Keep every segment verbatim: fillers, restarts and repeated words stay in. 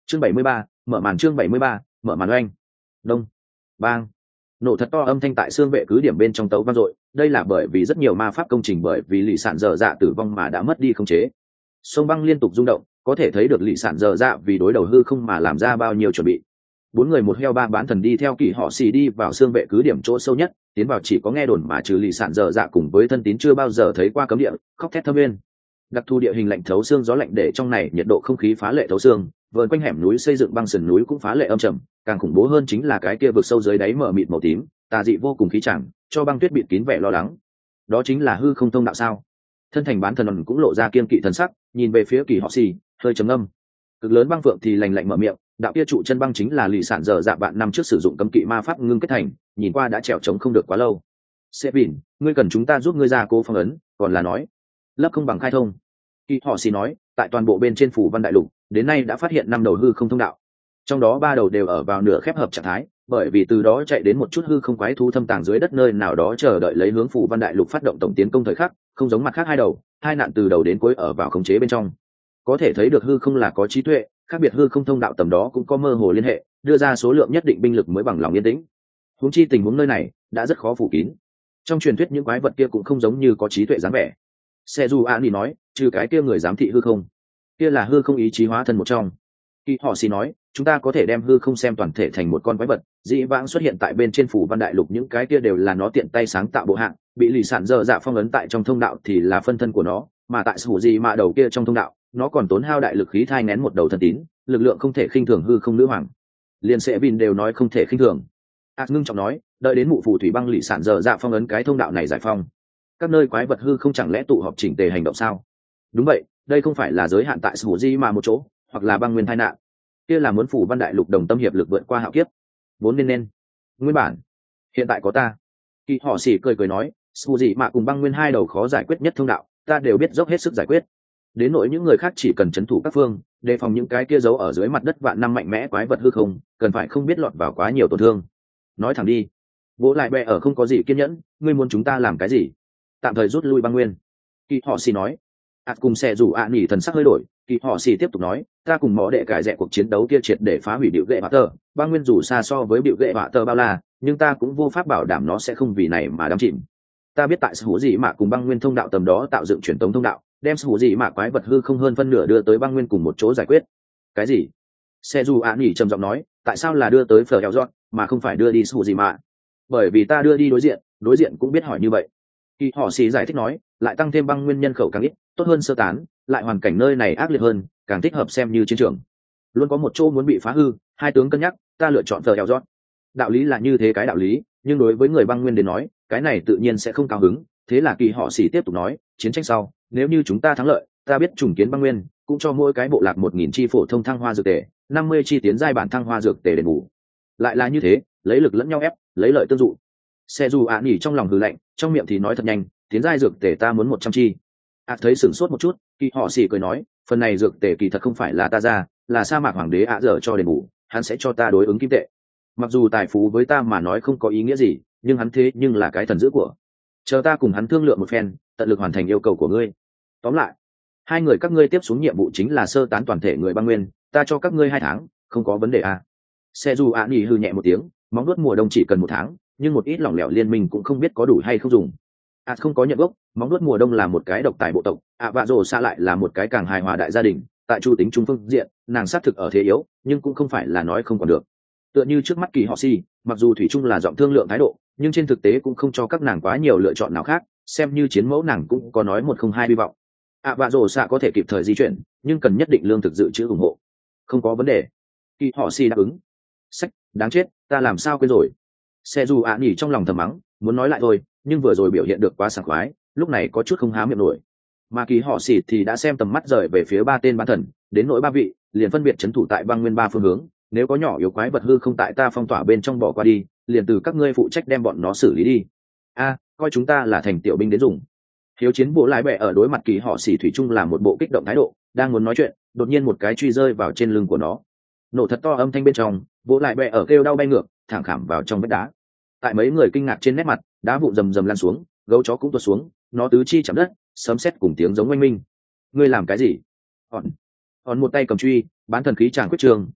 chương bảy mươi ba, mở màn. Chương bảy mươi ba, mở màn. Oanh, đông, bang, nổ thật to âm thanh tại xương vệ cứ điểm bên trong tấu vang dội. Đây là bởi vì rất nhiều ma pháp công trình bởi vì lì sản dở dạ tử vong mà đã mất đi khống chế. Sông băng liên tục rung động, có thể thấy được lì sản dở dạ vì đối đầu hư không mà làm ra bao nhiêu chuẩn bị. Bốn người một heo ba bán thần đi theo Kỳ Họ Xì đi vào xương vệ cứ điểm chỗ sâu nhất, tiến vào chỉ có nghe đồn mà trừ lì sản dở dạ cùng với thân tín chưa bao giờ thấy qua cấm địa, khóc thét thâm nguyên. Đặc thù địa hình lạnh thấu xương, gió lạnh để trong này nhiệt độ không khí phá lệ thấu xương, vờn quanh hẻm núi xây dựng băng sườn núi cũng phá lệ âm trầm, càng khủng bố hơn chính là cái kia vực sâu dưới đáy mở mịt màu tím, tà dị vô cùng khí chẳng, cho băng tuyết bịt kín vẻ lo lắng. Đó chính là hư không thông đạo sao? Thân thành bán thần cũng lộ ra kiên kỵ thần sắc, nhìn về phía Kỳ Họ Xì, hơi trầm ngâm. Cực lớn băng phượng thì lạnh lạnh mở miệng, đạo kia trụ chân băng chính là lì sản dở dạ bạn năm trước sử dụng cấm kỵ ma pháp ngưng kết thành, nhìn qua đã trèo trống không được quá lâu. Sevin, ngươi cần chúng ta giúp ngươi ra cố phong ấn, còn là nói lấp không bằng khai thông. Kỳ Họ Xì nói, tại toàn bộ bên trên phủ văn đại lục, đến nay đã phát hiện năm đầu hư không thông đạo, trong đó ba đầu đều ở vào nửa khép hợp trạng thái, bởi vì từ đó chạy đến một chút hư không quái thú thâm tàng dưới đất nơi nào đó chờ đợi lấy hướng phủ văn đại lục phát động tổng tiến công thời khắc, không giống mặt khác hai đầu, hai nạn từ đầu đến cuối ở vào khống chế bên trong. Có thể thấy được hư không là có trí tuệ, khác biệt hư không thông đạo tầm đó cũng có mơ hồ liên hệ, đưa ra số lượng nhất định binh lực mới bằng lòng yên tĩnh. Huống chi tình huống nơi này đã rất khó phủ kín. Trong truyền thuyết những quái vật kia cũng không giống như có trí tuệ dáng vẻ. Xe Du Ani nói, trừ cái kia người giám thị hư không, kia là hư không ý chí hóa thân một trong. Kỳ Họ Xì nói, chúng ta có thể đem hư không xem toàn thể thành một con quái vật, dĩ vãng xuất hiện tại bên trên phủ văn đại lục những cái kia đều là nó tiện tay sáng tạo bộ hạng, bị lì sản dơ dạ phong ấn tại trong thông đạo thì là phân thân của nó, mà tại sủ gì mà đầu kia trong thông đạo, nó còn tốn hao đại lực khí thai nén một đầu thần tín, lực lượng không thể khinh thường hư không nữ hoàng. Liên sẽ Vin đều nói không thể khinh thường. Ác ngưng trọng nói, đợi đến mụ phù thủy băng lì sản dơ dạ phong ấn cái thông đạo này giải phong, các nơi quái vật hư không chẳng lẽ tụ họp chỉnh tề hành động sao? Đúng vậy, đây không phải là giới hạn tại sủ gì mà một chỗ, hoặc là băng nguyên tai nạn, kia là muốn phủ văn đại lục đồng tâm hiệp lực vượt qua hạo kiếp, vốn nên nên nguyên bản hiện tại có ta. Kỳ Họ Xì cười cười nói, sủ gì mà cùng băng nguyên hai đầu khó giải quyết nhất thông đạo, ta đều biết dốc hết sức giải quyết. Đến nỗi những người khác chỉ cần trấn thủ các phương, đề phòng những cái kia giấu ở dưới mặt đất vạn năm mạnh mẽ quái vật hư không, cần phải không biết lọt vào quá nhiều tổn thương. Nói thẳng đi. Vỗ lại bè ở không có gì kiên nhẫn, ngươi muốn chúng ta làm cái gì? Tạm thời rút lui băng nguyên. Kỳ Họ Xì nói. ạt cùng xe rủ ạ nỉ thần sắc hơi đổi. Kỳ Họ Xì tiếp tục nói, ta cùng mỏ đệ cải rẽ cuộc chiến đấu kia triệt để phá hủy điệu gệ họa tờ, băng nguyên dù xa so với điệu gệ họa tờ bao la, nhưng ta cũng vô pháp bảo đảm nó sẽ không vì này mà đắm chìm. Ta biết tại hữu gì mà cùng băng nguyên thông đạo tầm đó tạo dựng truyền tống thông đạo, đem hữu gì mà quái vật hư không hơn phân nửa đưa tới băng nguyên cùng một chỗ giải quyết. Cái gì? Xe dù ạ nỉ trầm giọng nói, tại sao là đưa tới phở heo giọt mà không phải đưa đi hữu gì mà? Bởi vì ta đưa đi đối diện, đối diện cũng biết hỏi như vậy. Kỳ Họ Xì giải thích nói, lại tăng thêm băng nguyên nhân khẩu càng ít, tốt hơn sơ tán, lại hoàn cảnh nơi này ác liệt hơn, càng thích hợp xem như chiến trường. Luôn có một chỗ muốn bị phá hư, hai tướng cân nhắc, ta lựa chọn phở heo giọt. Đạo lý là như thế cái đạo lý, nhưng đối với người băng nguyên đến nói, cái này tự nhiên sẽ không cao hứng. Thế là Kỳ Họ Xì tiếp tục nói, chiến tranh sau, nếu như chúng ta thắng lợi, ta biết trùng kiến băng nguyên, cũng cho mỗi cái bộ lạc một nghìn chi phổ thông thăng hoa dược tề, năm mươi chi tiến giai bản thăng hoa dược tề đền bù. Lại là như thế, lấy lực lẫn nhau ép, lấy lợi tương dụ. Xe dù ạ nhỉ trong lòng hừ lạnh, trong miệng thì nói thật nhanh, tiến giai dược tề ta muốn một trăm chi. ạ thấy sửng sốt một chút, Kỳ Họ Xì cười nói, phần này dược tề kỳ thật không phải là ta ra, là sa mạc hoàng đế ạ dở cho đền bù, hắn sẽ cho ta đối ứng kim tệ. Mặc dù tài phú với ta mà nói không có ý nghĩa gì, nhưng hắn thế nhưng là cái thần dữ của. Chờ ta cùng hắn thương lượng một phen, tận lực hoàn thành yêu cầu của ngươi. Tóm lại, hai người các ngươi tiếp xuống nhiệm vụ chính là sơ tán toàn thể người băng nguyên, ta cho các ngươi hai tháng, không có vấn đề à. Xe dù ạ nhỉ hư nhẹ một tiếng, móng nuốt mùa đông chỉ cần một tháng, nhưng một ít lỏng lẻo liên minh cũng không biết có đủ hay không dùng. À không có nhận gốc, móng nuốt mùa đông là một cái độc tài bộ tộc, ạ vạ rồ xa lại là một cái càng hài hòa đại gia đình, tại chu tính trung phương diện, nàng xác thực ở thế yếu, nhưng cũng không phải là nói không còn được. Tựa như trước mắt Kỳ Họ Xì, mặc dù thủy chung là giọng thương lượng thái độ, nhưng trên thực tế cũng không cho các nàng quá nhiều lựa chọn nào khác, xem như chiến mẫu nàng cũng có nói một không hai hy vọng. ạ vạ rồ xa có thể kịp thời di chuyển, nhưng cần nhất định lương thực dự trữ ủng hộ. Không có vấn đề. Kỳ Họ Xì đáp ứng. Sách, đáng chết, ta làm sao quên rồi. Xe dù ạ nhỉ trong lòng thầm mắng, muốn nói lại thôi, nhưng vừa rồi biểu hiện được quá sảng khoái, lúc này có chút không há miệng nổi. Mà Kỳ Họ Xì thì đã xem tầm mắt rời về phía ba tên bán thần, đến nỗi ba vị, liền phân biệt trấn thủ tại băng nguyên ba phương hướng, nếu có nhỏ yếu quái vật hư không tại ta phong tỏa bên trong bỏ qua đi, liền từ các ngươi phụ trách đem bọn nó xử lý đi. A, coi chúng ta là thành tiểu binh đến dùng. Hiếu chiến bộ lái bẹ ở đối mặt Kỳ Họ Xì thủy chung là một bộ kích động thái độ, đang muốn nói chuyện, đột nhiên một cái truy rơi vào trên lưng của nó. Nổ thật to âm thanh bên trong, bộ lại bẹ ở kêu đau bay ngược, thẳng khảm vào trong vách đá. Tại mấy người kinh ngạc trên nét mặt, đá vụn rầm rầm lan xuống, gấu chó cũng tuột xuống, nó tứ chi chạm đất, sấm sét cùng tiếng giống oanh minh. Ngươi làm cái gì? Hòn, hòn một tay cầm truy, bán thần khí tràn quyết trường,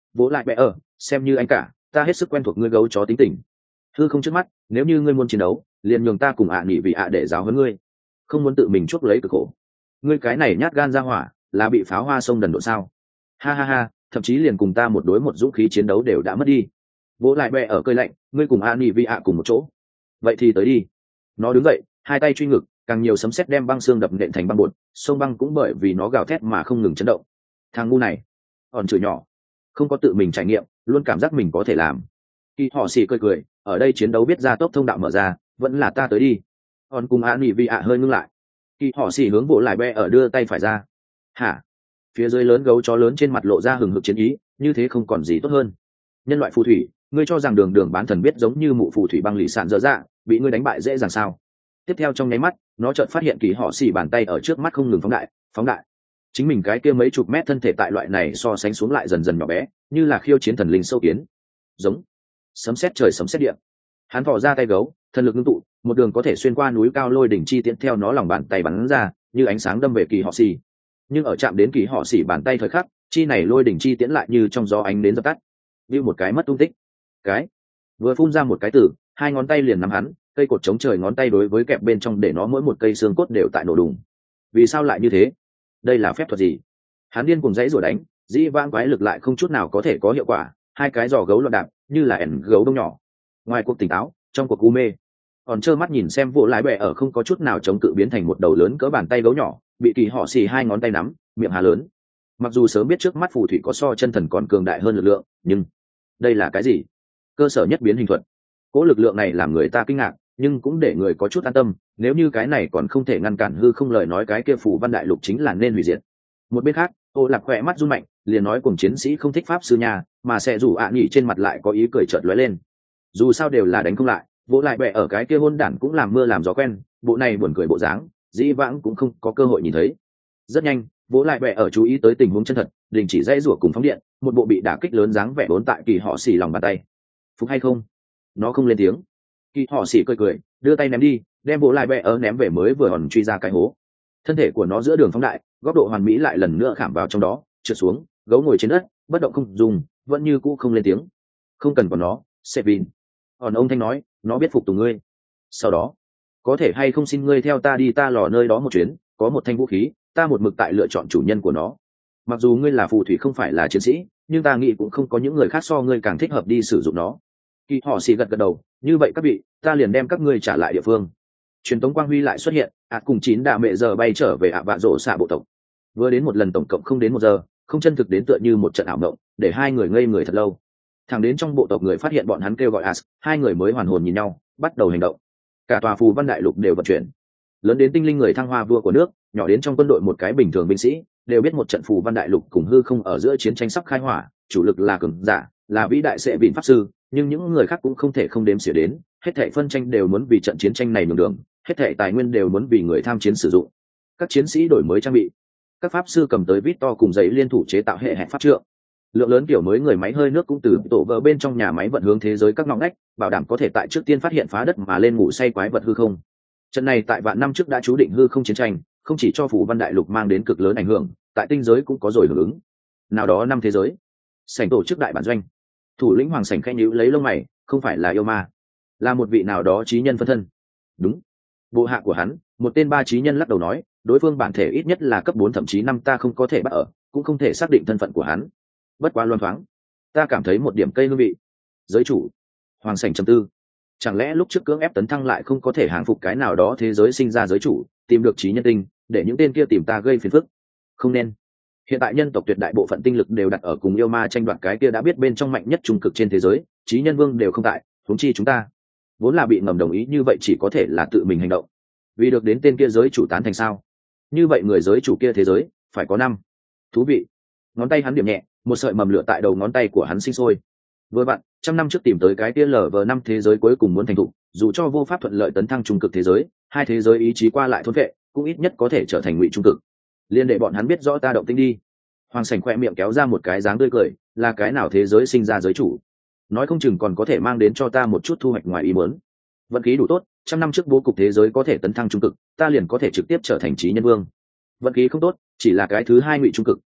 vỗ lại bẽ ở xem như anh cả, ta hết sức quen thuộc ngươi gấu chó tính tình. Hư không trước mắt, nếu như ngươi muốn chiến đấu liền nhường ta cùng ạ à nghỉ vì ạ để giáo huấn ngươi, không muốn tự mình chuốc lấy cực khổ. Ngươi cái này nhát gan ra hỏa là bị pháo hoa sông đần độ sao? Ha ha ha, thậm chí liền cùng ta một đối một dũng khí chiến đấu đều đã mất đi. Vỗ lại bẽ ở cơi lạnh, ngươi cùng ạ à nghỉ vì ạ cùng một chỗ, vậy thì tới đi. Nó đứng dậy, hai tay truy ngực, càng nhiều sấm sét đem băng xương đập nện thành băng bột, sông băng cũng bởi vì nó gào thét mà không ngừng chấn động. Thằng ngu này, còn chửi nhỏ, không có tự mình trải nghiệm, luôn cảm giác mình có thể làm. Kỳ họ xì cười cười, ở đây chiến đấu biết ra tốc thông đạo mở ra, vẫn là ta tới đi. Còn cùng ạ nỉ vì ạ hơi ngưng lại. Kỳ họ xì hướng bộ lại bẽ ở đưa tay phải ra. Hả? Phía dưới lớn gấu chó lớn trên mặt lộ ra hừng hực chiến ý, như thế không còn gì tốt hơn. Nhân loại phù thủy, ngươi cho rằng đường đường bán thần biết giống như mụ phù thủy băng lì sạn dở dạ, bị ngươi đánh bại dễ dàng sao? Tiếp theo trong nháy mắt, nó chợt phát hiện kỳ họ xì bàn tay ở trước mắt không ngừng phóng đại, phóng đại. Chính mình cái kia mấy chục mét thân thể tại loại này so sánh xuống lại dần dần nhỏ bé, như là khiêu chiến thần linh sâu kiến. Giống sấm sét trời sấm sét điện. Hắn thò ra tay gấu, thần lực ngưng tụ, một đường có thể xuyên qua núi cao lôi đỉnh chi tiễn theo nó lòng bàn tay bắn ra, như ánh sáng đâm về kỳ họ xì. Nhưng ở chạm đến kỳ họ xì bàn tay thời khắc, chi này lôi đỉnh chi tiễn lại như trong gió ánh đến dập tắt. View một cái mất tung tích. Cái vừa phun ra một cái từ, hai ngón tay liền nắm hắn, cây cột chống trời ngón tay đối với kẹp bên trong để nó mỗi một cây xương cốt đều tại nổ đùng. Vì sao lại như thế? Đây là phép thuật gì? Hắn điên cùng dãy rủa đánh, dĩ vãng quái lực lại không chút nào có thể có hiệu quả, hai cái giò gấu loạn đạp như là ẻn gấu đông nhỏ. Ngoài cuộc tỉnh táo, trong cuộc u mê, còn trơ mắt nhìn xem vụ lái bẹ ở không có chút nào chống cự biến thành một đầu lớn cỡ bàn tay gấu nhỏ, bị kỳ họ xì hai ngón tay nắm, miệng hà lớn. Mặc dù sớm biết trước mắt phù thủy có so chân thần còn cường đại hơn lực lượng, nhưng đây là cái gì? Cơ sở nhất biến hình thuật. Cố lực lượng này làm người ta kinh ngạc, nhưng cũng để người có chút an tâm, nếu như cái này còn không thể ngăn cản hư không lời nói cái kia phù văn đại lục chính là nên hủy diệt. Một bên khác, Ô Lạc khỏe mắt run mạnh, liền nói cùng chiến sĩ không thích pháp sư nhà, mà sẽ rủ ạ nhỉ trên mặt lại có ý cười chợt lóe lên. Dù sao đều là đánh không lại, vỗ lại bẹ ở cái kia hôn đản cũng làm mưa làm gió quen, bộ này buồn cười bộ dáng, dĩ vãng cũng không có cơ hội nhìn thấy. Rất nhanh, vỗ lại bẹ ở chú ý tới tình huống chân thật, đình chỉ dãy rủa cùng phóng điện, một bộ bị đả kích lớn dáng vẻ bốn tại kỳ họ xỉ lòng bàn tay. Phục hay không? Nó không lên tiếng. Kỳ họ xỉ cười cười, đưa tay ném đi, đem vỗ lại bẹ ở ném về mới vừa hòn truy ra cái hố. Thân thể của nó giữa đường phóng đại, góc độ hoàn mỹ lại lần nữa khảm vào trong đó, trượt xuống, gấu ngồi trên đất, bất động không dùng, vẫn như cũ không lên tiếng. Không cần còn nó, Sevin. Còn ông thanh nói, nó biết phục tùng ngươi. Sau đó, có thể hay không xin ngươi theo ta đi ta lò nơi đó một chuyến, có một thanh vũ khí, ta một mực tại lựa chọn chủ nhân của nó. Mặc dù ngươi là phù thủy không phải là chiến sĩ, nhưng ta nghĩ cũng không có những người khác so ngươi càng thích hợp đi sử dụng nó. Kỳ họ xì gật gật đầu, như vậy các vị, ta liền đem các ngươi trả lại địa phương. Truyền tống quang huy lại xuất hiện, ạ cùng chín đạ mẹ giờ bay trở về ạ vạ rổ xạ bộ tộc. Vừa đến một lần tổng cộng không đến một giờ, không chân thực đến tựa như một trận ảo mộng, để hai người ngây người thật lâu. Thẳng đến trong bộ tộc người phát hiện bọn hắn kêu gọi as, hai người mới hoàn hồn nhìn nhau, bắt đầu hành động. Cả tòa phù văn đại lục đều vận chuyển. Lớn đến tinh linh người thăng hoa vua của nước, nhỏ đến trong quân đội một cái bình thường binh sĩ, đều biết một trận phù văn đại lục cùng hư không ở giữa chiến tranh sắp khai hỏa, chủ lực là cường giả, là vĩ đại sẽ vịn pháp sư, nhưng những người khác cũng không thể không đếm xỉa đến, hết thảy phân tranh đều muốn vì trận chiến tranh này nhường đường, hết thảy tài nguyên đều muốn vì người tham chiến sử dụng. Các chiến sĩ đổi mới trang bị, các pháp sư cầm tới vít to cùng giấy liên thủ chế tạo hệ hẹn pháp trượng. Lượng lớn kiểu mới người máy hơi nước cũng từ tổ vỡ bên trong nhà máy vận hướng thế giới các ngõ ngách, bảo đảm có thể tại trước tiên phát hiện phá đất mà lên ngủ say quái vật hư không. Trận này tại vạn năm trước đã chú định hư không chiến tranh, không chỉ cho phủ văn đại lục mang đến cực lớn ảnh hưởng, tại tinh giới cũng có rồi hưởng ứng. Nào đó năm thế giới, sảnh tổ chức đại bản doanh, thủ lĩnh hoàng sảnh khẽ nhíu lấy lông mày, không phải là yêu ma, là một vị nào đó trí nhân phân thân. Đúng, bộ hạ của hắn, một tên ba trí nhân lắc đầu nói, đối phương bản thể ít nhất là cấp bốn thậm chí năm ta không có thể bắt ở, cũng không thể xác định thân phận của hắn. Bất quá loan thoáng, ta cảm thấy một điểm cây hương vị. Giới chủ, hoàng sảnh trầm tư, chẳng lẽ lúc trước cưỡng ép tấn thăng lại không có thể hàng phục cái nào đó thế giới sinh ra giới chủ, tìm được trí nhân tinh, để những tên kia tìm ta gây phiền phức? Không nên. Hiện tại nhân tộc tuyệt đại bộ phận tinh lực đều đặt ở cùng yêu ma tranh đoạt cái kia đã biết bên trong mạnh nhất trung cực trên thế giới, trí nhân vương đều không tại, huống chi chúng ta vốn là bị ngầm đồng ý như vậy chỉ có thể là tự mình hành động. Vì được đến tên kia giới chủ tán thành sao? Như vậy người giới chủ kia thế giới phải có năm. Thú vị. Ngón tay hắn điểm nhẹ, một sợi mầm lửa tại đầu ngón tay của hắn sinh sôi. Vừa vặn, trăm năm trước tìm tới cái kia lở vờ năm thế giới cuối cùng muốn thành thụ, dù cho vô pháp thuận lợi tấn thăng trung cực thế giới, hai thế giới ý chí qua lại thôn vệ, cũng ít nhất có thể trở thành ngụy trung cực. Liên để bọn hắn biết rõ ta động tĩnh đi. Hoàng sảnh khoe miệng kéo ra một cái dáng tươi cười, là cái nào thế giới sinh ra giới chủ, nói không chừng còn có thể mang đến cho ta một chút thu hoạch ngoài ý muốn. Vận khí đủ tốt, trăm năm trước bố cục thế giới có thể tấn thăng trung cực, ta liền có thể trực tiếp trở thành trí nhân vương. Vận khí không tốt, chỉ là cái thứ hai ngụy trung cực,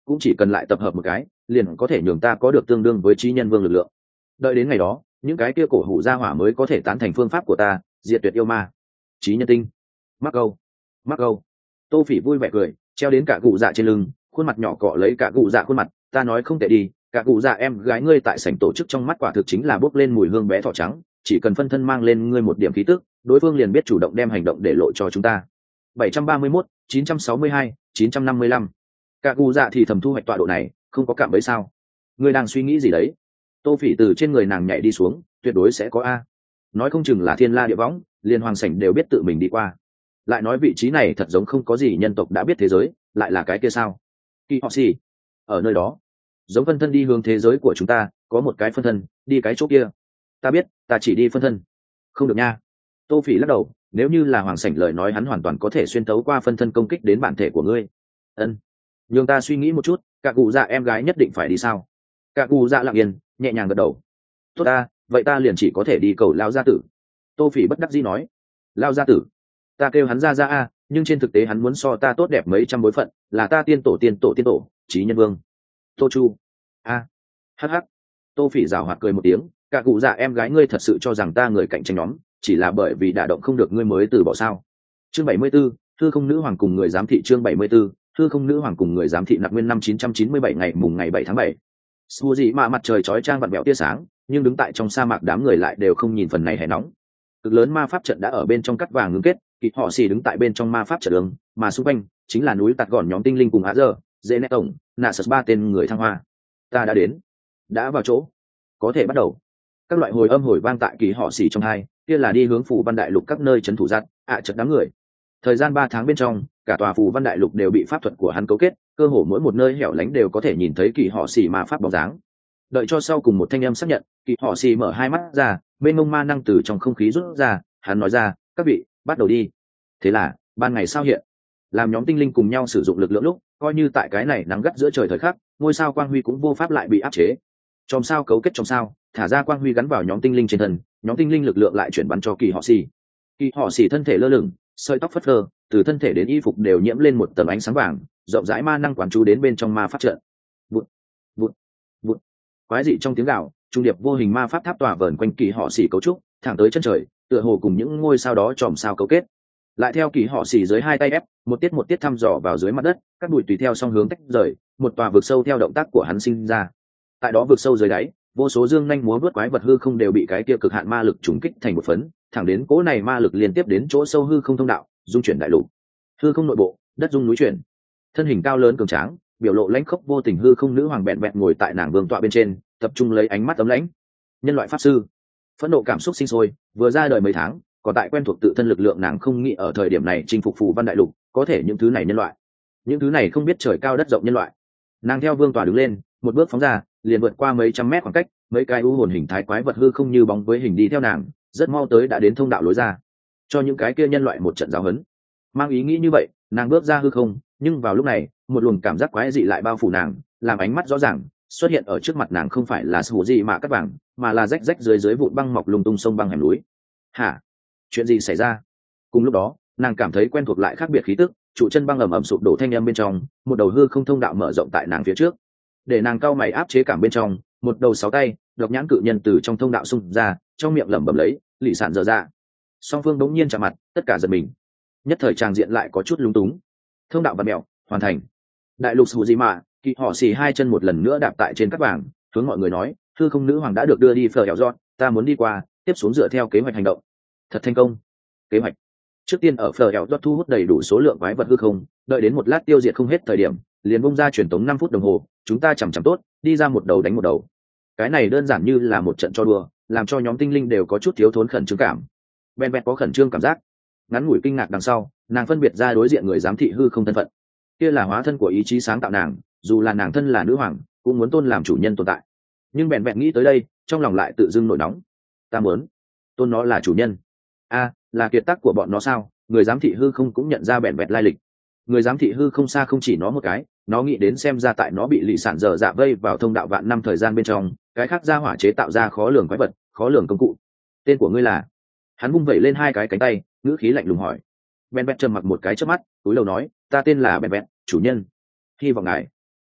cũng chỉ cần lại tập hợp một cái liền có thể nhường ta có được tương đương với trí nhân vương lực lượng. Đợi đến ngày đó những cái kia cổ hủ gia hỏa mới có thể tán thành phương pháp của ta, diệt tuyệt yêu ma. Trí nhân tinh. Mắc câu. Mắc câu. Tô Phỉ vui vẻ cười, treo đến cả cụ dạ trên lưng, khuôn mặt nhỏ cọ lấy cả cụ dạ khuôn mặt. Ta nói không tệ đi, cả cụ dạ em gái ngươi tại sảnh tổ chức trong mắt quả thực chính là bốc lên mùi hương bé thỏ trắng, chỉ cần phân thân mang lên ngươi một điểm khí tức, đối phương liền biết chủ động đem hành động để lộ cho chúng ta. bảy trăm ba mươi mốt, chín trăm sáu mươi hai, chín trăm năm mươi lăm. Cả cụ dạ thì thầm thu hoạch tọa độ này, không có cảm bấy sao? Ngươi đang suy nghĩ gì đấy? Tô Phỉ từ trên người nàng nhảy đi xuống, tuyệt đối sẽ có a. Nói không chừng là thiên la địa võng, liên hoàng sảnh đều biết tự mình đi qua. Lại nói vị trí này thật giống không có gì nhân tộc đã biết thế giới, lại là cái kia sao? Kỳ họ gì? Ở nơi đó, giống phân thân đi hướng thế giới của chúng ta, có một cái phân thân đi cái chỗ kia. Ta biết, ta chỉ đi phân thân. Không được nha. Tô Phỉ lắc đầu, nếu như là hoàng sảnh lời nói hắn hoàn toàn có thể xuyên tấu qua phân thân công kích đến bản thể của ngươi. Ân. Nhưng ta suy nghĩ một chút, cả cụ dạ em gái nhất định phải đi sao? Cả cụ dạ lặng yên, nhẹ nhàng gật đầu. Tốt ta, vậy ta liền chỉ có thể đi cầu lao gia tử. Tô Phỉ bất đắc dĩ nói. Lao gia tử? Ta kêu hắn ra ra a, nhưng trên thực tế hắn muốn so ta tốt đẹp mấy trăm bối phận, là ta tiên tổ tiên tổ tiên tổ, Chí Nhân Vương. Tô Chu. A. Hắc hắc. Tô Phỉ giảo hoạt cười một tiếng, cả cụ dạ em gái ngươi thật sự cho rằng ta người cạnh tranh nhóm, chỉ là bởi vì đả động không được ngươi mới từ bỏ sao? Chương bảy mươi 74, Hư Không Nữ Hoàng cùng người giám thị. Chương bảy mươi 74, Hư Không Nữ Hoàng cùng người giám thị. Nạp nguyên năm chín trăm chín mươi bảy ngày mùng ngày bảy tháng bảy. Su gì mà mặt trời chói chang vặn vẹo tia sáng, nhưng đứng tại trong sa mạc đám người lại đều không nhìn phần này hè nóng. Cực lớn ma pháp trận đã ở bên trong cắt vàng ngưng kết, kịp họ xì đứng tại bên trong ma pháp trận đường, mà xung quanh chính là núi tạt gọn nhóm tinh linh cùng á giờ, dễ nét tổng, nạ sật ba tên người thăng hoa. Ta đã đến, đã vào chỗ, có thể bắt đầu. Các loại hồi âm hồi vang tại kỳ họ xì trong hai, kia là đi hướng phủ văn đại lục các nơi trấn thủ giặt, ạ à, trận đám người. Thời gian ba tháng bên trong, cả tòa phủ văn đại lục đều bị pháp thuật của hắn cấu kết, cơ hồ mỗi một nơi hẻo lánh đều có thể nhìn thấy kỳ họ xì ma pháp bóng dáng. Đợi cho sau cùng một thanh âm xác nhận, kỳ họ xì mở hai mắt ra, bên ngông ma năng từ trong không khí rút ra, hắn nói ra, các vị bắt đầu đi. Thế là ban ngày sao hiện, làm nhóm tinh linh cùng nhau sử dụng lực lượng lúc, coi như tại cái này nắng gắt giữa trời thời khắc, ngôi sao quang huy cũng vô pháp lại bị áp chế. Chòm sao cấu kết trong sao, thả ra quang huy gắn vào nhóm tinh linh trên thân, nhóm tinh linh lực lượng lại chuyển bắn cho kỳ họ xì. Kỳ họ xì thân thể lơ lửng, sợi tóc phất phơ, từ thân thể đến y phục đều nhiễm lên một tầng ánh sáng vàng, rộng rãi ma năng quán chú đến bên trong ma pháp trận. Vụt, vụt, vụt. Quái dị trong tiếng gào, trung điệp vô hình ma pháp tháp tỏa vờn quanh kỳ họ xì cấu trúc, thẳng tới chân trời, tựa hồ cùng những ngôi sao đó chòm sao cấu kết. Lại theo kỳ họ xì dưới hai tay ép, một tiết một tiết thăm dò vào dưới mặt đất, các bụi tùy theo song hướng tách rời, một tòa vực sâu theo động tác của hắn sinh ra. Tại đó vực sâu dưới đáy, vô số dương nhanh múa vớt quái vật hư không đều bị cái kia cực hạn ma lực trùng kích thành một phấn, thẳng đến cỗ này ma lực liên tiếp đến chỗ sâu hư không thông đạo, dung chuyển đại lục. Hư không nội bộ, đất dung núi chuyển. Thân hình cao lớn cường tráng, biểu lộ lãnh khốc vô tình hư không nữ hoàng bẹn bẹn ngồi tại nàng vương tọa bên trên, tập trung lấy ánh mắt ấm lãnh. Nhân loại pháp sư, phẫn nộ cảm xúc sinh sôi, vừa ra đời mấy tháng, còn tại quen thuộc tự thân lực lượng nàng không nghĩ ở thời điểm này chinh phục phù văn đại lục, có thể những thứ này nhân loại, những thứ này không biết trời cao đất rộng nhân loại. Nàng theo vương tọa đứng lên, một bước phóng ra, liền vượt qua mấy trăm mét khoảng cách, mấy cái u hồn hình thái quái vật hư không như bóng với hình đi theo nàng, rất mau tới đã đến thông đạo lối ra, cho những cái kia nhân loại một trận giáo huấn. Mang ý nghĩ như vậy, nàng bước ra hư không, nhưng vào lúc này, một luồng cảm giác quái dị lại bao phủ nàng, làm ánh mắt rõ ràng xuất hiện ở trước mặt nàng không phải là sủ gì mà cắt vàng, mà là rách rách dưới dưới vụn băng mọc lung tung sông băng hẻm núi. Hả? Chuyện gì xảy ra? Cùng lúc đó, nàng cảm thấy quen thuộc lại khác biệt khí tức, trụ chân băng ầm ầm sụp đổ thanh âm bên trong, một đầu hư không thông đạo mở rộng tại nàng phía trước. Để nàng cao mày áp chế cảm bên trong, một đầu sáu tay, độc nhãn cự nhân từ trong thông đạo xung ra, trong miệng lẩm bẩm lấy, lì sản dở ra. Song phương đống nhiên chạm mặt, tất cả giật mình. Nhất thời tràng diện lại có chút lúng túng. Thông đạo vặn mèo, hoàn thành. Đại lục sủ gì mà, kỳ họ xì hai chân một lần nữa đạp tại trên cát vàng, hướng mọi người nói, hư không nữ hoàng đã được đưa đi phở hẻo giọt, ta muốn đi qua, tiếp xuống dựa theo kế hoạch hành động. Thật thành công. Kế hoạch. Trước tiên ở phở hẻo giọt thu hút đầy đủ số lượng quái vật hư không, đợi đến một lát tiêu diệt không hết thời điểm, liền bung ra truyền tống năm phút đồng hồ, chúng ta chằm chằm tốt, đi ra một đầu đánh một đầu. Cái này đơn giản như là một trận cho đùa, làm cho nhóm tinh linh đều có chút thiếu thốn khẩn trương cảm. Ben Ben có khẩn trương cảm giác. Ngắn ngủi kinh ngạc đằng sau, nàng phân biệt ra đối diện người giám thị hư không thân phận. Kia là hóa thân của ý chí sáng tạo nàng, dù là nàng thân là nữ hoàng, cũng muốn tôn làm chủ nhân tồn tại. Nhưng bèn bèn nghĩ tới đây, trong lòng lại tự dưng nổi nóng. Ta muốn tôn nó là chủ nhân. A, là kiệt tác của bọn nó sao? Người giám thị hư không cũng nhận ra bèn bèn lai lịch. Người giám thị hư không xa không chỉ nó một cái, nó nghĩ đến xem ra tại nó bị lì sản dở dạ vây vào thông đạo vạn năm thời gian bên trong, cái khác ra hỏa chế tạo ra khó lường quái vật, khó lường công cụ. Tên của ngươi là? Hắn vung vẩy lên hai cái cánh tay, ngữ khí lạnh lùng hỏi. Ben Ben trầm mặc một cái chớp mắt, cúi đầu nói, ta tên là Ben Ben, chủ nhân. Hy vọng ngài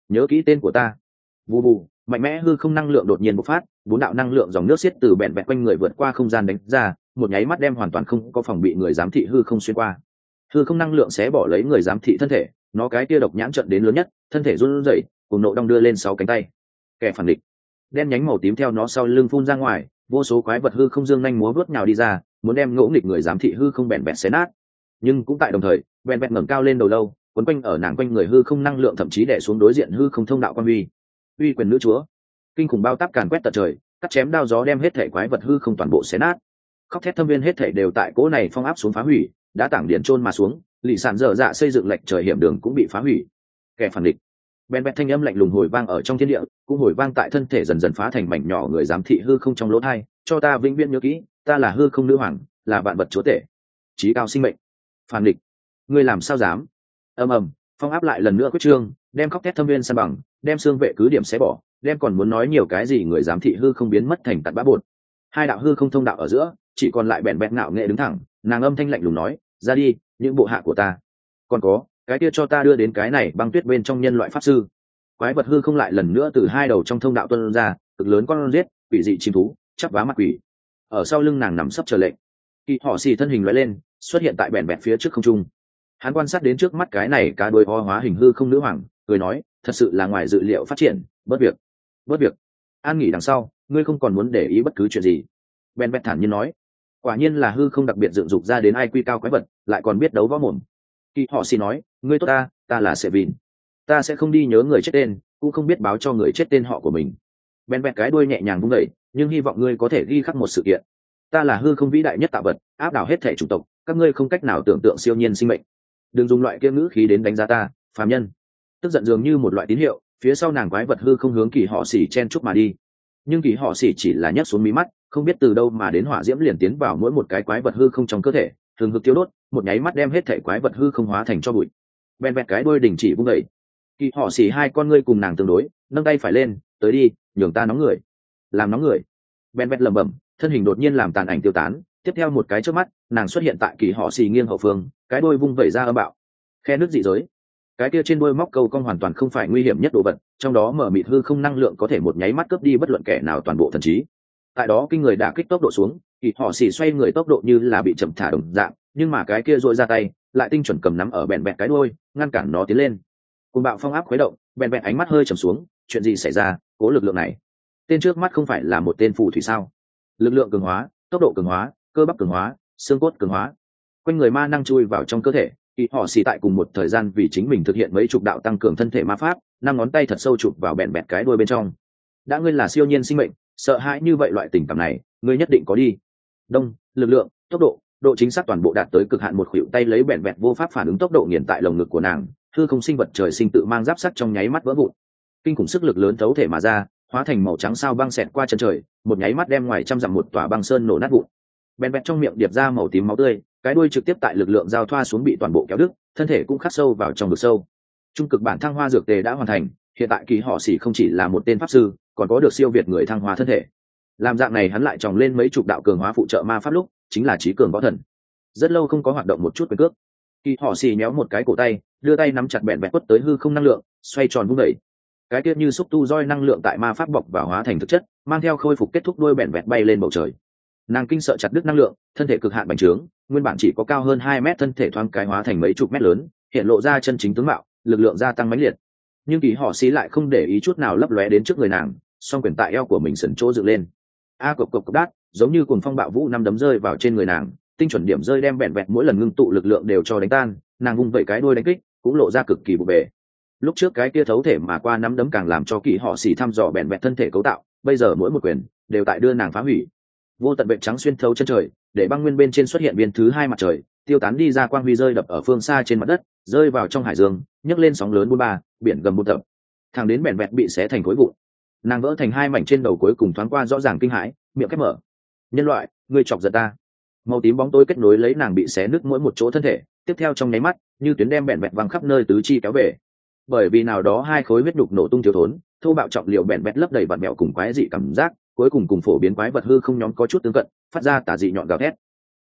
nhớ kỹ tên của ta. Vù vù, mạnh mẽ hư không năng lượng đột nhiên bộc phát, bốn đạo năng lượng dòng nước xiết từ bẹn bẹt quanh người vượt qua không gian đánh ra, một nháy mắt đem hoàn toàn không có phòng bị người giám thị hư không xuyên qua. Hư không năng lượng xé bỏ lấy người giám thị thân thể, nó cái tia độc nhãn trận đến lớn nhất, thân thể run rẩy, cùng nộ đong đưa lên sáu cánh tay. Kẻ phản địch, đen nhánh màu tím theo nó sau lưng phun ra ngoài, vô số quái vật hư không dương nhanh múa vớt nhào đi ra, muốn đem ngỗ nghịch người giám thị hư không bẹn bẹt xé nát. Nhưng cũng tại đồng thời, bẹn bẹt ngẩng cao lên đầu lâu, quấn quanh ở nàng quanh người hư không năng lượng thậm chí đè xuống đối diện hư không thông đạo quan uy. Uy quyền nữ chúa, kinh khủng bao táp càn quét tận trời, cắt chém đao gió đem hết thể quái vật hư không toàn bộ xé nát. Khóc thét thâm viên hết thể đều tại cỗ này phong áp xuống phá hủy, đã tảng điện trôn mà xuống, lì sản dở dạ xây dựng lệch trời hiểm đường cũng bị phá hủy. Kẻ phản địch, bèn bẹt thanh âm lạnh lùng hồi vang ở trong thiên địa, cũng hồi vang tại thân thể dần dần phá thành mảnh nhỏ người giám thị hư không trong lỗ thai, cho ta vĩnh viễn nhớ kỹ, ta là hư không nữ hoàng, là vạn vật chúa tể, chí cao sinh mệnh. Phản địch, ngươi làm sao dám? Ầm ầm, phong áp lại lần nữa quyết trương, đem khóc thét thâm viên san bằng, đem xương vệ cứ điểm xé bỏ, đem còn muốn nói nhiều cái gì người giám thị hư không biến mất thành tạt bã bột. Hai đạo hư không thông đạo ở giữa, chỉ còn lại bẹn bẹt ngạo nghệ đứng thẳng, nàng âm thanh lạnh lùng nói, ra đi, những bộ hạ của ta. Còn có, cái kia cho ta đưa đến cái này băng tuyết bên trong nhân loại pháp sư. Quái vật hư không lại lần nữa từ hai đầu trong thông đạo tuôn ra, cực lớn con giết, quỷ dị chim thú, chắp vá mặt quỷ. Ở sau lưng nàng nằm sấp chờ lệnh. Kỳ họ xì thân hình lóe lên, xuất hiện tại bẹn bẹt phía trước không trung. Hắn quan sát đến trước mắt cái này cá đuôi ho hóa hình hư không nữ hoàng, cười nói, thật sự là ngoài dự liệu phát triển, bớt việc, bớt việc. An nghỉ đằng sau, ngươi không còn muốn để ý bất cứ chuyện gì. Bẹn bẹt thản nhiên nói, quả nhiên là hư không đặc biệt dựng dục ra đến ai quy cao quái vật, lại còn biết đấu võ mồm. Kỳ họ xì nói, ngươi tốt ta, ta là Sệ Vin, ta sẽ không đi nhớ người chết tên, cũng không biết báo cho người chết tên họ của mình. Bẹn bẹt cái đuôi nhẹ nhàng vung đẩy, nhưng hy vọng ngươi có thể ghi khắc một sự kiện. Ta là hư không vĩ đại nhất tạo vật, áp đảo hết thể chủng tộc, các ngươi không cách nào tưởng tượng siêu nhiên sinh mệnh. Đừng dùng loại kia ngữ khí đến đánh giá ta, phàm nhân. Tức giận dường như một loại tín hiệu, phía sau nàng quái vật hư không hướng Kỳ họ xỉ chen chúc mà đi. Nhưng Kỳ họ xỉ chỉ là nhấc xuống mí mắt, không biết từ đâu mà đến hỏa diễm liền tiến vào mỗi một cái quái vật hư không trong cơ thể, thường hực tiêu đốt, một nháy mắt đem hết thể quái vật hư không hóa thành cho bụi. Bèn bẹt cái đuôi đình chỉ vung đẩy. Kỳ họ xỉ hai con ngươi cùng nàng tương đối, nâng tay phải lên, tới đi, nhường ta nóng người. Làm nóng người. Bèn bẹt lẩm bẩm, thân hình đột nhiên làm tàn ảnh tiêu tán, tiếp theo một cái trước mắt, nàng xuất hiện tại Kỳ họ xỉ nghiêng hậu phương, cái đuôi vung vẩy ra âm bạo. Khe nước dị giới. Cái kia trên đuôi móc câu cong hoàn toàn không phải nguy hiểm nhất đồ vật, trong đó mở mịt hư không năng lượng có thể một nháy mắt cướp đi bất luận kẻ nào toàn bộ thần trí. Tại đó kinh người đả kích tốc độ xuống, Kỳ họ xỉ xoay người tốc độ như là bị chậm thả đồng dạng, nhưng mà cái kia dội ra tay, lại tinh chuẩn cầm nắm ở bẹn bẹt cái đuôi, ngăn cản nó tiến lên. Cùng bạo phong áp khuấy động, bẹn bẹt ánh mắt hơi trầm xuống, chuyện gì xảy ra? Cố lực lượng này, tên trước mắt không phải là một tên phù thủy sao? Lực lượng cường hóa, tốc độ cường hóa, cơ bắp cường hóa, xương cốt cường hóa, quanh người ma năng chui vào trong cơ thể. Kỳ họ xì tại cùng một thời gian vì chính mình thực hiện mấy chục đạo tăng cường thân thể ma pháp, năm ngón tay thật sâu chụp vào bẹn bẹt cái đuôi bên trong. Đã ngươi là siêu nhiên sinh mệnh, sợ hãi như vậy loại tình cảm này, ngươi nhất định có đi. Đông, lực lượng, tốc độ, độ chính xác toàn bộ đạt tới cực hạn, một khuỷu tay lấy bẹn bẹt vô pháp phản ứng tốc độ nghiền tại lồng ngực của nàng, hư không sinh vật trời sinh tự mang giáp sắt trong nháy mắt vỡ vụn. Kinh khủng sức lực lớn thấu thể mà ra, hóa thành màu trắng sao băng xẹt qua chân trời, một nháy mắt đem ngoài trăm dặm một tòa băng sơn nổ nát vụn. Bẹn bẹt trong miệng điệp ra màu tím máu tươi, cái đuôi trực tiếp tại lực lượng giao thoa xuống bị toàn bộ kéo đứt, thân thể cũng khắc sâu vào trong vực sâu. Trung cực bản thăng hoa dược tề đã hoàn thành, hiện tại Kỳ họ xỉ không chỉ là một tên pháp sư, còn có được siêu việt người thăng hoa thân thể. Làm dạng này hắn lại tròng lên mấy chục đạo cường hóa phụ trợ ma pháp lúc, chính là trí cường võ thần. Rất lâu không có hoạt động một chút quyền cước. Kỳ họ xỉ nhéo một cái cổ tay, đưa tay nắm chặt bẹn bẹt quất tới hư không năng lượng, xoay tròn vung đẩy. Cái kia như xúc tu roi năng lượng tại ma pháp bọc và hóa thành thực chất, mang theo khôi phục kết thúc đuôi bẹn bẹt bay lên bầu trời. Nàng kinh sợ chặt đứt năng lượng, thân thể cực hạn bành trướng, nguyên bản chỉ có cao hơn hai mét thân thể thoáng cái hóa thành mấy chục mét lớn, hiện lộ ra chân chính tướng mạo, lực lượng gia tăng mãnh liệt. Nhưng Kỳ họ xí lại không để ý chút nào lấp lóe đến trước người nàng, song quyền tại eo của mình sần chỗ dựng lên. A cộc cộc cộc đát, giống như cuồng phong bạo vũ năm đấm rơi vào trên người nàng, tinh chuẩn điểm rơi đem bẹn bẹt mỗi lần ngưng tụ lực lượng đều cho đánh tan, nàng vung vẩy cái đuôi đánh kích, cũng lộ ra cực kỳ bù bề. Lúc trước cái kia thấu thể mà qua năm đấm càng làm cho Kỳ họ xỉ thăm dò bẹn bẹt thân thể cấu tạo, bây giờ mỗi một quyền đều tại đưa nàng phá hủy. Vô tận bệnh trắng xuyên thấu chân trời, để băng nguyên bên trên xuất hiện viên thứ hai mặt trời, tiêu tán đi ra quang huy rơi đập ở phương xa trên mặt đất, rơi vào trong hải dương, nhấc lên sóng lớn buôn ba, biển gầm một tập. Thằng đến bẹn bẹt bị xé thành khối vụn, nàng vỡ thành hai mảnh, trên đầu cuối cùng thoáng qua rõ ràng kinh hãi, miệng khép mở. Nhân loại, ngươi chọc giận ta. Màu tím bóng tối kết nối lấy nàng bị xé nứt mỗi một chỗ thân thể, tiếp theo trong nháy mắt, như tuyến đem bẹn bẹt văng khắp nơi tứ chi kéo về. Bởi vì nào đó hai khối huyết đục nổ tung thiếu thốn, thô bạo trọng liệu bẹn bẹt lấp đầy vặn mẹo cùng quái dị cảm giác, cuối cùng cùng phổ biến quái vật hư không nhóm có chút tương cận, phát ra tà dị nhọn gào thét.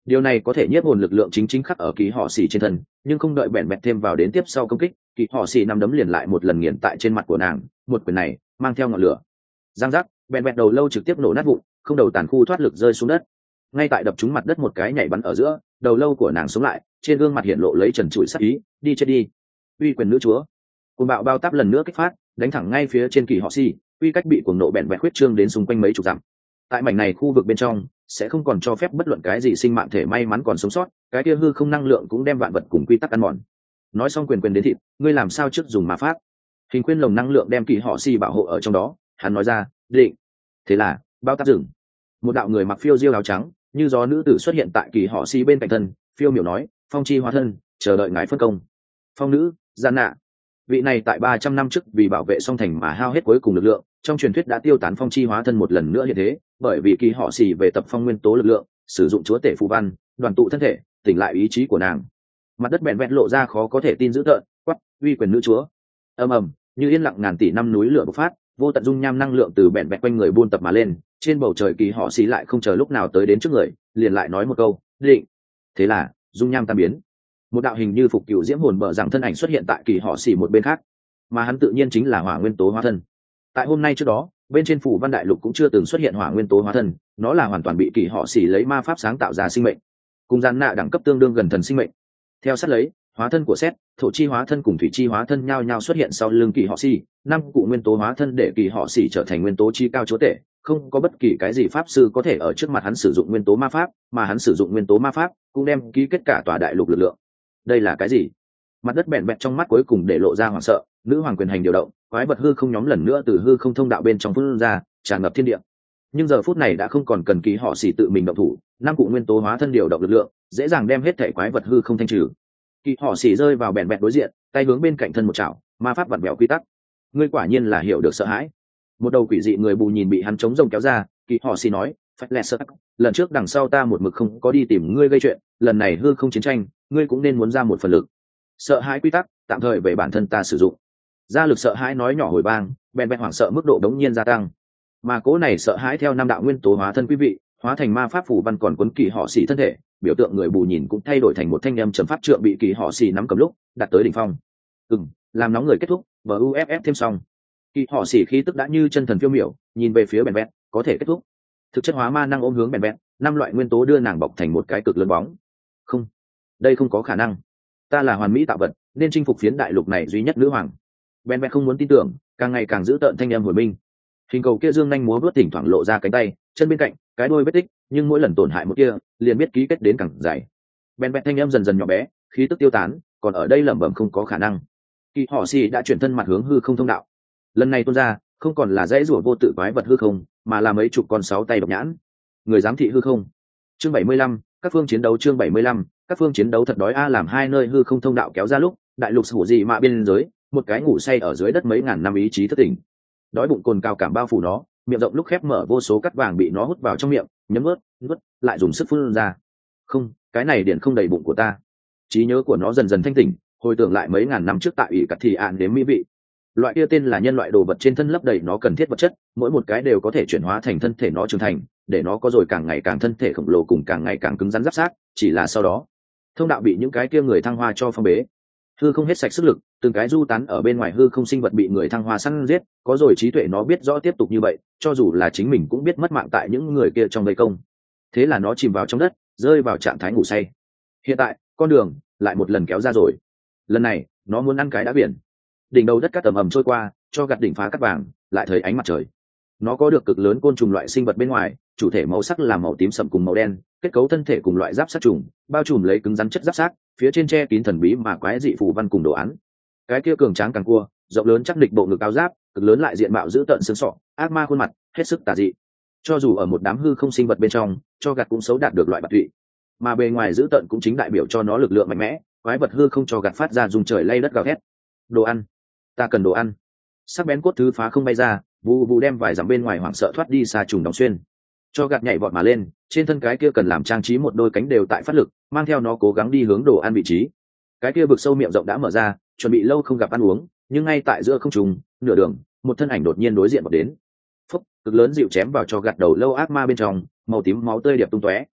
Điều này có thể nhiếp hồn lực lượng chính chính khắc ở kỳ họ xỉ trên thân, nhưng không đợi bẹn bẹt thêm vào đến tiếp sau công kích, kỳ họ xỉ nằm đấm liền lại một lần nghiền tại trên mặt của nàng, một quyền này mang theo ngọn lửa. Giang giác, bẹn bẹt đầu lâu trực tiếp nổ nát vụn, không đầu tàn khu thoát lực rơi xuống đất. Ngay tại đập trúng mặt đất một cái nhảy bắn ở giữa, đầu lâu của nàng sống lại, trên gương mặt hiện lộ lấy trần trụi sắc ý, đi chết đi. Uy quyền nữ chúa. Cuồng bạo bao táp lần nữa kích phát, đánh thẳng ngay phía trên kỳ họ xỉ, uy cách bị cuồng nộ bẹn bẹt khuyết trương đến xung quanh mấy chục dặm. Tại mảnh này khu vực bên trong sẽ không còn cho phép bất luận cái gì sinh mạng thể may mắn còn sống sót, cái kia hư không năng lượng cũng đem vạn vật cùng quy tắc ăn mòn. Nói xong quyền quyền đến thịt, ngươi làm sao trước dùng ma pháp? Hình khuyên lồng năng lượng đem kỳ họ xỉ bảo hộ ở trong đó, hắn nói ra, định. Thế là bao táp rừng, một đạo người mặc phiêu diêu áo trắng như gió nữ tử xuất hiện tại kỳ họ xỉ bên cạnh thân, phiêu miểu nói, phong chi hóa thân, chờ đợi ngài phân công. Phong nữ, gian nạ. Vị này tại ba trăm năm trước vì bảo vệ song thành mà hao hết cuối cùng lực lượng, trong truyền thuyết đã tiêu tán phong chi hóa thân một lần nữa như thế, bởi vì kỳ họ xỉ về tập phong nguyên tố lực lượng, sử dụng chúa tể phù văn, đoàn tụ thân thể, tỉnh lại ý chí của nàng. Mặt đất bèn vẹn lộ ra khó có thể tin dữ tợn, quắc, uy quyền nữ chúa. Ầm ầm, như yên lặng ngàn tỷ năm núi lửa bộc phát, vô tận dung nham năng lượng từ bèn vẹn quanh người buôn tập mà lên, trên bầu trời kỳ họ xỉ lại không chờ lúc nào tới đến trước người, liền lại nói một câu, định. Thế là, dung nham tan biến. Một đạo hình như phục cửu diễm hồn bờ rằng thân ảnh xuất hiện tại kỳ họ xỉ một bên khác, mà hắn tự nhiên chính là hỏa nguyên tố hóa thân. Tại hôm nay trước đó, bên trên phủ văn đại lục cũng chưa từng xuất hiện hỏa nguyên tố hóa thân, nó là hoàn toàn bị kỳ họ xỉ lấy ma pháp sáng tạo ra sinh mệnh, cùng gian nạ đẳng cấp tương đương gần thần sinh mệnh. Theo sát lấy, hóa thân của Sét, thổ chi hóa thân cùng thủy chi hóa thân nhao nhao xuất hiện sau lưng kỳ họ xỉ, năm cụ nguyên tố hóa thân để kỳ họ xỉ trở thành nguyên tố chi cao chúa tể, không có bất kỳ cái gì pháp sư có thể ở trước mặt hắn sử dụng nguyên tố ma pháp, mà hắn sử dụng nguyên tố ma pháp cũng đem ký kết cả tòa đại lục lực lượng. Đây là cái gì? Mặt đất bẹn bẹn trong mắt cuối cùng để lộ ra hoảng sợ, nữ hoàng quyền hành điều động, quái vật hư không nhóm lần nữa từ hư không thông đạo bên trong phun ra, tràn ngập thiên địa. Nhưng giờ phút này đã không còn cần kỳ họ xỉ tự mình động thủ, năm cụ nguyên tố hóa thân điều động lực lượng, dễ dàng đem hết thể quái vật hư không thanh trừ. Kỳ họ xỉ rơi vào bẹn bẹn đối diện, tay hướng bên cạnh thân một chảo, ma pháp vặn vẹo quy tắc. Ngươi quả nhiên là hiểu được sợ hãi. Một đầu quỷ dị người bù nhìn bị hắn chống rồng kéo ra, kỳ họ xỉ nói, phách lẹ sợ. Lần trước đằng sau ta một mực không có đi tìm ngươi gây chuyện, lần này hư không chiến tranh, ngươi cũng nên muốn ra một phần lực. Sợ hãi quy tắc, tạm thời về bản thân ta sử dụng. Gia lực sợ hãi nói nhỏ hồi bang, bèn bèn hoảng sợ mức độ đống nhiên gia tăng, mà cố này sợ hãi theo năm đạo nguyên tố hóa thân quý vị, hóa thành ma pháp phủ văn còn quấn kỳ họ xỉ thân thể, biểu tượng người bù nhìn cũng thay đổi thành một thanh âm trầm pháp trượng bị kỳ họ xỉ nắm cầm lúc đạt tới đỉnh phong. Ừm, làm nóng người kết thúc, bờ u ép ép thêm xong. Kỳ họ xỉ khí tức đã như chân thần phiêu miểu, nhìn về phía bèn bèn, có thể kết thúc. Thực chất hóa ma năng ôm hướng bèn bèn, năm loại nguyên tố đưa nàng bọc thành một cái cực lớn bóng. Không, đây không có khả năng. Ta là hoàn mỹ tạo vật, nên chinh phục phiến đại lục này duy nhất nữ hoàng. Ben Ben không muốn tin tưởng, càng ngày càng giữ tợn thanh âm hồi minh. Hình cầu kia dương nhanh múa vuốt thỉnh thoảng lộ ra cánh tay, chân bên cạnh, cái đuôi vết tích, nhưng mỗi lần tổn hại một kia, liền biết ký kết đến càng dày. Ben Ben thanh âm dần dần nhỏ bé, khí tức tiêu tán, còn ở đây lẩm bẩm không có khả năng. Kỳ họ xì đã chuyển thân mặt hướng hư không thông đạo. Lần này tuôn ra, không còn là dãy rủa vô tự quái vật hư không, mà là mấy chục con sáu tay độc nhãn. Người giám thị hư không. Chương bảy mươi lăm, các phương chiến đấu chương bảy mươi lăm, các phương chiến đấu thật đói a làm hai nơi hư không thông đạo kéo ra lúc, đại lục hủ gì mà biên giới, một cái ngủ say ở dưới đất mấy ngàn năm ý chí thất tỉnh. Đói bụng cồn cao cảm bao phủ nó, miệng rộng lúc khép mở vô số cắt vàng bị nó hút vào trong miệng, nhấm nuốt, nuốt, lại dùng sức phun ra. Không, cái này điện không đầy bụng của ta. Trí nhớ của nó dần dần thanh tỉnh, hồi tưởng lại mấy ngàn năm trước tại ủy cắt thì ạn đến mỹ vị. Loại kia tên là nhân loại đồ vật trên thân lấp đầy nó cần thiết vật chất, mỗi một cái đều có thể chuyển hóa thành thân thể nó trưởng thành, để nó có rồi càng ngày càng thân thể khổng lồ cùng càng ngày càng cứng rắn giáp sát, chỉ là sau đó, thông đạo bị những cái kia người thăng hoa cho phong bế. Hư không hết sạch sức lực, từng cái du tán ở bên ngoài hư không sinh vật bị người thăng hoa săn giết, có rồi trí tuệ nó biết rõ tiếp tục như vậy, cho dù là chính mình cũng biết mất mạng tại những người kia trong vây công. Thế là nó chìm vào trong đất, rơi vào trạng thái ngủ say. Hiện tại, con đường lại một lần kéo ra rồi. Lần này, nó muốn ăn cái đá biển. Đỉnh đầu đất cát tầm ầm trôi qua, cho gặt đỉnh phá cát vàng, lại thấy ánh mặt trời. Nó có được cực lớn côn trùng loại sinh vật bên ngoài, chủ thể màu sắc là màu tím sậm cùng màu đen, kết cấu thân thể cùng loại giáp sát trùng, bao trùm lấy cứng rắn chất giáp sát, phía trên che kín thần bí mà quái dị phù văn cùng đồ án. Cái kia cường tráng càng cua, rộng lớn chắc địch bộ ngực cao giáp, cực lớn lại diện mạo dữ tợn xương sọ, ác ma khuôn mặt, hết sức tà dị. Cho dù ở một đám hư không sinh vật bên trong, cho gặt cũng xấu đạt được loại bạc tụy, mà bề ngoài dữ tợn cũng chính đại biểu cho nó lực lượng mạnh mẽ. Quái vật hư không cho gặt phát ra dùng trời lay đất gào thét. Đồ ăn, ta cần đồ ăn. Sắc bén cốt thứ phá không bay ra, vù vù đem vài dặm bên ngoài hoảng sợ thoát đi xa trùng đóng xuyên. Cho gặt nhảy vọt mà lên, trên thân cái kia cần làm trang trí một đôi cánh đều tại phát lực, mang theo nó cố gắng đi hướng đồ ăn vị trí. Cái kia vực sâu miệng rộng đã mở ra, chuẩn bị lâu không gặp ăn uống, nhưng ngay tại giữa không trung, nửa đường, một thân ảnh đột nhiên đối diện vào đến. Phúc, cực lớn dịu chém vào cho gặt đầu lâu ác ma bên trong, màu tím máu tươi điệp tung tóe,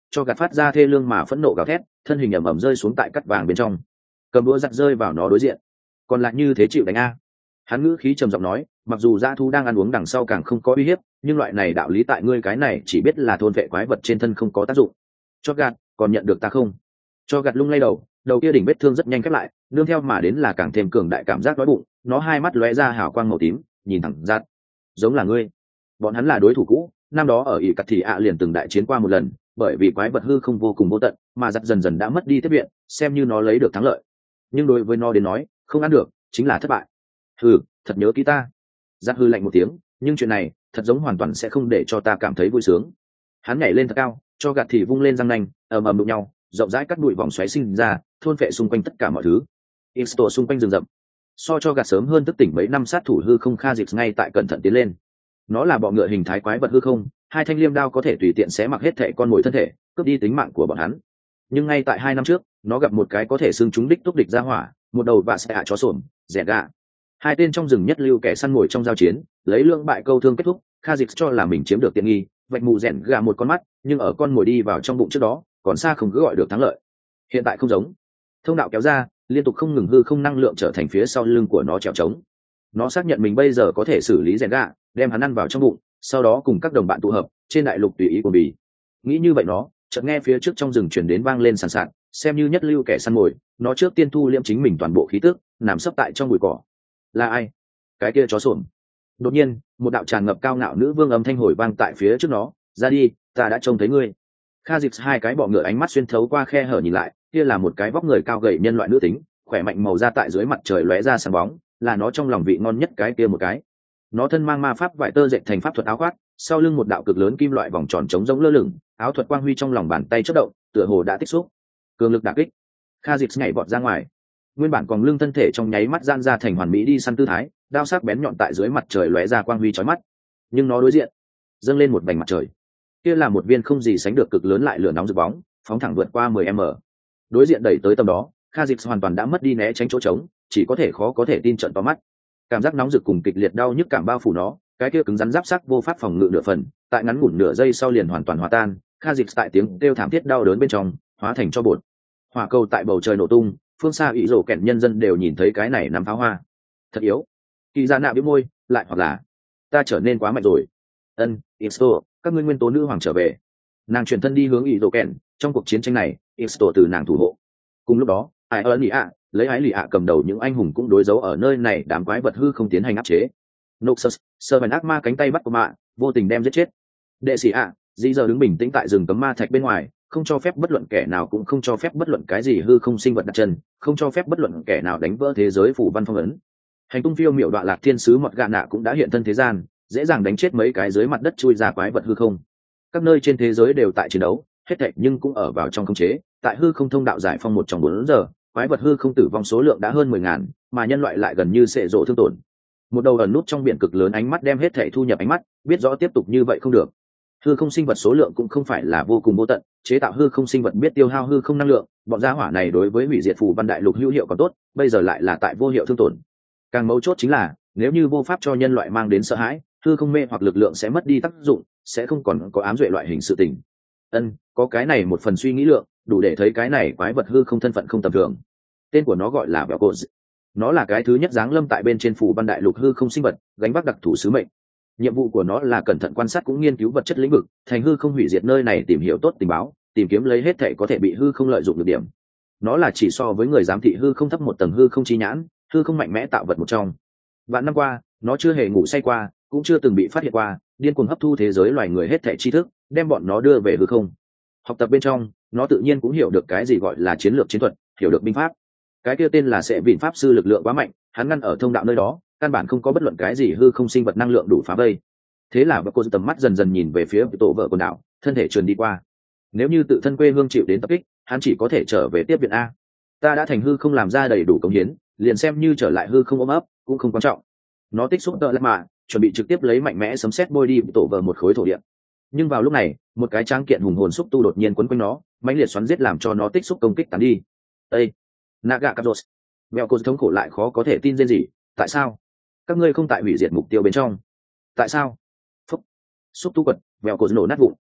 cho gạt phát ra thê lương mà phẫn nộ gào thét, thân hình ẩm ẩm rơi xuống tại cắt vàng bên trong. Cầm đũa giặt rơi vào nó đối diện. Còn lại như thế chịu đánh a. Hắn ngữ khí trầm giọng nói, mặc dù dã thú đang ăn uống đằng sau càng không có uy hiếp, nhưng loại này đạo lý tại ngươi cái này chỉ biết là thôn vệ quái vật trên thân không có tác dụng. Cho gạt, còn nhận được ta không? Cho gạt lung lay đầu, đầu kia đỉnh vết thương rất nhanh khép lại, nương theo mà đến là càng thêm cường đại cảm giác đói bụng, nó hai mắt lóe ra hào quang màu tím, nhìn thẳng giặt. Giống là ngươi. Bọn hắn là đối thủ cũ, năm đó ở ỷ cắt thì ạ liền từng đại chiến qua một lần, bởi vì quái vật hư không vô cùng vô tận, mà giặt dần dần đã mất đi tiếp viện, xem như nó lấy được thắng lợi. Nhưng đối với nó đến nói, không ăn được, chính là thất bại. Hừ, thật nhớ kỹ ta. Giặt hư lạnh một tiếng, nhưng chuyện này thật giống hoàn toàn sẽ không để cho ta cảm thấy vui sướng. Hắn nhảy lên thật cao, cho gạt thì vung lên răng nanh, ầm ầm đụng nhau, rộng rãi cắt bụi vòng xoáy sinh ra, thôn vệ xung quanh tất cả mọi thứ. Isto xung quanh rừng rậm, so cho gạt sớm hơn thức tỉnh mấy năm sát thủ hư không Kha Dịch ngay tại cẩn thận tiến lên. Nó là bọ ngựa hình thái quái vật hư không, hai thanh liêm đao có thể tùy tiện xé mặc hết thệ con mồi thân thể, cướp đi tính mạng của bọn hắn. Nhưng ngay tại hai năm trước, nó gặp một cái có thể xương chúng đích túc địch ra hỏa, một đầu vạ sẽ hạ chó sổm, rẻ gà. Hai tên trong rừng nhất lưu kẻ săn mồi trong giao chiến, lấy lưỡng bại câu thương kết thúc. Kha Dịch cho là mình chiếm được tiện nghi, vạch mù rèn gà một con mắt, nhưng ở con mồi đi vào trong bụng trước đó, còn xa không cứ gọi được thắng lợi. Hiện tại không giống, thông đạo kéo ra, liên tục không ngừng hư không năng lượng trở thành phía sau lưng của nó trèo trống. Nó xác nhận mình bây giờ có thể xử lý rèn gà, đem hắn ăn vào trong bụng, sau đó cùng các đồng bạn tụ hợp trên đại lục tùy ý của bì. Nghĩ như vậy nó chợt nghe phía trước trong rừng chuyển đến vang lên sàn sạt, xem như nhất lưu kẻ săn mồi, nó trước tiên thu liễm chính mình toàn bộ khí tức, nằm sấp tại trong bụi cỏ. Là ai? Cái kia chó sổm. Đột nhiên một đạo tràn ngập cao ngạo nữ vương âm thanh hồi vang tại phía trước nó, ra đi, ta đã trông thấy ngươi. Kha Dịch hai cái bọ ngựa ánh mắt xuyên thấu qua khe hở nhìn lại, kia là một cái vóc người cao gầy nhân loại nữ tính, khỏe mạnh màu da tại dưới mặt trời lóe ra sáng bóng, là nó trong lòng vị ngon nhất cái kia một cái. Nó thân mang ma pháp vải tơ dệt thành pháp thuật áo khoác, sau lưng một đạo cực lớn kim loại vòng tròn chống giống lơ lửng, áo thuật quang huy trong lòng bàn tay chớp động, tựa hồ đã tích xúc cường lực đả kích. Kha Dịch nhảy vọt ra ngoài, nguyên bản còn lưng thân thể trong nháy mắt gian ra thành hoàn mỹ đi săn tư thái, đao sắc bén nhọn tại dưới mặt trời lóe ra quang huy chói mắt. Nhưng nó đối diện dâng lên một vành mặt trời, kia là một viên không gì sánh được cực lớn lại lửa nóng rực bóng, phóng thẳng vượt qua mười mét. Đối diện đẩy tới tầm đó, Kha Dịch hoàn toàn đã mất đi né tránh chỗ trống, chỉ có thể khó có thể tin trận to mắt. Cảm giác nóng rực cùng kịch liệt đau nhức cảm bao phủ nó, cái kia cứng rắn giáp sắc vô pháp phòng ngự nửa phần, tại ngắn ngủn nửa giây sau liền hoàn toàn hòa tan. Kha Dịch tại tiếng kêu thảm thiết đau đớn bên trong hóa thành cho bột. Hỏa cầu tại bầu trời nổ tung, phương xa ý rổ kẹn nhân dân đều nhìn thấy cái này nắm pháo hoa. Thật yếu. Kỳ Gia nạ bĩu môi, lại hoặc là ta trở nên quá mạnh rồi. Ân, Isto, các ngươi nguyên tố nữ hoàng trở về. Nàng chuyển thân đi hướng ý rổ kẹn, trong cuộc chiến tranh này, Isto từ nàng thủ hộ. Cùng lúc đó, ai ơn lì ạ, lấy ái lì ạ cầm đầu những anh hùng cũng đối dấu ở nơi này, đám quái vật hư không tiến hành áp chế. Noxus, sơ vần ác ma cánh tay bắt của mạ, vô tình đem giết chết. Đệ sĩ ạ, dĩ giờ đứng bình tĩnh tại rừng cấm ma thạch bên ngoài, không cho phép bất luận kẻ nào, cũng không cho phép bất luận cái gì hư không sinh vật đặt chân, không cho phép bất luận kẻ nào đánh vỡ thế giới phủ văn phong ấn. Hành tung phiêu miểu đoạn lạc thiên sứ mọt gạ nạ cũng đã hiện thân thế gian, dễ dàng đánh chết mấy cái dưới mặt đất chui ra quái vật hư không. Các nơi trên thế giới đều tại chiến đấu, hết thảy nhưng cũng ở vào trong khống chế. Tại hư không thông đạo giải phong một trong bốn giờ, quái vật hư không tử vong số lượng đã hơn mười ngàn, mà nhân loại lại gần như sẽ rộ thương tổn. Một đầu ẩn nút trong biển cực lớn ánh mắt đem hết thảy thu nhập ánh mắt, biết rõ tiếp tục như vậy không được. Hư không sinh vật số lượng cũng không phải là vô cùng vô tận, chế tạo hư không sinh vật biết tiêu hao hư không năng lượng, bọn gia hỏa này đối với hủy diệt phù văn đại lục hữu hiệu còn tốt, bây giờ lại là tại vô hiệu thương tổn. Càng mấu chốt chính là, nếu như vô pháp cho nhân loại mang đến sợ hãi, hư không mê hoặc lực lượng sẽ mất đi tác dụng, sẽ không còn có ám duệ loại hình sự tình. Ân, có cái này một phần suy nghĩ lượng, đủ để thấy cái này quái vật hư không thân phận không tầm thường. Tên của nó gọi là Bẹo Cột. Nó là cái thứ nhất giáng lâm tại bên trên phủ văn đại lục hư không sinh vật, gánh vác đặc thù sứ mệnh. Nhiệm vụ của nó là cẩn thận quan sát cũng nghiên cứu vật chất lĩnh vực, thành hư không hủy diệt nơi này, tìm hiểu tốt tình báo, tìm kiếm lấy hết thảy có thể bị hư không lợi dụng được điểm. Nó là chỉ so với người giám thị hư không thấp một tầng hư không chi nhãn, hư không mạnh mẽ tạo vật một trong. Vạn năm qua, nó chưa hề ngủ say qua, cũng chưa từng bị phát hiện qua, điên cuồng hấp thu thế giới loài người hết thảy tri thức, đem bọn nó đưa về hư không. Học tập bên trong, nó tự nhiên cũng hiểu được cái gì gọi là chiến lược chiến thuật, hiểu được binh pháp. Cái kia tên là sẽ vịn pháp sư lực lượng quá mạnh, hắn ngăn ở thông đạo nơi đó, căn bản không có bất luận cái gì hư không sinh vật năng lượng đủ phá vây. Thế là bà cô tầm mắt dần dần nhìn về phía tổ vợ quần đảo, thân thể trườn đi qua. Nếu như tự thân quê hương chịu đến tập kích, hắn chỉ có thể trở về tiếp viện a. Ta đã thành hư không làm ra đầy đủ công hiến, liền xem như trở lại hư không ôm ấp cũng không quan trọng. Nó tích xúc đợi lại mà chuẩn bị trực tiếp lấy mạnh mẽ sấm sét bôi đi tổ vợ một khối thổ địa. Nhưng vào lúc này, một cái tráng kiện hùng hồn xúc tu đột nhiên quấn quanh nó, mãnh liệt xoắn giết làm cho nó tích xúc công kích tán đi. Ê, Naga Capdos, mèo cô thống khổ lại khó có thể tin, dên gì? Tại sao các ngươi không tại hủy diệt mục tiêu bên trong? Tại sao? Phúc, xúc tu quật, mèo cô nổ nát vụn.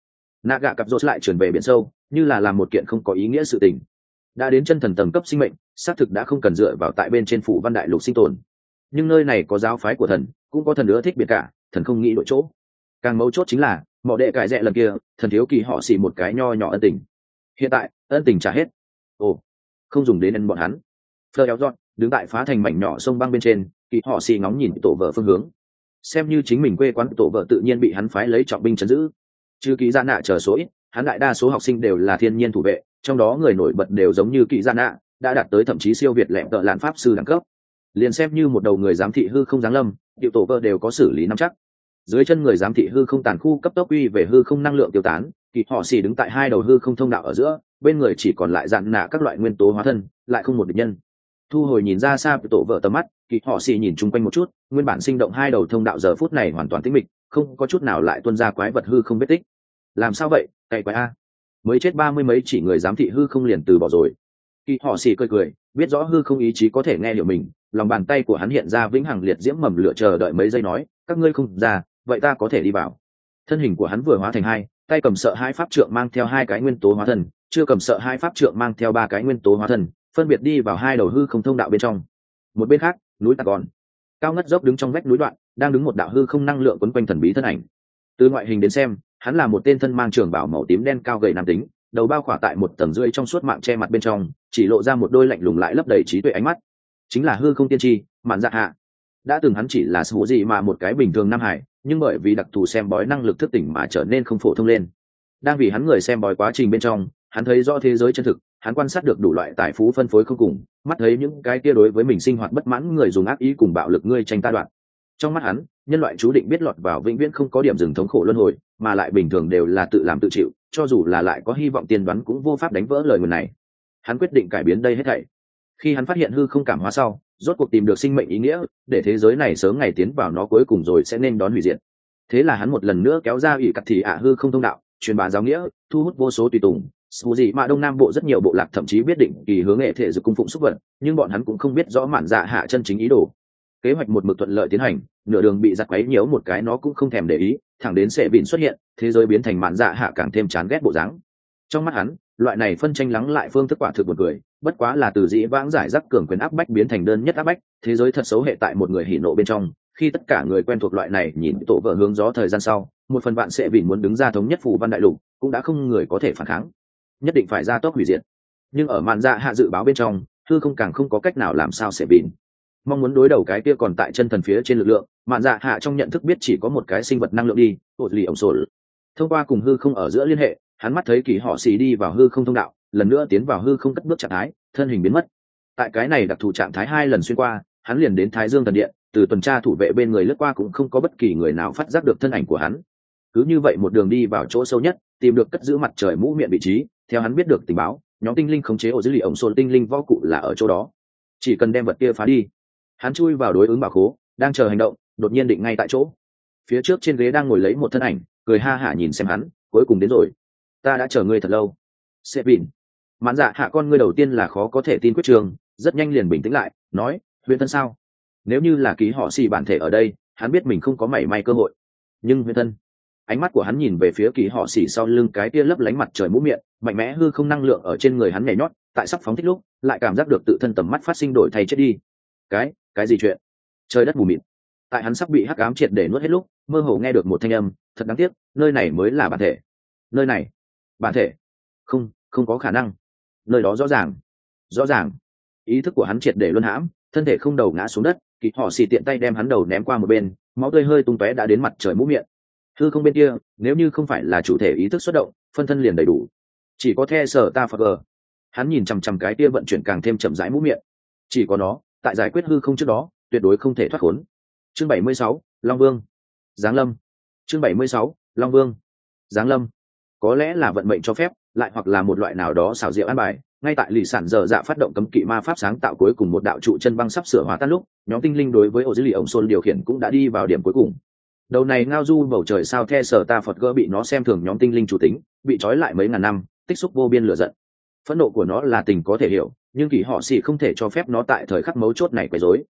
nạ gạ cặp rốt lại chuyển về biển sâu, như là làm một kiện không có ý nghĩa sự tình. Đã đến chân thần tầng cấp sinh mệnh, xác thực đã không cần dựa vào tại bên trên phủ văn đại lục sinh tồn. Nhưng nơi này có giáo phái của thần, cũng có thần ưa thích biệt cả, thần không nghĩ đổi chỗ. Càng mấu chốt chính là mọ đệ cải rẽ lần kia, thần thiếu kỳ họ xì một cái nho nhỏ ân tình. Hiện tại ân tình trả hết. Ồ, không dùng đến ân bọn hắn. Fleur éo dọn đứng tại phá thành mảnh nhỏ sông băng bên trên, kỳ họ xì ngóng nhìn tổ vợ phương hướng. Xem như chính mình quê quán tổ vợ tự nhiên bị hắn phái lấy trọng binh trấn giữ. Trừ kỳ gia nạ chờ số ít, hắn đại đa số học sinh đều là thiên nhiên thủ vệ, trong đó người nổi bật đều giống như kỳ gia nạ, đã đạt tới thậm chí siêu việt lẹm tợ lạn pháp sư đẳng cấp. Liền xem như một đầu người giám thị hư không giáng lâm, tiểu tổ vợ đều có xử lý nắm chắc. Dưới chân người giám thị hư không tàn khu cấp tốc uy về hư không năng lượng tiêu tán, kỳ họ xì đứng tại hai đầu hư không thông đạo ở giữa, bên người chỉ còn lại dạn nạ các loại nguyên tố hóa thân, lại không một địch nhân. Thu hồi nhìn ra xa tổ vợ tầm mắt, kỳ họ xì nhìn chung quanh một chút, nguyên bản sinh động hai đầu thông đạo giờ phút này hoàn toàn tĩnh mịch, không có chút nào lại tuôn ra quái vật hư không vết tích. Làm sao vậy, cày quái a? Mới chết ba mươi mấy chỉ người giám thị hư không liền từ bỏ rồi. Kỳ họ xì cười cười, biết rõ hư không ý chí có thể nghe hiểu mình, lòng bàn tay của hắn hiện ra vĩnh hằng liệt diễm mầm lửa chờ đợi mấy giây nói, các ngươi không ra, vậy ta có thể đi vào. Thân hình của hắn vừa hóa thành hai, tay cầm sợ hai pháp trượng mang theo hai cái nguyên tố hóa thân, chưa cầm sợ hai pháp trượng mang theo ba cái nguyên tố hóa thân, phân biệt đi vào hai đầu hư không thông đạo bên trong. Một bên khác, núi Tạc Gòn, cao ngất dốc đứng trong vách núi đoạn, đang đứng một đạo hư không năng lượng quấn quanh thần bí thân ảnh. Từ ngoại hình đến xem, hắn là một tên thân mang trường bào màu tím đen cao gầy nam tính, đầu bao khỏa tại một tầng rưỡi trong suốt mạng che mặt bên trong, chỉ lộ ra một đôi lạnh lùng lại lấp đầy trí tuệ ánh mắt. Chính là hư không tiên tri, Mạn Dạ Hạ. Đã từng hắn chỉ là số gì mà một cái bình thường nam hải, nhưng bởi vì đặc thù xem bói năng lực thức tỉnh mà trở nên không phổ thông lên. Đang vì hắn người xem bói quá trình bên trong, hắn thấy rõ thế giới chân thực, hắn quan sát được đủ loại tài phú phân phối không cùng, mắt thấy những cái kia đối với mình sinh hoạt bất mãn người dùng ác ý cùng bạo lực ngươi tranh ta đoạn. Trong mắt hắn, nhân loại chú định biết lọt vào vĩnh viễn không có điểm dừng thống khổ luân hồi, mà lại bình thường đều là tự làm tự chịu, cho dù là lại có hy vọng tiên đoán cũng vô pháp đánh vỡ lời nguyền này. Hắn quyết định cải biến đây hết thảy. Khi hắn phát hiện hư không cảm hóa sau, rốt cuộc tìm được sinh mệnh ý nghĩa, để thế giới này sớm ngày tiến vào nó cuối cùng rồi sẽ nên đón hủy diệt. Thế là hắn một lần nữa kéo ra ủy cắt thì ạ hư không thông đạo, truyền bá giáo nghĩa, thu hút vô số tùy tùng. Dù gì mà đông nam bộ rất nhiều bộ lạc thậm chí biết định kỳ hướng nghệ thể dục cung phụng xúc vật, nhưng bọn hắn cũng không biết rõ Mạn Dạ Hạ chân chính ý đồ. Kế hoạch một mực thuận lợi tiến hành, nửa đường bị giặc quấy nhiễu một cái nó cũng không thèm để ý, thẳng đến sẽ bỉn xuất hiện, thế giới biến thành Mạn Dạ Hạ càng thêm chán ghét bộ dáng. Trong mắt hắn, loại này phân tranh lắng lại phương thức quả thực một người, bất quá là từ dĩ vãng giải rác cường quyền áp bách biến thành đơn nhất áp bách, thế giới thật xấu hệ tại một người hỉ nộ bên trong. Khi tất cả người quen thuộc loại này nhìn tổ vợ hướng gió thời gian sau, một phần bạn sẽ bỉn muốn đứng ra thống nhất phù văn đại lục, cũng đã không người có thể phản kháng, nhất định phải ra tốc hủy diệt. Nhưng ở Mạn Dạ Hạ dự báo bên trong, hư không càng không có cách nào làm sao sẽ bỉn mong muốn đối đầu cái kia còn tại chân thần phía trên lực lượng. Mạn Dạ Hạ trong nhận thức biết chỉ có một cái sinh vật năng lượng đi, ột lì ổng sổ. Thông qua cùng hư không ở giữa liên hệ, hắn mắt thấy kỳ họ xì đi vào hư không thông đạo, lần nữa tiến vào hư không cất bước trạng thái, thân hình biến mất. Tại cái này đặc thù trạng thái hai lần xuyên qua, hắn liền đến Thái Dương thần điện, từ tuần tra thủ vệ bên người lướt qua cũng không có bất kỳ người nào phát giác được thân ảnh của hắn. Cứ như vậy một đường đi vào chỗ sâu nhất, tìm được cất giữ mặt trời mũ miệng vị trí. Theo hắn biết được tình báo, nhóm tinh linh khống chế ổ dữ liệu ổng sồn tinh linh võ cụ là ở chỗ đó, chỉ cần đem vật kia phá đi. Hắn chui vào đối ứng bảo khố, đang chờ hành động, đột nhiên định ngay tại chỗ. Phía trước trên ghế đang ngồi lấy một thân ảnh, cười ha hả nhìn xem hắn, cuối cùng đến rồi. Ta đã chờ ngươi thật lâu. Sẽ bỉn. Mạn Dạ Hạ con ngươi đầu tiên là khó có thể tin quyết trường, rất nhanh liền bình tĩnh lại, nói, Huyền Thân sao? Nếu như là ký họ xì bản thể ở đây, hắn biết mình không có mảy may cơ hội. Nhưng Huyền Thân, ánh mắt của hắn nhìn về phía kỳ họ xì sau lưng cái kia lấp lánh mặt trời mũ miệng, mạnh mẽ hư không năng lượng ở trên người hắn nhảy nhót, tại sắp phóng thích lúc, lại cảm giác được tự thân tầm mắt phát sinh đổi thay chết đi. Cái, cái gì chuyện? Trời đất mù mịt. Tại hắn sắp bị hắc ám triệt để nuốt hết lúc, mơ hồ nghe được một thanh âm, thật đáng tiếc, nơi này mới là bản thể. Nơi này? Bản thể? Không, không có khả năng. Nơi đó rõ ràng. Rõ ràng. Ý thức của hắn triệt để luân hãm, thân thể không đầu ngã xuống đất, kỳ họ xì tiện tay đem hắn đầu ném qua một bên, máu tươi hơi tung tóe đã đến mặt trời mũ miệng. Hư không bên kia, nếu như không phải là chủ thể ý thức xuất động, phân thân liền đầy đủ. Chỉ có the sở ta phật gờ. Hắn nhìn chằm chằm cái kia vận chuyển càng thêm chậm rãi mũ miệng. Chỉ có nó, tại giải quyết hư không trước đó, tuyệt đối không thể thoát khốn. Chương bảy mươi sáu, Long Vương. Giáng lâm. Chương bảy mươi sáu, Long Vương. Giáng lâm. Có lẽ là vận mệnh cho phép, lại hoặc là một loại nào đó xảo diệu an bài, ngay tại lì sản dở dạ phát động cấm kỵ ma pháp sáng tạo cuối cùng một đạo trụ chân băng sắp sửa hóa tan lúc, nhóm tinh linh đối với ô dữ liệu ổng xôn điều khiển cũng đã đi vào điểm cuối cùng. Đầu này ngao du bầu trời sao the sở ta phật gỡ bị nó xem thường nhóm tinh linh chủ tính, bị trói lại mấy ngàn năm, tích xúc vô biên lửa giận. Phẫn nộ của nó là tình có thể hiểu, nhưng kỳ họ xì không thể cho phép nó tại thời khắc mấu chốt này quấy rối.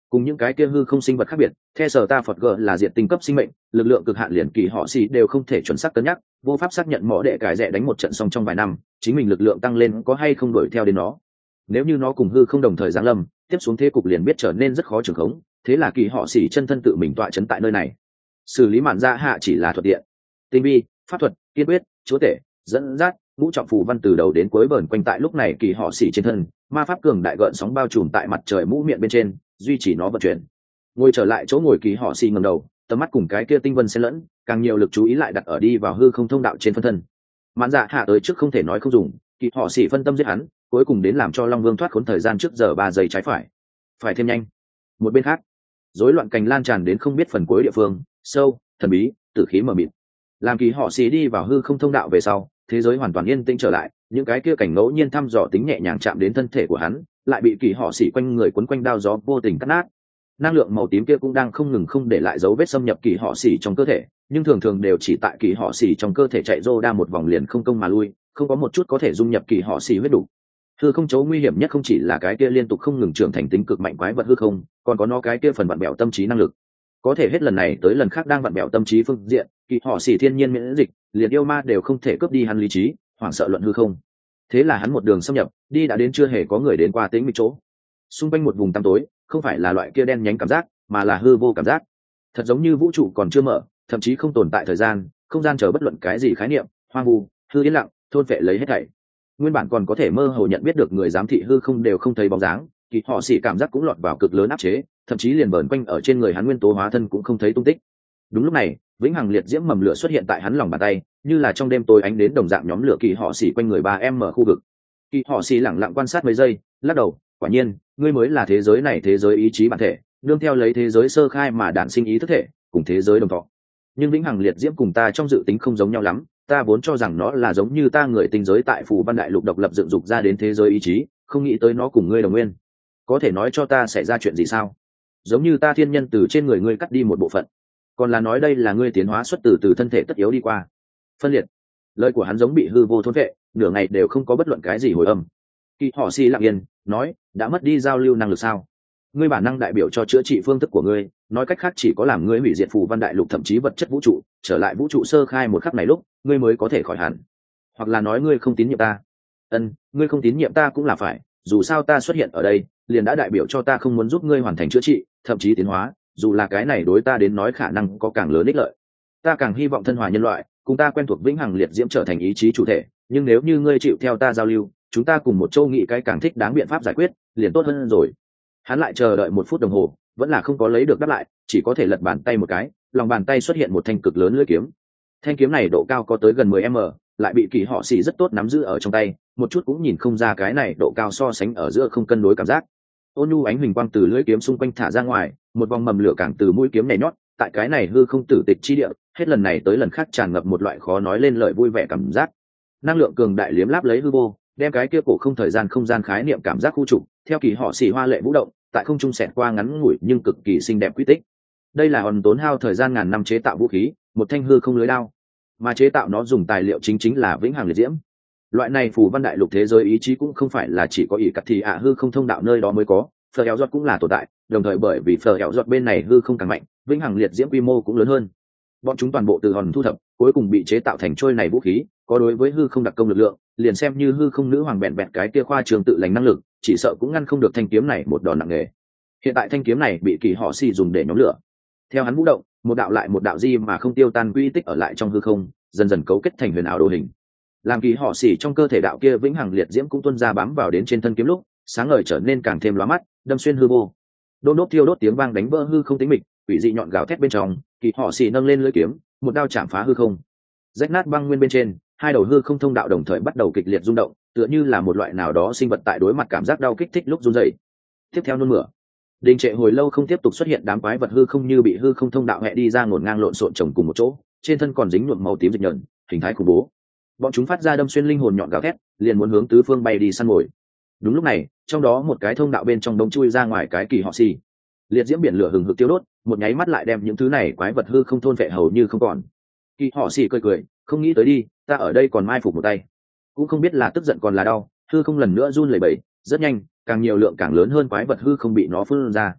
Cùng những cái kia hư không sinh vật khác biệt, The Sở Ta Phật G là diện tinh cấp sinh mệnh, lực lượng cực hạn liền kỳ họ xì đều không thể chuẩn xác cân nhắc, vô pháp xác nhận mỏ đệ cải rẻ đánh một trận xong trong vài năm, chính mình lực lượng tăng lên có hay không đuổi theo đến nó. Nếu như nó cùng hư không đồng thời giáng lâm, tiếp xuống thế cục liền biết trở nên rất khó trường khống, thế là kỳ họ xì chân thân tự mình tọa chấn tại nơi này. Xử lý mạn ra hạ chỉ là thuật điện, tinh vi, pháp thuật, kiên quyết, chúa tể, dẫn dắt, ngũ trọng phù văn từ đầu đến cuối bờn quanh tại lúc này kỳ họ xì trên thân, ma pháp cường đại gợn sóng bao trùm tại mặt trời mũ miệng bên trên, duy trì nó vận chuyển. Ngồi trở lại chỗ ngồi kỳ họ xì ngầm đầu, tầm mắt cùng cái kia tinh vân xen lẫn, càng nhiều lực chú ý lại đặt ở đi vào hư không thông đạo trên phân thân. Mạn dạ hạ tới trước không thể nói không dùng, kỳ họ xì phân tâm giết hắn, cuối cùng đến làm cho Long Vương thoát khốn thời gian trước giờ ba giây trái phải. Phải thêm nhanh. Một bên khác, rối loạn cành lan tràn đến không biết phần cuối địa phương, sâu, thần bí, tử khí mờ mịt. Làm kỳ họ xì đi vào hư không thông đạo về sau, thế giới hoàn toàn yên tĩnh trở lại, những cái kia cảnh ngẫu nhiên thăm dò tính nhẹ nhàng chạm đến thân thể của hắn, lại bị kỳ họ xì quanh người quấn quanh đao gió vô tình cắt nát. Năng lượng màu tím kia cũng đang không ngừng không để lại dấu vết xâm nhập kỳ họ xì trong cơ thể, nhưng thường thường đều chỉ tại kỳ họ xì trong cơ thể chạy rô đa một vòng liền không công mà lui, không có một chút có thể dung nhập kỳ họ xì huyết đủ. Hư không chấu nguy hiểm nhất không chỉ là cái kia liên tục không ngừng trưởng thành tính cực mạnh quái vật hư không, còn có nó cái kia phần vặn bẹo tâm trí năng lực. Có thể hết lần này tới lần khác đang vặn bẹo tâm trí phương diện, kỳ họ xì thiên nhiên miễn dịch, liền yêu ma đều không thể cướp đi hắn lý trí, hoảng sợ luận hư không. Thế là hắn một đường xâm nhập, đi đã đến chưa hề có người đến qua tĩnh mịch chỗ. Xung quanh một vùng tăm tối, không phải là loại kia đen nhánh cảm giác, mà là hư vô cảm giác. Thật giống như vũ trụ còn chưa mở, thậm chí không tồn tại thời gian, không gian chờ bất luận cái gì khái niệm, hoang vu, hư yên lặng, thôn phệ lấy hết thảy. Nguyên bản còn có thể mơ hồ nhận biết được người giám thị hư không đều không thấy bóng dáng, kỳ họ xì cảm giác cũng lọt vào cực lớn áp chế, thậm chí liền bờn quanh ở trên người hắn nguyên tố hóa thân cũng không thấy tung tích. Đúng lúc này, vĩnh hằng liệt diễm mầm lửa xuất hiện tại hắn lòng bàn tay, như là trong đêm tối ánh đến đồng dạng nhóm lửa kỳ họ xì quanh người ba em mở khu vực. Kỳ họ xì lẳng lặng quan sát mấy giây, lắc đầu, quả nhiên, ngươi mới là thế giới này thế giới ý chí bản thể, nương theo lấy thế giới sơ khai mà đản sinh ý thức thể, cùng thế giới đồng thọ. Nhưng vĩnh hằng liệt diễm cùng ta trong dự tính không giống nhau lắm, ta vốn cho rằng nó là giống như ta người tinh giới tại phù văn đại lục độc lập dựng dục ra đến thế giới ý chí, không nghĩ tới nó cùng ngươi đồng nguyên. Có thể nói cho ta xảy ra chuyện gì sao? Giống như ta thiên nhân từ trên người ngươi cắt đi một bộ phận, còn là nói đây là ngươi tiến hóa xuất từ từ thân thể tất yếu đi qua phân liệt. Lời của hắn giống bị hư vô thôn vệ, nửa ngày đều không có bất luận cái gì hồi âm. Kỳ họ xì lặng yên nói, đã mất đi giao lưu năng lực sao? Ngươi bản năng đại biểu cho chữa trị phương thức của ngươi, nói cách khác chỉ có làm ngươi hủy diệt phù văn đại lục thậm chí vật chất vũ trụ, trở lại vũ trụ sơ khai một khắc này lúc, ngươi mới có thể khỏi hẳn. Hoặc là nói ngươi không tín nhiệm ta. Ân, ngươi không tín nhiệm ta cũng là phải, dù sao ta xuất hiện ở đây, liền đã đại biểu cho ta không muốn giúp ngươi hoàn thành chữa trị, thậm chí tiến hóa, dù là cái này đối ta đến nói khả năng có càng lớn ích lợi. Ta càng hy vọng thân hòa nhân loại, cùng ta quen thuộc vĩnh hằng liệt diễm trở thành ý chí chủ thể, nhưng nếu như ngươi chịu theo ta giao lưu, chúng ta cùng một châu nghị cái càng thích đáng biện pháp giải quyết, liền tốt hơn rồi. Hắn lại chờ đợi một phút đồng hồ, vẫn là không có lấy được đáp lại, chỉ có thể lật bàn tay một cái, lòng bàn tay xuất hiện một thanh cực lớn lưỡi kiếm. Thanh kiếm này độ cao có tới gần mười mét, lại bị kỳ họ xì rất tốt nắm giữ ở trong tay, một chút cũng nhìn không ra cái này độ cao so sánh ở giữa không cân đối cảm giác. Ôn nhu ánh huỳnh quang từ lưỡi kiếm xung quanh thả ra ngoài, một vòng mầm lửa càng từ mũi kiếm nhảy nhót, tại cái này hư không tử tịch chi địa, hết lần này tới lần khác tràn ngập một loại khó nói lên lời vui vẻ cảm giác. Năng lượng cường đại liếm láp lấy hư vô, đem cái kia cổ không thời gian không gian khái niệm cảm giác khu trục, theo kỳ họ xì hoa lệ vũ động, tại không trung xẹt qua ngắn ngủi nhưng cực kỳ xinh đẹp quy tích. Đây là hòn tốn hao thời gian ngàn năm chế tạo vũ khí, một thanh hư không lưới đao, mà chế tạo nó dùng tài liệu chính chính là vĩnh hằng liệt diễm. Loại này phù văn đại lục thế giới ý chí cũng không phải là chỉ có ỷ cắt thì ạ hư không thông đạo nơi đó mới có, phở héo giọt cũng là tồn tại, đồng thời bởi vì phở héo giọt bên này hư không càng mạnh, vĩnh hằng liệt diễm quy mô cũng lớn hơn. Bọn chúng toàn bộ từ hòn thu thập, cuối cùng bị chế tạo thành trôi này vũ khí, có đối với hư không đặc công lực lượng, liền xem như hư không nữ hoàng bẹn bẹn cái kia khoa trường tự lành năng lực, chỉ sợ cũng ngăn không được thanh kiếm này một đòn nặng nề. Hiện tại thanh kiếm này bị kỳ họ xì dùng để nhóm lửa. Theo hắn vũ động, một đạo lại một đạo di mà không tiêu tan quy tích ở lại trong hư không, dần dần cấu kết thành huyền ảo đồ hình. Làm kỳ họ xì trong cơ thể đạo kia vĩnh hằng liệt diễm cũng tuôn ra bám vào đến trên thân kiếm lúc, sáng ngời trở nên càng thêm lóa mắt, đâm xuyên hư vô. Đôn đốt thiêu đốt tiếng vang đánh vỡ hư không tĩnh mịch, quỷ dị nhọn gào thét bên trong, kỳ họ xì nâng lên lưỡi kiếm, một đao chạm phá hư không. Rách nát băng nguyên bên trên, hai đầu hư không thông đạo đồng thời bắt đầu kịch liệt rung động, tựa như là một loại nào đó sinh vật tại đối mặt cảm giác đau kích thích lúc run rẩy. Tiếp theo nôn mửa. Đình trệ hồi lâu không tiếp tục xuất hiện đám quái vật hư không như bị hư không thông đạo hẹ đi ra ngổn ngang lộn xộn chồng cùng một chỗ, trên thân còn dính nhuộm màu tím dịch nhợn, hình thái khủng bố. Bọn chúng phát ra đâm xuyên linh hồn nhọn gào thét, liền muốn hướng tứ phương bay đi săn mồi. Đúng lúc này, trong đó một cái thông đạo bên trong đống chui ra ngoài cái kỳ họ xì. Liệt diễm biển lửa hừng hực tiêu đốt, một nháy mắt lại đem những thứ này quái vật hư không thôn phệ hầu như không còn. Kỳ họ xì cười cười, không nghĩ tới đi, ta ở đây còn mai phục một tay. Cũng không biết là tức giận còn là đau, hư không lần nữa run lẩy bẩy, rất nhanh, càng nhiều lượng càng lớn hơn quái vật hư không bị nó phun ra.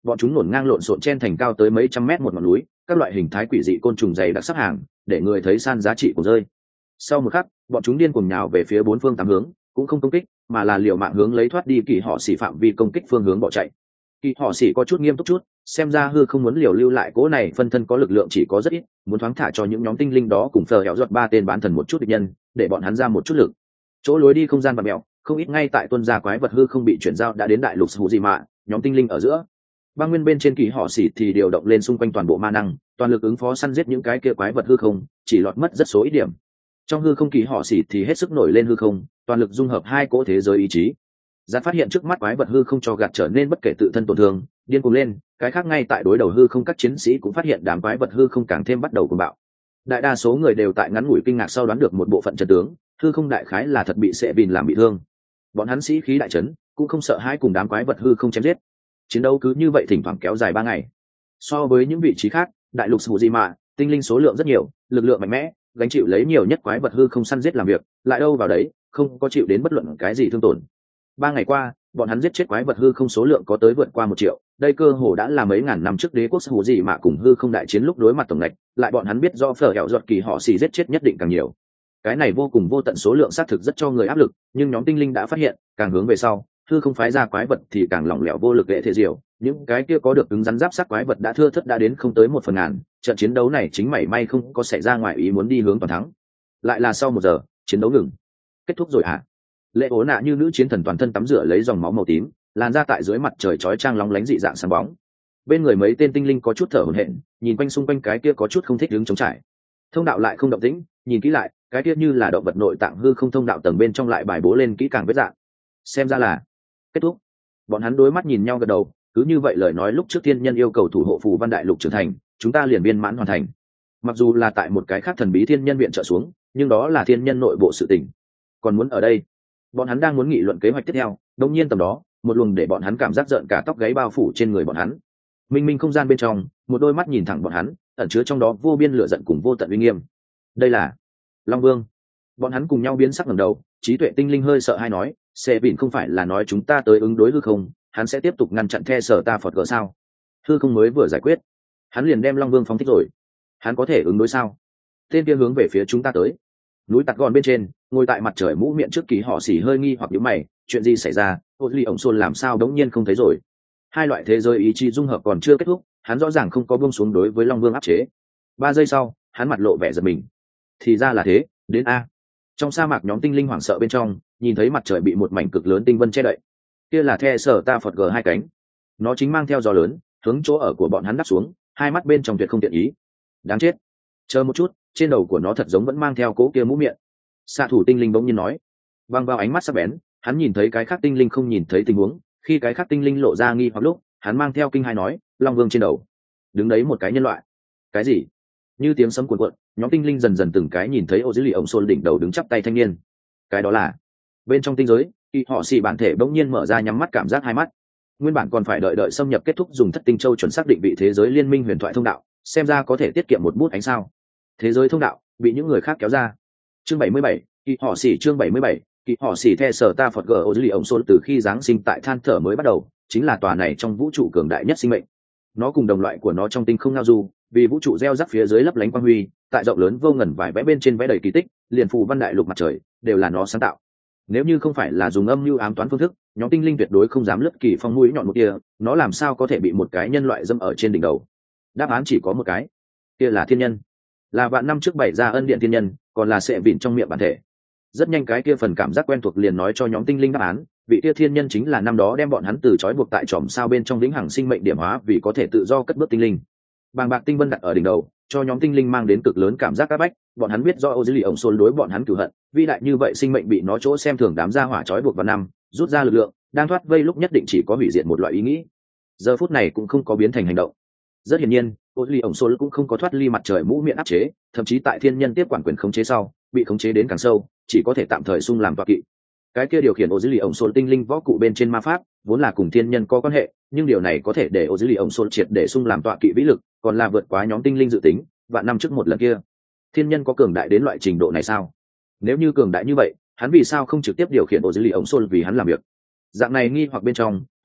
bọn chúng nổn ngang lộn xộn chen thành cao tới mấy trăm mét một ngọn núi, các loại hình thái quỷ dị côn trùng dày đặc sắp hàng, để người thấy san giá trị của rơi. Sau một khắc, bọn chúng điên cuồng nhào về phía bốn phương tám hướng, cũng không công kích, mà là liều mạng hướng lấy thoát đi kỳ họ xỉ phạm vi công kích phương hướng bỏ chạy. Kỳ họ xỉ có chút nghiêm túc chút, xem ra hư không muốn liều lưu lại cỗ này phân thân có lực lượng chỉ có rất ít, muốn thoáng thả cho những nhóm tinh linh đó cùng phờ hẹo giọt ba tên bán thần một chút địch nhân, để bọn hắn ra một chút lực. Chỗ lối đi không gian bạt mèo, không ít ngay tại tuân gia quái vật hư không bị chuyển giao đã đến đại lục hữu gì mà, nhóm tinh linh ở giữa. Băng nguyên bên trên kỳ họ xỉ thì điều động lên xung quanh toàn bộ ma năng, toàn lực ứng phó săn giết những cái kia quái vật hư không, chỉ lọt mất rất số ít điểm. Trong hư không kỳ họ xỉ thì hết sức nổi lên hư không, toàn lực dung hợp hai cỗ thế giới ý chí. Giặt phát hiện trước mắt quái vật hư không cho gạt trở nên bất kể tự thân tổn thương, điên cuồng lên, cái khác ngay tại đối đầu hư không các chiến sĩ cũng phát hiện đám quái vật hư không càng thêm bắt đầu cuồng bạo. Đại đa số người đều tại ngắn ngủi kinh ngạc sau đoán được một bộ phận trận tướng, hư không đại khái là thật bị Sệ Vin làm bị thương. Bọn hắn sĩ khí đại chấn, cũng không sợ hãi cùng đám quái vật hư không chém giết. Chiến đấu cứ như vậy thỉnh thoảng kéo dài ba ngày. So với những vị trí khác, đại lục Sujima, tinh linh số lượng rất nhiều, lực lượng mạnh mẽ, gánh chịu lấy nhiều nhất quái vật hư không săn giết làm việc, lại đâu vào đấy, không có chịu đến bất luận cái gì thương tổn. Ba ngày qua, bọn hắn giết chết quái vật hư không số lượng có tới vượt qua một triệu, đây cơ hồ đã là mấy ngàn năm trước đế quốc Sujima cùng hư không đại chiến lúc đối mặt tổng ngạch, lại bọn hắn biết do phở hẹo giọt kỳ họ xì giết chết nhất định càng nhiều. Cái này vô cùng vô tận số lượng xác thực rất cho người áp lực, nhưng nhóm tinh linh đã phát hiện, càng hướng về sau, hư không phái ra quái vật thì càng lỏng lẻo vô lực lệ thể diệu, những cái kia có được cứng rắn giáp sắc quái vật đã thưa thớt đã đến không tới một phần ngàn. Trận chiến đấu này chính mảy may không có xảy ra ngoài ý muốn đi hướng toàn thắng. Lại là sau một giờ, chiến đấu ngừng. Kết thúc rồi hả? Lệ ố nạ như nữ chiến thần toàn thân tắm rửa lấy dòng máu màu tím, làn ra tại dưới mặt trời chói chang lóng lánh dị dạng sáng bóng. Bên người mấy tên tinh linh có chút thở hổn hển, nhìn quanh xung quanh cái kia có chút không thích đứng chống trải. Thông đạo lại không động tĩnh, nhìn kỹ lại, cái kia như là động vật nội tạng hư không thông đạo tầng bên trong lại bài bố lên kỹ càng vết dạng. Xem ra là kết thúc. Bọn hắn đối mắt nhìn nhau gật đầu, cứ như vậy lời nói lúc trước thiên nhân yêu cầu thủ hộ phù văn đại lục trưởng thành, chúng ta liền viên mãn hoàn thành. Mặc dù là tại một cái khác thần bí thiên nhân viện trợ xuống, nhưng đó là thiên nhân nội bộ sự tình. Còn muốn ở đây, bọn hắn đang muốn nghị luận kế hoạch tiếp theo, đột nhiên tầm đó, một luồng để bọn hắn cảm giác rợn cả tóc gáy bao phủ trên người bọn hắn. Minh minh không gian bên trong, một đôi mắt nhìn thẳng bọn hắn, ẩn chứa trong đó vô biên lửa giận cùng vô tận uy nghiêm. Đây là Long Vương. Bọn hắn cùng nhau biến sắc ngẩng đầu, trí tuệ tinh linh hơi sợ hay nói, Sệ Vin không phải là nói chúng ta tới ứng đối hư không, hắn sẽ tiếp tục ngăn chặn The Sở Ta Phật gỡ sao? Hư không mới vừa giải quyết, hắn liền đem Long Vương phóng thích rồi. Hắn có thể ứng đối sao? Tên kia hướng về phía chúng ta tới. Núi Tạt Gòn bên trên, ngồi tại mặt trời mũ miệng trước kỳ họ xỉ hơi nghi hoặc nhíu mày, chuyện gì xảy ra? Ô Ly ổng xôn làm sao đống nhiên không thấy rồi? Hai loại thế giới ý chí dung hợp còn chưa kết thúc, hắn rõ ràng không có buông xuống đối với Long Vương áp chế. Ba giây sau, hắn mặt lộ vẻ giật mình. Thì ra là thế, đến a. Trong sa mạc nhóm tinh linh hoảng sợ bên trong, nhìn thấy mặt trời bị một mảnh cực lớn tinh vân che đậy. Kia là The Sở Ta Phật gờ hai cánh. Nó chính mang theo gió lớn, hướng chỗ ở của bọn hắn đáp xuống, hai mắt bên trong tuyệt không tiện ý. Đáng chết. Chờ một chút, trên đầu của nó thật giống vẫn mang theo cố kia mũ miệng. Xạ thủ tinh linh bỗng nhiên nói. Văng vào ánh mắt sắc bén, hắn nhìn thấy cái khác tinh linh không nhìn thấy tình huống, khi cái khác tinh linh lộ ra nghi hoặc lúc, hắn mang theo kinh hai nói, Long Vương trên đầu đứng đấy một cái nhân loại. Cái gì? Như tiếng sấm cuộn cuộn, nhóm tinh linh dần dần từng cái nhìn thấy ô dưới lì ổng xôn đỉnh đầu đứng chắp tay thanh niên. Cái đó là bên trong tinh giới, khi họ xì bản thể bỗng nhiên mở ra nhắm mắt cảm giác hai mắt. Nguyên bản còn phải đợi đợi xâm nhập kết thúc dùng thất tinh châu chuẩn xác định vị thế giới liên minh huyền thoại thông đạo, xem ra có thể tiết kiệm một bút ánh sao. Thế giới thông đạo bị những người khác kéo ra. Chương bảy mươi bảy, kỳ họ xì chương bảy mươi bảy, kỳ họ xì The Sở Ta Phật gờ ô dưới lì ổng xôn từ khi giáng sinh tại than thở mới bắt đầu, chính là tòa này trong vũ trụ cường đại nhất sinh mệnh. Nó cùng đồng loại của nó trong tinh không ngao du, vì vũ trụ gieo rắc phía dưới lấp lánh quang huy, tại rộng lớn vô ngần vải vẽ bên trên vẽ đầy kỳ tích, liền phù văn đại lục mặt trời đều là nó sáng tạo. Nếu như không phải là dùng âm mưu ám toán phương thức, nhóm tinh linh tuyệt đối không dám lướt kỳ phong mũi nhọn một kia, nó làm sao có thể bị một cái nhân loại dâm ở trên đỉnh đầu? Đáp án chỉ có một cái, kia là thiên nhân, là vạn năm trước bày ra ân điện thiên nhân, còn là Sệ Vin trong miệng bản thể. Rất nhanh cái kia phần cảm giác quen thuộc liền nói cho nhóm tinh linh đáp án, vị kia thiên nhân chính là năm đó đem bọn hắn từ trói buộc tại chòm sao bên trong vĩnh hằng sinh mệnh điểm hóa vì có thể tự do cất bước tinh linh. Bàng bạc tinh vân đặt ở đỉnh đầu, cho nhóm tinh linh mang đến cực lớn cảm giác áp bách, bọn hắn biết do ô dưới lì ổng xôn đối bọn hắn cửu hận, vĩ đại như vậy sinh mệnh bị nó chỗ xem thường đám gia hỏa trói buộc vào năm, rút ra lực lượng, đang thoát vây lúc nhất định chỉ có hủy diệt một loại ý nghĩ. Giờ phút này cũng không có biến thành hành động. Rất hiển nhiên, ô dưới lì ổng xôn cũng không có thoát ly mặt trời mũ miệng áp chế, thậm chí tại thiên nhân tiếp quản quyền khống chế sau, bị khống chế đến càng sâu, chỉ có thể tạm thời sung làm tọa kỵ. Cái kia điều khiển ô dưới lì ổng xôn tinh linh võ cụ bên trên ma pháp, vốn là cùng thiên nhân có quan hệ, nhưng điều này có thể để ô dưới lì ổng xôn triệt để sung làm tọa kỵ vĩ lực, còn là vượt quá nhóm tinh linh dự tính, vạn năm trước một lần kia. Thiên nhân có cường đại đến loại trình độ này sao? Nếu như cường đại như vậy, hắn vì sao không trực tiếp điều khiển ô dưới lì ổng xôn vì hắn làm việc? Dạng này nghi hoặc bên trong,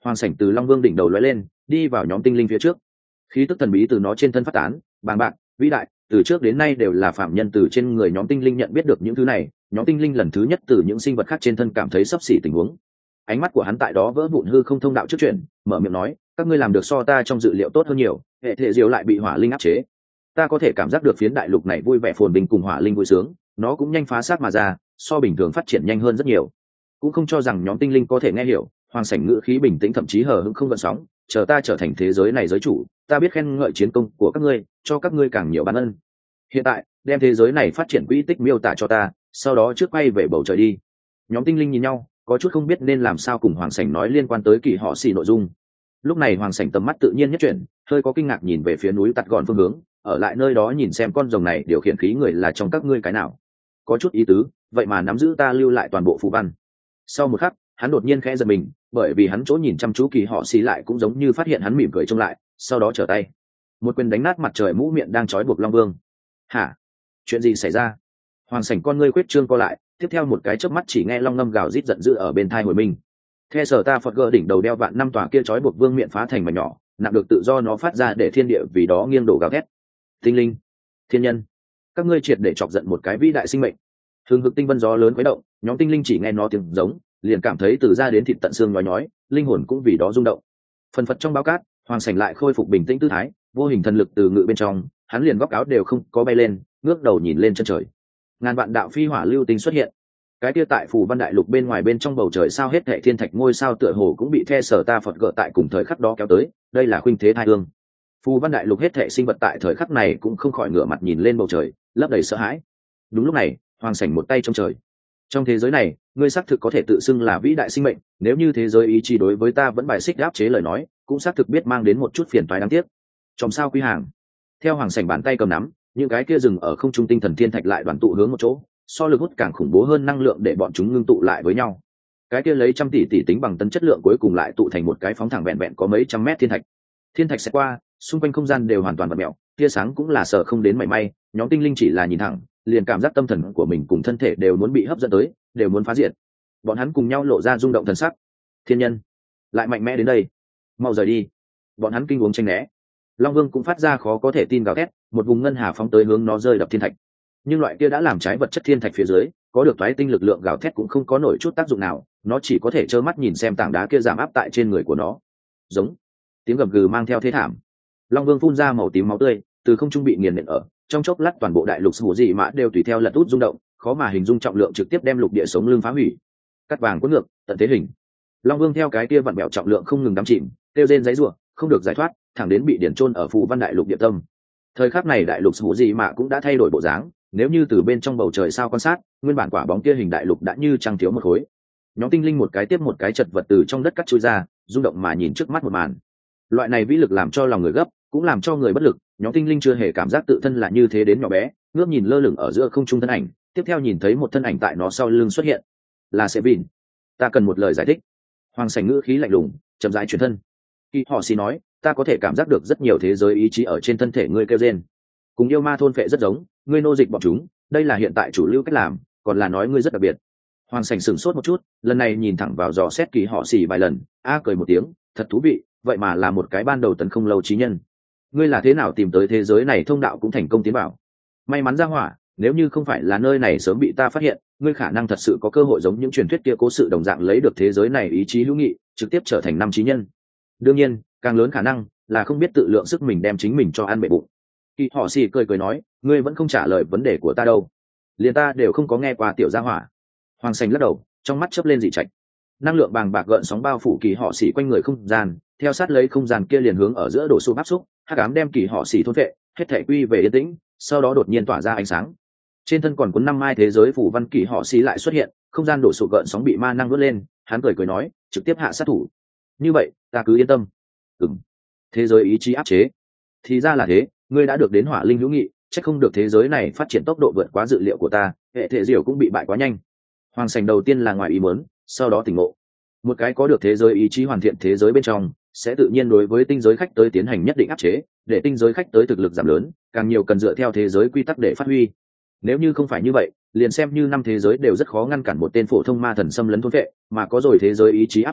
Hoàng sảnh từ Long Vương đỉnh đầu lóe lên, đi vào nhóm tinh linh phía trước. Khí tức thần bí từ nó trên thân phát tán, bàng bạc, vĩ đại, từ trước đến nay đều là phạm nhân từ trên người nhóm tinh linh nhận biết được những thứ này. Nhóm tinh linh lần thứ nhất từ những sinh vật khác trên thân cảm thấy sắp xỉ tình huống. Ánh mắt của hắn tại đó vỡ vụn hư không thông đạo trước chuyện, mở miệng nói, các ngươi làm được so ta trong dự liệu tốt hơn nhiều, hệ thể diều lại bị hỏa linh áp chế. Ta có thể cảm giác được phiến đại lục này vui vẻ phồn bình cùng hỏa linh vui sướng, nó cũng nhanh phá xác mà ra, so bình thường phát triển nhanh hơn rất nhiều. Cũng không cho rằng nhóm tinh linh có thể nghe hiểu. Hoàng sảnh ngữ khí bình tĩnh thậm chí hờ hững không gợn sóng, chờ ta trở thành thế giới này giới chủ, ta biết khen ngợi chiến công của các ngươi, cho các ngươi càng nhiều ban ân. Hiện tại đem thế giới này phát triển quỹ tích miêu tả cho ta, sau đó trước quay về bầu trời đi. Nhóm tinh linh nhìn nhau, có chút không biết nên làm sao cùng Hoàng sảnh nói liên quan tới kỳ họ xì nội dung. Lúc này Hoàng sảnh tầm mắt tự nhiên nhất chuyển, hơi có kinh ngạc nhìn về phía núi tạt gọn phương hướng, ở lại nơi đó nhìn xem con rồng này điều khiển khí người là trong các ngươi cái nào. Có chút ý tứ, vậy mà nắm giữ ta lưu lại toàn bộ phù văn. Sau một khắc, hắn đột nhiên khẽ giật mình, bởi vì hắn chỗ nhìn chăm chú kỳ họ xì lại cũng giống như phát hiện hắn mỉm cười trông lại, sau đó trở tay một quyền đánh nát mặt trời mũ miệng đang trói buộc Long Vương. Hả? Chuyện gì xảy ra? Hoàng sảnh con ngươi quyết trương co lại, tiếp theo một cái chớp mắt chỉ nghe long ngâm gào rít giận dữ ở bên thai hồi mình. The sở ta phật gờ đỉnh đầu đeo vạn năm tòa kia trói buộc vương miệng phá thành mảnh nhỏ, nặng được tự do nó phát ra để thiên địa vì đó nghiêng đổ gào thét. Tinh linh, thiên nhân, các ngươi triệt để chọc giận một cái vĩ đại sinh mệnh. Hương hực tinh vân gió lớn quấy động, nhóm tinh linh chỉ nghe nó tiếng giống, liền cảm thấy từ da đến thịt tận xương nhói nhói, linh hồn cũng vì đó rung động. Phần phật trong báo cát, Hoàng sảnh lại khôi phục bình tĩnh tư thái, vô hình thần lực từ ngự bên trong, hắn liền góc áo đều không có bay lên, ngước đầu nhìn lên chân trời. Ngàn vạn đạo phi hỏa lưu tinh xuất hiện. Cái kia tại phù văn đại lục bên ngoài bên trong bầu trời sao hết thảy thiên thạch ngôi sao tựa hồ cũng bị the sở ta phật gỡ tại cùng thời khắc đó kéo tới, đây là khuynh thế thai hương. Phù văn đại lục hết thảy sinh vật tại thời khắc này cũng không khỏi ngửa mặt nhìn lên bầu trời, lấp đầy sợ hãi. Đúng lúc này, Hoàng sảnh một tay trong trời. Trong thế giới này, ngươi xác thực có thể tự xưng là vĩ đại sinh mệnh, nếu như thế giới ý chí đối với ta vẫn bài xích áp chế lời nói, cũng xác thực biết mang đến một chút phiền toái đáng tiếc. Trong sao quý hàng. Theo Hoàng sảnh bàn tay cầm nắm, những cái kia dừng ở không trung tinh thần thiên thạch lại đoàn tụ hướng một chỗ, so lực hút càng khủng bố hơn năng lượng để bọn chúng ngưng tụ lại với nhau. Cái kia lấy trăm tỷ tỷ tính bằng tấn chất lượng cuối cùng lại tụ thành một cái phóng thẳng vẹn vẹn có mấy trăm mét thiên thạch. Thiên thạch sẽ qua, xung quanh không gian đều hoàn toàn vặn mèo, tia sáng cũng là sợ không đến mảy may, nhóm tinh linh chỉ là nhìn thẳng, liền cảm giác tâm thần của mình cùng thân thể đều muốn bị hấp dẫn tới, đều muốn phá diệt. Bọn hắn cùng nhau lộ ra rung động thần sắc. Thiên nhân, lại mạnh mẽ đến đây, mau rời đi. Bọn hắn kinh uống tranh né. Long Vương cũng phát ra khó có thể tin gào thét, một vùng ngân hà phóng tới hướng nó rơi đập thiên thạch. Nhưng loại kia đã làm trái vật chất thiên thạch phía dưới, có được toái tinh lực lượng gào thét cũng không có nổi chút tác dụng nào, nó chỉ có thể trơ mắt nhìn xem tảng đá kia giảm áp tại trên người của nó. Giống, tiếng gầm gừ mang theo thế thảm. Long Vương phun ra màu tím máu tươi, từ không trung bị nghiền nện ở, trong chốc lát toàn bộ đại lục hủ dị mã đều tùy theo lật út rung động, khó mà hình dung trọng lượng trực tiếp đem lục địa sống lưng phá hủy. Cắt vàng cuốn ngược, tận thế hình. Long Vương theo cái kia vặn bẹo trọng lượng không ngừng đắm chìm, tiêu rên giãy giụa, không được giải thoát, thẳng đến bị điển chôn ở phù văn đại lục địa tâm. Thời khắc này đại lục hủ dị mã cũng đã thay đổi bộ dáng, nếu như từ bên trong bầu trời sao quan sát, nguyên bản quả bóng kia hình đại lục đã như trăng thiếu một khối. Nhóm tinh linh một cái tiếp một cái chật vật từ trong đất cắt chui ra, rung động mà nhìn trước mắt một màn. Loại này vĩ lực làm cho lòng người gấp, cũng làm cho người bất lực. Nhóm tinh linh chưa hề cảm giác tự thân là như thế đến nhỏ bé, ngước nhìn lơ lửng ở giữa không trung thân ảnh, tiếp theo nhìn thấy một thân ảnh tại nó sau lưng xuất hiện, là Sevin. Ta cần một lời giải thích. Hoàng sảnh ngữ khí lạnh lùng, chậm rãi chuyển thân. Khi họ xì nói, ta có thể cảm giác được rất nhiều thế giới ý chí ở trên thân thể ngươi kêu rên, cùng yêu ma thôn phệ rất giống, ngươi nô dịch bọn chúng, đây là hiện tại chủ lưu cách làm, còn là nói ngươi rất đặc biệt. Hoàng sảnh sửng sốt một chút, lần này nhìn thẳng vào dò xét Kỳ họ xì vài lần, a cười một tiếng, thật thú vị, vậy mà là một cái ban đầu tấn không lâu trí nhân. Ngươi là thế nào tìm tới thế giới này thông đạo cũng thành công tiến bảo? May mắn ra hỏa, nếu như không phải là nơi này sớm bị ta phát hiện, ngươi khả năng thật sự có cơ hội giống những truyền thuyết kia cố sự đồng dạng lấy được thế giới này ý chí hữu nghị, trực tiếp trở thành năm trí nhân. Đương nhiên, càng lớn khả năng là không biết tự lượng sức mình đem chính mình cho ăn bể bụng. Kỳ họ xì cười cười nói, ngươi vẫn không trả lời vấn đề của ta đâu, liền ta đều không có nghe qua tiểu gia hỏa. Hoàng sảnh lắc đầu, trong mắt chớp lên dị trạch, năng lượng bàng bạc gợn sóng bao phủ Kỳ họ xì quanh người không gian, theo sát lấy không gian kia liền hướng ở giữa đổ sụp áp xúc, hắc ám đem Kỳ họ xì thôn vệ, hết thảy quy về yên tĩnh, sau đó đột nhiên tỏa ra ánh sáng. Trên thân còn cuốn năm mai thế giới phủ văn Kỳ họ xì lại xuất hiện, không gian đổ sụp gợn sóng bị ma năng nuốt lên, hắn cười cười nói, trực tiếp hạ sát thủ. Như vậy, ta cứ yên tâm. Ừm. Thế giới ý chí áp chế. Thì ra là thế, ngươi đã được đến hỏa linh hữu nghị, chắc không được thế giới này phát triển tốc độ vượt quá dự liệu của ta, hệ thể diều cũng bị bại quá nhanh. Hoàng sảnh đầu tiên là ngoài ý muốn, sau đó tỉnh ngộ. Một cái có được thế giới ý chí hoàn thiện thế giới bên trong, sẽ tự nhiên đối với tinh giới khách tới tiến hành nhất định áp chế, để tinh giới khách tới thực lực giảm lớn, càng nhiều cần dựa theo thế giới quy tắc để phát huy. Nếu như không phải như vậy, liền xem như năm thế giới đều rất khó ngăn cản một tên phổ thông ma thần xâm lấn thôn vệ, mà có rồi thế giới ý chí áp chế,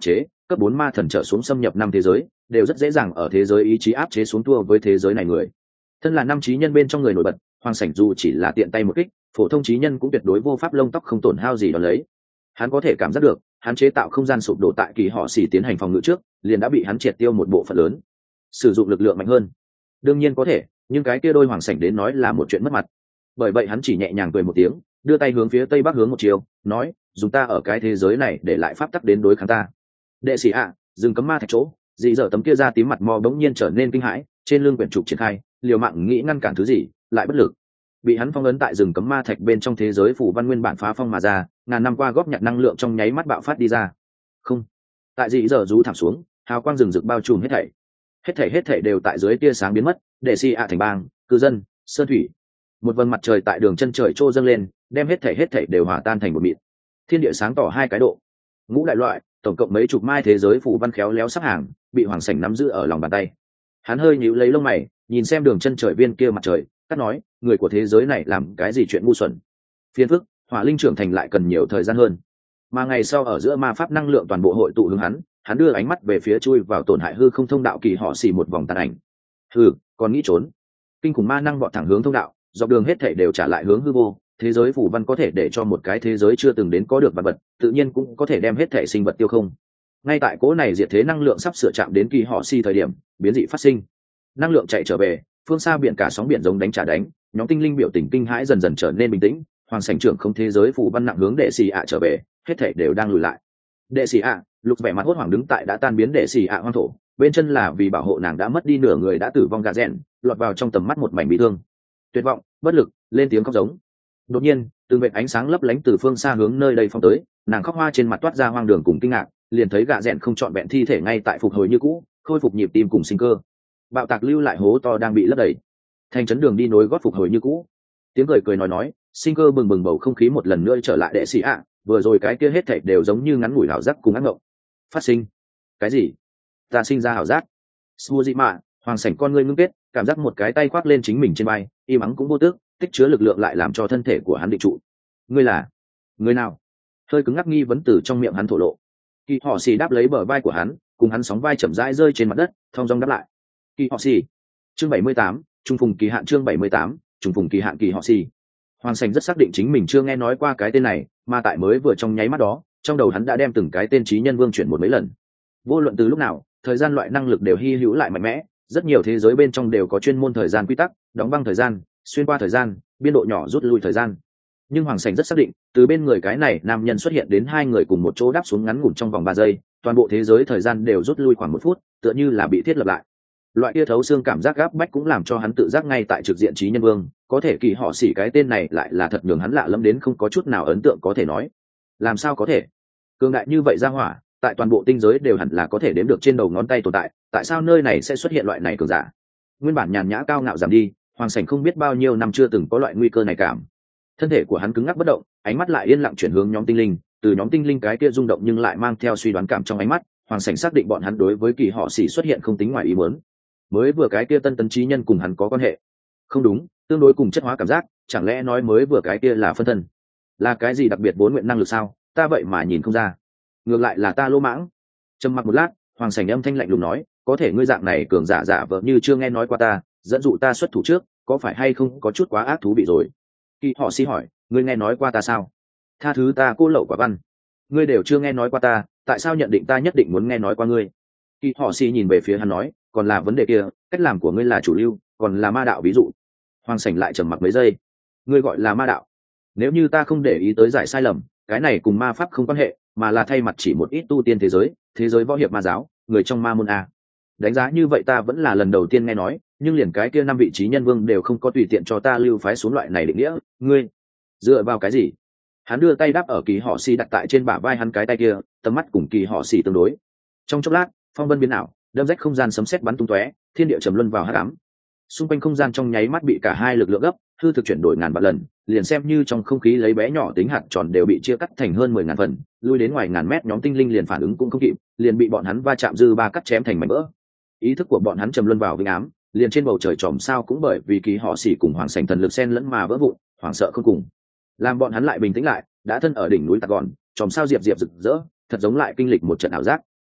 cấp bốn ma thần trở xuống xâm nhập năm thế giới đều rất dễ dàng ở thế giới ý chí áp chế xuống thua với thế giới này người. Thân là năm trí nhân bên trong người nổi bật, Hoàng Sảnh dù chỉ là tiện tay một kích, phổ thông trí nhân cũng tuyệt đối vô pháp lông tóc không tổn hao gì đó lấy. Hắn có thể cảm giác được, hắn chế tạo không gian sụp đổ tại kỳ họ xỉ tiến hành phòng ngự trước, liền đã bị hắn triệt tiêu một bộ phận lớn. Sử dụng lực lượng mạnh hơn, đương nhiên có thể, nhưng cái kia đôi Hoàng Sảnh đến nói là một chuyện mất mặt. Bởi vậy hắn chỉ nhẹ nhàng cười một tiếng, đưa tay hướng phía tây bắc hướng một chiều, nói, dùng ta ở cái thế giới này để lại pháp tắc đến đối kháng ta. Đệ sĩ ạ, dừng cấm ma thạch chỗ, dị dở tấm kia ra tím mặt mò bỗng nhiên trở nên kinh hãi, trên lưng quyển trục triển khai, liều mạng nghĩ ngăn cản thứ gì, lại bất lực. Bị hắn phong ấn tại rừng cấm ma thạch bên trong thế giới phủ văn nguyên bản phá phong mà ra, ngàn năm qua góp nhặt năng lượng trong nháy mắt bạo phát đi ra. Không, tại dị dở rú thảm xuống, hào quang rừng rực bao trùm hết thảy, hết thảy hết thảy đều tại dưới tia sáng biến mất. Đệ sĩ ạ thành bang, cư dân, sơn thủy, một vầng mặt trời tại đường chân trời trô dâng lên, đem hết thảy hết thảy đều hòa tan thành một mịn. Thiên địa sáng tỏ hai cái độ, ngũ đại loại, tổng cộng mấy chục mai thế giới phủ văn khéo léo sắp hàng, bị Hoàng Sảnh nắm giữ ở lòng bàn tay. Hắn hơi nhíu lấy lông mày, nhìn xem đường chân trời viên kia mặt trời, cắt nói, người của thế giới này làm cái gì chuyện ngu xuẩn. Phiền phức, hỏa linh trưởng thành lại cần nhiều thời gian hơn. Mà ngày sau ở giữa ma pháp năng lượng toàn bộ hội tụ hướng hắn, hắn đưa ánh mắt về phía chui vào tổn hại hư không thông đạo kỳ họ xì một vòng tàn ảnh. Hừ, còn nghĩ trốn? Kinh khủng ma năng vọt thẳng hướng thông đạo, dọc đường hết thảy đều trả lại hướng hư vô. Thế giới phủ văn có thể để cho một cái thế giới chưa từng đến có được vật vật, tự nhiên cũng có thể đem hết thảy sinh vật tiêu không. Ngay tại cỗ này diệt thế năng lượng sắp sửa chạm đến kỳ họ si thời điểm, biến dị phát sinh. Năng lượng chạy trở về, phương xa biển cả sóng biển giống đánh trả đánh, nhóm tinh linh biểu tình kinh hãi dần dần trở nên bình tĩnh. Hoàng Sảnh trưởng không thế giới phủ văn nặng hướng đệ xì ạ trở về, hết thảy đều đang lùi lại. Đệ xì ạ, Lục vẻ mặt hốt hoảng đứng tại đã tan biến đệ xì ạ hoang thổ, bên chân là vì bảo hộ nàng đã mất đi nửa người đã tử vong gà rèn, lọt vào trong tầm mắt một mảnh bị thương. Tuyệt vọng, bất lực, lên tiếng khóc giống. Đột nhiên, từng vệt ánh sáng lấp lánh từ phương xa hướng nơi đây phong tới, nàng khóc hoa trên mặt toát ra hoang đường cùng kinh ngạc, liền thấy gạ rẽn không trọn vẹn thi thể ngay tại phục hồi như cũ, khôi phục nhịp tim cùng sinh cơ. Bạo tạc lưu lại hố to đang bị lấp đầy, thành trấn đường đi nối gót phục hồi như cũ. Tiếng cười cười nói nói, sinh cơ bừng bừng bầu không khí một lần nữa trở lại đệ sĩ ạ, vừa rồi cái kia hết thảy đều giống như ngắn ngủi ảo giác cùng ác mộng. Phát sinh cái gì? Ta sinh ra ảo giác. Suzima, Hoàng Sảnh con ngươi ngưng kết, cảm giác một cái tay khoác lên chính mình trên vai, im ắng cũng vô tước, tích chứa lực lượng lại làm cho thân thể của hắn định trụ. Ngươi là người nào? Hơi cứng ngắc nghi vấn từ trong miệng hắn thổ lộ. Kỳ họ xì đáp lấy bờ vai của hắn, cùng hắn sóng vai chậm rãi rơi trên mặt đất, thong dong đáp lại. Kỳ họ xì. Chương bảy mươi tám, trung phùng kỳ hạn. Chương bảy mươi tám, trung phùng kỳ hạn. Kỳ họ xì. Hoàng Sảnh rất xác định chính mình chưa nghe nói qua cái tên này, mà tại mới vừa trong nháy mắt đó, trong đầu hắn đã đem từng cái tên trí nhân vương chuyển một mấy lần. Vô luận từ lúc nào, thời gian loại năng lực đều hy hữu lại mạnh mẽ, rất nhiều thế giới bên trong đều có chuyên môn thời gian quy tắc, đóng băng thời gian, xuyên qua thời gian, biên độ nhỏ rút lui thời gian. Nhưng Hoàng Sảnh rất xác định, từ bên người cái này nam nhân xuất hiện đến hai người cùng một chỗ đáp xuống ngắn ngủn trong vòng ba giây, toàn bộ thế giới thời gian đều rút lui khoảng một phút, tựa như là bị thiết lập lại. Loại kia thấu xương cảm giác gáp bách cũng làm cho hắn tự giác ngay tại trực diện trí nhân vương, có thể kỳ họ xỉ cái tên này lại là thật nhường hắn lạ lẫm đến không có chút nào ấn tượng có thể nói. Làm sao có thể? Cường đại như vậy ra hỏa, tại toàn bộ tinh giới đều hẳn là có thể đếm được trên đầu ngón tay tồn tại, tại sao nơi này sẽ xuất hiện loại này cường giả? Nguyên bản nhàn nhã cao ngạo giảm đi, Hoàng Sảnh không biết bao nhiêu năm chưa từng có loại nguy cơ này cảm. Thân thể của hắn cứng ngắc bất động, ánh mắt lại yên lặng chuyển hướng nhóm tinh linh, từ nhóm tinh linh cái kia rung động nhưng lại mang theo suy đoán cảm trong ánh mắt, Hoàng Sảnh xác định bọn hắn đối với kỳ họ xỉ xuất hiện không tính ngoài ý muốn. Mới vừa cái kia tân tấn trí nhân cùng hắn có quan hệ? Không đúng, tương đối cùng chất hóa cảm giác, chẳng lẽ nói mới vừa cái kia là phân thân? Là cái gì đặc biệt bốn nguyện năng lực sao? Ta vậy mà nhìn không ra. Ngược lại là ta lỗ mãng. Trầm mặc một lát, Hoàng Sảnh âm thanh lạnh lùng nói, có thể ngươi dạng này cường giả giả vờ như chưa nghe nói qua ta, dẫn dụ ta xuất thủ trước, có phải hay không có chút quá ác thú vị rồi? Kỳ họ xỉ hỏi, ngươi nghe nói qua ta sao? Tha thứ ta cô lậu quả văn. Ngươi đều chưa nghe nói qua ta, tại sao nhận định ta nhất định muốn nghe nói qua ngươi? Kỳ họ xỉ nhìn về phía hắn nói, còn là vấn đề kia, cách làm của ngươi là chủ lưu, còn là ma đạo ví dụ. Hoàng Sảnh lại trầm mặc mấy giây. Ngươi gọi là ma đạo? Nếu như ta không để ý tới giải sai lầm, cái này cùng ma pháp không quan hệ, mà là thay mặt chỉ một ít tu tiên thế giới, thế giới võ hiệp ma giáo, người trong ma môn a. Đánh giá như vậy ta vẫn là lần đầu tiên nghe nói, nhưng liền cái kia năm vị trí nhân vương đều không có tùy tiện cho ta lưu phái xuống loại này định nghĩa, ngươi dựa vào cái gì? Hắn đưa tay đáp ở Kỳ họ xì đặt tại trên bả vai hắn cái tay kia, tầm mắt cùng Kỳ họ xì tương đối. Trong chốc lát, phong vân biến ảo, đâm rách không gian sấm sét bắn tung tóe, thiên địa trầm luân vào hắc ám. Xung quanh không gian trong nháy mắt bị cả hai lực lượng gấp, hư thực chuyển đổi ngàn vạn lần, liền xem như trong không khí lấy bé nhỏ tính hạt tròn đều bị chia cắt thành hơn mười ngàn phần, lui đến ngoài ngàn mét nhóm tinh linh liền phản ứng cũng không kịp, liền bị bọn hắn va chạm dư ba cắt chém thành mảnh vỡ. Ý thức của bọn hắn trầm luân vào vĩnh ám, liền trên bầu trời chòm sao cũng bởi vì Kỳ họ xỉ cùng Hoàng Sảnh thần lực xen lẫn mà vỡ vụn, hoảng sợ không cùng. Làm bọn hắn lại bình tĩnh lại, đã thân ở đỉnh núi Tạc Gòn, chòm sao diệp diệp rực rỡ, thật giống lại kinh lịch một trận ảo giác.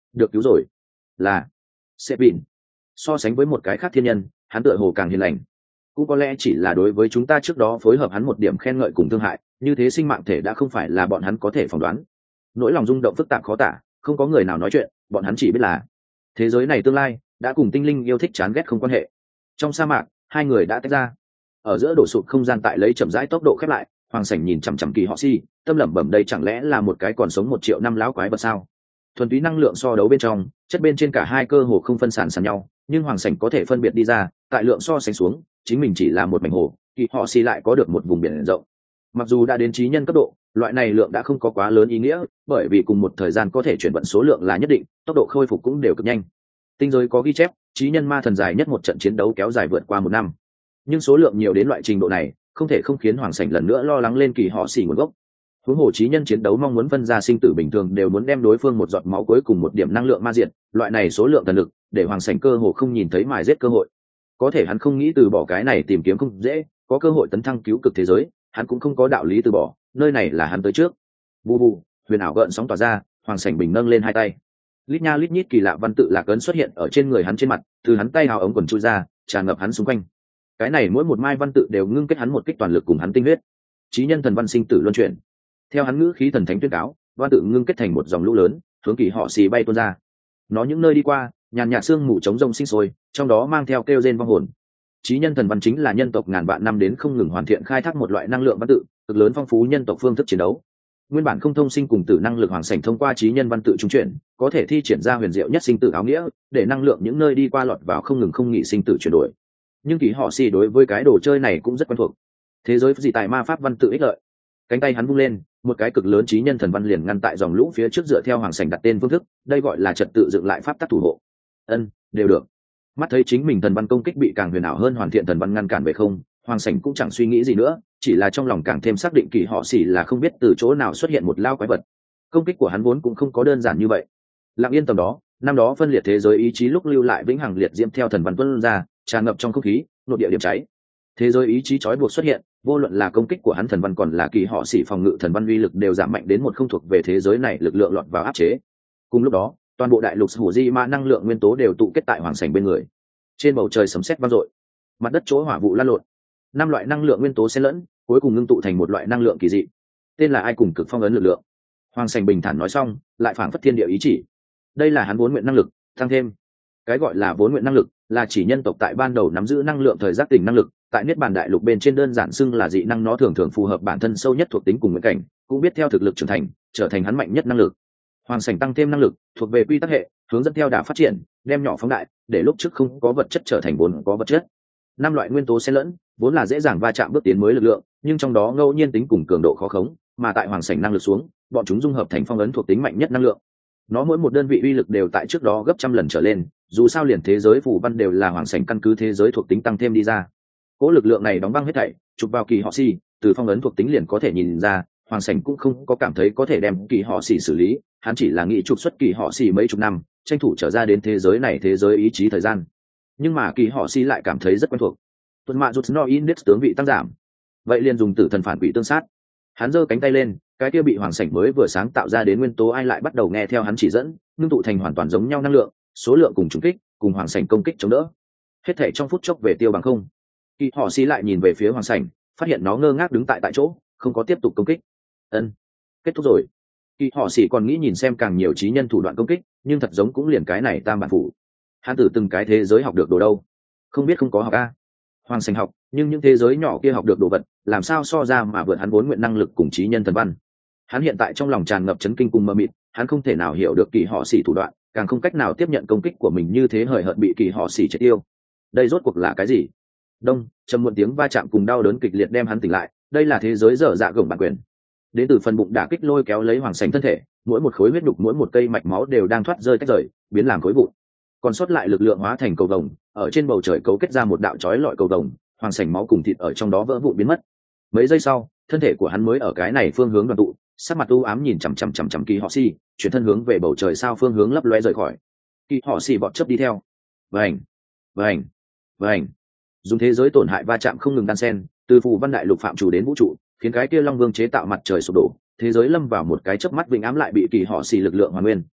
được cứu rồi. Là sẽ bỉn. So sánh với một cái khác thiên nhân, hắn tựa hồ càng hiền lành. Cũng có lẽ chỉ là đối với chúng ta trước đó phối hợp hắn một điểm khen ngợi cùng thương hại, như thế sinh mạng thể đã không phải là bọn hắn có thể phỏng đoán. Nỗi lòng rung động phức tạp khó tả, không có người nào nói chuyện, bọn hắn chỉ biết là thế giới này tương lai đã cùng tinh linh yêu thích chán ghét không quan hệ. Trong sa mạc, hai người đã tách ra. Ở giữa đổ sụp không gian tại lấy chậm rãi tốc độ khép lại, Hoàng Sảnh nhìn chằm chằm Kỳ Họ Si, tâm lẩm bẩm đây chẳng lẽ là một cái còn sống một triệu năm láo quái vật sao? Thuần túy năng lượng so đấu bên trong, chất bên trên cả hai cơ hồ không phân sản sàn nhau, nhưng Hoàng Sảnh có thể phân biệt đi ra, tại lượng so sánh xuống, chính mình chỉ là một mảnh hồ, Kỳ Họ Si lại có được một vùng biển rộng. Mặc dù đã đến trí nhân cấp độ, loại này lượng đã không có quá lớn ý nghĩa, bởi vì cùng một thời gian có thể chuyển vận số lượng là nhất định, tốc độ khôi phục cũng đều cực nhanh. Tinh giới có ghi chép, trí nhân ma thần dài nhất một trận chiến đấu kéo dài vượt qua một năm, nhưng số lượng nhiều đến loại trình độ này, không thể không khiến Hoàng Sảnh lần nữa lo lắng lên Kỳ Họ Xỉ nguồn gốc. Huống hồ trí nhân chiến đấu mong muốn phân ra sinh tử bình thường đều muốn đem đối phương một giọt máu cuối cùng một điểm năng lượng ma diệt, loại này số lượng thần lực, để Hoàng Sảnh cơ hồ không nhìn thấy mài giết cơ hội. Có thể hắn không nghĩ từ bỏ cái này tìm kiếm không dễ, có cơ hội tấn thăng cứu cực thế giới, hắn cũng không có đạo lý từ bỏ, nơi này là hắn tới trước. Bù bù, huyền ảo gợn sóng tỏa ra, Hoàng Sảnh bình nâng lên hai tay. Lít nha lít nhít kỳ lạ văn tự lạc ấn xuất hiện ở trên người hắn trên mặt, từ hắn tay hào ống quần chui ra, tràn ngập hắn xung quanh. Cái này mỗi một mai văn tự đều ngưng kết hắn một kích toàn lực cùng hắn tinh huyết. Chí nhân thần văn sinh tử luân chuyển. Theo hắn ngữ khí thần thánh tuyên cáo, văn tự ngưng kết thành một dòng lũ lớn, hướng Kỳ Họ Xì bay tuôn ra. Nó những nơi đi qua, nhàn nhạt sương mù trống rông sinh sôi, trong đó mang theo kêu rên vong hồn. Chí nhân thần văn chính là nhân tộc ngàn vạn năm đến không ngừng hoàn thiện khai thác một loại năng lượng văn tự, cực lớn phong phú nhân tộc phương thức chiến đấu. Nguyên bản không thông sinh cùng tử năng lực Hoàng Sảnh thông qua chí nhân văn tự trung chuyển, có thể thi triển ra huyền diệu nhất sinh tử áo nghĩa, để năng lượng những nơi đi qua lọt vào không ngừng không nghỉ sinh tử chuyển đổi. Nhưng Kỳ Họ Xì đối với cái đồ chơi này cũng rất quen thuộc. Thế giới gì tại ma pháp văn tự ích lợi. Cánh tay hắn vung lên, một cái cực lớn chí nhân thần văn liền ngăn tại dòng lũ phía trước dựa theo Hoàng Sảnh đặt tên phương thức, đây gọi là trật tự dựng lại pháp tắc thủ hộ. Ân, đều được. Mắt thấy chính mình thần văn công kích bị càng huyền ảo hơn hoàn thiện thần văn ngăn cản về không, Hoàng Sảnh cũng chẳng suy nghĩ gì nữa, chỉ là trong lòng càng thêm xác định Kỳ Họ Xỉ là không biết từ chỗ nào xuất hiện một lao quái vật. Công kích của hắn vốn cũng không có đơn giản như vậy. Lặng yên tầm đó, năm đó phân liệt thế giới ý chí lúc lưu lại vĩnh hằng liệt diễm theo thần văn tuôn ra, tràn ngập trong không khí, nội địa điểm cháy. Thế giới ý chí chói buộc xuất hiện, vô luận là công kích của hắn thần văn còn là Kỳ Họ Xỉ phòng ngự thần văn uy lực đều giảm mạnh đến một không thuộc về thế giới này lực lượng lọt vào áp chế. Cùng lúc đó, toàn bộ đại lục hủ di ma năng lượng nguyên tố đều tụ kết tại Hoàng Sảnh bên người. Trên bầu trời sấm sét vang dội, mặt đất chỗ hỏa vụ lan lộn, năm loại năng lượng nguyên tố xen lẫn, cuối cùng ngưng tụ thành một loại năng lượng kỳ dị, tên là ai cùng cực phong ấn lực lượng. Hoàng Sảnh bình thản nói xong, lại phảng phất thiên địa ý chỉ. Đây là hắn vốn nguyện năng lực, tăng thêm. Cái gọi là vốn nguyện năng lực, là chỉ nhân tộc tại ban đầu nắm giữ năng lượng thời giác tỉnh năng lực, tại niết bàn đại lục bên trên đơn giản xưng là dị năng, nó thường thường phù hợp bản thân sâu nhất thuộc tính cùng nguyện cảnh, cũng biết theo thực lực trưởng thành, trở thành hắn mạnh nhất năng lực. Hoàng Sảnh tăng thêm năng lực, thuộc về quy tắc hệ, hướng dẫn theo đà phát triển, đem nhỏ phóng đại, để lúc trước không có vật chất trở thành vốn có vật chất. Năm loại nguyên tố xen lẫn, vốn là dễ dàng va chạm bước tiến mới lực lượng, nhưng trong đó ngẫu nhiên tính cùng cường độ khó khống, mà tại Hoàng Sảnh năng lực xuống, bọn chúng dung hợp thành phong ấn thuộc tính mạnh nhất năng lượng. Nó mỗi một đơn vị uy lực đều tại trước đó gấp trăm lần trở lên, dù sao liền thế giới phù văn đều là Hoàng Sảnh căn cứ thế giới thuộc tính tăng thêm đi ra. Cố lực lượng này đóng băng hết thảy, chụp vào Kỳ Họ Xỉ, từ phong ấn thuộc tính liền có thể nhìn ra, Hoàng Sảnh cũng không có cảm thấy có thể đem Kỳ Họ Xỉ xử lý, hắn chỉ là nghĩ trục xuất Kỳ Họ Xỉ mấy chục năm, tranh thủ trở ra đến thế giới này thế giới ý chí thời gian. Nhưng mà Kỳ Họ Xỉ lại cảm thấy rất quen thuộc. Tuần mạ rút no index tướng vị tăng giảm, vậy liền dùng tử thần phản quỷ tương sát. Hắn giơ cánh tay lên, cái kia bị Hoàng Sảnh mới vừa sáng tạo ra đến nguyên tố ai lại bắt đầu nghe theo hắn chỉ dẫn, ngưng tụ thành hoàn toàn giống nhau năng lượng, số lượng cùng trùng kích, cùng Hoàng Sảnh công kích chống đỡ. Hết thảy trong phút chốc về tiêu bằng không. Kỳ Họ Xỉ lại nhìn về phía Hoàng Sảnh, phát hiện nó ngơ ngác đứng tại tại chỗ, không có tiếp tục công kích. Ân, kết thúc rồi. Kỳ Họ Xỉ còn nghĩ nhìn xem càng nhiều trí nhân thủ đoạn công kích, nhưng thật giống cũng liền cái này tam bản phủ. Hắn từ từng cái thế giới học được đồ đâu? Không biết không có học a. Hoàng Sảnh học, nhưng những thế giới nhỏ kia học được đồ vật, làm sao so ra mà vượt hắn vốn nguyện năng lực cùng trí nhân thần văn. Hắn hiện tại trong lòng tràn ngập chấn kinh cùng mờ mịt, hắn không thể nào hiểu được Kỳ Họ Xỉ thủ đoạn, càng không cách nào tiếp nhận công kích của mình như thế hời hợt bị Kỳ Họ Xỉ triệt tiêu. Đây rốt cuộc là cái gì? Đông, trầm muộn tiếng va chạm cùng đau đớn kịch liệt đem hắn tỉnh lại, đây là thế giới dở dạ gồng bản quyền. Đến từ phần bụng đả kích lôi kéo lấy Hoàng Sảnh thân thể, mỗi một khối huyết nhục mỗi một cây mạch máu đều đang thoát rơi tách rời, biến làm khối vụn. Còn sót lại lực lượng hóa thành cầu vồng, ở trên bầu trời cấu kết ra một đạo chói lọi cầu vồng, Hoàng Sảnh máu cùng thịt ở trong đó vỡ vụn biến mất. Mấy giây sau, thân thể của hắn mới ở cái này phương hướng đoàn tụ, sắc mặt u ám nhìn chằm chằm chằm chằm Kỳ Họ Xỉ, chuyển thân hướng về bầu trời sao phương hướng lấp loé rời khỏi. Kỳ Họ Xỉ vọt chớp đi theo. Vành, vành, vành. Dùng thế giới tổn hại va chạm không ngừng đan xen, từ phù văn đại lục phạm chủ đến vũ trụ, khiến cái kia Long Vương chế tạo mặt trời sụp đổ, thế giới lâm vào một cái chớp mắt vĩnh ám lại bị Kỳ Họ Xỉ lực lượng hoàn nguyên.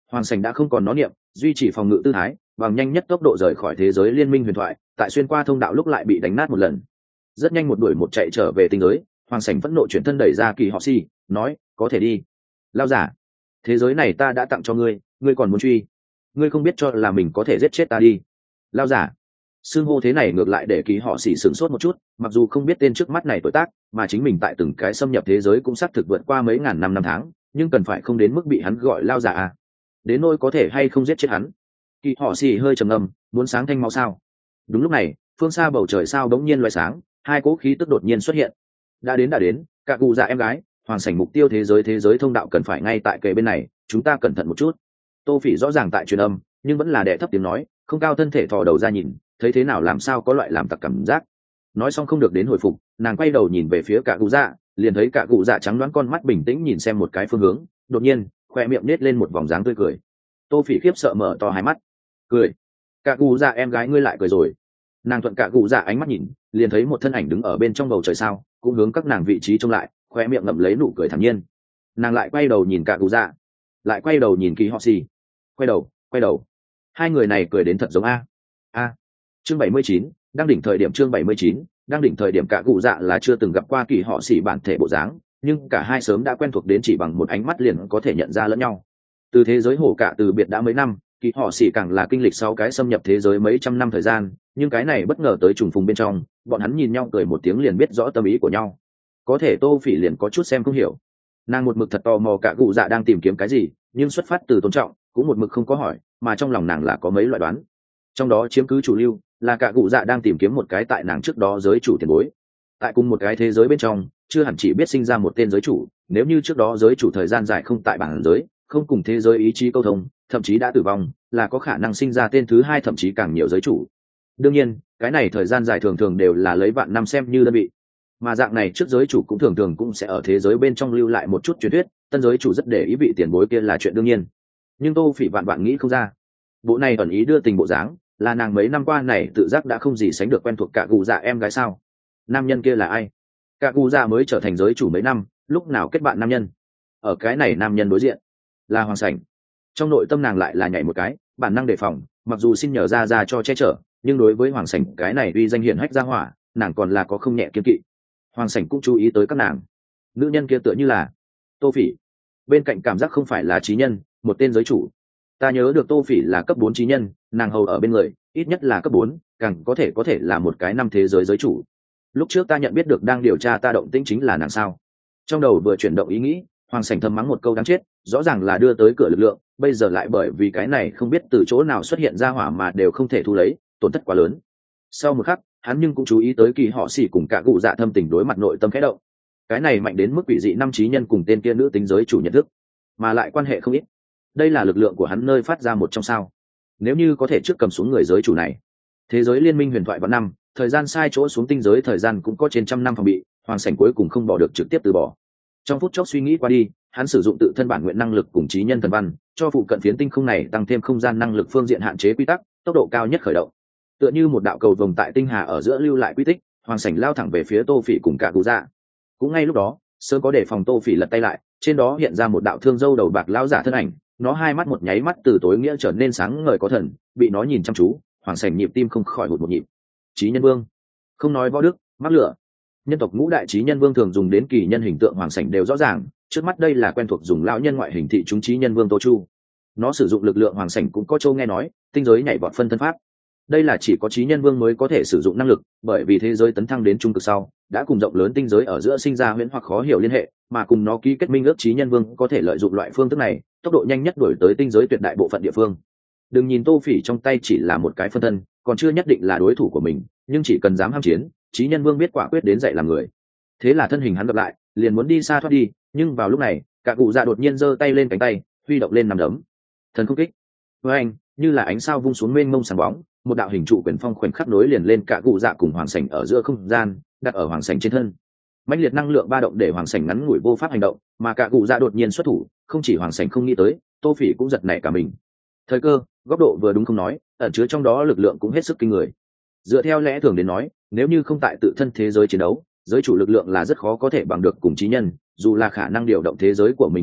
Hoàng Sảnh đã không còn nó niệm, duy trì phòng ngự tư thái, bằng nhanh nhất tốc độ rời khỏi thế giới liên minh huyền thoại, tại xuyên qua thông đạo lúc lại bị đánh nát một lần. Rất nhanh một đuổi một chạy trở về tinh giới, Hoàng Sảnh phẫn nộ chuyển thân đẩy ra Kỳ Họ Xỉ, nói, có thể đi. Lao giả, thế giới này ta đã tặng cho ngươi, ngươi còn muốn truy? Ngươi không biết cho là mình có thể giết chết ta đi. Lao giả, xưng hô thế này ngược lại để Kỳ Họ Xỉ sửng sốt một chút, mặc dù không biết tên trước mắt này tuổi tác, mà chính mình tại từng cái xâm nhập thế giới cũng xác thực vượt qua mấy ngàn năm năm tháng, nhưng cần phải không đến mức bị hắn gọi lao giả à? Đến nỗi có thể hay không giết chết hắn. Kỳ Họ Xỉ hơi trầm ngâm, muốn sáng thanh máu sao? Đúng lúc này, phương xa bầu trời sao bỗng nhiên loé sáng, hai cỗ khí tức đột nhiên xuất hiện. Đã đến đã đến, cả cụ già em gái, Hoàng Sảnh mục tiêu thế giới thế giới thông đạo cần phải ngay tại kề bên này, chúng ta cẩn thận một chút. Tô Phỉ rõ ràng tại truyền âm, nhưng vẫn là đè thấp tiếng nói, không cao thân thể thò đầu ra nhìn, thấy thế nào làm sao có loại làm tặc cảm giác. Nói xong không được đến hồi phục, nàng quay đầu nhìn về phía cả cụ dạ, liền thấy cả cụ dạ trắng đoán con mắt bình tĩnh nhìn xem một cái phương hướng, đột nhiên khoe miệng nết lên một vòng dáng tươi cười. Tô Phỉ khiếp sợ mở to hai mắt, cười. Cả cụ dạ em gái ngươi lại cười rồi. Nàng thuận cả cụ dạ ánh mắt nhìn, liền thấy một thân ảnh đứng ở bên trong bầu trời sao, cũng hướng các nàng vị trí trông lại, khoe miệng ngậm lấy nụ cười thản nhiên. Nàng lại quay đầu nhìn cả cụ dạ, lại quay đầu nhìn Kỳ Họ Xỉ, quay đầu quay đầu, hai người này cười đến thật giống a a. Chương bảy mươi chín, đang đỉnh thời điểm. Chương bảy mươi chín, đang đỉnh thời điểm. Cả cụ dạ là chưa từng gặp qua Kỳ Họ Xỉ bản thể bộ dáng, nhưng cả hai sớm đã quen thuộc đến chỉ bằng một ánh mắt liền có thể nhận ra lẫn nhau. Từ thế giới hổ cả từ biệt đã mấy năm, Kỳ Họ Xỉ càng là kinh lịch sau cái xâm nhập thế giới mấy trăm năm thời gian, nhưng cái này bất ngờ tới trùng phùng bên trong, bọn hắn nhìn nhau cười một tiếng liền biết rõ tâm ý của nhau. Có thể Tô Phỉ liền có chút xem không hiểu. Nàng một mực thật tò mò cả cụ dạ đang tìm kiếm cái gì, nhưng xuất phát từ tôn trọng, cũng một mực không có hỏi, mà trong lòng nàng là có mấy loại đoán. Trong đó chiếm cứ chủ lưu là cả cụ dạ đang tìm kiếm một cái tại nàng trước đó giới chủ tiền bối. Tại cùng một cái thế giới bên trong, chưa hẳn chỉ biết sinh ra một tên giới chủ, nếu như trước đó giới chủ thời gian dài không tại bản giới, không cùng thế giới ý chí câu thông, thậm chí đã tử vong, là có khả năng sinh ra tên thứ hai thậm chí càng nhiều giới chủ. Đương nhiên, cái này thời gian dài thường thường đều là lấy vạn năm xem như đơn vị. Mà dạng này trước giới chủ cũng thường thường cũng sẽ ở thế giới bên trong lưu lại một chút truyền thuyết, tân giới chủ rất để ý vị tiền bối kia là chuyện đương nhiên. Nhưng Tô Phỉ vạn vạn nghĩ không ra, bộ này ẩn ý đưa tình bộ dáng, là nàng mấy năm qua này tự giác đã không gì sánh được quen thuộc cả cụ dạ em gái sao? Nam nhân kia là ai? Cả cụ dạ mới trở thành giới chủ mấy năm, lúc nào kết bạn nam nhân? Ở cái này nam nhân đối diện là Hoàng Sảnh. Trong nội tâm nàng lại là nhảy một cái, bản năng đề phòng, mặc dù xin nhờ ra ra cho che chở, nhưng đối với Hoàng Sảnh cái này uy danh hiển hách ra hỏa, nàng còn là có không nhẹ kiêng kỵ. Hoàng Sảnh cũng chú ý tới các nàng. Nữ nhân kia tựa như là Tô Phỉ, bên cạnh cảm giác không phải là trí nhân, một tên giới chủ. Ta nhớ được Tô Phỉ là cấp bốn trí nhân, nàng hầu ở bên người, ít nhất là cấp bốn, càng có thể có thể là một cái năm thế giới giới chủ. Lúc trước ta nhận biết được đang điều tra ta động tĩnh chính là nàng sao? Trong đầu vừa chuyển động ý nghĩ, Hoàng Sảnh thầm mắng một câu đáng chết, rõ ràng là đưa tới cửa lực lượng, bây giờ lại bởi vì cái này không biết từ chỗ nào xuất hiện ra hỏa mà đều không thể thu lấy, tổn thất quá lớn. Sau một khắc, hắn nhưng cũng chú ý tới Kỳ Họ Xỉ cùng cả cụ dạ thâm tình đối mặt nội tâm khẽ động. Cái này mạnh đến mức quỷ dị năm trí nhân cùng tên kia nữ tính giới chủ nhận thức, mà lại quan hệ không ít. Đây là lực lượng của hắn nơi phát ra một trong sao? Nếu như có thể trước cầm xuống người giới chủ này, thế giới liên minh huyền thoại vạn năm, thời gian sai chỗ xuống tinh giới thời gian cũng có trên trăm năm phòng bị, Hoàng Sảnh cuối cùng không bỏ được trực tiếp từ bỏ. Trong phút chốc suy nghĩ qua đi, hắn sử dụng tự thân bản nguyện năng lực cùng trí nhân thần văn, cho phụ cận phiến tinh không này tăng thêm không gian năng lực phương diện hạn chế quy tắc, tốc độ cao nhất khởi động. Tựa như một đạo cầu vồng tại tinh hà ở giữa lưu lại quy tích, Hoàng Sảnh lao thẳng về phía Tô Phỉ cùng cả cụ dạ. Cũng ngay lúc đó, sớm có đề phòng Tô Phỉ lật tay lại, trên đó hiện ra một đạo thương dâu đầu bạc lão giả thân ảnh, nó hai mắt một nháy mắt từ tối nghĩa trở nên sáng ngời có thần, bị nó nhìn chăm chú, Hoàng Sảnh nhịp tim không khỏi hụt một nhịp. Chí nhân vương, không nói võ đức, mắc lửa. Nhân tộc ngũ đại chí nhân vương thường dùng đến kỳ nhân hình tượng, Hoàng Sảnh đều rõ ràng, trước mắt đây là quen thuộc dùng lão nhân ngoại hình thị chúng chí nhân vương Tô Chu. Nó sử dụng lực lượng, Hoàng Sảnh cũng có châu nghe nói, tinh giới nhảy vọt phân thân pháp. Đây là chỉ có chí nhân vương mới có thể sử dụng năng lực, bởi vì thế giới tấn thăng đến trung cực sau, đã cùng rộng lớn tinh giới ở giữa sinh ra huyễn hoặc khó hiểu liên hệ, mà cùng nó ký kết minh ước, chí nhân vương có thể lợi dụng loại phương thức này, tốc độ nhanh nhất đuổi tới tinh giới tuyệt đại bộ phận địa phương. Đừng nhìn Tô Phỉ trong tay chỉ là một cái phân thân, còn chưa nhất định là đối thủ của mình, nhưng chỉ cần dám ham chiến, chí nhân vương biết quả quyết đến dạy làm người. Thế là thân hình hắn gặp lại, liền muốn đi xa thoát đi, nhưng vào lúc này, cả cụ dạ đột nhiên giơ tay lên cánh tay, huy động lên nằm đấm. Thần không kích. Với anh, như là ánh sao vung xuống mênh mông sáng bóng, một đạo hình trụ quyền phong khoảnh khắc nối liền lên cả cụ dạ cùng Hoàng Sảnh ở giữa không gian, đặt ở Hoàng Sảnh trên thân. Mãnh liệt năng lượng ba động để Hoàng Sảnh ngắn ngủi vô pháp hành động, mà cả cụ dạ đột nhiên xuất thủ, không chỉ Hoàng Sảnh không nghĩ tới, Tô Phỉ cũng giật nảy cả mình. Thời cơ, góc độ vừa đúng không nói, ẩn chứa trong đó lực lượng cũng hết sức kinh người. Dựa theo lẽ thường đến nói, nếu như không tại tự thân thế giới chiến đấu, giới chủ lực lượng là rất khó có thể bằng được cùng chí nhân, dù là khả năng điều động thế giới của mình lực lượng,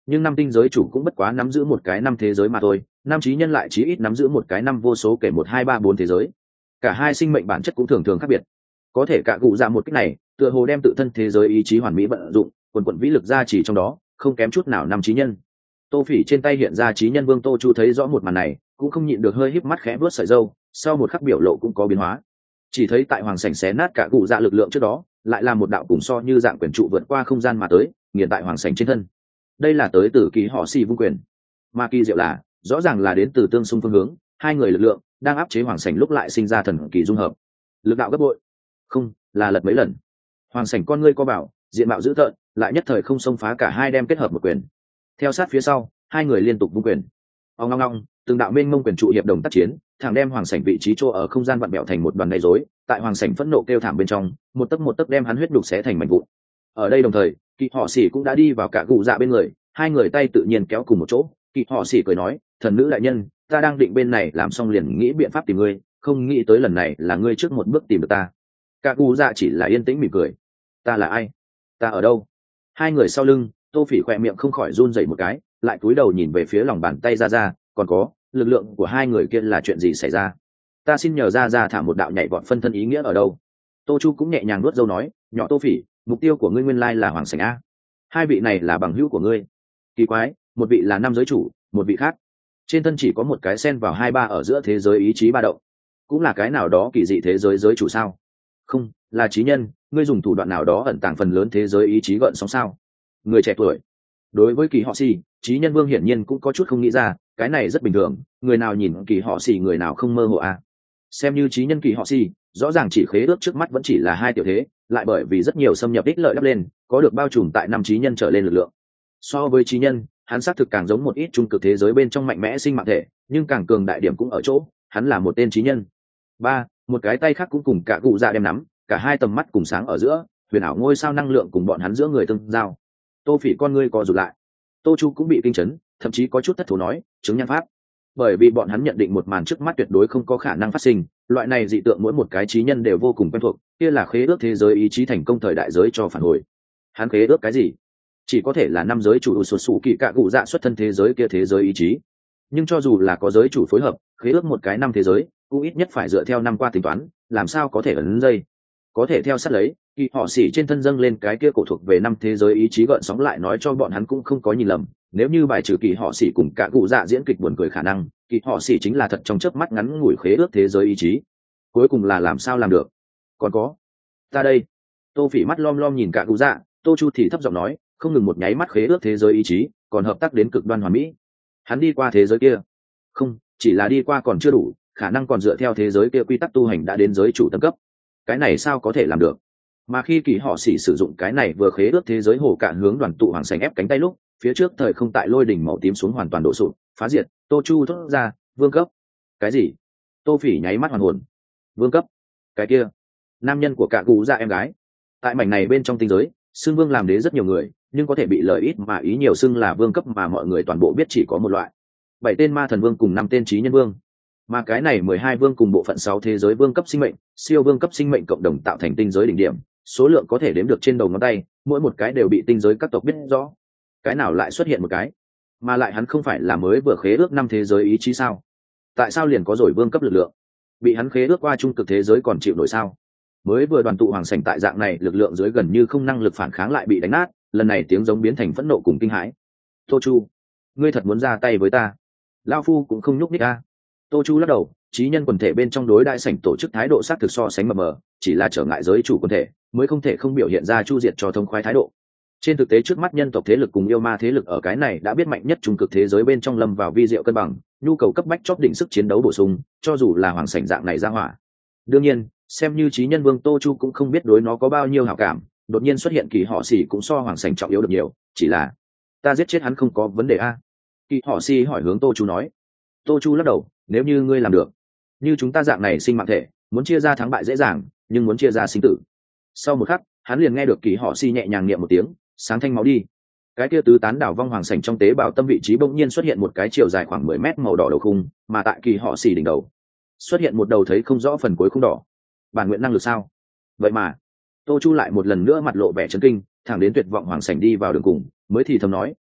nhưng năm tinh giới chủ cũng bất quá nắm giữ một cái năm thế giới mà thôi, năm trí nhân lại chí ít nắm giữ một cái năm vô số kể một hai ba bốn thế giới. Cả hai sinh mệnh bản chất cũng thường thường khác biệt. Có thể cả cụ dạ một cách này tựa hồ đem tự thân thế giới ý chí hoàn mỹ vận dụng, quần quận vĩ lực ra chỉ trong đó, không kém chút nào năm trí nhân. Tô Phỉ trên tay hiện ra trí nhân vương Tô Chu thấy rõ một màn này, cũng không nhịn được hơi híp mắt khẽ vuốt sợi râu, sau một khắc biểu lộ cũng có biến hóa. Chỉ thấy tại hoàng sảnh xé nát cả cụ dạ lực lượng trước đó, lại là một đạo cùng so như dạng quyền trụ vượt qua không gian mà tới, nghiền tại hoàng sảnh trên thân. Đây là tới từ kỳ họ xì vung quyền, mà kỳ diệu là rõ ràng là đến từ tương xung phương hướng, hai người lực lượng đang áp chế hoàng sảnh lúc lại sinh ra thần kỳ dung hợp, lực đạo gấp bội, không là lật mấy lần. Hoàng sảnh con ngươi co bảo, diện mạo dữ tợn, lại nhất thời không xông phá, cả hai đem kết hợp một quyền. Theo sát phía sau, hai người liên tục vung quyền. Ong ong ong, từng đạo mênh mông quyền trụ hiệp đồng tác chiến, thẳng đem hoàng sảnh vị trí chỗ ở không gian vặn bẹo thành một đoàn gây rối. Tại hoàng sảnh phẫn nộ kêu thảm bên trong, một tấc một tấc đem hắn huyết đục xé thành mảnh vụn. Ở đây đồng thời, Kỵ Họ Xỉ cũng đã đi vào cả cụ dạ bên người, hai người tay tự nhiên kéo cùng một chỗ. Kỵ Họ Xỉ cười nói, thần nữ đại nhân, ta đang định bên này làm xong liền nghĩ biện pháp tìm ngươi, không nghĩ tới lần này là ngươi trước một bước tìm được ta. Cả cụ dạ chỉ là yên tĩnh mỉm cười. Ta là ai? Ta ở đâu? Hai người sau lưng, Tô Phỉ khỏe miệng không khỏi run rẩy một cái, lại cúi đầu nhìn về phía lòng bàn tay ra ra, còn có lực lượng của hai người kia là chuyện gì xảy ra? Ta xin nhờ ra ra thả một đạo nhảy vọt phân thân ý nghĩa ở đâu? Tô Chu cũng nhẹ nhàng nuốt dâu nói, nhỏ Tô Phỉ, mục tiêu của ngươi nguyên lai là hoàng sảnh a. Hai vị này là bằng hữu của ngươi. Kỳ quái, một vị là nam giới chủ, một vị khác trên thân chỉ có một cái sen vào hai ba ở giữa thế giới ý chí ba động, cũng là cái nào đó kỳ dị thế giới giới chủ sao? Không, là trí nhân, ngươi dùng thủ đoạn nào đó ẩn tàng phần lớn thế giới ý chí gợn sóng sao? Người trẻ tuổi. Đối với Kỳ Họ Xỉ, trí nhân vương hiển nhiên cũng có chút không nghĩ ra, cái này rất bình thường, người nào nhìn Kỳ Họ Xỉ người nào không mơ hồ a. Xem như trí nhân Kỳ Họ Xỉ, rõ ràng chỉ khế ước trước mắt vẫn chỉ là hai tiểu thế, lại bởi vì rất nhiều xâm nhập ích lợi đắp lên, có được bao trùm tại năm trí nhân trở lên lực lượng. So với trí nhân, hắn xác thực càng giống một ít trung cực thế giới bên trong mạnh mẽ sinh mạng thể, nhưng càng cường đại điểm cũng ở chỗ hắn là một tên trí nhân. Ba, một cái tay khác cũng cùng cả cụ dạ đem nắm, cả hai tầm mắt cùng sáng ở giữa, huyền ảo ngôi sao năng lượng cùng bọn hắn giữa người tương giao. Tô Phỉ con ngươi co rụt lại. Tô Chu cũng bị kinh chấn, thậm chí có chút thất thố nói, chứng nhân pháp. Bởi vì bọn hắn nhận định một màn trước mắt tuyệt đối không có khả năng phát sinh, loại này dị tượng mỗi một cái trí nhân đều vô cùng quen thuộc, kia là khế ước thế giới ý chí thành công thời đại giới cho phản hồi. Hắn khế ước cái gì? Chỉ có thể là năm giới chủ sụt sụ kỳ cạ cụ dạ xuất thân thế giới kia thế giới ý chí. Nhưng cho dù là có giới chủ phối hợp, khế ước một cái năm thế giới, cũng ít nhất phải dựa theo năm qua tính toán, làm sao có thể ấn dây. Có thể theo sát lấy, Kỳ Họ Xỉ trên thân dâng lên cái kia cổ thuộc về năm thế giới ý chí gợn sóng lại nói cho bọn hắn cũng không có nhìn lầm, nếu như bài trừ Kỳ Họ Xỉ cùng cả cụ dạ diễn kịch buồn cười khả năng, Kỳ Họ Xỉ chính là thật trong chớp mắt ngắn ngủi khế ước thế giới ý chí. Cuối cùng là làm sao làm được? Còn có, ta đây. Tô Phỉ mắt lom lom nhìn cả cụ dạ, Tô Chu thì thấp giọng nói, không ngừng một nháy mắt khế ước thế giới ý chí, còn hợp tác đến cực đoan hoàn mỹ. Hắn đi qua thế giới kia? Không, chỉ là đi qua còn chưa đủ, khả năng còn dựa theo thế giới kia quy tắc tu hành đã đến giới chủ tầng cấp. Cái này sao có thể làm được? Mà khi Kỳ Họ Xỉ sử dụng cái này vừa khế ước thế giới hồ cạn hướng đoàn tụ hoàng sảnh ép cánh tay lúc, phía trước thời không tại lôi đỉnh màu tím xuống hoàn toàn đổ sụp, phá diệt. Tô Chu thốt ra, vương cấp. Cái gì? Tô Phỉ nháy mắt hoàn hồn. Vương cấp? Cái kia, nam nhân của cả cụ dạ em gái. Tại mảnh này bên trong tinh giới, xưng vương làm đế rất nhiều người, nhưng có thể bị lời ít mà ý nhiều xưng là vương cấp mà mọi người toàn bộ biết chỉ có một loại. Bảy tên ma thần vương cùng năm tên trí nhân vương. Mà cái này mười hai vương cùng bộ phận sáu thế giới vương cấp sinh mệnh, siêu vương cấp sinh mệnh cộng đồng tạo thành tinh giới đỉnh điểm, số lượng có thể đếm được trên đầu ngón tay, mỗi một cái đều bị tinh giới các tộc biết rõ. Cái nào lại xuất hiện một cái? Mà lại hắn không phải là mới vừa khế ước năm thế giới ý chí sao? Tại sao liền có rồi vương cấp lực lượng? Bị hắn khế ước qua trung cực thế giới còn chịu nổi sao? Mới vừa đoàn tụ hoàng sảnh tại dạng này lực lượng dưới gần như không năng lực phản kháng lại bị đánh nát, lần này tiếng giống biến thành phẫn nộ cùng kinh hãi. Tô Chu, ngươi thật muốn ra tay với ta? Lão phu cũng không nhúc nhích a. Tô Chu lắc đầu, trí nhân quần thể bên trong đối đại sảnh tổ chức thái độ sát thực so sánh mờ mờ, chỉ là trở ngại giới chủ quần thể, mới không thể không biểu hiện ra chu diệt cho thông khoái thái độ. Trên thực tế trước mắt nhân tộc thế lực cùng yêu ma thế lực ở cái này đã biết mạnh nhất trung cực thế giới bên trong lâm vào vi diệu cân bằng, nhu cầu cấp bách chóp đỉnh sức chiến đấu bổ sung, cho dù là hoàng sảnh dạng này ra hỏa. Đương nhiên, xem như trí nhân vương Tô Chu cũng không biết đối nó có bao nhiêu hảo cảm, đột nhiên xuất hiện Kỳ Họ Xỉ cũng so hoàng sảnh trọng yếu được nhiều, chỉ là ta giết chết hắn không có vấn đề a. Kỳ Họ Xỉ hỏi hướng Tô Chu nói. Tô Chu lắc đầu, nếu như ngươi làm được, như chúng ta dạng này sinh mạng thể, muốn chia ra thắng bại dễ dàng, nhưng muốn chia ra sinh tử. Sau một khắc, hắn liền nghe được Kỳ Họ Xỉ nhẹ nhàng niệm một tiếng, sáng thanh máu đi. Cái kia tứ tán đảo vong hoàng sảnh trong tế bào tâm vị trí bỗng nhiên xuất hiện một cái chiều dài khoảng mười mét màu đỏ đầu khung, mà tại Kỳ Họ Xỉ đỉnh đầu xuất hiện một đầu thấy không rõ phần cuối khung đỏ. Bản nguyện năng lực sao? Vậy mà, Tô Chu lại một lần nữa mặt lộ vẻ chấn kinh, thẳng đến tuyệt vọng hoàng sảnh đi vào đường cùng, mới thì thầm nói,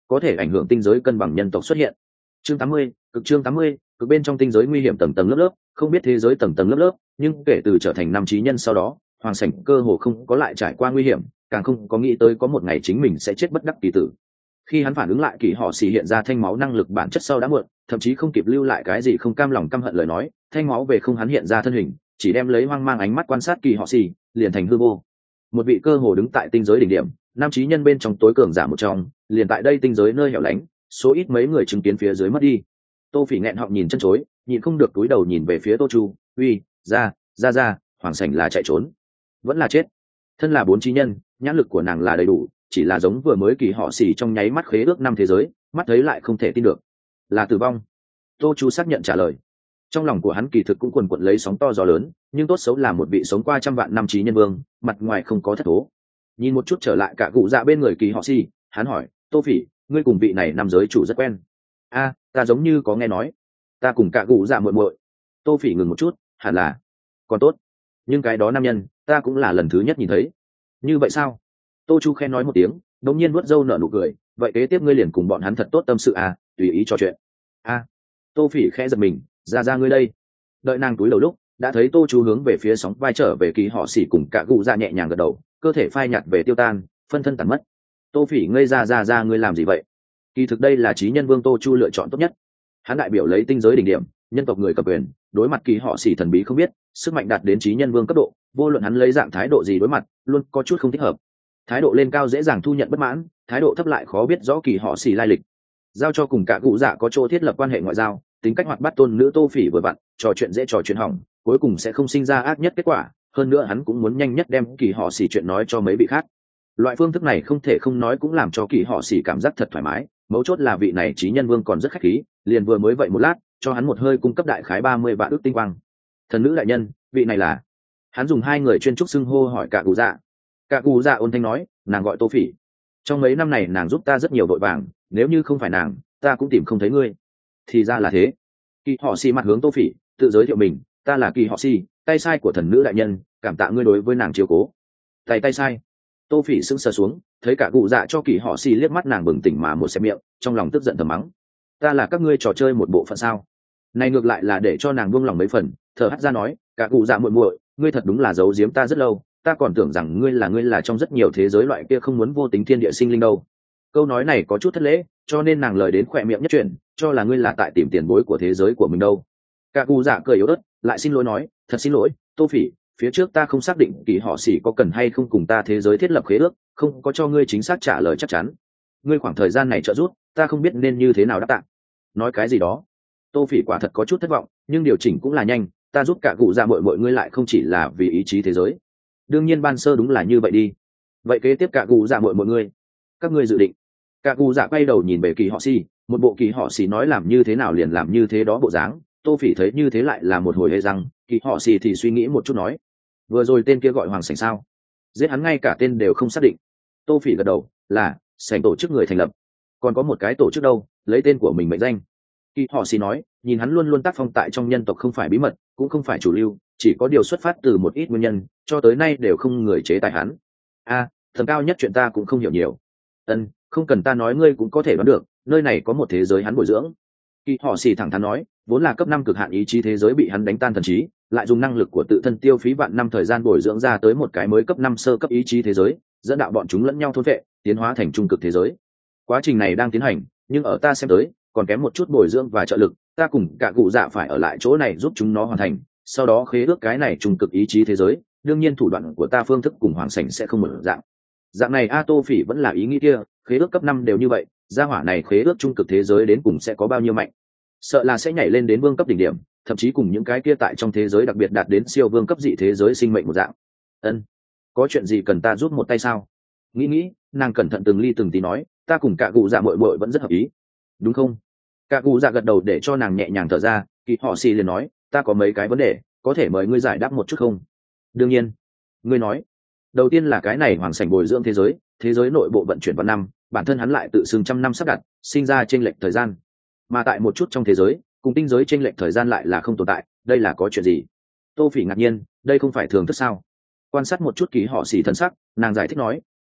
có thể ảnh hưởng tinh giới cân bằng nhân tộc xuất hiện. Chương tám mươi, cực chương tám mươi, cực bên trong tinh giới nguy hiểm tầng tầng lớp lớp, không biết thế giới tầng tầng lớp lớp, nhưng kể từ trở thành năm trí nhân sau đó, Hoàng Sảnh cơ hồ không có lại trải qua nguy hiểm, càng không có nghĩ tới có một ngày chính mình sẽ chết bất đắc kỳ tử. Khi hắn phản ứng lại kỳ họ xì hiện ra thanh máu năng lực bản chất sau đã muộn, thậm chí không kịp lưu lại cái gì không cam lòng căm hận lời nói, thanh máu về không hắn hiện ra thân hình, chỉ đem lấy hoang mang ánh mắt quan sát kỳ họ xì, liền thành hư vô. Một vị cơ hồ đứng tại tinh giới đỉnh điểm, nam trí nhân bên trong tối cường giả một trong, liền tại đây tinh giới nơi hẻo lánh, số ít mấy người chứng kiến phía dưới mất đi. Tô Phỉ nghẹn họng nhìn chân chối, nhịn không được túi đầu nhìn về phía Tô Chu, uy, ra, ra ra, Hoàng Sảnh là chạy trốn, vẫn là chết. Thân là bốn trí nhân, nhãn lực của nàng là đầy đủ, chỉ là giống vừa mới kỳ họ xì trong nháy mắt khế ước năm thế giới, mắt thấy lại không thể tin được, là tử vong. Tô Chu xác nhận trả lời. Trong lòng của hắn kỳ thực cũng quần quật lấy sóng to gió lớn, nhưng tốt xấu là một vị sống qua trăm vạn năm trí nhân vương, mặt ngoài không có thất thố. Nhìn một chút trở lại cả cụ dạ bên người kỳ họ xì, hắn hỏi, Tô Phỉ, ngươi cùng vị này nam giới chủ rất quen? A, ta giống như có nghe nói. Ta cùng cả cụ dạ muội muội. Tô Phỉ ngừng một chút, hẳn là. Còn tốt, nhưng cái đó nam nhân, ta cũng là lần thứ nhất nhìn thấy. Như vậy sao? Tô Chu khen nói một tiếng, đống nhiên vuốt râu nở nụ cười, vậy kế tiếp ngươi liền cùng bọn hắn thật tốt tâm sự à, tùy ý trò chuyện. A, Tô Phỉ khẽ giật mình, ra ra ngươi đây. Đợi nàng túi đầu lúc, đã thấy Tô Chu hướng về phía sóng vai trở về kỳ họ xỉ cùng cả cụ dạ nhẹ nhàng gật đầu, cơ thể phai nhạt về tiêu tan, phân thân tàn mất. Tô Phỉ ngây ra ra ra ngươi làm gì vậy? Kỳ thực đây là trí nhân vương Tô Chu lựa chọn tốt nhất. Hắn đại biểu lấy tinh giới đỉnh điểm, nhân tộc người cầm quyền, đối mặt kỳ họ xỉ thần bí không biết, sức mạnh đạt đến trí nhân vương cấp độ, vô luận hắn lấy dạng thái độ gì đối mặt, luôn có chút không thích hợp. Thái độ lên cao dễ dàng thu nhận bất mãn, thái độ thấp lại khó biết rõ kỳ họ xỉ lai lịch. Giao cho cùng cả cụ dạ có chỗ thiết lập quan hệ ngoại giao, tính cách hoạt bát tôn nữ Tô Phỉ vừa vặn, trò chuyện dễ trò chuyện hỏng, cuối cùng sẽ không sinh ra ác nhất kết quả. Hơn nữa hắn cũng muốn nhanh nhất đem kỳ họ xỉ chuyện nói cho mấy vị khác. Loại phương thức này không thể không nói cũng làm cho kỳ họ xỉ cảm giác thật thoải mái. Mấu chốt là vị này trí nhân vương còn rất khách khí, liền vừa mới vậy một lát, cho hắn một hơi cung cấp đại khái ba mươi vạn ước tinh quang. Thần nữ đại nhân, vị này là? Hắn dùng hai người chuyên trúc xưng hô hỏi cả cụ dạ. Cả cụ dạ ôn thanh nói, nàng gọi Tô Phỉ. Trong mấy năm này nàng giúp ta rất nhiều vội vàng, nếu như không phải nàng, ta cũng tìm không thấy ngươi. Thì ra là thế. Kỳ họ xì mặt hướng Tô Phỉ, tự giới thiệu mình, ta là kỳ họ xì, tay sai của thần nữ đại nhân, cảm tạ ngươi đối với nàng chiếu cố. Tay tay sai. Tô Phỉ sững sờ xuống, thấy cả cụ dạ cho kỳ họ xì liếc mắt nàng bừng tỉnh mà một xẹp miệng, trong lòng tức giận thầm mắng. Ta là các ngươi trò chơi một bộ phận sao? Này ngược lại là để cho nàng buông lòng mấy phần, thở hắt ra nói, cả cụ dạ muội muội, ngươi thật đúng là giấu giếm ta rất lâu, ta còn tưởng rằng ngươi là ngươi là trong rất nhiều thế giới loại kia không muốn vô tính thiên địa sinh linh đâu. Câu nói này có chút thất lễ, cho nên nàng lời đến khỏe miệng nhất chuyện, cho là ngươi là tại tìm tiền bối của thế giới của mình đâu. Cả cụ dạ cười yếu ớt, lại xin lỗi nói, thật xin lỗi, Tô Phỉ, phía trước ta không xác định kỳ họ xỉ có cần hay không cùng ta thế giới thiết lập khế ước, không có cho ngươi chính xác trả lời chắc chắn. Ngươi khoảng thời gian này trợ giúp, ta không biết nên như thế nào đáp tạ. Nói cái gì đó? Tô Phỉ quả thật có chút thất vọng, nhưng điều chỉnh cũng là nhanh, ta giúp cả cụ dạ muội muội ngươi lại không chỉ là vì ý chí thế giới. Đương nhiên ban sơ đúng là như vậy đi. Vậy kế tiếp cả cụ dạ muội muội ngươi, các ngươi dự định? Cả cụ dạ quay đầu nhìn về kỳ họ xỉ, một bộ kỳ họ xỉ nói làm như thế nào liền làm như thế đó bộ dáng. Tô Phỉ thấy như thế lại là một hồi hề răng, kỳ họ xỉ thì suy nghĩ một chút nói, vừa rồi tên kia gọi Hoàng Sảnh sao? Giết hắn ngay cả tên đều không xác định. Tô Phỉ gật đầu, là Sảnh tổ chức người thành lập. Còn có một cái tổ chức đâu, lấy tên của mình mệnh danh. Kỳ họ xỉ nói, nhìn hắn luôn luôn tác phong tại trong nhân tộc không phải bí mật, cũng không phải chủ lưu, chỉ có điều xuất phát từ một ít nguyên nhân, cho tới nay đều không người chế tài hắn. A, à, thần cao nhất chuyện ta cũng không hiểu nhiều. Ân, không cần ta nói ngươi cũng có thể đoán được, nơi này có một thế giới hắn bồi dưỡng. Kỳ họ xỉ thẳng thắn nói, vốn là cấp năm cực hạn ý chí thế giới bị hắn đánh tan thần trí, lại dùng năng lực của tự thân tiêu phí vạn năm thời gian bồi dưỡng ra tới một cái mới cấp năm sơ cấp ý chí thế giới, dẫn đạo bọn chúng lẫn nhau thôn vệ, tiến hóa thành trung cực thế giới. Quá trình này đang tiến hành, nhưng ở ta xem tới, còn kém một chút bồi dưỡng và trợ lực, ta cùng cả cụ dạ phải ở lại chỗ này giúp chúng nó hoàn thành, sau đó khế ước cái này trung cực ý chí thế giới, đương nhiên thủ đoạn của ta phương thức cùng Hoàng Sảnh sẽ không mở dạng. Dạng này A Tô Phỉ vẫn là ý nghĩ kia, khế ước cấp năm đều như vậy, gia hỏa này khế ước trung cực thế giới đến cùng sẽ có bao nhiêu mạnh? Sợ là sẽ nhảy lên đến vương cấp đỉnh điểm, thậm chí cùng những cái kia tại trong thế giới đặc biệt đạt đến siêu vương cấp dị thế giới sinh mệnh một dạng. Ân, có chuyện gì cần ta giúp một tay sao? Nghĩ nghĩ, nàng cẩn thận từng ly từng tí nói, ta cùng cả cụ dạ muội muội vẫn rất hợp ý, đúng không? Cả cụ dạ gật đầu để cho nàng nhẹ nhàng thở ra. Kỳ họ xì liền nói, ta có mấy cái vấn đề, có thể mời ngươi giải đáp một chút không? Đương nhiên. Ngươi nói. Đầu tiên là cái này Hoàng Sảnh bồi dưỡng thế giới, thế giới nội bộ vận chuyển vào năm, bản thân hắn lại tự xưng trăm năm sắp đặt, sinh ra chênh lệch thời gian. Mà tại một chút trong thế giới, cùng tinh giới chênh lệch thời gian lại là không tồn tại, đây là có chuyện gì? Tô Phỉ ngạc nhiên, đây không phải thường thức sao? Quan sát một chút Kỳ họ xỉ thần sắc, nàng giải thích nói,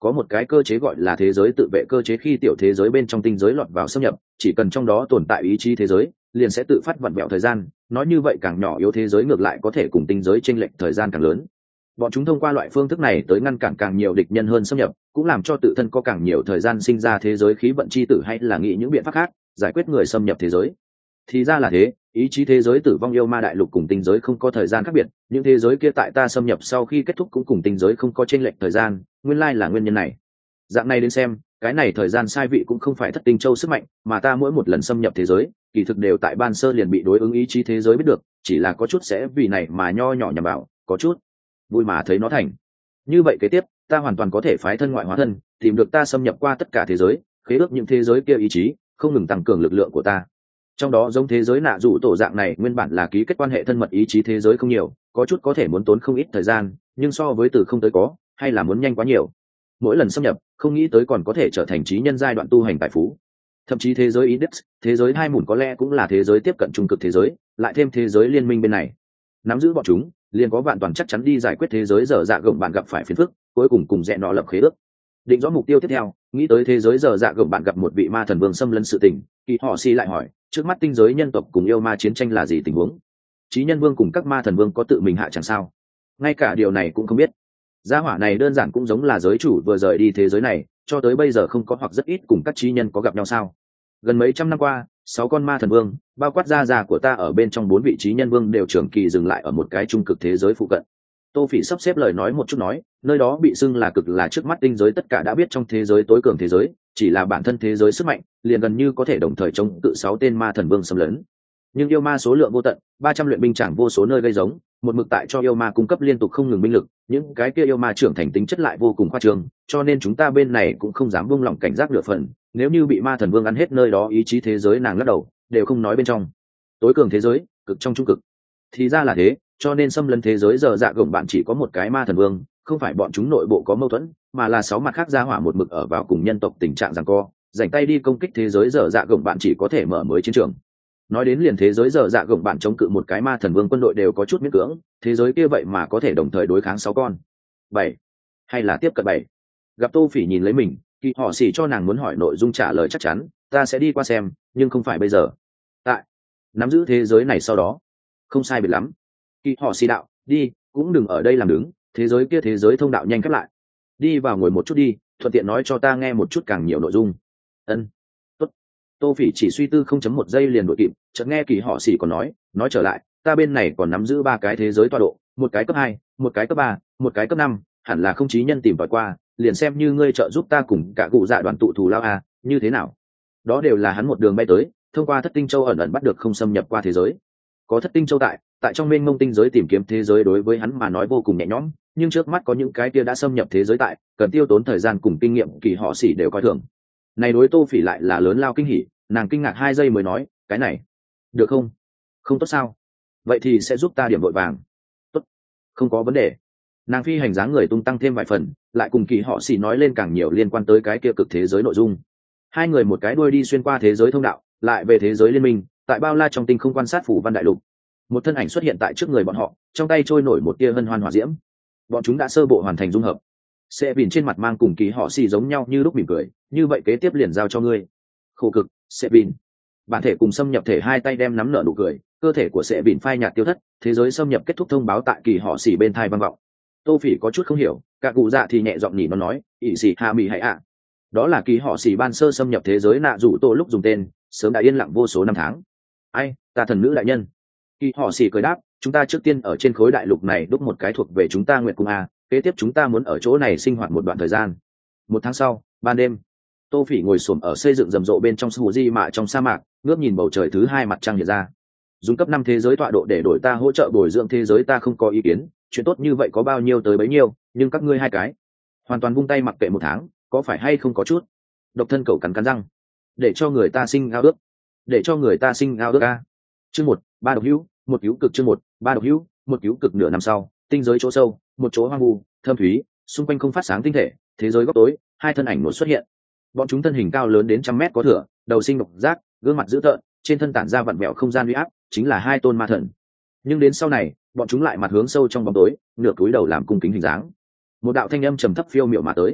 có một cái cơ chế gọi là thế giới tự vệ cơ chế. Khi tiểu thế giới bên trong tinh giới lọt vào xâm nhập, chỉ cần trong đó tồn tại ý chí thế giới liền sẽ tự phát vặn vẹo thời gian. Nói như vậy, càng nhỏ yếu thế giới ngược lại có thể cùng tinh giới chênh lệch thời gian càng lớn. Bọn chúng thông qua loại phương thức này tới ngăn cản càng nhiều địch nhân hơn xâm nhập, cũng làm cho tự thân có càng nhiều thời gian sinh ra thế giới khí vận chi tử, hay là nghĩ những biện pháp khác giải quyết người xâm nhập thế giới. Thì ra là thế, ý chí thế giới tử vong yêu ma đại lục cùng tinh giới không có thời gian khác biệt, những thế giới kia tại ta xâm nhập sau khi kết thúc cũng cùng tinh giới không có chênh lệch thời gian, nguyên lai là nguyên nhân này. Dạng này đến xem, cái này thời gian sai vị cũng không phải thất tinh châu sức mạnh, mà ta mỗi một lần xâm nhập thế giới kỳ thực đều tại ban sơ liền bị đối ứng ý chí thế giới biết được, chỉ là có chút sẽ vì này mà nho nhỏ nhằm bảo, có chút vui mà thấy nó thành. Như vậy kế tiếp ta hoàn toàn có thể phái thân ngoại hóa thân, tìm được ta xâm nhập qua tất cả thế giới, khế ước những thế giới kia ý chí, không ngừng tăng cường lực lượng của ta. Trong đó giống thế giới nạ rủ tổ dạng này nguyên bản là ký kết quan hệ thân mật ý chí thế giới không nhiều, có chút có thể muốn tốn không ít thời gian, nhưng so với từ không tới có, hay là muốn nhanh quá nhiều. Mỗi lần xâm nhập không nghĩ tới còn có thể trở thành trí nhân giai đoạn tu hành tài phú. Thậm chí thế giới Index, thế giới hai mùn có lẽ cũng là thế giới tiếp cận trung cực thế giới, lại thêm thế giới liên minh bên này, nắm giữ bọn chúng liền có vạn toàn chắc chắn đi giải quyết thế giới dở dạ gồng bạn gặp phải phiền phức, cuối cùng cùng rẽ nọ lập khế ước. Định rõ mục tiêu tiếp theo, nghĩ tới thế giới dở dạ gồng bạn gặp một vị ma thần vương xâm lấn sự tình, Kỳ Họ Xỉ lại hỏi, trước mắt tinh giới nhân tộc cùng yêu ma chiến tranh là gì tình huống? Chí nhân vương cùng các ma thần vương có tự mình hạ chẳng sao? Ngay cả điều này cũng không biết. Gia hỏa này đơn giản cũng giống là giới chủ vừa rời đi thế giới này, cho tới bây giờ không có hoặc rất ít cùng các chí nhân có gặp nhau sao? Gần mấy trăm năm qua, sáu con ma thần vương, bao quát gia già của ta ở bên trong bốn vị chí nhân vương đều trưởng kỳ dừng lại ở một cái trung cực thế giới phụ cận. Tô Phỉ sắp xếp lời nói một chút nói, nơi đó bị xưng là cực là trước mắt tinh giới tất cả đã biết trong thế giới tối cường thế giới, chỉ là bản thân thế giới sức mạnh, liền gần như có thể đồng thời chống cự sáu tên ma thần vương xâm lấn. Nhưng yêu ma số lượng vô tận, ba trăm luyện binh chẳng vô số nơi gây giống, một mực tại cho yêu ma cung cấp liên tục không ngừng binh lực, những cái kia yêu ma trưởng thành tính chất lại vô cùng khoa trương, cho nên chúng ta bên này cũng không dám buông lỏng cảnh giác nửa phần, nếu như bị ma thần vương ăn hết nơi đó ý chí thế giới nàng lắc đầu, đều không nói bên trong. Tối cường thế giới, cực trong trung cực. Thì ra là thế, cho nên xâm lấn thế giới giờ dạ gồng bạn chỉ có một cái ma thần vương, không phải bọn chúng nội bộ có mâu thuẫn, mà là sáu mặt khác gia hỏa một mực ở vào cùng nhân tộc tình trạng giằng co, dành tay đi công kích thế giới giờ dạ gồng bạn chỉ có thể mở mới chiến trường. Nói đến liền thế giới giờ dạ gồng bạn chống cự một cái ma thần vương quân đội đều có chút miễn cưỡng, thế giới kia vậy mà có thể đồng thời đối kháng sáu con. Bảy, hay là tiếp cận bảy. Gặp Tô Phỉ nhìn lấy mình, Kỳ Họ Xỉ cho nàng muốn hỏi nội dung trả lời chắc chắn, ta sẽ đi qua xem, nhưng không phải bây giờ. Tại nắm giữ thế giới này sau đó, không sai biệt lắm. Kỳ Họ Xỉ đạo, đi, cũng đừng ở đây làm đứng, thế giới kia thế giới thông đạo nhanh khép lại. Đi vào ngồi một chút đi, thuận tiện nói cho ta nghe một chút càng nhiều nội dung. Ân. Tốt. Tô Phỉ chỉ suy tư không chấm một giây liền đội kịp, chợt nghe Kỳ Họ Xỉ còn nói, nói trở lại, ta bên này còn nắm giữ ba cái thế giới tọa độ, một cái cấp hai, một cái cấp ba, một cái cấp năm, hẳn là không chí nhân tìm tòi qua, liền xem như ngươi trợ giúp ta cùng cả cụ dạ đoàn tụ thù lao a, như thế nào? Đó đều là hắn một đường bay tới, thông qua thất tinh châu ẩn ẩn bắt được không xâm nhập qua thế giới. Có thất tinh châu tại, tại trong mênh mông tinh giới tìm kiếm thế giới đối với hắn mà nói vô cùng nhẹ nhõm, nhưng trước mắt có những cái kia đã xâm nhập thế giới tại, cần tiêu tốn thời gian cùng kinh nghiệm, Kỳ Họ Xỉ đều coi thường. Này đối Tô Phỉ lại là lớn lao kinh hỉ, nàng kinh ngạc hai giây mới nói, cái này được không? Không tốt sao? Vậy thì sẽ giúp ta điểm vội vàng. Tốt, không có vấn đề. Nàng phi hành dáng người tung tăng thêm vài phần, lại cùng Kỳ Họ Xỉ nói lên càng nhiều liên quan tới cái kia cực thế giới nội dung. Hai người một cái đuôi đi xuyên qua thế giới thông đạo, lại về thế giới liên minh, tại bao la trong tinh không quan sát phủ văn đại lục. Một thân ảnh xuất hiện tại trước người bọn họ, trong tay trôi nổi một tia hân hoan hỏa diễm. Bọn chúng đã sơ bộ hoàn thành dung hợp. Sẽ Vìn trên mặt mang cùng Kỳ Họ Xỉ giống nhau như lúc mỉm cười, như vậy kế tiếp liền giao cho ngươi. Khổ cực, Sẽ Vìn. Bản thể cùng xâm nhập thể hai tay đem nắm nở nụ cười, cơ thể của Sẽ Vìn phai nhạt tiêu thất, thế giới xâm nhập kết thúc thông báo tại Kỳ Họ Xỉ bên tai vang vọng. Tô Phỉ có chút không hiểu, cả cụ dạ thì nhẹ giọng nhỉ nó nói, ỷ xỉ hạ mì hãy ạ. Đó là Kỳ Họ Xỉ ban sơ xâm nhập thế giới nạ rủ tô lúc dùng tên, sớm đã yên lặng vô số năm tháng. Ai, ta thần nữ đại nhân. Kỳ Họ Xỉ cười đáp, chúng ta trước tiên ở trên khối đại lục này đúc một cái thuộc về chúng ta nguyệt cung a, kế tiếp chúng ta muốn ở chỗ này sinh hoạt một đoạn thời gian. Một tháng sau, ban đêm, Tô Phỉ ngồi xổm ở xây dựng rầm rộ bên trong sù di mạ trong sa mạc, ngước nhìn bầu trời thứ hai mặt trăng hiện ra. Dùng cấp năm thế giới tọa độ để đổi ta hỗ trợ bồi dưỡng thế giới ta không có ý kiến, chuyện tốt như vậy có bao nhiêu tới bấy nhiêu, nhưng các ngươi hai cái hoàn toàn vung tay mặc kệ một tháng, có phải hay không có chút? Độc thân cậu cắn cắn răng, để cho người ta sinh ao ước, để cho người ta sinh ao ước a. Chương một, ba độc hữu, một cứu cực chương một, ba độc hữu, một cứu cực nửa năm sau, tinh giới chỗ sâu, một chỗ hoang vu, thâm thúy, xung quanh không phát sáng tinh thể, thế giới góc tối, hai thân ảnh nổi xuất hiện. Bọn chúng thân hình cao lớn đến trăm mét có thừa, đầu sinh độc giác, gương mặt dữ tợn, trên thân tản ra vặn vẹo không gian uy áp, chính là hai tôn ma thần. Nhưng đến sau này, bọn chúng lại mặt hướng sâu trong bóng tối, nửa cúi đầu làm cung kính hình dáng. Một đạo thanh âm trầm thấp phiêu miểu mà tới.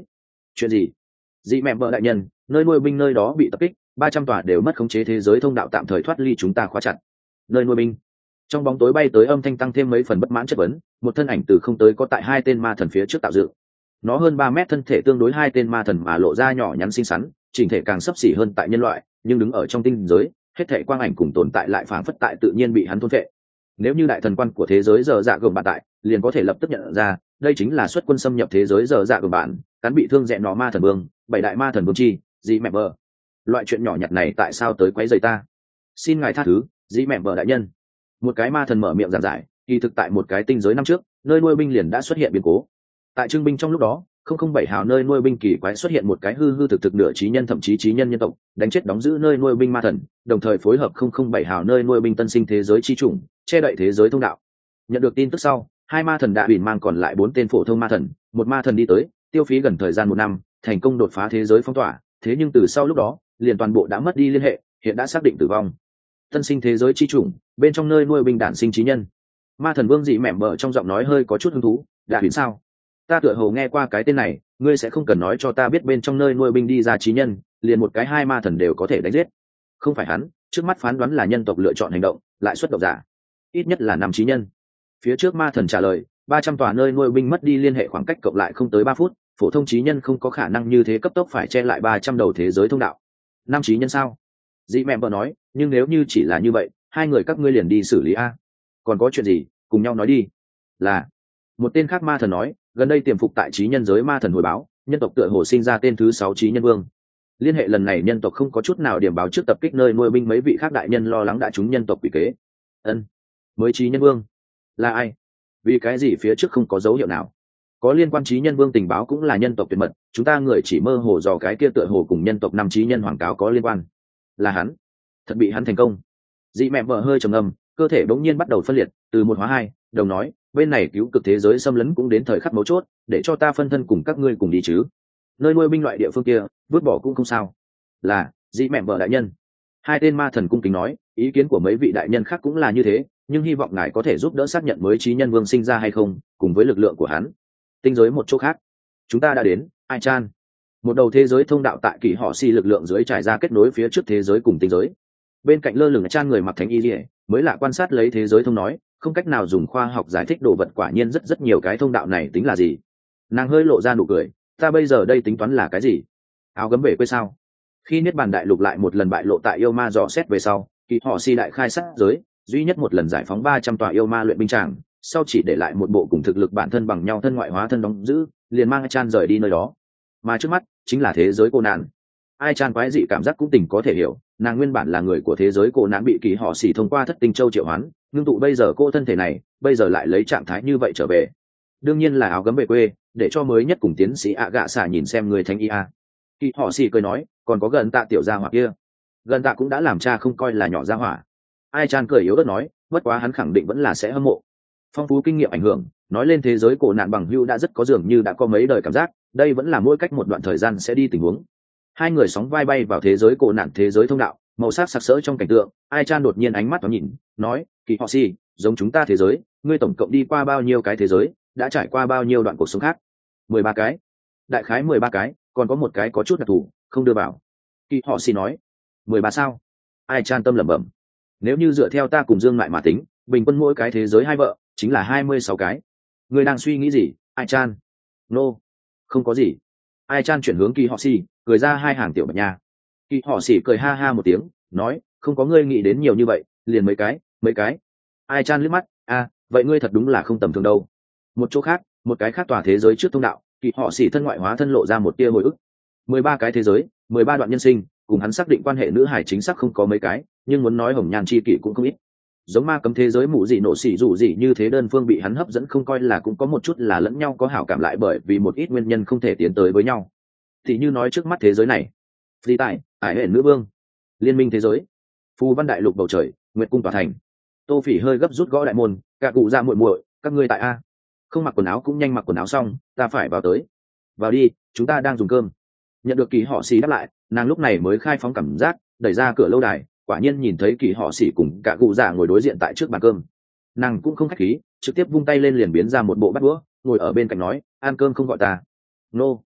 Chuyện gì? Dị mẹ vợ đại nhân, nơi nuôi binh nơi đó bị tập kích, ba trăm tòa đều mất khống chế, thế giới thông đạo tạm thời thoát ly chúng ta khóa chặt. Nơi nuôi binh. Trong bóng tối bay tới âm thanh tăng thêm mấy phần bất mãn chất vấn, một thân ảnh từ không tới có tại hai tên ma thần phía trước tạo dựng. Nó hơn ba mét thân thể tương đối hai tên ma thần mà lộ ra nhỏ nhắn xinh xắn, chỉnh thể càng xấp xỉ hơn tại nhân loại, nhưng đứng ở trong tinh giới, hết thể quang ảnh cùng tồn tại lại phảng phất tại tự nhiên bị hắn thôn phệ. Nếu như đại thần quan của thế giới giờ dạ gồng bạn tại, liền có thể lập tức nhận ra, đây chính là xuất quân xâm nhập thế giới giờ dạ gồng bạn, cắn bị thương rẽ nó ma thần vương, bảy đại ma thần vương chi, dĩ mẹ bờ. Loại chuyện nhỏ nhặt này tại sao tới quấy rầy ta? Xin ngài tha thứ, dĩ mẹ bờ đại nhân. Một cái ma thần mở miệng giảng giải, kỳ thực tại một cái tinh giới năm trước, nơi nuôi binh liền đã xuất hiện biến cố. Tại trưng binh trong lúc đó, không không bảy hào nơi nuôi binh kỳ quái xuất hiện một cái hư hư thực thực nửa trí nhân thậm chí trí nhân nhân tộc, đánh chết đóng giữ nơi nuôi binh ma thần, đồng thời phối hợp không không bảy hào nơi nuôi binh tân sinh thế giới chi chủng, che đậy thế giới thông đạo. Nhận được tin tức sau, hai ma thần đã bỉn mang còn lại bốn tên phổ thông ma thần, một ma thần đi tới, tiêu phí gần thời gian một năm, thành công đột phá thế giới phong tỏa, thế nhưng từ sau lúc đó, liền toàn bộ đã mất đi liên hệ, hiện đã xác định tử vong. Tân sinh thế giới chi chủng, bên trong nơi nuôi binh đản sinh trí nhân. Ma thần vương dị mẻm bờ trong giọng nói hơi có chút hứng thú, đã bỉn sao? Ta tựa hồ nghe qua cái tên này, ngươi sẽ không cần nói cho ta biết bên trong nơi nuôi binh đi ra trí nhân, liền một cái hai ma thần đều có thể đánh giết. Không phải hắn, trước mắt phán đoán là nhân tộc lựa chọn hành động, lại xuất độc giả. Ít nhất là năm trí nhân. Phía trước ma thần trả lời, ba trăm tòa nơi nuôi binh mất đi liên hệ khoảng cách cộng lại không tới ba phút, phổ thông trí nhân không có khả năng như thế cấp tốc phải che lại ba trăm đầu thế giới thông đạo. Năm trí nhân sao? Dĩ mẹ vợ nói, nhưng nếu như chỉ là như vậy, hai người các ngươi liền đi xử lý a. Còn có chuyện gì, cùng nhau nói đi. Là. Một tên khác ma thần nói, gần đây tiềm phục tại trí nhân giới ma thần hồi báo, nhân tộc tựa hồ sinh ra tên thứ sáu trí nhân vương. Liên hệ lần này nhân tộc không có chút nào điểm báo trước tập kích nơi nuôi binh, mấy vị khác đại nhân lo lắng đã trúng nhân tộc quỷ kế. Ân, mới trí nhân vương là ai? Vì cái gì phía trước không có dấu hiệu nào? Có liên quan trí nhân vương tình báo cũng là nhân tộc tuyệt mật, chúng ta người chỉ mơ hồ dò cái kia tựa hồ cùng nhân tộc năm trí nhân hoàng cáo có liên quan. Là hắn, thật bị hắn thành công. Dị mẹ vợ hơi trầm ngâm, cơ thể bỗng nhiên bắt đầu phân liệt, từ một hóa hai, đồng nói, bên này cứu cực thế giới xâm lấn cũng đến thời khắc mấu chốt, để cho ta phân thân cùng các ngươi cùng đi chứ. Nơi nuôi binh loại địa phương kia, vứt bỏ cũng không sao. Là, dị mẹ vợ đại nhân. Hai tên ma thần cung kính nói, ý kiến của mấy vị đại nhân khác cũng là như thế, nhưng hy vọng ngài có thể giúp đỡ xác nhận mới trí nhân vương sinh ra hay không, cùng với lực lượng của hắn. Tinh giới một chỗ khác, chúng ta đã đến, Ai Chan. Một đầu thế giới thông đạo tại kỳ họ si lực lượng dưới trải ra kết nối phía trước thế giới cùng tinh giới. Bên cạnh lơ lửng Chan người mặc thánh y liễu, mới lạ quan sát lấy thế giới thông nói, không cách nào dùng khoa học giải thích đồ vật, quả nhiên rất rất nhiều cái thông đạo này tính là gì. Nàng hơi lộ ra nụ cười, ta bây giờ đây tính toán là cái gì? Áo gấm về quê sao? Khi niết bàn đại lục lại một lần bại lộ tại yêu ma dò xét về sau, kỳ họ si đại khai sát giới, duy nhất một lần giải phóng ba trăm tòa yêu ma luyện binh tràng, sau chỉ để lại một bộ cùng thực lực bản thân bằng nhau thân ngoại hóa thân đóng giữ, liền mang Chan rời đi nơi đó. Mà trước mắt chính là thế giới cô nạn. Ai Chan quái dị cảm giác cũng tình có thể hiểu, nàng nguyên bản là người của thế giới cô nạn bị kỳ họ xỉ thông qua thất tinh châu triệu hoán, ngưng tụ bây giờ cô thân thể này, bây giờ lại lấy trạng thái như vậy trở về. Đương nhiên là áo gấm về quê, để cho mới nhất cùng tiến sĩ ạ gạ xả nhìn xem người thánh y a. Kỳ họ xỉ cười nói, còn có gần tạ tiểu gia hỏa kia. Gần tạ cũng đã làm cha không coi là nhỏ gia hỏa. Ai Chan cười yếu ớt nói, bất quá hắn khẳng định vẫn là sẽ hâm mộ. Phong phú kinh nghiệm ảnh hưởng, nói lên thế giới cổ nạn bằng hưu đã rất có dường như đã có mấy đời cảm giác, đây vẫn là mỗi cách một đoạn thời gian sẽ đi tình huống. Hai người sóng vai bay vào thế giới cổ nạn thế giới thông đạo, màu sắc sặc sỡ trong cảnh tượng. Ai Chan đột nhiên ánh mắt thoáng nhìn, nói, kỳ họ si, giống chúng ta thế giới, ngươi tổng cộng đi qua bao nhiêu cái thế giới, đã trải qua bao nhiêu đoạn cuộc sống khác? Mười ba cái. Đại khái mười ba cái, còn có một cái có chút đặc thù, không đưa vào. Kỳ họ si nói, mười ba sao? Ai Chan tâm lẩm bẩm, nếu như dựa theo ta cùng Dương lại mà tính, bình quân mỗi cái thế giới hai vợ chính là hai mươi sáu cái. Ngươi đang suy nghĩ gì, Ai Chan? Nô, không có gì. Ai Chan chuyển hướng Kỳ họ xì, cười ra hai hàng tiểu bạch nha. Kỳ họ xì cười ha ha một tiếng, nói, không có ngươi nghĩ đến nhiều như vậy, liền mấy cái, mấy cái. Ai Chan liếc mắt, a, vậy ngươi thật đúng là không tầm thường đâu. Một chỗ khác, một cái khác tòa thế giới trước thông đạo, Kỳ họ xì thân ngoại hóa thân lộ ra một tia hồi ức. Mười ba cái thế giới, mười ba đoạn nhân sinh, cùng hắn xác định quan hệ nữ hải chính xác không có mấy cái, nhưng muốn nói hồng nhan chi kỷ cũng không ít. Giống ma cấm thế giới mụ gì nổ xỉ dù gì như thế đơn phương bị hắn hấp dẫn không coi là cũng có một chút là lẫn nhau có hảo cảm lại bởi vì một ít nguyên nhân không thể tiến tới với nhau. Thì như nói trước mắt thế giới này, di tại ải hệ nữ vương, liên minh thế giới, phù văn đại lục bầu trời, nguyệt cung tòa thành. Tô Phỉ hơi gấp rút gõ đại môn, cả cụ ra muội muội, các ngươi tại a? Không mặc quần áo cũng nhanh mặc quần áo xong, ta phải vào tới. Vào đi, chúng ta đang dùng cơm. Nhận được Kỳ họ xì đáp lại, nàng lúc này mới khai phóng cảm giác, đẩy ra cửa lâu đài, quả nhiên nhìn thấy Kỳ họ xỉ cùng cả cụ già ngồi đối diện tại trước bàn cơm. Nàng cũng không khách khí, trực tiếp vung tay lên liền biến ra một bộ bát đũa, ngồi ở bên cạnh nói, ăn cơm không gọi ta. Nô.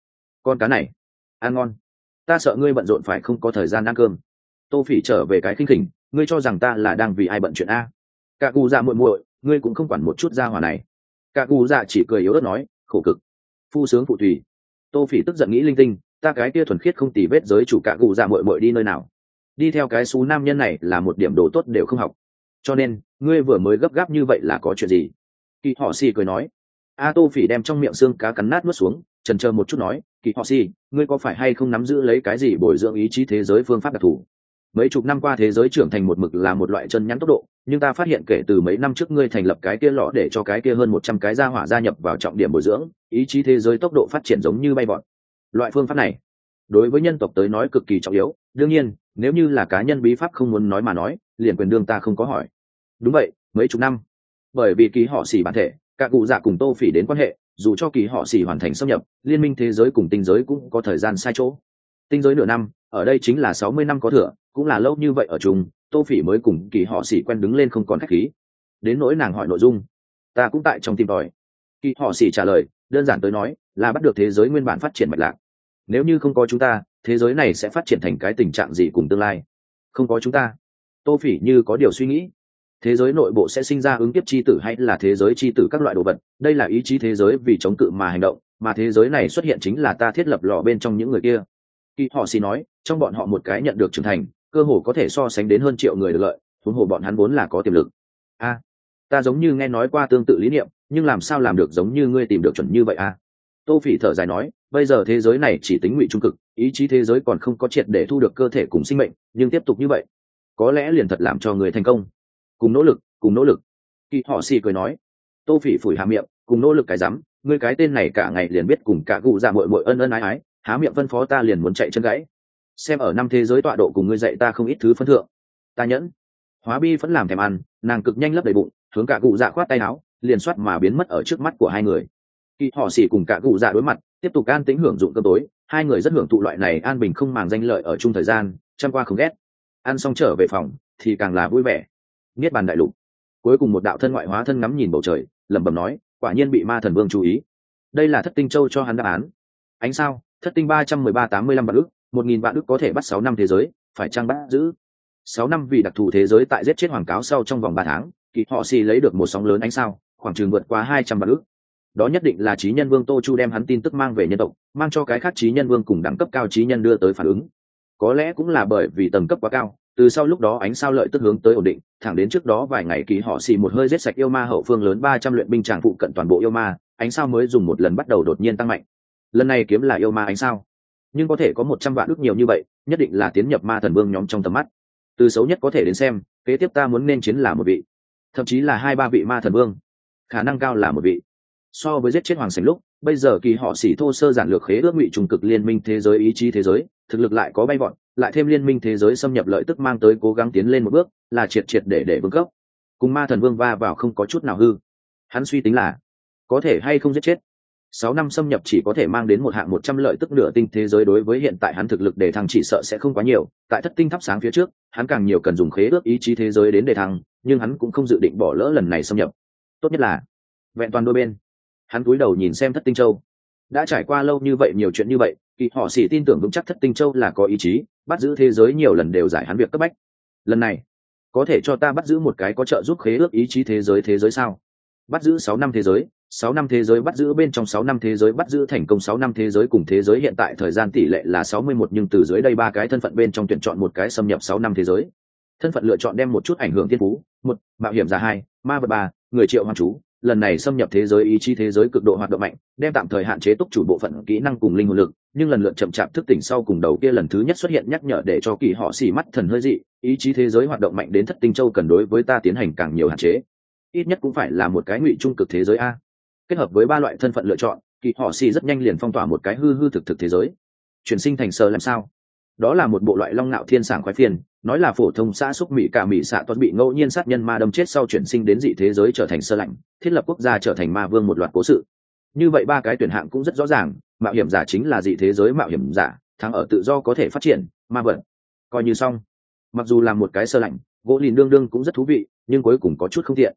con cá này ăn ngon, ta sợ ngươi bận rộn phải không có thời gian ăn cơm. Tô Phỉ trở về cái khinh khỉnh, ngươi cho rằng ta là đang vì ai bận chuyện a? Cả cụ dạ muội muội, ngươi cũng không quản một chút gia hỏa này. Cả cụ dạ chỉ cười yếu ớt nói, khổ cực, phu sướng phụ tùy. Tô Phỉ tức giận nghĩ linh tinh, ta cái kia thuần khiết không tì vết giới chủ cả cụ dạ muội muội đi nơi nào? Đi theo cái xú nam nhân này là một điểm đồ tốt đều không học. Cho nên, ngươi vừa mới gấp gáp như vậy là có chuyện gì? Kỳ Họ Xỉ cười nói. A Tô Phỉ đem trong miệng xương cá cắn nát nuốt xuống, chần chờ một chút nói, Kỳ Họ Xỉ, ngươi có phải hay không nắm giữ lấy cái gì bồi dưỡng ý chí thế giới phương pháp đặc thù? Mấy chục năm qua thế giới trưởng thành một mực là một loại chân nhắn tốc độ, nhưng ta phát hiện kể từ mấy năm trước ngươi thành lập cái kia lọ để cho cái kia hơn một trăm cái gia hỏa gia nhập vào trọng điểm bồi dưỡng, ý chí thế giới tốc độ phát triển giống như bay vọt. Loại phương pháp này, đối với nhân tộc tới nói cực kỳ trọng yếu, đương nhiên, nếu như là cá nhân bí pháp không muốn nói mà nói, liền quyền đương ta không có hỏi. Đúng vậy, mấy chục năm. Bởi vì Kỳ Họ Xỉ bản thể, các cụ dạ cùng Tô Phỉ đến quan hệ, dù cho Kỳ Họ Xỉ hoàn thành xâm nhập, liên minh thế giới cùng tinh giới cũng có thời gian sai chỗ. Tinh giới nửa năm, ở đây chính là sáu mươi năm có thừa, cũng là lâu như vậy ở chung, Tô Phỉ mới cùng Kỳ Họ Xỉ quen đứng lên không còn khách khí. Đến nỗi nàng hỏi nội dung, ta cũng tại trong tìm tòi. Kỳ Họ Xỉ trả lời, đơn giản tới nói, là bắt được thế giới nguyên bản phát triển mạch lạc. Nếu như không có chúng ta, thế giới này sẽ phát triển thành cái tình trạng gì cùng tương lai? Không có chúng ta. Tô Phỉ như có điều suy nghĩ. Thế giới nội bộ sẽ sinh ra ứng kiếp chi tử hay là thế giới chi tử các loại đồ vật, đây là ý chí thế giới vì chống cự mà hành động, mà thế giới này xuất hiện chính là ta thiết lập lò bên trong những người kia. Kỳ Họ Xỉ nói, trong bọn họ một cái nhận được trưởng thành, cơ hồ có thể so sánh đến hơn triệu người được lợi, huống hồ bọn hắn vốn là có tiềm lực. A, ta giống như nghe nói qua tương tự lý niệm, nhưng làm sao làm được giống như ngươi tìm được chuẩn như vậy a? Tô Phỉ thở dài nói, bây giờ thế giới này chỉ tính ngụy trung cực, ý chí thế giới còn không có triệt để thu được cơ thể cùng sinh mệnh, nhưng tiếp tục như vậy, có lẽ liền thật làm cho người thành công. Cùng nỗ lực, cùng nỗ lực. Kỳ Họ Xỉ cười nói. Tô Phỉ phủi hà miệng, cùng nỗ lực cái rắm, ngươi cái tên này cả ngày liền biết cùng cả cụ dạ muội muội ân ân ái ái, há miệng phân phó ta liền muốn chạy chân gãy. Xem ở năm thế giới tọa độ cùng ngươi dạy ta không ít thứ phân thượng. Ta nhẫn. Hóa Bi vẫn làm thèm ăn, nàng cực nhanh lấp đầy bụng, hướng cả cụ dạ khoát tay áo, liền xoát mà biến mất ở trước mắt của hai người. Kỳ Họ Xỉ cùng cả cụ dạ đối mặt, tiếp tục an tĩnh hưởng dụng cơm tối, hai người rất hưởng thụ loại này an bình không màng danh lợi ở chung thời gian, trăm qua không ghét. Ăn xong trở về phòng, thì càng là vui vẻ. Niết bàn đại lục. Cuối cùng một đạo thân ngoại hóa thân ngắm nhìn bầu trời, lẩm bẩm nói, quả nhiên bị Ma Thần Vương chú ý. Đây là Thất Tinh Châu cho hắn đáp án. Ánh sao, Thất Tinh ba trăm mười ba tám mươi lăm vạn ức, một nghìn vạn ức có thể bắt sáu năm thế giới, phải chăng bắt giữ? Sáu năm vì đặc thù thế giới tại giết chết hoàng cáo sau trong vòng ba tháng, Kỳ Họ Xỉ lấy được một sóng lớn ánh sao, khoảng chừng vượt qua hai trăm vạn ức. Đó nhất định là trí nhân vương Tô Chu đem hắn tin tức mang về nhân tộc, mang cho cái khác trí nhân vương cùng đẳng cấp cao trí nhân đưa tới phản ứng. Có lẽ cũng là bởi vì tầng cấp quá cao, từ sau lúc đó ánh sao lợi tức hướng tới ổn định, thẳng đến trước đó vài ngày Kỳ Họ Xỉ một hơi giết sạch yêu ma hậu phương lớn ba trăm luyện binh tràng phụ cận toàn bộ yêu ma, ánh sao mới dùng một lần bắt đầu đột nhiên tăng mạnh. Lần này kiếm là yêu ma ánh sao, nhưng có thể có một trăm vạn ức nhiều như vậy, nhất định là tiến nhập Ma Thần Vương nhóm trong tầm mắt. Từ xấu nhất có thể đến xem, kế tiếp ta muốn nên chiến là một vị, thậm chí là hai ba vị Ma Thần Vương, khả năng cao là một vị. So với giết chết hoàng sảnh lúc, bây giờ Kỳ Họ Xỉ thô sơ giản lược khế ước ngụy trùng cực liên minh thế giới ý chí thế giới, thực lực lại có bay vọt, lại thêm liên minh thế giới xâm nhập lợi tức mang tới cố gắng tiến lên một bước, là triệt triệt để để vương cấp. Cùng Ma Thần Vương va vào không có chút nào hư. Hắn suy tính là có thể hay không giết chết. Sáu năm xâm nhập chỉ có thể mang đến một hạng một trăm lợi tức nửa tinh thế giới, đối với hiện tại hắn thực lực để thăng chỉ sợ sẽ không quá nhiều, tại Thất Tinh thắp sáng phía trước, hắn càng nhiều cần dùng khế ước ý chí thế giới đến để thăng, nhưng hắn cũng không dự định bỏ lỡ lần này xâm nhập. Tốt nhất là vẹn toàn đôi bên. Hắn cúi đầu nhìn xem Thất Tinh Châu. Đã trải qua lâu như vậy nhiều chuyện như vậy, Kỳ Họ Xỉ tin tưởng vững chắc Thất Tinh Châu là có ý chí, bắt giữ thế giới nhiều lần đều giải hắn việc cấp bách. Lần này, có thể cho ta bắt giữ một cái có trợ giúp khế ước ý chí thế giới thế giới sao? Bắt giữ sáu năm thế giới, sáu năm thế giới bắt giữ bên trong sáu năm thế giới bắt giữ thành công sáu năm thế giới cùng thế giới hiện tại thời gian tỷ lệ là sáu mươi mốt, nhưng từ dưới đây ba cái thân phận bên trong tuyển chọn một cái xâm nhập sáu năm thế giới. Thân phận lựa chọn đem một chút ảnh hưởng thiên phú, một, mạo hiểm giả hai, ma vật ba, người triệu hoang chú. Lần này xâm nhập thế giới ý chí thế giới cực độ hoạt động mạnh, đem tạm thời hạn chế túc chủ bộ phận kỹ năng cùng linh hồn lực, nhưng lần lượt chậm chạp thức tỉnh sau cùng đầu kia lần thứ nhất xuất hiện nhắc nhở để cho Kỳ Họ Xỉ mắt thần hơi dị, ý chí thế giới hoạt động mạnh đến Thất Tinh Châu cần đối với ta tiến hành càng nhiều hạn chế, ít nhất cũng phải là một cái ngụy trung cực thế giới a. Kết hợp với ba loại thân phận lựa chọn, Kỳ Họ Xỉ rất nhanh liền phong tỏa một cái hư hư thực thực thế giới. Chuyển sinh thành sờ làm sao? Đó là một bộ loại long nạo thiên sảng khoái phiền, nói là phổ thông xã xúc mỹ cả mỹ xạ tuấn bị ngẫu nhiên sát nhân ma đâm chết sau chuyển sinh đến dị thế giới trở thành sơ lạnh, thiết lập quốc gia trở thành ma vương một loạt cố sự. Như vậy ba cái tuyển hạng cũng rất rõ ràng, mạo hiểm giả chính là dị thế giới mạo hiểm giả, thắng ở tự do có thể phát triển, ma vật coi như xong. Mặc dù là một cái sơ lạnh, gỗ lìn đương đương cũng rất thú vị, nhưng cuối cùng có chút không tiện.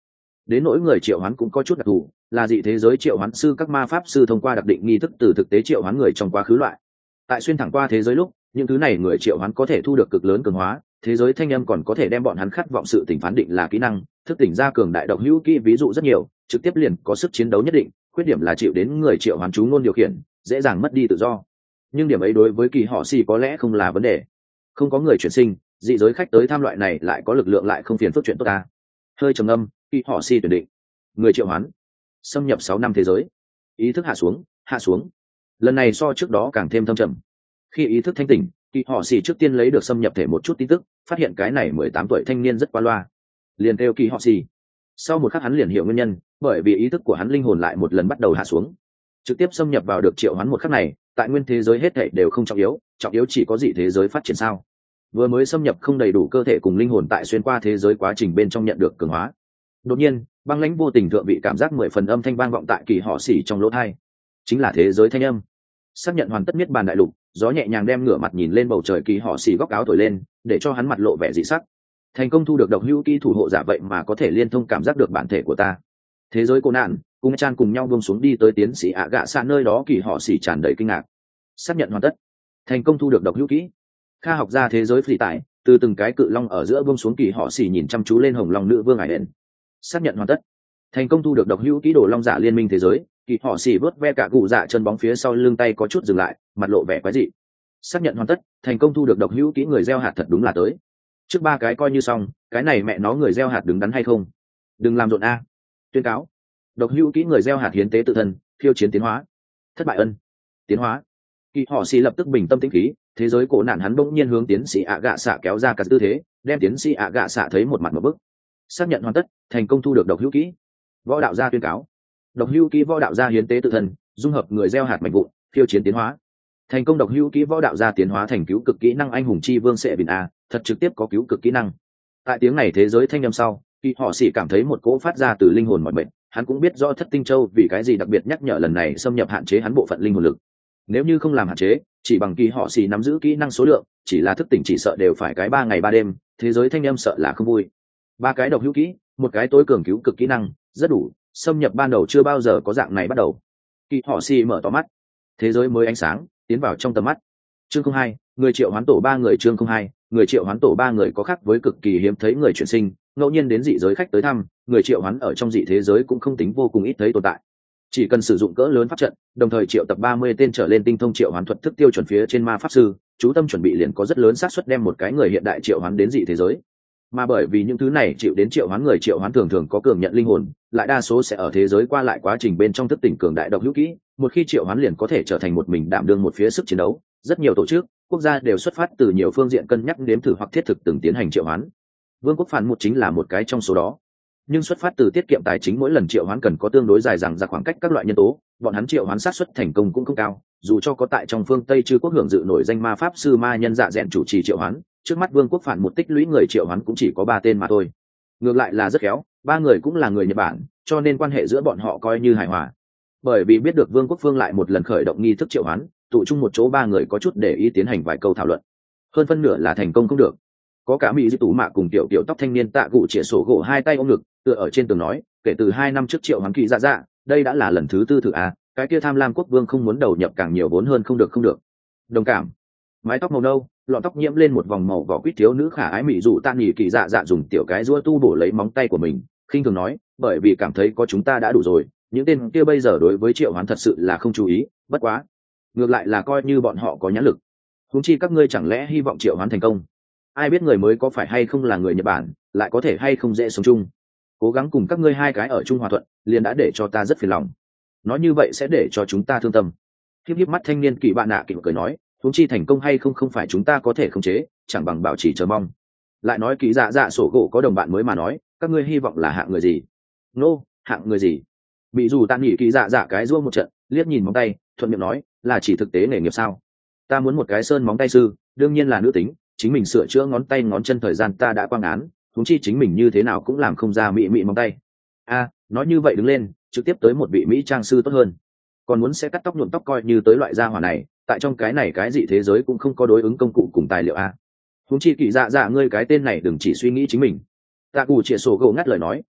đến nỗi người triệu hoán cũng có chút đặc thù, là dị thế giới triệu hoán sư các ma pháp sư thông qua đặc định nghi thức từ thực tế triệu hoán người trong quá khứ loại. Tại xuyên thẳng qua thế giới lúc, những thứ này người triệu hoán có thể thu được cực lớn cường hóa, thế giới thanh âm còn có thể đem bọn hắn khát vọng sự tỉnh phán định là kỹ năng, thức tỉnh ra cường đại độc hữu kỹ ví dụ rất nhiều, trực tiếp liền có sức chiến đấu nhất định, khuyết điểm là chịu đến người triệu hoán chú ngôn điều khiển, dễ dàng mất đi tự do. Nhưng điểm ấy đối với kỳ họ xì có lẽ không là vấn đề. Không có người chuyển sinh, dị giới khách tới tham loại này lại có lực lượng lại không phiền phức chuyện tốt ta. Hơi trầm ngâm, kỳ họ xì tuyển định người triệu hoán xâm nhập sáu năm thế giới, ý thức hạ xuống hạ xuống, lần này so trước đó càng thêm thâm trầm. Khi ý thức thanh tỉnh, kỳ họ xì trước tiên lấy được xâm nhập thể một chút tin tức, phát hiện cái này mười tám tuổi thanh niên rất qua loa, liền kêu kỳ họ xì. Sau một khắc hắn liền hiểu nguyên nhân, bởi vì ý thức của hắn linh hồn lại một lần bắt đầu hạ xuống, trực tiếp xâm nhập vào được triệu hoán một khắc này, tại nguyên thế giới hết thảy đều không trọng yếu, trọng yếu chỉ có dị thế giới phát triển sao. Vừa mới xâm nhập không đầy đủ cơ thể cùng linh hồn tại xuyên qua thế giới quá trình bên trong nhận được cường hóa. Đột nhiên, băng lãnh vô tình thượng vị cảm giác mười phần âm thanh vang vọng tại kỳ họ xỉ trong lỗ tai, chính là thế giới thanh âm. Xác nhận hoàn tất miết bàn đại lục, gió nhẹ nhàng đem ngửa mặt nhìn lên bầu trời, kỳ họ xỉ góc áo thổi lên, để cho hắn mặt lộ vẻ dị sắc. Thành công thu được độc hữu kỹ thủ hộ giả, vậy mà có thể liên thông cảm giác được bản thể của ta. Thế giới cô nạn cùng chan cùng nhau buông xuống đi tới tiến sĩ ạ gạ xa nơi đó, kỳ họ xỉ tràn đầy kinh ngạc. Xác nhận hoàn tất, thành công thu được độc hữu kỹ. Kha học gia thế giới phi tải từ từng cái cự long ở giữa buông xuống, kỳ họ xỉ nhìn chăm chú lên hồng long nữ vương ải đen. Xác nhận hoàn tất, thành công thu được độc hữu kỹ đồ long giả liên minh thế giới, kỳ họ xỉ vớt ve cả cụ dạ chân bóng phía sau lưng tay có chút dừng lại, mặt lộ vẻ quái dị. Xác nhận hoàn tất, thành công thu được độc hữu kỹ người gieo hạt, thật đúng là tới. Trước ba cái coi như xong, cái này mẹ nó người gieo hạt đứng đắn hay không? Đừng làm rộn a. Tuyên cáo, độc hữu kỹ người gieo hạt hiến tế tự thân, khiêu chiến tiến hóa. Thất bại ân. Tiến hóa. Kỳ họ xỉ lập tức bình tâm tĩnh khí, thế giới cổ nạn hắn bỗng nhiên hướng tiến sĩ ạ gạ xạ kéo ra cả tư thế, đem tiến sĩ ạ gạ xạ thấy một mặt một bức. Xác nhận hoàn tất, thành công thu được độc hữu kỹ. Võ đạo gia tuyên cáo, độc hữu kỹ võ đạo gia hiến tế tự thân, dung hợp người gieo hạt mạnh vụn, khiêu chiến tiến hóa. Thành công độc hữu kỹ võ đạo gia tiến hóa thành cứu cực kỹ năng anh hùng chi vương sẽ bình a, thật trực tiếp có cứu cực kỹ năng. Tại tiếng này thế giới thanh âm sau, khi họ xỉ cảm thấy một cỗ phát ra từ linh hồn mọi bệnh, hắn cũng biết rõ Thất Tinh Châu vì cái gì đặc biệt nhắc nhở lần này xâm nhập hạn chế hắn bộ phận linh hồn lực. Nếu như không làm hạn chế, chỉ bằng kỳ họ xỉ nắm giữ kỹ năng số lượng, chỉ là thức tỉnh chỉ sợ đều phải cái ba ngày ba đêm, thế giới thanh âm sợ là không vui. Ba cái độc hữu kỹ, một cái tối cường cứu cực kỹ năng, rất đủ, xâm nhập ban đầu chưa bao giờ có dạng này bắt đầu. Kỳ họ xỉ mở to mắt, thế giới mới ánh sáng tiến vào trong tầm mắt. Chương không hai, người triệu hoán tổ ba người. Chương không hai, người triệu hoán tổ ba người có khác với cực kỳ hiếm thấy người chuyển sinh, ngẫu nhiên đến dị giới khách tới thăm, người triệu hoán ở trong dị thế giới cũng không tính vô cùng ít thấy tồn tại. Chỉ cần sử dụng cỡ lớn pháp trận, đồng thời triệu tập ba mươi tên trở lên tinh thông triệu hoán thuật thức tiêu chuẩn phía trên ma pháp sư, chú tâm chuẩn bị liền có rất lớn xác suất đem một cái người hiện đại triệu hoán đến dị thế giới. Mà bởi vì những thứ này chịu đến triệu hoán người triệu hoán thường thường có cường nhận linh hồn, lại đa số sẽ ở thế giới qua lại quá trình bên trong thức tỉnh cường đại độc hữu kỹ, một khi triệu hoán liền có thể trở thành một mình đảm đương một phía sức chiến đấu. Rất nhiều tổ chức, quốc gia đều xuất phát từ nhiều phương diện cân nhắc nếm thử hoặc thiết thực từng tiến hành triệu hoán. Vương quốc phản một chính là một cái trong số đó. Nhưng xuất phát từ tiết kiệm tài chính, mỗi lần triệu hoán cần có tương đối dài dằng dặc khoảng cách các loại nhân tố, bọn hắn triệu hoán sát suất thành công cũng không cao. Dù cho có tại trong phương Tây Chư quốc hưởng dự nổi danh ma pháp sư ma nhân dạ dẹn chủ trì triệu hoán, trước mắt Vương quốc phản một tích lũy người triệu hoán cũng chỉ có ba tên mà thôi. Ngược lại là rất khéo, ba người cũng là người Nhật Bản, cho nên quan hệ giữa bọn họ coi như hài hòa. Bởi vì biết được Vương quốc phương lại một lần khởi động nghi thức triệu hoán, tụ chung một chỗ ba người có chút để ý tiến hành vài câu thảo luận. Hơn phân nửa là thành công không được. Có cả mỹ di tủ mạ cùng tiểu tiểu tóc thanh niên tạ cụ chĩa sổ gỗ hai tay ôm ngực, tựa ở trên tường nói, kể từ hai năm trước triệu hoán kỳ dạ dạ, đây đã là lần thứ tư thử à, cái kia tham lam quốc vương không muốn đầu nhập càng nhiều vốn hơn không được không được. Đồng cảm. Mái tóc màu nâu, lọn tóc nhiễm lên một vòng màu vỏ quýt thiếu nữ khả ái mỹ dụ tan nhỉ kỳ dạ dạ dùng tiểu cái rua tu bổ lấy móng tay của mình, khinh thường nói, bởi vì cảm thấy có chúng ta đã đủ rồi, những tên kia bây giờ đối với triệu hoán thật sự là không chú ý, bất quá ngược lại là coi như bọn họ có nhãn lực. Huống chi các ngươi chẳng lẽ hy vọng triệu hoán thành công? Ai biết người mới có phải hay không là người Nhật Bản, lại có thể hay không dễ sống chung. Cố gắng cùng các ngươi hai cái ở chung hòa thuận, liền đã để cho ta rất phiền lòng. Nói như vậy sẽ để cho chúng ta thương tâm. Hiếp hiếp mắt thanh niên kỳ bạn nạ kỵ cười nói, huống chi thành công hay không không phải chúng ta có thể khống chế, chẳng bằng bảo trì chờ mong. Lại nói kỳ dạ dạ sổ gỗ có đồng bạn mới mà nói, các ngươi hy vọng là hạng người gì? Nô, no, hạng người gì? Bị dù tan nghỉ kỳ dạ dạ cái rua một trận, liếc nhìn móng tay, thuận miệng nói, là chỉ thực tế nghề nghiệp sao? Ta muốn một cái sơn móng tay sư, đương nhiên là nữ tính, chính mình sửa chữa ngón tay ngón chân thời gian ta đã quang án, huống chi chính mình như thế nào cũng làm không ra mị mị móng tay. A, à, nói như vậy đứng lên, trực tiếp tới một vị mỹ trang sư tốt hơn. Còn muốn sẽ cắt tóc nhuộm tóc coi như tới loại gia hỏa này, tại trong cái này cái gì thế giới cũng không có đối ứng công cụ cùng tài liệu a. Huống chi kỳ dạ dạ ngươi cái tên này đừng chỉ suy nghĩ chính mình. Tạ Cụ Triệt sổ gỗ ngắt lời nói,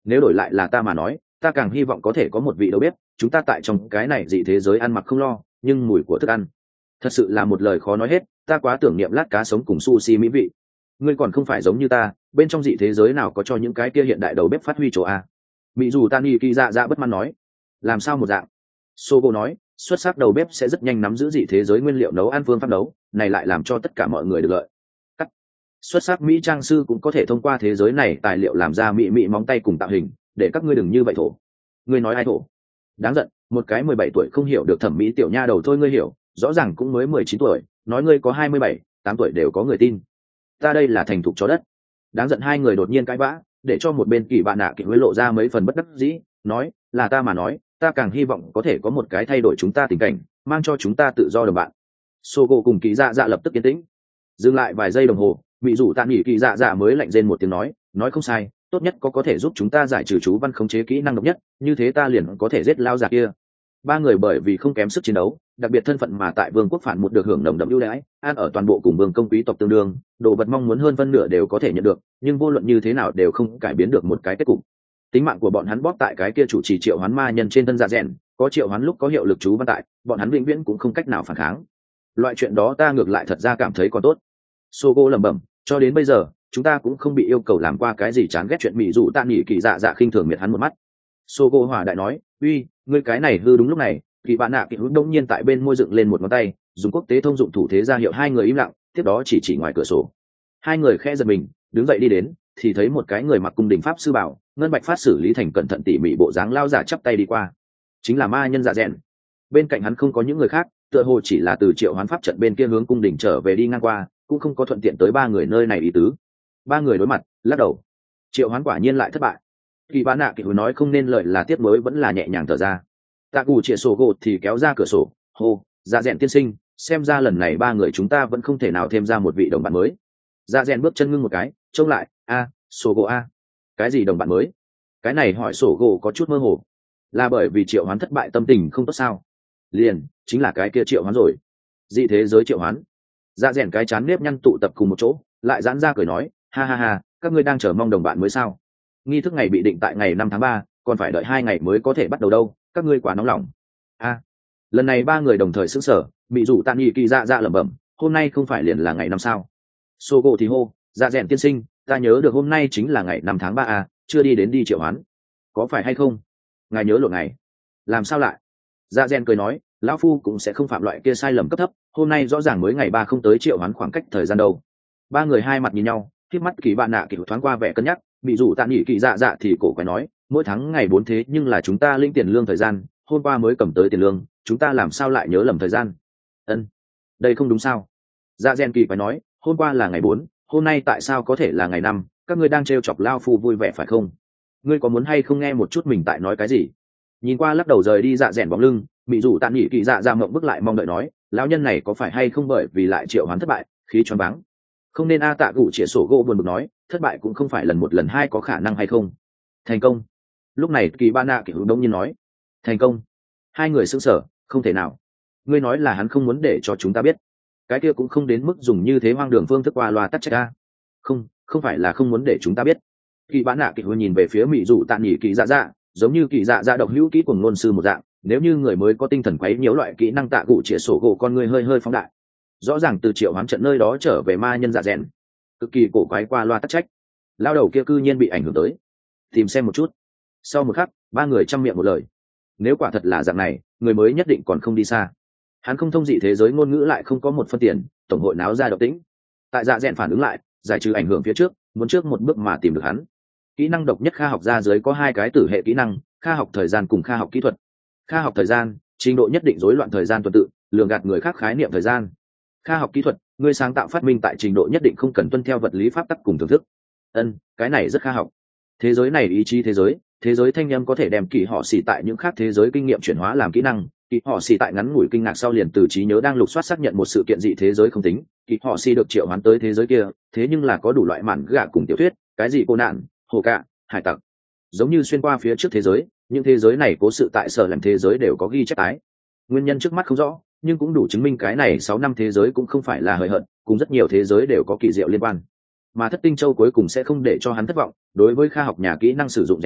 nếu đổi lại là ta mà nói, ta càng hy vọng có thể có một vị đầu bếp, chúng ta tại trong cái này dị thế giới ăn mặc không lo, nhưng mùi của thức ăn thật sự là một lời khó nói hết. Ta quá tưởng niệm lát cá sống cùng sushi mỹ vị. Ngươi còn không phải giống như ta, bên trong dị thế giới nào có cho những cái kia hiện đại đầu bếp phát huy chỗ a? Mỹ dù Tani kỳ dạ dạ bất mãn nói. Làm sao một dạng? Sogo nói, xuất sắc đầu bếp sẽ rất nhanh nắm giữ dị thế giới nguyên liệu nấu ăn phương pháp nấu, này lại làm cho tất cả mọi người được lợi. Cắt. Xuất sắc mỹ trang sư cũng có thể thông qua thế giới này tài liệu làm ra mỹ mỹ móng tay cùng tạo hình, để các ngươi đừng như vậy thổ. Ngươi nói ai thổ? Đáng giận, một cái mười bảy tuổi không hiểu được thẩm mỹ tiểu nha đầu thôi ngươi hiểu, rõ ràng cũng mới mười chín tuổi, nói ngươi có hai mươi bảy, tám tuổi đều có người tin. Ta đây là thành thục chó đất. Đáng giận, hai người đột nhiên cãi vã, để cho một bên kỳ bạn nạ kỳ mới lộ ra mấy phần bất đắc dĩ, nói, là ta mà nói, ta càng hy vọng có thể có một cái thay đổi chúng ta tình cảnh, mang cho chúng ta tự do đồng bạn. Sogo cùng kỳ dạ dạ lập tức yên tĩnh, dừng lại vài giây đồng hồ, bị rủ tạ nghỉ kỳ dạ dạ mới lạnh rên một tiếng nói, nói không sai, tốt nhất có có thể giúp chúng ta giải trừ chú văn khống chế kỹ năng độc nhất, như thế ta liền có thể giết lao già kia. Ba người bởi vì không kém sức chiến đấu, đặc biệt thân phận mà tại vương quốc phản một được hưởng nồng đậm ưu đãi, ăn ở toàn bộ cùng vương công quý tộc tương đương, đồ vật mong muốn hơn phân nửa đều có thể nhận được, nhưng vô luận như thế nào đều không cải biến được một cái kết cục. Tính mạng của bọn hắn bóp tại cái kia chủ trì triệu hoán ma nhân trên thân dạ rèn, có triệu hoán lúc có hiệu lực chú văn tại, bọn hắn vĩnh viễn cũng không cách nào phản kháng. Loại chuyện đó ta ngược lại thật ra cảm thấy còn tốt. Sogo lẩm bẩm, cho đến bây giờ chúng ta cũng không bị yêu cầu làm qua cái gì chán ghét chuyện mỹ dụ tạ nghỉ kỳ dạ dạ khinh thường miệt hắn một mắt. Sogo hỏa đại nói, uy, ngươi cái này hư đúng lúc này. Kỳ bạn nạ kỳ hướng đông nhiên tại bên môi dựng lên một ngón tay, dùng quốc tế thông dụng thủ thế ra hiệu hai người im lặng, tiếp đó chỉ chỉ ngoài cửa sổ. Hai người khẽ giật mình, đứng dậy đi đến, thì thấy một cái người mặc cung đình pháp sư bảo, ngân bạch phát xử lý thành cẩn thận tỉ mỉ bộ dáng lao giả chắp tay đi qua, chính là ma nhân dạ rèn. Bên cạnh hắn không có những người khác, tựa hồ chỉ là từ triệu hoán pháp trận bên kia hướng cung đình trở về đi ngang qua, cũng không có thuận tiện tới ba người nơi này ý tứ. Ba người đối mặt, lắc đầu. Triệu hoán quả nhiên lại thất bại. Kỳ bán nạ kỳ nói không nên lợi là tiếc mới vẫn là nhẹ nhàng thở ra. Tạ Cù chĩa sổ gột thì kéo ra cửa sổ, hô, dạ rèn tiên sinh, xem ra lần này ba người chúng ta vẫn không thể nào thêm ra một vị đồng bạn mới. Dạ rèn bước chân ngưng một cái, trông lại, a, sổ gỗ a, cái gì đồng bạn mới? Cái này hỏi sổ gỗ có chút mơ hồ, là bởi vì triệu hoán thất bại tâm tình không tốt sao? Liền, chính là cái kia triệu hoán rồi. Dị thế giới triệu hoán. Dạ rèn cái chán nếp nhăn tụ tập cùng một chỗ, lại giãn ra cười nói, ha ha ha, các ngươi đang chờ mong đồng bạn mới sao? Nghi thức ngày bị định tại ngày năm tháng ba, còn phải đợi hai ngày mới có thể bắt đầu đâu, các ngươi quá nóng lòng. A, lần này ba người đồng thời sững sờ, bị rủ tạ nghỉ kỳ dạ dạ lẩm bẩm, hôm nay không phải liền là ngày năm sao? Sogo thì hô, dạ rèn tiên sinh, ta nhớ được hôm nay chính là ngày năm tháng ba a, chưa đi đến đi triệu hoán, có phải hay không? Ngài nhớ lộn ngày? Làm sao lại? Dạ rèn cười nói, lão phu cũng sẽ không phạm loại kia sai lầm cấp thấp, hôm nay rõ ràng mới ngày ba không tới triệu hoán khoảng cách thời gian đâu. Ba người hai mặt nhìn nhau, khép mắt kỳ bạn nạ kỳ thoáng qua vẻ cân nhắc, bị rủ tạ nghỉ kỳ dạ dạ thì cổ quái nói, mỗi tháng ngày bốn thế nhưng là chúng ta linh tiền lương thời gian, hôm qua mới cầm tới tiền lương, chúng ta làm sao lại nhớ lầm thời gian? Ân, đây không đúng sao? Dạ rèn kỳ quái nói, hôm qua là ngày bốn, hôm nay tại sao có thể là ngày năm? Các ngươi đang trêu chọc lao phu vui vẻ phải không? Ngươi có muốn hay không nghe một chút mình tại nói cái gì? Nhìn qua lắc đầu rời đi dạ rèn bóng lưng, bị rủ tạ nghỉ kỳ dạ dạ mộng bức lại mong đợi nói, lão nhân này có phải hay không bởi vì lại triệu hoán thất bại, khí choáng váng? Không nên a. Tạ Gù chĩa sổ gỗ buồn bực nói, thất bại cũng không phải lần một lần hai có khả năng hay không? Thành công. Lúc này kỳ ba nạ kỳ hữu đông nhiên nói, thành công. Hai người sững sờ, không thể nào. Ngươi nói là hắn không muốn để cho chúng ta biết? Cái kia cũng không đến mức dùng như thế hoang đường phương thức qua loa tắc trách a. Không, không phải là không muốn để chúng ta biết. Kỳ bán nạ kỳ hữu nhìn về phía mỹ dụ tạ nghỉ kỳ dạ dạ, giống như kỳ dạ dạ độc hữu kỹ của ngôn sư một dạng, nếu như người mới có tinh thần quấy nhiễu loại kỹ năng Tạ Gù chĩa sổ gỗ con người hơi hơi phóng đại. Rõ ràng từ triệu hoán trận nơi đó trở về ma nhân dạ rèn, cực kỳ cổ quái qua loa tắc trách. Lao đầu kia cư nhiên bị ảnh hưởng tới. Tìm xem một chút. Sau một khắc, ba người chăm miệng một lời. Nếu quả thật là dạng này, người mới nhất định còn không đi xa. Hắn không thông dị thế giới ngôn ngữ lại không có một phân tiền, tổng hội náo ra động tĩnh. Tại dạ rèn phản ứng lại, giải trừ ảnh hưởng phía trước, muốn trước một bước mà tìm được hắn. Kỹ năng độc nhất Kha học ra dưới có hai cái tử hệ kỹ năng, Kha học thời gian cùng Kha học kỹ thuật. Kha học thời gian, trình độ nhất định rối loạn thời gian tuần tự, lường gạt người khác khái niệm thời gian. Kha học kỹ thuật, người sáng tạo phát minh tại trình độ nhất định không cần tuân theo vật lý pháp tắc cùng thưởng thức. Ân, cái này rất Kha học. Thế giới này ý chí thế giới, thế giới thanh âm có thể đem kỳ họ xỉ tại những khác thế giới kinh nghiệm chuyển hóa làm kỹ năng. Kỳ họ xỉ tại ngắn ngủi kinh ngạc sau liền từ trí nhớ đang lục soát xác nhận một sự kiện dị thế giới không tính, kỳ họ xỉ được triệu hoán tới thế giới kia, thế nhưng là có đủ loại mạn gạ cùng tiểu thuyết, cái gì cô nạn, hồ cạ, hải tặc, giống như xuyên qua phía trước thế giới, những thế giới này cố sự tại sở làm thế giới đều có ghi chép tái. Nguyên nhân trước mắt không rõ, nhưng cũng đủ chứng minh cái này sáu năm thế giới cũng không phải là hời hợt, cùng rất nhiều thế giới đều có kỳ diệu liên quan. Mà Thất Tinh Châu cuối cùng sẽ không để cho hắn thất vọng, đối với Kha học nhà kỹ năng sử dụng rèn luyện,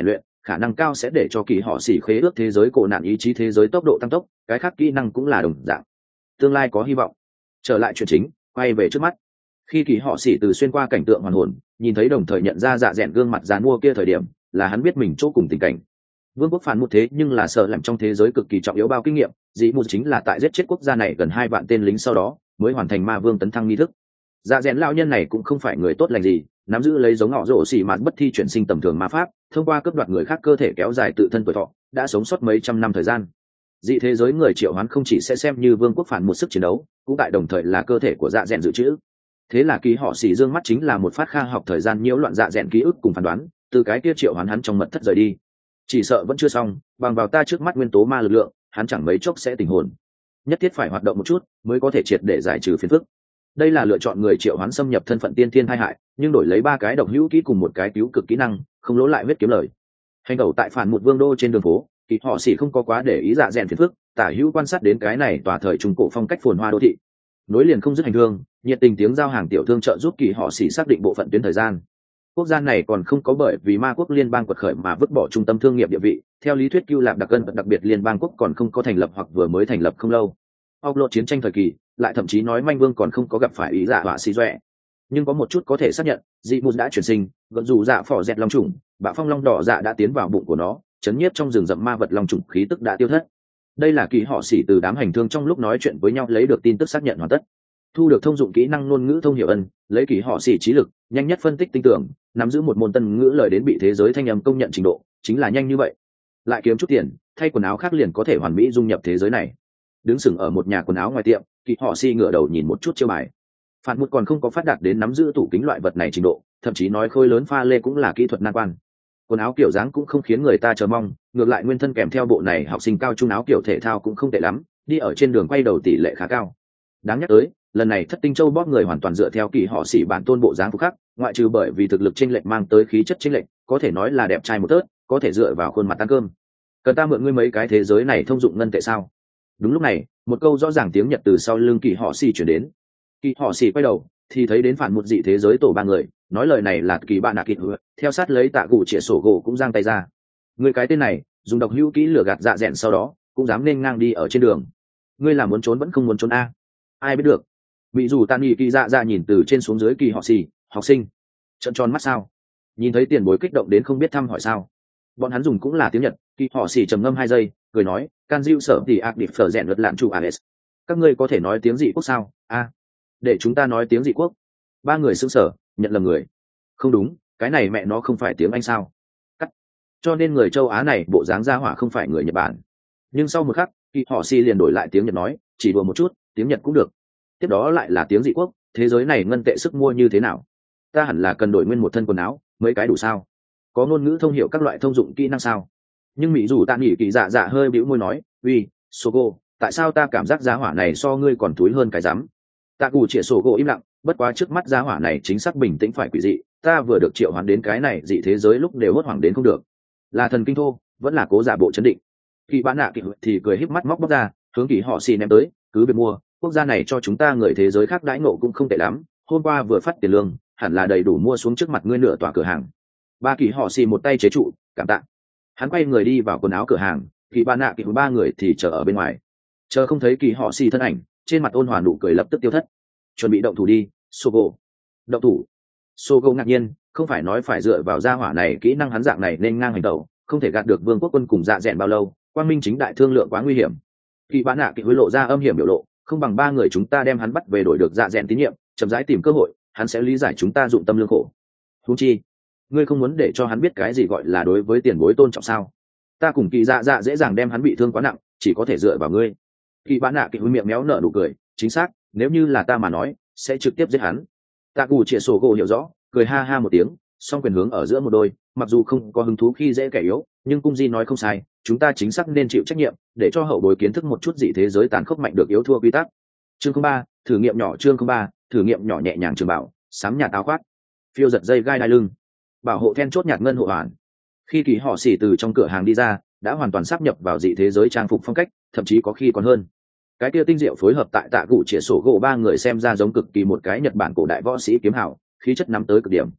khả năng cao sẽ để cho kỳ họ xỉ khế ước thế giới cổ nạn ý chí thế giới tốc độ tăng tốc, cái khác kỹ năng cũng là đồng dạng. Tương lai có hy vọng. Trở lại chuyện chính, quay về trước mắt. Khi kỳ họ xỉ từ xuyên qua cảnh tượng hoàn hồn, nhìn thấy đồng thời nhận ra dạ dẹn gương mặt dán mua kia thời điểm, là hắn biết mình chỗ cùng tình cảnh. Vương quốc phản một thế nhưng là sợ làm trong thế giới cực kỳ trọng yếu bao kinh nghiệm, dĩ mù chính là tại giết chết quốc gia này gần hai vạn tên lính sau đó mới hoàn thành ma vương tấn thăng nghi thức. Dạ dẹn lão nhân này cũng không phải người tốt lành gì, nắm giữ lấy giống ngọ rổ xỉ mạt bất thi chuyển sinh tầm thường ma pháp, thông qua cướp đoạt người khác cơ thể kéo dài tự thân tuổi thọ, đã sống sót mấy trăm năm thời gian. Dị thế giới người triệu hoán không chỉ sẽ xem như vương quốc phản một sức chiến đấu, cũng tại đồng thời là cơ thể của dạ dẹn dự trữ. Thế là ký họ xỉ dương mắt chính là một phát kha học thời gian nhiễu loạn dạ dẹn ký ức cùng phán đoán, từ cái kia triệu hoán hắn trong mật thất rời đi. Chỉ sợ vẫn chưa xong, bằng vào ta trước mắt nguyên tố ma lực lượng, hắn chẳng mấy chốc sẽ tỉnh hồn. Nhất thiết phải hoạt động một chút mới có thể triệt để giải trừ phiền phức. Đây là lựa chọn người triệu hoán xâm nhập thân phận tiên thiên tai hại, nhưng đổi lấy ba cái độc hữu kỹ cùng một cái cứu cực kỹ năng, không lỗ lại huyết kiếm lời. Hành đầu tại phản một vương đô trên đường phố, kỳ họ xỉ không có quá để ý dạ dẹn phiền phức, tả hữu quan sát đến cái này tòa thời trung cổ phong cách phồn hoa đô thị. Nối liền không dứt hành hương, nhiệt tình tiếng giao hàng tiểu thương trợ giúp kỳ họ xỉ xác định bộ phận tuyến thời gian. Quốc gia này còn không có bởi vì ma quốc liên bang quật khởi mà vứt bỏ trung tâm thương nghiệp địa vị, theo lý thuyết Cưu Lạp đặc cân đặc biệt liên bang quốc còn không có thành lập hoặc vừa mới thành lập không lâu. Ốc lộ chiến tranh thời kỳ, lại thậm chí nói manh vương còn không có gặp phải ý dạ họa xì doẹ. Nhưng có một chút có thể xác nhận, dị mù đã chuyển sinh, gần dù dạ phò dẹt long trùng, bạo phong long đỏ dạ đã tiến vào bụng của nó, chấn nhiếp trong rừng rậm ma vật long trùng khí tức đã tiêu thất. Đây là kỳ họ xỉ từ đám hành thương trong lúc nói chuyện với nhau lấy được tin tức xác nhận hoàn tất. Thu được thông dụng kỹ năng ngôn ngữ thông hiểu ân, lấy kỳ họ xỉ trí lực, nhanh nhất phân tích tinh tưởng, nắm giữ một môn tân ngữ lời đến bị thế giới thanh âm công nhận trình độ, chính là nhanh như vậy. Lại kiếm chút tiền, thay quần áo khác liền có thể hoàn mỹ dung nhập thế giới này. Đứng sừng ở một nhà quần áo ngoài tiệm, kỳ họ xỉ ngửa đầu nhìn một chút chiêu bài. Phản một còn không có phát đạt đến nắm giữ tủ kính loại vật này trình độ, thậm chí nói khôi lớn pha lê cũng là kỹ thuật nan quan. Quần áo kiểu dáng cũng không khiến người ta chờ mong, ngược lại nguyên thân kèm theo bộ này học sinh cao trung áo kiểu thể thao cũng không tệ lắm, đi ở trên đường quay đầu tỷ lệ khá cao. Đáng nhắc tới, lần này thất tinh châu bóp người hoàn toàn dựa theo kỳ họ xỉ bản tôn bộ dáng phục khắc, ngoại trừ bởi vì thực lực chênh lệch mang tới khí chất chênh lệch, có thể nói là đẹp trai một tớt, có thể dựa vào khuôn mặt ăn cơm. Cần ta mượn ngươi mấy cái thế giới này thông dụng ngân tệ sao? Đúng lúc này, một câu rõ ràng tiếng Nhật từ sau lưng kỳ họ xỉ chuyển đến. Kỳ họ xỉ quay đầu, thì thấy đến phản một dị thế giới tổ ba người, nói lời này là kỳ bạn nạ kịt hứa, theo sát lấy tạ cụ chĩa sổ gỗ cũng giang tay ra. Người cái tên này, dùng độc hữu kỹ lửa gạt dạ dẹn sau đó, cũng dám nên ngang đi ở trên đường. Ngươi là muốn trốn vẫn không muốn trốn a? Ai biết được? Bị dù tàn nghị kỳ dạ dạ nhìn từ trên xuống dưới kỳ họ xỉ, học sinh, trợn tròn mắt sao? Nhìn thấy tiền bối kích động đến không biết thăm hỏi sao? Bọn hắn dùng cũng là tiếng Nhật, kỳ họ xỉ trầm ngâm hai giây, cười nói, can diệu sở thì ác điệp phở rèn luật lạn chủ as. Các ngươi có thể nói tiếng dị quốc sao? A, để chúng ta nói tiếng dị quốc. Ba người sững sờ, nhận lầm người. Không đúng, cái này mẹ nó không phải tiếng Anh sao? Cắt. Cho nên người châu Á này bộ dáng ra hỏa không phải người Nhật Bản. Nhưng sau một khắc, kỳ họ xỉ liền đổi lại tiếng Nhật nói, chỉ đùa một chút, tiếng Nhật cũng được. Tiếp đó lại là tiếng dị quốc, thế giới này ngân tệ sức mua như thế nào? Ta hẳn là cần đổi nguyên một thân quần áo, mấy cái đủ sao? Có ngôn ngữ thông hiểu các loại thông dụng kỹ năng sao? Nhưng mỹ dù tạ nghỉ kỳ dạ dạ hơi bĩu môi nói, uy, Sogo, tại sao ta cảm giác giá hỏa này so ngươi còn túi hơn cái rắm? Tạ cụ chĩa Sogo im lặng, bất quá trước mắt giá hỏa này chính xác bình tĩnh phải quỷ dị, ta vừa được triệu hoán đến cái này dị thế giới lúc đều hốt hoảng đến không được. Là thần kinh thô, vẫn là cố giả bộ chấn định. Kỳ bán nạ kỳ thì cười híp mắt móc bóc ra, hướng kỳ họ xì ném tới, cứ việc mua, quốc gia này cho chúng ta người thế giới khác đãi ngộ cũng không tệ lắm, hôm qua vừa phát tiền lương, hẳn là đầy đủ mua xuống trước mặt ngươi nửa tòa cửa hàng. Ba kỳ họ xì một tay chế trụ, cảm tạ. Hắn quay người đi vào quần áo cửa hàng, kỳ bán nạ kỳ ba người thì chờ ở bên ngoài. Chờ không thấy kỳ họ xì thân ảnh, trên mặt ôn hòa nụ cười lập tức tiêu thất. Chuẩn bị động thủ đi, Sogo. Động thủ? Sogo ngạc nhiên, không phải nói phải dựa vào gia hỏa này kỹ năng hắn dạng này nên ngang hành động, không thể gạt được vương quốc quân cùng dạ dẹn bao lâu, quang minh chính đại thương lượng quá nguy hiểm. Kỳ bán nạ kỳ hối lộ ra âm hiểm biểu lộ, không bằng ba người chúng ta đem hắn bắt về đổi được dạ dẹn tín nhiệm, chậm rãi tìm cơ hội, hắn sẽ lý giải chúng ta dụng tâm lương khổ. Huống chi, ngươi không muốn để cho hắn biết cái gì gọi là đối với tiền bối tôn trọng sao? Ta cùng kỳ dạ dạ dễ dàng đem hắn bị thương quá nặng, chỉ có thể dựa vào ngươi. Kỳ bán nạ kỳ hối miệng méo nở nụ cười, chính xác, nếu như là ta mà nói, sẽ trực tiếp giết hắn. Tạ cụ chĩa sổ gỗ hiểu rõ, cười ha ha một tiếng, song quyền hướng ở giữa một đôi, mặc dù không có hứng thú khi dễ kẻ yếu, nhưng cung di nói không sai, chúng ta chính xác nên chịu trách nhiệm, để cho hậu bối kiến thức một chút dị thế giới tàn khốc mạnh được yếu thua quy tắc. Chương không ba, thử nghiệm nhỏ chương không ba, thử nghiệm nhỏ nhẹ nhàng trường bảo, sám nhạt áo khoác, phiêu giật dây gai đai lưng, bảo hộ then chốt nhạt ngân hộ hoàn. Khi kỳ họ xỉ từ trong cửa hàng đi ra, đã hoàn toàn sáp nhập vào dị thế giới trang phục phong cách, thậm chí có khi còn hơn. Cái kia tinh diệu phối hợp tại tạ cụ chĩa sổ gỗ ba người xem ra giống cực kỳ một cái Nhật Bản cổ đại võ sĩ kiếm hảo, khí chất nắm tới cực điểm.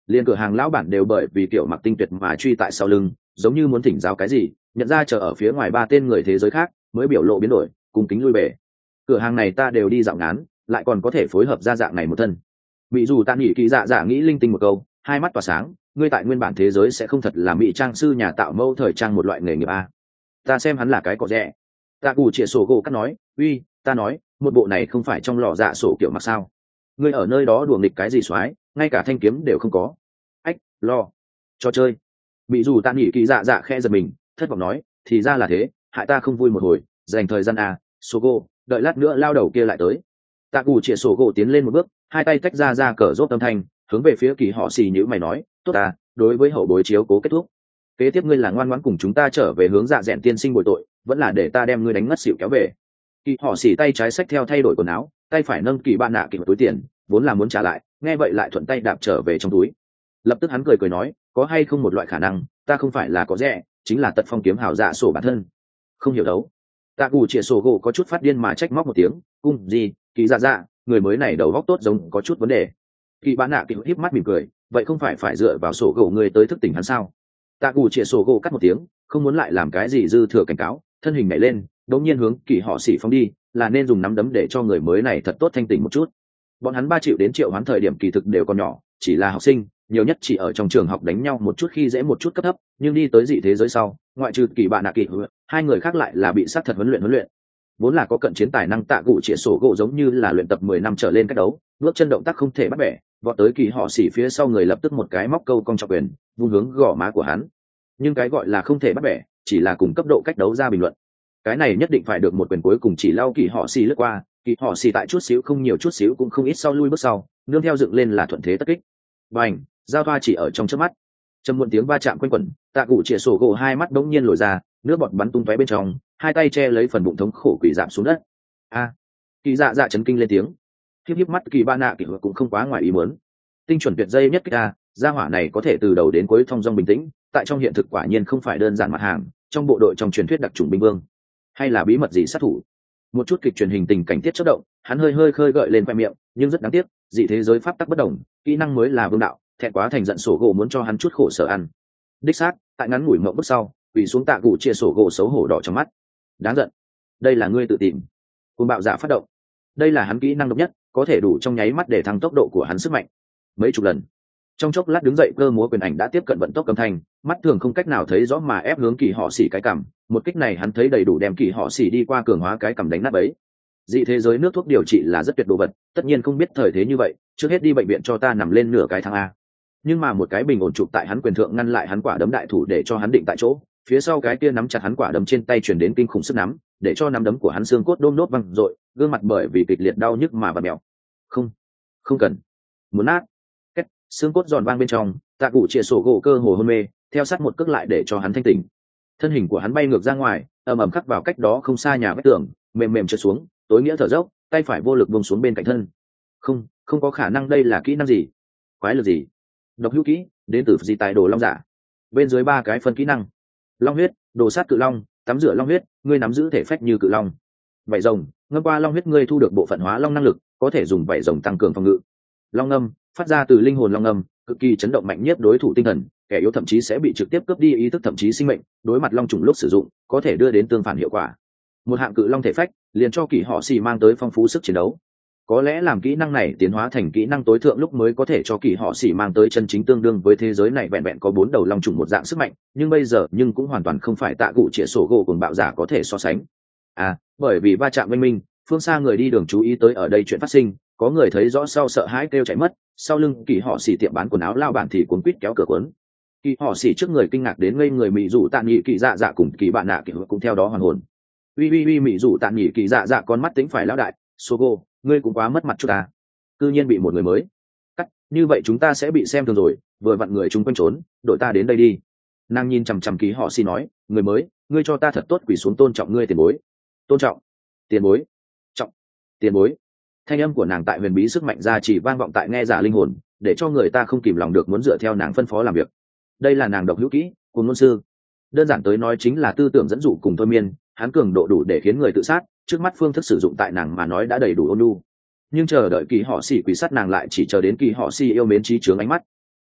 liền cửa hàng lão bản đều bởi vì kiểu mặc tinh tuyệt mà truy tại sau lưng, giống như muốn thỉnh giáo cái gì, nhận ra chờ ở phía ngoài ba tên người thế giới khác mới biểu lộ biến đổi, cùng kính lui về. Cửa hàng này ta đều đi dạo ngán, lại còn có thể phối hợp ra dạng này một thân. Bị dù tạ nghỉ kỳ dạ dạ nghĩ linh tinh một câu, hai mắt tỏa sáng, ngươi tại nguyên bản thế giới sẽ không thật là mỹ trang sư nhà tạo mẫu thời trang một loại nghề nghiệp a. Ta xem hắn là cái cọ rẻ. Tạ Cù Chĩa Sổ Gỗ cắt nói, uy, ta nói, một bộ này không phải trong lò dạ sổ kiểu mặc sao? Ngươi ở nơi đó đùa nghịch cái gì xoái, ngay cả thanh kiếm đều không có. Ách, lo, cho chơi. Bị dù tạ nghỉ kỳ dạ dạ khe giật mình, thất vọng nói, thì ra là thế, hại ta không vui một hồi, dành thời gian à, Sổ Gỗ, đợi lát nữa lao đầu kia lại tới. Tạ Cù Chĩa Sổ Gỗ tiến lên một bước, hai tay tách ra ra cờ rốt âm thanh, hướng về phía Kỳ Họ Xỉ nhíu mày nói, tốt à, đối với hậu bối chiếu cố kết thúc. Kế tiếp ngươi là ngoan ngoãn cùng chúng ta trở về hướng dạ dẹn tiên sinh bồi tội, vẫn là để ta đem ngươi đánh ngất xỉu kéo về. Kỳ Họ Xỉ tay trái xách theo thay đổi quần áo, tay phải nâng kỳ bạn nạ kỳ túi tiền, vốn là muốn trả lại, nghe vậy lại thuận tay đạp trở về trong túi. Lập tức hắn cười cười nói, có hay không một loại khả năng, ta không phải là có rẻ, chính là tật phong kiếm hào dạ sổ bản thân. Không hiểu đấu. Tạ Cù Chĩa Sổ Gỗ có chút phát điên mà trách móc một tiếng, cung gì, kỳ dạ dạ, người mới này đầu óc tốt giống có chút vấn đề. Kỳ bạn nạ kỳ híp mắt mỉm cười, vậy không phải phải dựa vào sổ gỗ người tới thức tỉnh hắn sao? Tạ Cù Chĩa Sổ Gỗ cắt một tiếng, không muốn lại làm cái gì dư thừa cảnh cáo, thân hình nhảy lên, đống nhiên hướng Kỳ Họ Xỉ phóng đi, là nên dùng nắm đấm để cho người mới này thật tốt thanh tỉnh một chút. Bọn hắn ba triệu đến triệu hoán thời điểm kỳ thực đều còn nhỏ, chỉ là học sinh, nhiều nhất chỉ ở trong trường học đánh nhau một chút khi dễ một chút cấp thấp, nhưng đi tới dị thế giới sau, ngoại trừ Kỳ bạn nạ kỳ, hai người khác lại là bị sát thật huấn luyện huấn luyện. Vốn là có cận chiến tài năng Tạ Cù Chĩa Sổ Gỗ giống như là luyện tập mười năm trở lên cách đấu, bước chân động tác không thể bắt bẻ, vọt tới Kỳ Họ Xỉ phía sau người lập tức một cái móc câu cong trọng quyền, vung hướng gò má của hắn. Nhưng cái gọi là không thể bắt bẻ, chỉ là cùng cấp độ cách đấu ra bình luận. Cái này nhất định phải được một quyền cuối cùng chỉ lau Kỳ Họ Xỉ lướt qua, Kỳ Họ Xỉ tại chút xíu không nhiều chút xíu cũng không ít sau lui bước sau, nương theo dựng lên là thuận thế tất kích. Bành, giao thoa chỉ ở trong chớp mắt. Trầm muộn tiếng va chạm quanh quẩn, Tạ Cù Chĩa Sổ Gỗ hai mắt bỗng nhiên lồi ra, nước bọt bắn tung tóe bên trong, hai tay che lấy phần bụng thống khổ quỳ giảm xuống đất. A, Kỳ dạ dạ chấn kinh lên tiếng. Hiếp hiếp mắt Kỳ ba nạ Kỳ cũng không quá ngoài ý muốn. Tinh chuẩn tuyệt dây nhất kích a, gia hỏa này có thể từ đầu đến cuối thong dong bình tĩnh, tại trong hiện thực quả nhiên không phải đơn giản mặt hàng, trong bộ đội trong truyền thuyết đặc chủng binh vương, hay là bí mật gì sát thủ. Một chút kịch truyền hình tình cảnh tiết chớp động, hắn hơi hơi khơi gợi lên khoe miệng, nhưng rất đáng tiếc, dị thế giới pháp tắc bất đồng, kỹ năng mới là vương đạo, thẹn quá thành giận Sổ Gỗ muốn cho hắn chút khổ sở ăn. Đích xác, tại ngắn ngủi mộng bước sau, quỳ xuống Tạ Cù Chĩa Sổ Gỗ xấu hổ đỏ trong mắt. Đáng giận, đây là ngươi tự tìm. Cùng bạo giả phát động, đây là hắn kỹ năng độc nhất, có thể đủ trong nháy mắt để thăng tốc độ của hắn sức mạnh mấy chục lần. Trong chốc lát đứng dậy cơ múa quyền ảnh đã tiếp cận vận tốc âm thanh, mắt thường không cách nào thấy rõ mà ép hướng Kỳ Họ Xỉ cái cằm, một kích này hắn thấy đầy đủ đem Kỳ Họ Xỉ đi qua cường hóa cái cằm đánh nát bấy. Dị thế giới nước thuốc điều trị là rất tuyệt đồ vật, tất nhiên không biết thời thế như vậy, trước hết đi bệnh viện cho ta nằm lên nửa cái tháng a. Nhưng mà một cái bình ổn chụp tại hắn quyền thượng ngăn lại hắn quả đấm đại thủ để cho hắn định tại chỗ, phía sau cái kia nắm chặt hắn quả đấm trên tay truyền đến kinh khủng sức nắm, để cho nắm đấm của hắn xương cốt đôm nốt văng rội, gương mặt bởi vì kịch liệt đau nhức mà vặn mèo. Không, không cần, muốn nát. Két, xương cốt giòn vang bên trong, Tạ Cù Chĩa Sổ Gỗ cơ hồ hôn mê, theo sát một cước lại để cho hắn thanh tỉnh. Thân hình của hắn bay ngược ra ngoài, ầm ầm khắc vào cách đó không xa nhà vách tường, mềm mềm trượt xuống, tối nghĩa thở dốc, tay phải vô lực buông xuống bên cạnh thân. Không, không có khả năng, đây là kỹ năng gì? Quái lực gì? Độc hữu kỹ, đến từ gì tài đồ long giả. Bên dưới ba cái phân kỹ năng: long huyết, đồ sát cự long, tắm rửa long huyết, ngươi nắm giữ thể phách như cự long. Vảy rồng, ngâm qua long huyết ngươi thu được bộ phận hóa long năng lực, có thể dùng vảy rồng tăng cường phòng ngự. Long ngâm, phát ra từ linh hồn long ngâm, cực kỳ chấn động mạnh nhất đối thủ tinh thần, kẻ yếu thậm chí sẽ bị trực tiếp cướp đi ý thức thậm chí sinh mệnh, đối mặt long trùng lúc sử dụng, có thể đưa đến tương phản hiệu quả. Một hạng cự long thể phách, liền cho Kỳ Họ Xỉ mang tới phong phú sức chiến đấu. Có lẽ làm kỹ năng này tiến hóa thành kỹ năng tối thượng lúc mới có thể cho Kỳ Họ Xỉ mang tới chân chính tương đương với thế giới này vẹn vẹn có bốn đầu long trùng một dạng sức mạnh, nhưng bây giờ nhưng cũng hoàn toàn không phải Tạ Cù Chĩa Sổ Gỗ cùng bạo giả có thể so sánh. À, bởi vì va chạm oanh minh, phương xa người đi đường chú ý tới ở đây chuyện phát sinh, có người thấy rõ sau sợ hãi kêu chạy mất, sau lưng Kỳ Họ Xỉ tiệm bán quần áo lao bản thì cuốn quýt kéo cửa cuốn. Kỳ Họ Xỉ trước người kinh ngạc đến ngây người, mị dụ Tạ Nghị Kỳ dạ dạ cùng Kỳ bạn nạ Kỳ cũng theo đó hoàn hồn. Uy uy uy, mị dụ Tạ Nghị Kỳ dạ dạ con mắt tính phải lão đại, Sogo, ngươi cũng quá mất mặt chút ta. Cư nhiên bị một người mới cắt, như vậy chúng ta sẽ bị xem thường rồi, vừa vặn người chúng quanh trốn, đội ta đến đây đi. Nàng nhìn chằm chằm Kỳ Họ Xỉ nói, người mới, ngươi cho ta thật tốt quỳ xuống tôn trọng ngươi tiền bối. Tôn trọng, tiền bối, trọng, tiền bối. Thanh âm của nàng tại huyền bí sức mạnh ra chỉ vang vọng tại nghe giả linh hồn, để cho người ta không kìm lòng được muốn dựa theo nàng phân phó làm việc. Đây là nàng độc hữu kỹ, cùng ngôn sư. Đơn giản tới nói chính là tư tưởng dẫn dụ cùng thôi miên, hắn cường độ đủ để khiến người tự sát, trước mắt phương thức sử dụng tại nàng mà nói đã đầy đủ ôn nhu. Nhưng chờ đợi Kỳ Họ Xỉ quỳ sát nàng lại chỉ chờ đến Kỳ Họ Xỉ yêu mến trí chướng ánh mắt.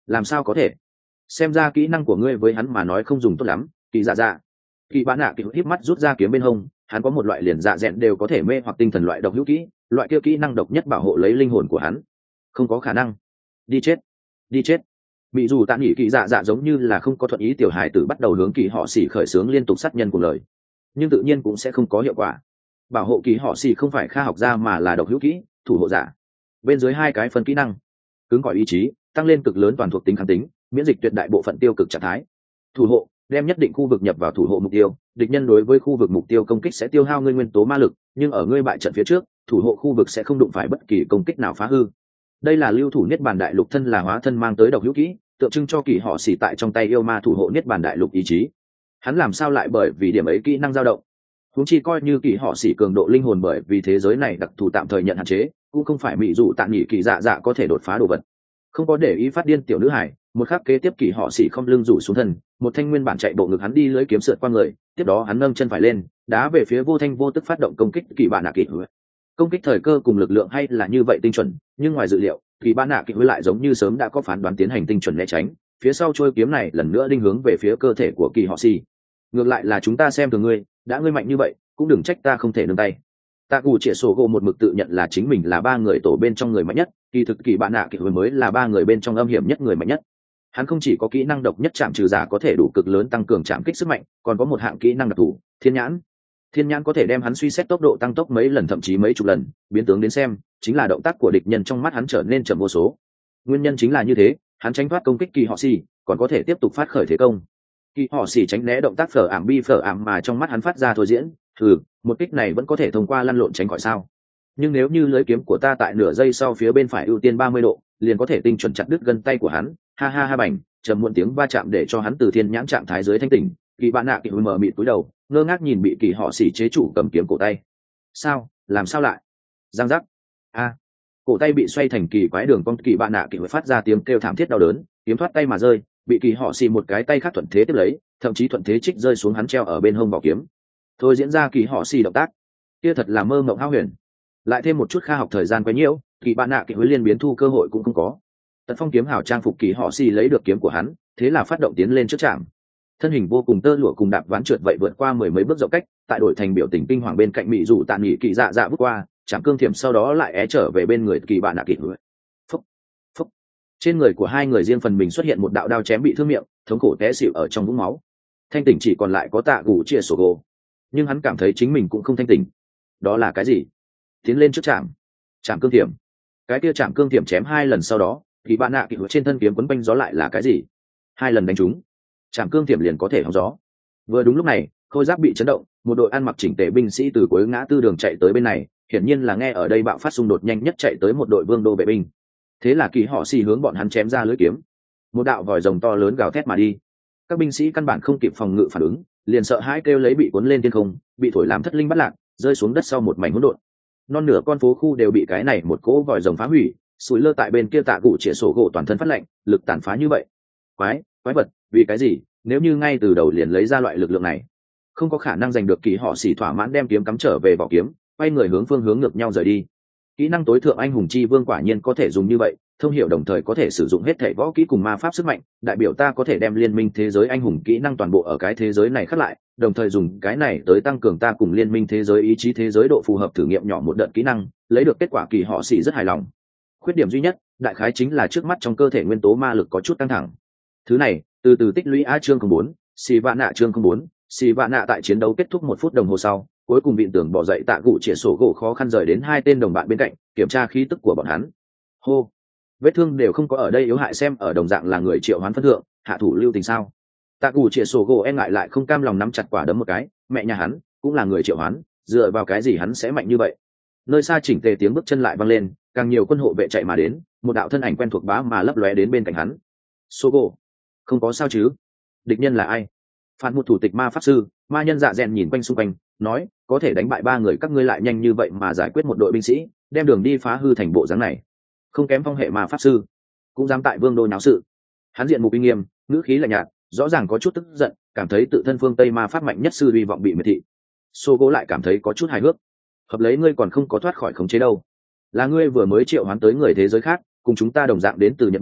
làm sao có thể? Xem ra kỹ năng của ngươi với hắn mà nói không dùng tốt lắm. Kỳ dạ dạ. Kỳ bán nạ kỳ híp mắt rút ra kiếm bên hông, hắn có một loại liền dạ dẹn đều có thể mê hoặc tinh thần loại độc hữu kỹ, loại kia kỹ năng độc nhất bảo hộ lấy linh hồn của hắn. Không có khả năng. Đi chết, đi chết. Mỹ dù tạ nghỉ kỳ dạ dạ giống như là không có thuận ý tiểu hài tử bắt đầu hướng kỳ họ xỉ khởi xướng liên tục sát nhân của lời, nhưng tự nhiên cũng sẽ không có hiệu quả. Bảo hộ kỳ họ xỉ không phải kha học gia mà là độc hữu kỹ, thủ hộ giả. Bên dưới hai cái phần kỹ năng, cứng cỏi ý chí, tăng lên cực lớn toàn thuộc tính kháng tính, miễn dịch tuyệt đại bộ phận tiêu cực trạng thái. Thủ hộ, đem nhất định khu vực nhập vào thủ hộ mục tiêu, địch nhân đối với khu vực mục tiêu công kích sẽ tiêu hao ngươi nguyên tố ma lực, nhưng ở ngươi bại trận phía trước, thủ hộ khu vực sẽ không đụng phải bất kỳ công kích nào phá hư. Đây là lưu thủ niết bàn đại lục thân là hóa thân mang tới độc hữu kỹ, tượng trưng cho kỳ họ xỉ tại trong tay yêu ma thủ hộ niết bàn đại lục ý chí. Hắn làm sao lại bởi vì điểm ấy kỹ năng dao động? Huống chi coi như kỳ họ xỉ cường độ linh hồn bởi vì thế giới này đặc thù tạm thời nhận hạn chế, cũng không phải mỹ dụ tạm nghỉ kỳ dạ dạ có thể đột phá đồ vật. Không có để ý phát điên tiểu nữ hải, một khắc kế tiếp kỳ họ xỉ không lưng rủ xuống thân, một thanh nguyên bản chạy bộ ngực hắn đi lưới kiếm sượt qua người, tiếp đó hắn nâng chân phải lên, đá về phía vô thanh vô tức phát động công kích kỳ bạn nạ kỳ. Công kích thời cơ cùng lực lượng hay là như vậy tinh chuẩn, nhưng ngoài dự liệu, kỳ bạn nạ kỳ lại giống như sớm đã có phán đoán tiến hành tinh chuẩn né tránh, phía sau trôi kiếm này lần nữa đinh hướng về phía cơ thể của kỳ họ xỉ. Ngược lại là chúng ta xem thường ngươi, đã ngươi mạnh như vậy, cũng đừng trách ta không thể nương tay. Tạ Cụ Triệt Sổ Gỗ một mực tự nhận là chính mình là ba người tổ bên trong người mạnh nhất, kỳ thực kỳ bạn nạ kỳ mới là ba người bên trong âm hiểm nhất người mạnh nhất. Hắn không chỉ có kỹ năng độc nhất chạm trừ giả có thể đủ cực lớn tăng cường chạm kích sức mạnh, còn có một hạng kỹ năng đặc thù, Thiên Nhãn. Thiên Nhãn có thể đem hắn suy xét tốc độ tăng tốc mấy lần thậm chí mấy chục lần, biến tướng đến xem, chính là động tác của địch nhân trong mắt hắn trở nên chậm vô số. Nguyên nhân chính là như thế, hắn tránh thoát công kích kỳ họ xì, còn có thể tiếp tục phát khởi thế công. Kỳ họ xì tránh né động tác phở ảm bi phở ảm mà trong mắt hắn phát ra thôi diễn, thử, một kích này vẫn có thể thông qua lăn lộn tránh khỏi sao? Nhưng nếu như lưới kiếm của ta tại nửa giây sau phía bên phải ưu tiên ba mươi độ, liền có thể tinh chuẩn chặt đứt gân tay của hắn. Ha ha ha bảnh, trầm muộn tiếng va chạm để cho hắn từ thiên nhãn trạng thái dưới thanh tỉnh. Kỳ bạn nạ kỳ mờ mịt cúi đầu, ngơ ngác nhìn bị kỳ họ xỉ chế chủ cầm kiếm cổ tay. Sao? Làm sao lại? Giang giác. A. Cổ tay bị xoay thành kỳ quái đường cong, kỳ bạn nạ kỳ phát ra tiếng kêu thảm thiết đau đớn, kiếm thoát tay mà rơi, bị kỳ họ xỉ một cái tay khác thuận thế tiếp lấy, thậm chí thuận thế trích rơi xuống hắn treo ở bên hông bảo kiếm. Thôi diễn ra kỳ họ xỉ động tác, kia thật là mơ mộng hão huyền. Lại thêm một chút kha học thời gian quá nhiễu, kỳ bạn nạ kỳ huấn liên biến thu cơ hội cũng không có. Tật phong kiếm hào trang phục kỳ họ xỉ lấy được kiếm của hắn, thế là phát động tiến lên trước trạm. Thân hình vô cùng tơ lụa cùng đạp ván trượt vậy vượt qua mười mấy bước rộng cách, tại đổi thành biểu tình kinh hoàng bên cạnh mỹ dụ tạm nghỉ kỳ dạ dạ bước qua, chạm cương thiểm sau đó lại é trở về bên người kỳ bạn nạ kỳ. Phúc, phúc. Trên người của hai người riêng phần mình xuất hiện một đạo đao chém bị thương miệng, thống khổ té xỉu ở trong vũng máu. Thanh tỉnh chỉ còn lại có Tạ Cụ Chia Sổ Gỗ, nhưng hắn cảm thấy chính mình cũng không thanh tỉnh. Đó là cái gì? Tiến lên trước trạm, trạm cương thiểm. Cái kia trạm cương thiểm chém hai lần sau đó, kỳ bạn nạ kỳ trên thân kiếm quấn quanh gió lại là cái gì? Hai lần đánh trúng, trạm cương thiểm liền có thể hóng gió. Vừa đúng lúc này, khôi giáp bị chấn động, một đội ăn mặc chỉnh tề binh sĩ từ cuối ngã tư đường chạy tới bên này, hiển nhiên là nghe ở đây bạo phát xung đột nhanh nhất chạy tới một đội vương đô vệ binh. Thế là kỳ họ xì hướng bọn hắn chém ra lưỡi kiếm, một đạo vòi rồng to lớn gào thét mà đi. Các binh sĩ căn bản không kịp phòng ngự phản ứng, liền sợ hãi kêu lấy bị cuốn lên thiên không, bị thổi làm thất linh bắt lạc, rơi xuống đất sau một mảnh hỗn độn. Non nửa con phố khu đều bị cái này một cỗ vòi rồng phá hủy, sủi lơ tại bên kia Tạ Cụ Triệt Sổ Gỗ toàn thân phát lạnh, lực tàn phá như vậy. Quái, quái vật, vì cái gì? Nếu như ngay từ đầu liền lấy ra loại lực lượng này, không có khả năng giành được kỳ họ xỉ thỏa mãn đem kiếm cắm trở về vỏ kiếm, quay người hướng phương hướng ngược nhau rời đi. Kỹ năng tối thượng anh hùng chi vương quả nhiên có thể dùng như vậy, thông hiểu đồng thời có thể sử dụng hết thể võ kỹ cùng ma pháp sức mạnh, đại biểu ta có thể đem liên minh thế giới anh hùng kỹ năng toàn bộ ở cái thế giới này khắc lại, đồng thời dùng cái này tới tăng cường ta cùng liên minh thế giới ý chí thế giới độ phù hợp thử nghiệm nhỏ một đợt kỹ năng, lấy được kết quả kỳ họ xỉ rất hài lòng. Khuyết điểm duy nhất, đại khái chính là trước mắt trong cơ thể nguyên tố ma lực có chút căng thẳng. Thứ này, từ từ tích lũy a chương không bốn, xì vạn nạ chương không bốn, xì vạn nạ tại chiến đấu kết thúc một phút đồng hồ sau, cuối cùng viện tưởng bỏ dậy Tạ Cụ Triệt Sổ Gỗ khó khăn rời đến hai tên đồng bạn bên cạnh, kiểm tra khí tức của bọn hắn. Hô, vết thương đều không có ở đây yếu hại xem ở đồng dạng là người triệu hoán phân thượng, hạ thủ lưu tình sao? Tạ Cụ Triệt Sổ Gỗ e ngại lại không cam lòng nắm chặt quả đấm một cái, mẹ nhà hắn cũng là người triệu hoán, dựa vào cái gì hắn sẽ mạnh như vậy? Nơi xa chỉnh tề tiếng bước chân lại vang lên, càng nhiều quân hộ vệ chạy mà đến, một đạo thân ảnh quen thuộc bá mà lấp lóe đến bên cạnh hắn. Sổ Gỗ, không có sao chứ? Địch nhân là ai? Phản một thủ tịch ma pháp sư, ma nhân dạ dẹn nhìn quanh xung quanh, nói, có thể đánh bại ba người các ngươi lại nhanh như vậy mà giải quyết một đội binh sĩ, đem đường đi phá hư thành bộ dáng này, không kém phong hệ ma pháp sư, cũng dám tại vương đô náo sự. Hắn diện mục uy nghiêm, ngữ khí lạnh nhạt, rõ ràng có chút tức giận, cảm thấy tự thân phương tây ma pháp mạnh nhất sư uy vọng bị miệt thị. Sô Gỗ lại cảm thấy có chút hài hước, hợp lấy ngươi còn không có thoát khỏi khống chế đâu, là ngươi vừa mới triệu hoán tới người thế giới khác, cùng chúng ta đồng dạng đến từ Nhật Bản,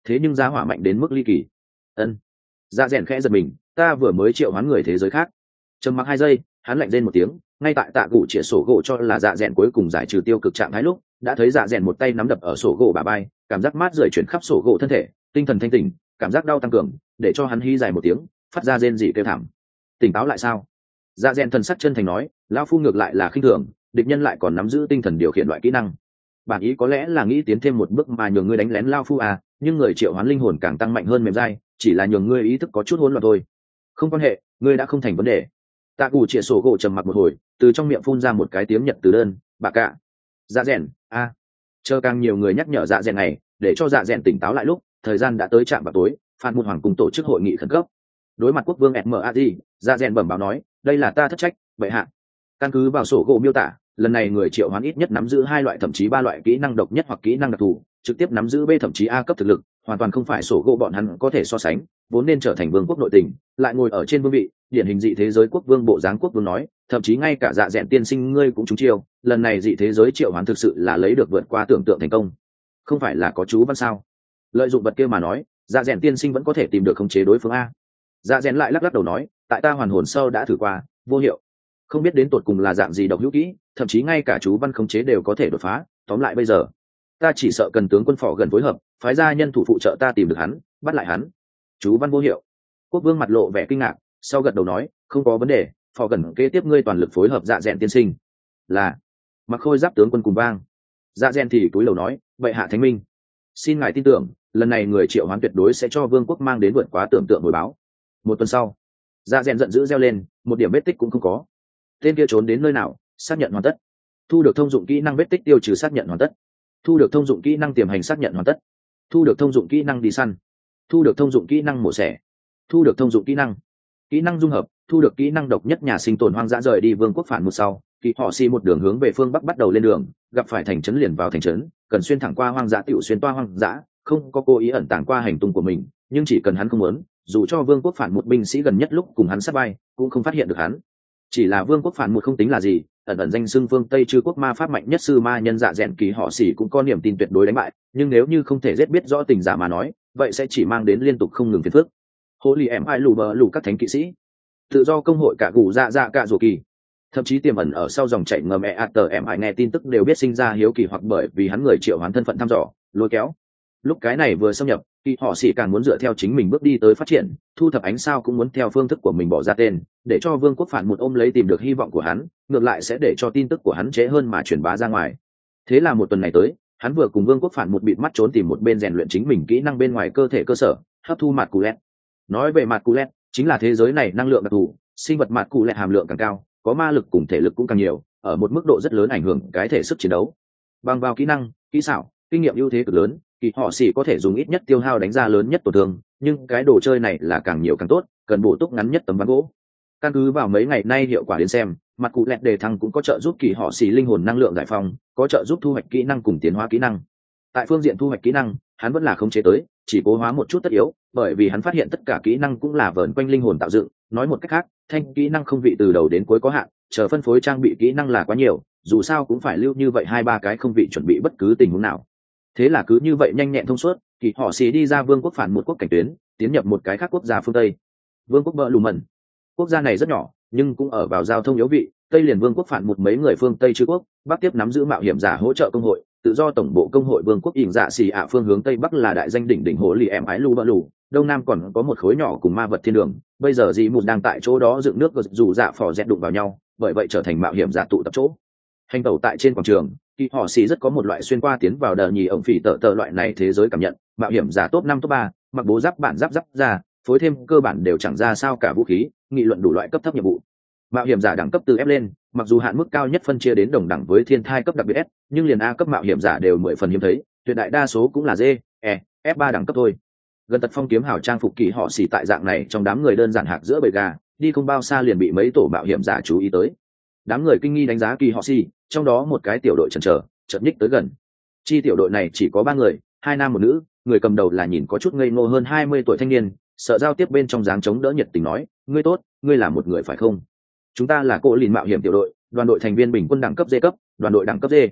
thế nhưng giá hỏa mạnh đến mức ly kỳ. Ân. Dạ rèn khẽ giật mình, ta vừa mới triệu hoán người thế giới khác. Trầm mặc hai giây, hắn lạnh rên một tiếng, ngay tại tạ cụ chĩa sổ gỗ cho là dạ rèn cuối cùng giải trừ tiêu cực trạng thái lúc, đã thấy dạ rèn một tay nắm đập ở sổ gỗ bả vai, cảm giác mát rượi chuyển khắp sổ gỗ thân thể, tinh thần thanh tỉnh, cảm giác đau tăng cường, để cho hắn hí dài một tiếng, phát ra rên rỉ kêu thảm. Tỉnh táo lại sao? Dạ rèn thần sắc chân thành nói, lão phu ngược lại là khinh thường, địch nhân lại còn nắm giữ tinh thần điều khiển loại kỹ năng. Bản ý có lẽ là nghĩ tiến thêm một bước mà nhường ngươi đánh lén lão phu à, nhưng người triệu hoán linh hồn càng tăng mạnh hơn mềm dai, chỉ là nhường ngươi ý thức có chút hỗn loạn thôi. Không quan hệ, ngươi đã không thành vấn đề. Tạ cụ chĩa sổ gỗ trầm mặc một hồi, từ trong miệng phun ra một cái tiếng Nhật từ đơn, bà cạ. Dạ rèn, a. Chờ càng nhiều người nhắc nhở dạ rèn này, để cho dạ rèn tỉnh táo lại lúc, thời gian đã tới trạm vào tối, Phan Môn Hoàng cùng tổ chức hội nghị khẩn cấp. Đối mặt quốc vương Edmadi, dạ rèn bẩm báo nói, đây là ta thất trách, bệ hạ. Căn cứ vào sổ gỗ miêu tả, lần này người triệu hoán ít nhất nắm giữ hai loại thậm chí ba loại kỹ năng độc nhất hoặc kỹ năng đặc thù, trực tiếp nắm giữ B thậm chí A cấp thực lực, hoàn toàn không phải sổ gỗ bọn hắn có thể so sánh, vốn nên trở thành vương quốc nội tình, lại ngồi ở trên vương vị, điển hình dị thế giới quốc vương bộ dáng quốc vương nói, thậm chí ngay cả dạ dẹn tiên sinh ngươi cũng trúng chiêu, lần này dị thế giới triệu hoán thực sự là lấy được vượt qua tưởng tượng thành công. Không phải là có chú văn sao? Lợi dụng vật kia mà nói, dạ dẹn tiên sinh vẫn có thể tìm được khống chế đối phương a. Dạ dẹn lại lắc lắc đầu nói, tại ta hoàn hồn sâu đã thử qua, vô hiệu. Không biết đến tột cùng là dạng gì độc hữu kỹ, thậm chí ngay cả chú văn khống chế đều có thể đột phá, tóm lại bây giờ ta chỉ sợ cần tướng quân phò gần phối hợp, phái ra nhân thủ phụ trợ ta tìm được hắn, bắt lại hắn. Chú văn vô hiệu. Quốc vương mặt lộ vẻ kinh ngạc, sau gật đầu nói, không có vấn đề, phò gần kế tiếp ngươi toàn lực phối hợp dạ dẹn tiên sinh. Là. Mặc khôi giáp tướng quân cùng vang. Dạ dẹn thì cúi đầu nói, bệ hạ thánh minh, xin ngài tin tưởng, lần này người triệu hoán tuyệt đối sẽ cho vương quốc mang đến vượt quá tưởng tượng hồi báo. Một tuần sau, dạ dẹn giận dữ reo lên, một điểm vết tích cũng không có. Tên kia trốn đến nơi nào, xác nhận hoàn tất. Thu được thông dụng kỹ năng vết tích tiêu trừ xác nhận hoàn tất. Thu được thông dụng kỹ năng tiềm hành xác nhận hoàn tất. Thu được thông dụng kỹ năng đi săn. Thu được thông dụng kỹ năng mổ xẻ. Thu được thông dụng kỹ năng kỹ năng dung hợp. Thu được kỹ năng độc nhất nhà sinh tồn hoang dã rời đi vương quốc phản một sau, kỳ họ xi một đường hướng về phương bắc bắt đầu lên đường, gặp phải thành trấn liền vào thành trấn, cần xuyên thẳng qua hoang dã tiểu xuyên toa hoang dã, không có cố ý ẩn tàng qua hành tung của mình, nhưng chỉ cần hắn không muốn, dù cho vương quốc phản một binh sĩ gần nhất lúc cùng hắn sát bay, cũng không phát hiện được hắn. Chỉ là vương quốc phản một không tính là gì, ẩn ẩn danh xưng phương Tây chư quốc ma pháp mạnh nhất sư ma nhân dạ dẹn kỳ họ xỉ cũng có niềm tin tuyệt đối đánh bại, nhưng nếu như không thể giết biết rõ tình giả mà nói, vậy sẽ chỉ mang đến liên tục không ngừng phiền phức. Hố lì em ai lù bờ lù các thánh kỵ sĩ, tự do công hội cả gù dạ dạ cả rùa kỳ, thậm chí tiềm ẩn ở sau dòng chảy ngầm e at em ai nghe tin tức đều biết sinh ra hiếu kỳ hoặc bởi vì hắn người triệu hoán thân phận thăm dò lôi kéo. Lúc cái này vừa xâm nhập, kỳ họ xỉ càng muốn dựa theo chính mình bước đi tới phát triển, thu thập ánh sao cũng muốn theo phương thức của mình bỏ ra tên, để cho vương quốc phản một ôm lấy tìm được hy vọng của hắn, ngược lại sẽ để cho tin tức của hắn trễ hơn mà truyền bá ra ngoài. Thế là một tuần này tới, hắn vừa cùng vương quốc phản một bịt mắt trốn tìm một bên rèn luyện chính mình kỹ năng bên ngoài cơ thể cơ sở, hấp thu mạt cù lét. Nói về mạt cù lét, chính là thế giới này năng lượng đặc thù, sinh vật mạt cù lét hàm lượng càng cao, có ma lực cùng thể lực cũng càng nhiều, ở một mức độ rất lớn ảnh hưởng cái thể sức chiến đấu. Bằng vào kỹ năng, kỹ xảo, kinh nghiệm ưu thế cực lớn, kỳ họ xỉ có thể dùng ít nhất tiêu hao đánh ra lớn nhất tổn thương, nhưng cái đồ chơi này là càng nhiều càng tốt, cần bổ túc ngắn nhất tấm ván gỗ. Căn cứ vào mấy ngày nay hiệu quả đến xem, mặt cụ lẹt đề thăng cũng có trợ giúp kỳ họ xỉ linh hồn năng lượng giải phóng, có trợ giúp thu hoạch kỹ năng cùng tiến hóa kỹ năng. Tại phương diện thu hoạch kỹ năng, hắn vẫn là không chế tới, chỉ cố hóa một chút tất yếu, bởi vì hắn phát hiện tất cả kỹ năng cũng là vờn quanh linh hồn tạo dựng, nói một cách khác, thanh kỹ năng không vị từ đầu đến cuối có hạn, chờ phân phối trang bị kỹ năng là quá nhiều, dù sao cũng phải lưu như vậy hai ba cái không vị chuẩn bị bất cứ tình huống nào. Thế là cứ như vậy nhanh nhẹn thông suốt, kỳ họ xì đi ra vương quốc phản một quốc cảnh tuyến, tiến nhập một cái khác quốc gia phương Tây. Vương quốc bờ lù mần, quốc gia này rất nhỏ, nhưng cũng ở vào giao thông yếu vị, Tây liền vương quốc phản một mấy người phương Tây chư quốc, Bắc tiếp nắm giữ mạo hiểm giả hỗ trợ công hội, tự do tổng bộ công hội vương quốc ỉn dạ xì ạ phương hướng Tây Bắc là đại danh đỉnh đỉnh hồ lì em ái lù bờ lù, Đông Nam còn có một khối nhỏ cùng ma vật thiên đường, bây giờ dì một đang tại chỗ đó dựng nước dù dạ phò dẹt đụng vào nhau, bởi vậy trở thành mạo hiểm giả tụ tập chỗ. Hành tẩu tại trên quảng trường, kỳ họ xì rất có một loại xuyên qua tiến vào đờ nhì ổng phỉ tợ tợ loại này thế giới cảm nhận, mạo hiểm giả top năm top ba, mặc bố giáp bản giáp giáp ra, phối thêm cơ bản đều chẳng ra sao cả vũ khí, nghị luận đủ loại cấp thấp nhiệm vụ. Mạo hiểm giả đẳng cấp từ ép lên, mặc dù hạn mức cao nhất phân chia đến đồng đẳng với thiên thai cấp đặc biệt S, nhưng liền A cấp mạo hiểm giả đều mười phần hiếm thấy, tuyệt đại đa số cũng là D, E, F ba đẳng cấp thôi. Gần tật phong kiếm hào trang phục kỳ họ xì tại dạng này trong đám người đơn giản hạc giữa bầy gà, đi không bao xa liền bị mấy tổ mạo hiểm giả chú ý tới. Đám người kinh nghi đánh giá kỳ họ xì, trong đó một cái tiểu đội chần chờ, chợt nhích tới gần. Chi tiểu đội này chỉ có ba người, hai nam một nữ, người cầm đầu là nhìn có chút ngây ngô hơn hai mươi tuổi thanh niên, sợ giao tiếp bên trong dáng chống đỡ nhiệt tình nói, ngươi tốt, ngươi là một người phải không? Chúng ta là Cô Lìn mạo hiểm tiểu đội, đoàn đội thành viên bình quân đẳng cấp D cấp, đoàn đội đẳng cấp D.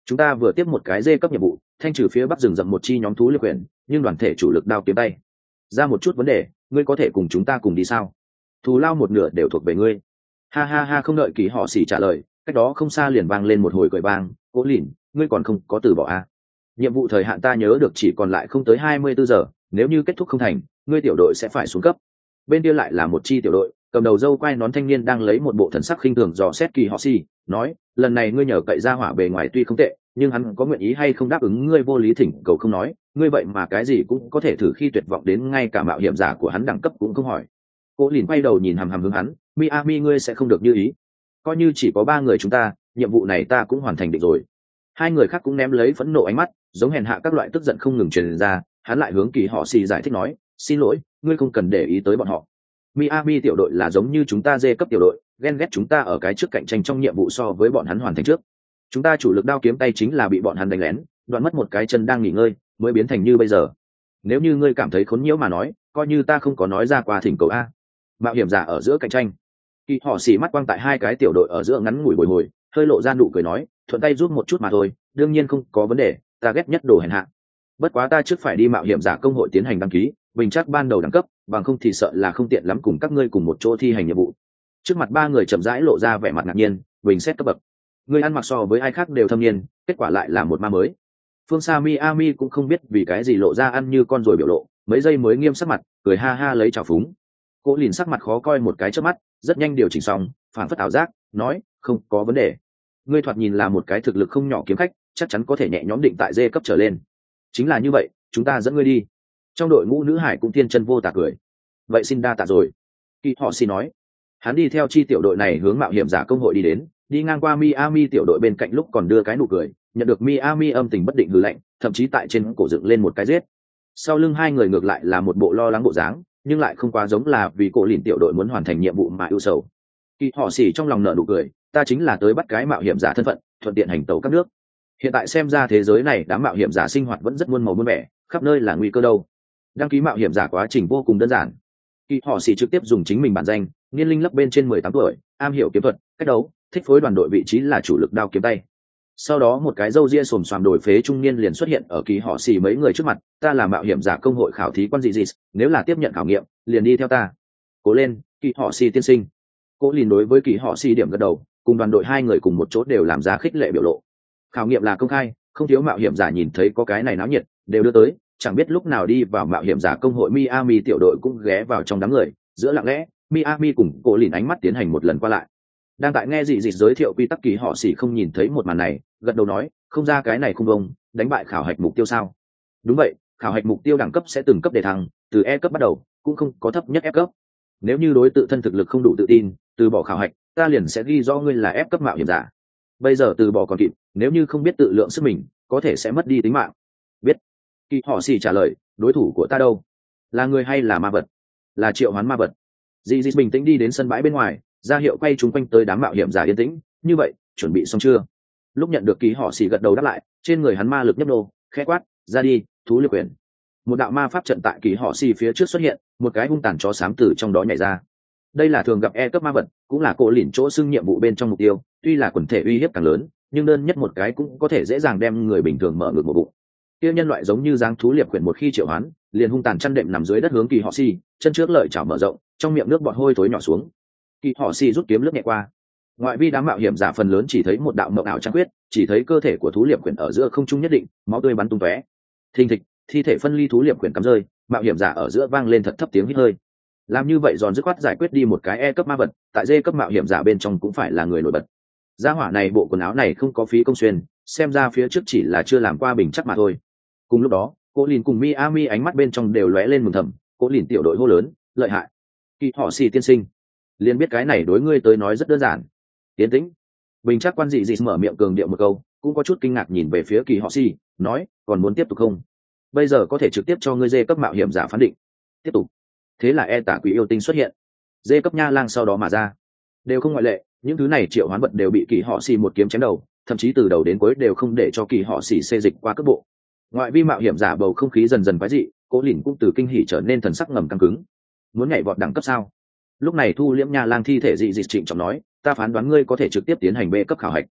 chúng ta vừa tiếp một cái dê cấp nhiệm vụ, thanh trừ phía bắc rừng rậm một chi nhóm thú liệp quyền, nhưng đoàn thể chủ lực đao kiếm tay ra một chút vấn đề, ngươi có thể cùng chúng ta cùng đi sao? Thù lao một nửa đều thuộc về ngươi. Ha ha ha, không đợi Kỳ Họ Xỉ trả lời, cách đó không xa liền vang lên một hồi cười vang. Cố Lìn, ngươi còn không có từ bỏ à? Nhiệm vụ thời hạn ta nhớ được chỉ còn lại không tới hai mươi bốn giờ, nếu như kết thúc không thành, ngươi tiểu đội sẽ phải xuống cấp. Bên kia lại là một chi tiểu đội, cầm đầu dâu quai nón thanh niên đang lấy một bộ thần sắc khinh thường dò xét Kỳ Họ Xỉ, nói, lần này ngươi nhờ cậy ra hỏa bề ngoài tuy không tệ, nhưng hắn có nguyện ý hay không đáp ứng ngươi vô lý thỉnh cầu không nói, ngươi vậy mà cái gì cũng có thể thử khi tuyệt vọng đến ngay cả mạo hiểm giả của hắn đẳng cấp cũng không hỏi. Cố Lìn quay đầu nhìn hằm hằm hướng hắn, Miami ngươi sẽ không được như ý. Coi như chỉ có ba người chúng ta, nhiệm vụ này ta cũng hoàn thành định rồi. Hai người khác cũng ném lấy phẫn nộ ánh mắt, giống hèn hạ các loại tức giận không ngừng truyền ra. Hắn lại hướng Kỳ Họ Xỉ giải thích nói, xin lỗi, ngươi không cần để ý tới bọn họ. Miami tiểu đội là giống như chúng ta dê cấp tiểu đội, ghen ghét chúng ta ở cái trước cạnh tranh trong nhiệm vụ so với bọn hắn hoàn thành trước. Chúng ta chủ lực đao kiếm tay chính là bị bọn hắn đánh lén, đoạn mất một cái chân đang nghỉ ngơi, mới biến thành như bây giờ. Nếu như ngươi cảm thấy khốn nhiễu mà nói, coi như ta không có nói ra qua thỉnh cầu a. Mạo hiểm giả ở giữa cạnh tranh. Kỳ Họ Xỉ mắt quang tại hai cái tiểu đội ở giữa ngắn ngủi bồi hồi, hơi lộ ra nụ cười nói, thuận tay giúp một chút mà thôi, đương nhiên không có vấn đề, ta ghét nhất đồ hèn hạ. Bất quá ta trước phải đi mạo hiểm giả công hội tiến hành đăng ký, bình chắc ban đầu đẳng cấp, bằng không thì sợ là không tiện lắm cùng các ngươi cùng một chỗ thi hành nhiệm vụ. Trước mặt ba người chậm rãi lộ ra vẻ mặt ngạc nhiên, bình xét cấp bậc. Người ăn mặc so với ai khác đều thâm niên, kết quả lại là một ma mới. Phương xa Miami cũng không biết vì cái gì lộ ra ăn như con rồi biểu lộ, mấy giây mới nghiêm sắc mặt, cười ha ha lấy trào phúng. Cố Lìn sắc mặt khó coi một cái trước mắt, rất nhanh điều chỉnh xong, phảng phất ảo giác, nói, không có vấn đề. Ngươi thoạt nhìn là một cái thực lực không nhỏ kiếm khách, chắc chắn có thể nhẹ nhõm định tại dê cấp trở lên. Chính là như vậy, chúng ta dẫn ngươi đi. Trong đội ngũ nữ hải cũng thiên chân vô tà cười. Vậy xin đa tạ rồi. Kỳ Họ Xỉ nói. Hắn đi theo chi tiểu đội này hướng mạo hiểm giả công hội đi đến, đi ngang qua Miami tiểu đội bên cạnh lúc còn đưa cái nụ cười, nhận được Miami âm tình bất định hừ lạnh, thậm chí tại trên cổ dựng lên một cái rết. Sau lưng hai người ngược lại là một bộ lo lắng bộ dáng, nhưng lại không quá giống là vì Cố Lìn tiểu đội muốn hoàn thành nhiệm vụ mà ưu sầu. Kỳ Họ Xỉ trong lòng nở nụ cười, ta chính là tới bắt cái mạo hiểm giả thân phận, thuận tiện hành tẩu các nước. Hiện tại xem ra thế giới này đám mạo hiểm giả sinh hoạt vẫn rất muôn màu muôn vẻ, khắp nơi là nguy cơ đâu. Đăng ký mạo hiểm giả quá trình vô cùng đơn giản. Kỳ Họ Xỉ trực tiếp dùng chính mình bản danh, niên linh lấp bên trên mười tám tuổi, am hiểu kiếm thuật, cách đấu, thích phối đoàn đội vị trí là chủ lực đao kiếm tay. Sau đó một cái râu ria xồm xoàm đổi phế trung niên liền xuất hiện ở Kỳ Họ Xỉ mấy người trước mặt, ta là mạo hiểm giả công hội khảo thí quan dị dị, nếu là tiếp nhận khảo nghiệm, liền đi theo ta. Cố lên, Kỳ Họ Xỉ tiên sinh. Cố Lìn đối với Kỳ Họ Xỉ điểm gật đầu, cùng đoàn đội hai người cùng một chỗ đều làm ra khích lệ biểu lộ. Khảo nghiệm là công khai, không thiếu mạo hiểm giả nhìn thấy có cái này náo nhiệt, đều đưa tới, chẳng biết lúc nào đi vào mạo hiểm giả công hội Miami tiểu đội cũng ghé vào trong đám người, giữa lặng lẽ, Miami cùng Cố Lìn ánh mắt tiến hành một lần qua lại. Đang tại nghe dị dị giới thiệu quy tắc, Kỳ Họ Xỉ không nhìn thấy một màn này, gật đầu nói, không ra cái này không vông, đánh bại khảo hạch mục tiêu sao? Đúng vậy, khảo hạch mục tiêu đẳng cấp sẽ từng cấp đề thăng, từ E cấp bắt đầu, cũng không có thấp nhất F cấp. Nếu như đối tự thân thực lực không đủ tự tin, từ bỏ khảo hạch, ta liền sẽ ghi rõ ngươi là F cấp mạo hiểm giả. Bây giờ từ bỏ còn kịp, nếu như không biết tự lượng sức mình, có thể sẽ mất đi tính mạng. Biết. Kỳ Họ Xỉ trả lời, đối thủ của ta đâu? Là người hay là ma vật? Là triệu hoán ma vật. Dị dị bình tĩnh đi đến sân bãi bên ngoài, ra hiệu quay chúng quanh tới đám mạo hiểm giả yên tĩnh, như vậy, chuẩn bị xong chưa? Lúc nhận được Kỳ Họ Xỉ gật đầu đáp lại, trên người hắn ma lực nhấp nô, khẽ quát, ra đi, thú liệp quyền. Một đạo ma pháp trận tại Kỳ Họ Xỉ phía trước xuất hiện, một cái hung tàn chó xám từ trong đó nhảy ra. Đây là thường gặp E cấp ma vật, cũng là Cố Lìn chỗ xưng nhiệm vụ bên trong mục tiêu, tuy là quần thể uy hiếp càng lớn, nhưng đơn nhất một cái cũng có thể dễ dàng đem người bình thường mở ngược một bụng. Kia nhân loại giống như dáng thú liệp quyền một khi triệu hoán, liền hung tàn chăn đệm nằm dưới đất hướng Kỳ Họ Xỉ, chân trước lợi chảo mở rộng, trong miệng nước bọt hôi thối nhỏ xuống. Kỳ Họ Xỉ rút kiếm lướt nhẹ qua. Ngoại vi đám mạo hiểm giả phần lớn chỉ thấy một đạo mộng ảo trăng quyết, chỉ thấy cơ thể của thú liệp quyển ở giữa không trung nhất định, máu tươi bắn tung tóe. Thình thịch, thi thể phân ly thú liệp quyển cắm rơi, mạo hiểm giả ở giữa vang lên thật thấp tiếng hít hơi. Làm như vậy giòn dứt khoát giải quyết đi một cái E cấp ma vật, tại D cấp mạo hiểm giả bên trong cũng phải là người nổi bật. Gia hỏa này bộ quần áo này không có phí công xuyên, xem ra phía trước chỉ là chưa làm qua bình chắc mà thôi. Cùng lúc đó, Cố Lìn cùng Miami ánh mắt bên trong đều lóe lên mừng thầm, Cố Lìn tiểu đội hô lớn, lợi hại. Kỳ Họ Xỉ tiên sinh, liền biết cái này đối ngươi tới nói rất đơn giản. Tiến tĩnh. Bình chắc quan dị dị mở miệng cường điệu một câu, cũng có chút kinh ngạc nhìn về phía Kỳ Họ Xỉ, nói, còn muốn tiếp tục không? Bây giờ có thể trực tiếp cho ngươi D cấp mạo hiểm giả phán định. Tiếp tục. Thế là E tả quỷ yêu tinh xuất hiện, D cấp nha lang sau đó mà ra, đều không ngoại lệ, những thứ này triệu hoán vật đều bị Kỳ Họ Xỉ một kiếm chém đầu, thậm chí từ đầu đến cuối đều không để cho Kỳ Họ Xỉ xê dịch qua cấp bộ. Ngoại vi mạo hiểm giả bầu không khí dần dần quái dị, Cố Lìn cũng từ kinh hỉ trở nên thần sắc ngầm căng cứng. Muốn nhảy vọt đẳng cấp sao? Lúc này thu liễm nha lang thi thể dị dị trịnh trọng nói, ta phán đoán ngươi có thể trực tiếp tiến hành B cấp khảo hạch.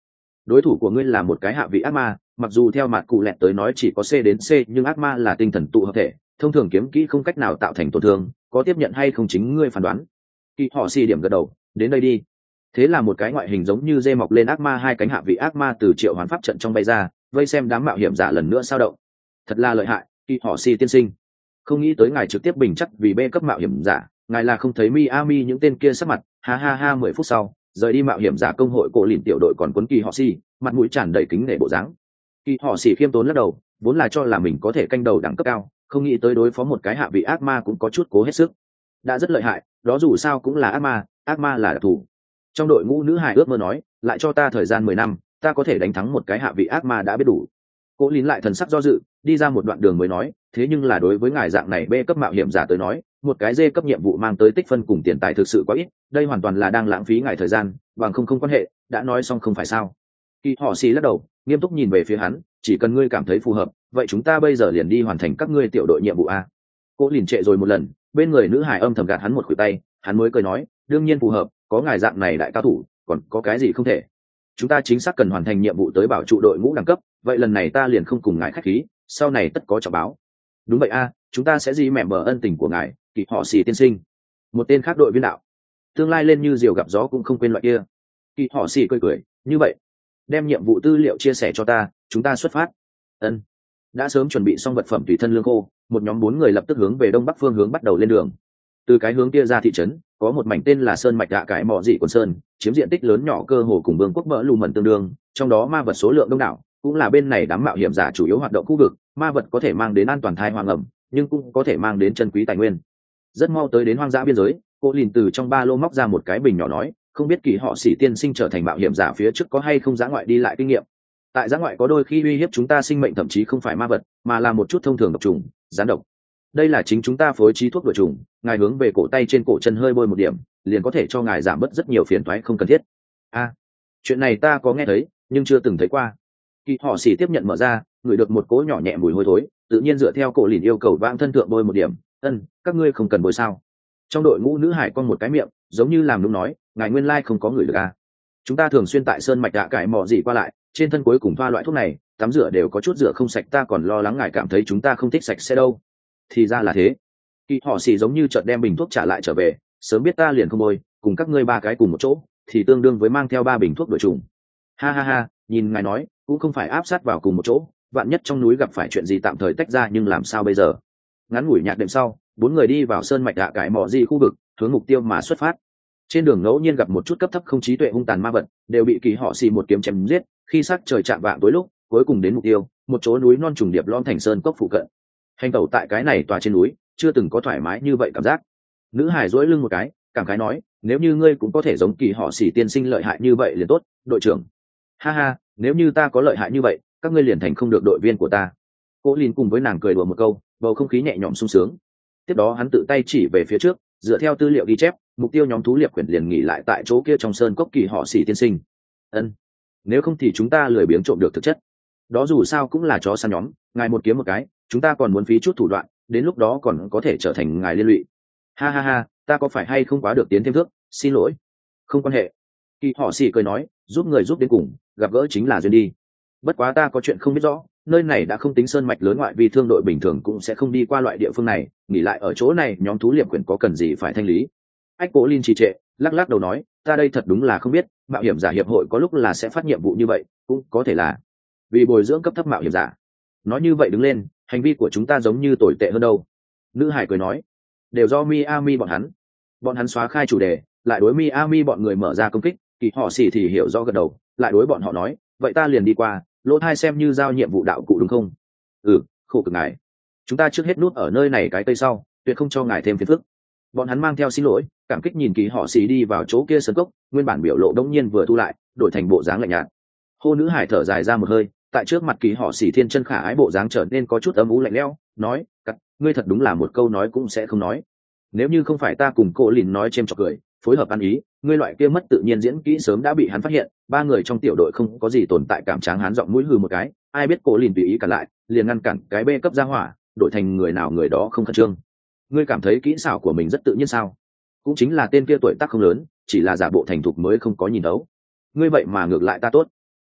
đối thủ của ngươi là một cái hạ vị ác ma, mặc dù theo mặt cụ lẹt tới nói chỉ có C đến C, nhưng ác ma là tinh thần tụ hợp thể, thông thường kiếm kỹ không cách nào tạo thành tổn thương, có tiếp nhận hay không chính ngươi phán đoán. Kỳ họ xì điểm gật đầu, đến đây đi. Thế là một cái ngoại hình giống như dê mọc lên ác ma, hai cánh hạ vị ác ma từ triệu hoán pháp trận trong bay ra, vây xem đám mạo hiểm giả lần nữa sao động. Thật là lợi hại, Kỳ họ xì tiên sinh. Không nghĩ tới ngài trực tiếp bình chắc vì B cấp mạo hiểm giả, ngài là không thấy Miami những tên kia sắc mặt, ha ha ha. Mười phút sau, rời đi mạo hiểm giả công hội cổ lìn tiểu đội còn cuốn Kỳ họ xì, mặt mũi tràn đầy kính nể bộ dáng. Kỳ họ xì khiêm tốn lắc đầu, vốn là cho là mình có thể canh đầu đẳng cấp cao, không nghĩ tới đối phó một cái hạ vị ác ma cũng có chút cố hết sức. Đã rất lợi hại, đó dù sao cũng là ác ma, ác ma là đặc thù. Trong đội ngũ nữ hài ước mơ nói, lại cho ta thời gian mười năm, ta có thể đánh thắng một cái hạ vị ác ma đã biết đủ. Cố Lín lại thần sắc do dự, đi ra một đoạn đường mới nói, thế nhưng là đối với ngài dạng này B cấp mạo hiểm giả tới nói, một cái D cấp nhiệm vụ mang tới tích phân cùng tiền tài thực sự quá ít, đây hoàn toàn là đang lãng phí ngài thời gian, bằng không không quan hệ, đã nói xong không phải sao? Kỳ họ xì lắc đầu, nghiêm túc nhìn về phía hắn, chỉ cần ngươi cảm thấy phù hợp, vậy chúng ta bây giờ liền đi hoàn thành các ngươi tiểu đội nhiệm vụ a. Cố Lín trệ rồi một lần, bên người nữ hải âm thầm gạt hắn một khuỷu tay, hắn mới cười nói, đương nhiên phù hợp, có ngài dạng này đại cao thủ, còn có cái gì không thể? Chúng ta chính xác cần hoàn thành nhiệm vụ tới bảo trụ đội ngũ đẳng cấp, vậy lần này ta liền không cùng ngài khách khí, sau này tất có trọng báo. Đúng vậy a, chúng ta sẽ gì mẹ bờ ân tình của ngài, Kỳ họ xì tiên sinh. Một tên khác đội viên đạo, tương lai lên như diều gặp gió cũng không quên loại kia. Kỳ họ xì cười cười, như vậy, đem nhiệm vụ tư liệu chia sẻ cho ta, chúng ta xuất phát. Ân. Đã sớm chuẩn bị xong vật phẩm tùy thân lương khô, một nhóm bốn người lập tức hướng về đông bắc phương hướng bắt đầu lên đường. Từ cái hướng kia ra thị trấn, có một mảnh tên là sơn mạch gạ cái mỏ dị quần sơn, chiếm diện tích lớn nhỏ cơ hồ cùng vương quốc mỡ lù mẩn tương đương, trong đó ma vật số lượng đông đảo, cũng là bên này đám mạo hiểm giả chủ yếu hoạt động khu vực. Ma vật có thể mang đến an toàn thai hoang ẩm, nhưng cũng có thể mang đến chân quý tài nguyên. Rất mau tới đến hoang dã biên giới, cô lìn từ trong ba lô móc ra một cái bình nhỏ nói, không biết Kỳ họ xỉ tiên sinh trở thành mạo hiểm giả phía trước có hay không dã ngoại đi lại kinh nghiệm. Tại dã ngoại có đôi khi uy hiếp chúng ta sinh mệnh, thậm chí không phải ma vật, mà là một chút thông thường độc trùng, gián độc. Đây là chính chúng ta phối trí thuốc đuổi trùng, ngài hướng về cổ tay trên cổ chân hơi bôi một điểm, liền có thể cho ngài giảm bớt rất nhiều phiền toái không cần thiết. A, à, chuyện này ta có nghe thấy, nhưng chưa từng thấy qua. Kỳ họ xỉ tiếp nhận mở ra, ngửi được một cỗ nhỏ nhẹ mùi hôi thối, tự nhiên dựa theo cổ lìn yêu cầu vãng thân thượng bôi một điểm. Ân, các ngươi không cần bôi sao? Trong đội ngũ nữ hải con một cái miệng, giống như làm đúng nói, ngài nguyên lai không có người được à? Chúng ta thường xuyên tại sơn mạch đạ cải mò gì qua lại, trên thân cuối cùng thoa loại thuốc này, tắm rửa đều có chút rửa không sạch, ta còn lo lắng ngài cảm thấy chúng ta không thích sạch sẽ đâu. Thì ra là thế. Kỳ họ xì giống như chợt đem bình thuốc trả lại trở về, sớm biết ta liền không bôi, cùng các ngươi ba cái cùng một chỗ, thì tương đương với mang theo ba bình thuốc đuổi trùng. Ha ha ha, nhìn ngài nói, cũng không phải áp sát vào cùng một chỗ, vạn nhất trong núi gặp phải chuyện gì tạm thời tách ra, nhưng làm sao bây giờ? Ngắn ngủi nhạc đệm sau, bốn người đi vào sơn mạch đạ cải mò gì khu vực, hướng mục tiêu mà xuất phát. Trên đường ngẫu nhiên gặp một chút cấp thấp không trí tuệ hung tàn ma vật, đều bị Kỳ họ xì một kiếm chém giết. Khi sắc trời chạm vạng tối lúc, cuối cùng đến mục tiêu, một chỗ núi non trùng điệp lom thành sơn cốc phụ cận. Hành tẩu tại cái này tòa trên núi, chưa từng có thoải mái như vậy cảm giác. Nữ hải duỗi lưng một cái, cảm khái nói, nếu như ngươi cũng có thể giống Kỳ họ xì tiên sinh lợi hại như vậy liền tốt, đội trưởng. Ha ha, nếu như ta có lợi hại như vậy, các ngươi liền thành không được đội viên của ta. Cố Lìn cùng với nàng cười đùa một câu, bầu không khí nhẹ nhõm sung sướng. Tiếp đó hắn tự tay chỉ về phía trước, dựa theo tư liệu ghi chép, mục tiêu nhóm thú liệp quyển liền nghỉ lại tại chỗ kia trong sơn cốc Kỳ họ xỉ tiên sinh. Ân, nếu không thì chúng ta lười biếng trộm được thực chất. Đó dù sao cũng là chó săn nhóm, ngài một kiếm một cái, chúng ta còn muốn phí chút thủ đoạn, đến lúc đó còn có thể trở thành ngài liên lụy. Ha ha ha, ta có phải hay không quá được tiến thêm thước, xin lỗi. Không quan hệ. Kỳ họ xỉ cười nói, giúp người giúp đến cùng, gặp gỡ chính là duyên đi. Bất quá ta có chuyện không biết rõ, nơi này đã không tính sơn mạch lớn ngoại, vì thương đội bình thường cũng sẽ không đi qua loại địa phương này, nghỉ lại ở chỗ này nhóm thú liệp quyển có cần gì phải thanh lý. Ách Cố Linh trì trệ, lắc lắc đầu nói, ta đây thật đúng là không biết, mạo hiểm giả hiệp hội có lúc là sẽ phát nhiệm vụ như vậy, cũng có thể là vì bồi dưỡng cấp thấp mạo hiểm giả. Nói như vậy đứng lên, hành vi của chúng ta giống như tồi tệ hơn đâu. Nữ hải cười nói, đều do Miami bọn hắn, bọn hắn xóa khai chủ đề, lại đối Miami bọn người mở ra công kích. Kỳ họ xỉ thì hiểu rõ gật đầu, lại đối bọn họ nói, vậy ta liền đi qua, lỗ thai xem như giao nhiệm vụ đạo cụ đúng không? Ừ, khổ cực ngài, chúng ta trước hết nút ở nơi này cái cây sau, tuyệt không cho ngài thêm phiền phức. Bọn hắn mang theo xin lỗi, cảm kích nhìn Kỳ họ xì đi vào chỗ kia sân cốc, nguyên bản biểu lộ đống nhiên vừa thu lại, đổi thành bộ dáng lạnh nhạt. Hô nữ hải thở dài ra một hơi, tại trước mặt Kỳ họ xì thiên chân khả ái bộ dáng trở nên có chút âm u lạnh lẽo, nói, cắt, ngươi thật đúng là một câu nói cũng sẽ không nói. Nếu như không phải ta cùng cô Lìn nói chêm chọc cười, phối hợp ăn ý, ngươi loại kia mất tự nhiên diễn kỹ sớm đã bị hắn phát hiện. Ba người trong tiểu đội không có gì tồn tại cảm, tráng hắn giọng mũi hừ một cái, ai biết cô Lìn tùy ý cả lại, liền ngăn cản cái bê cấp ra hỏa, đổi thành người nào người đó không khẩn trương. Ngươi cảm thấy kỹ xảo của mình rất tự nhiên sao? Cũng chính là tên kia tuổi tác không lớn, chỉ là giả bộ thành thục mới không có nhìn đấu. Ngươi vậy mà ngược lại ta tốt.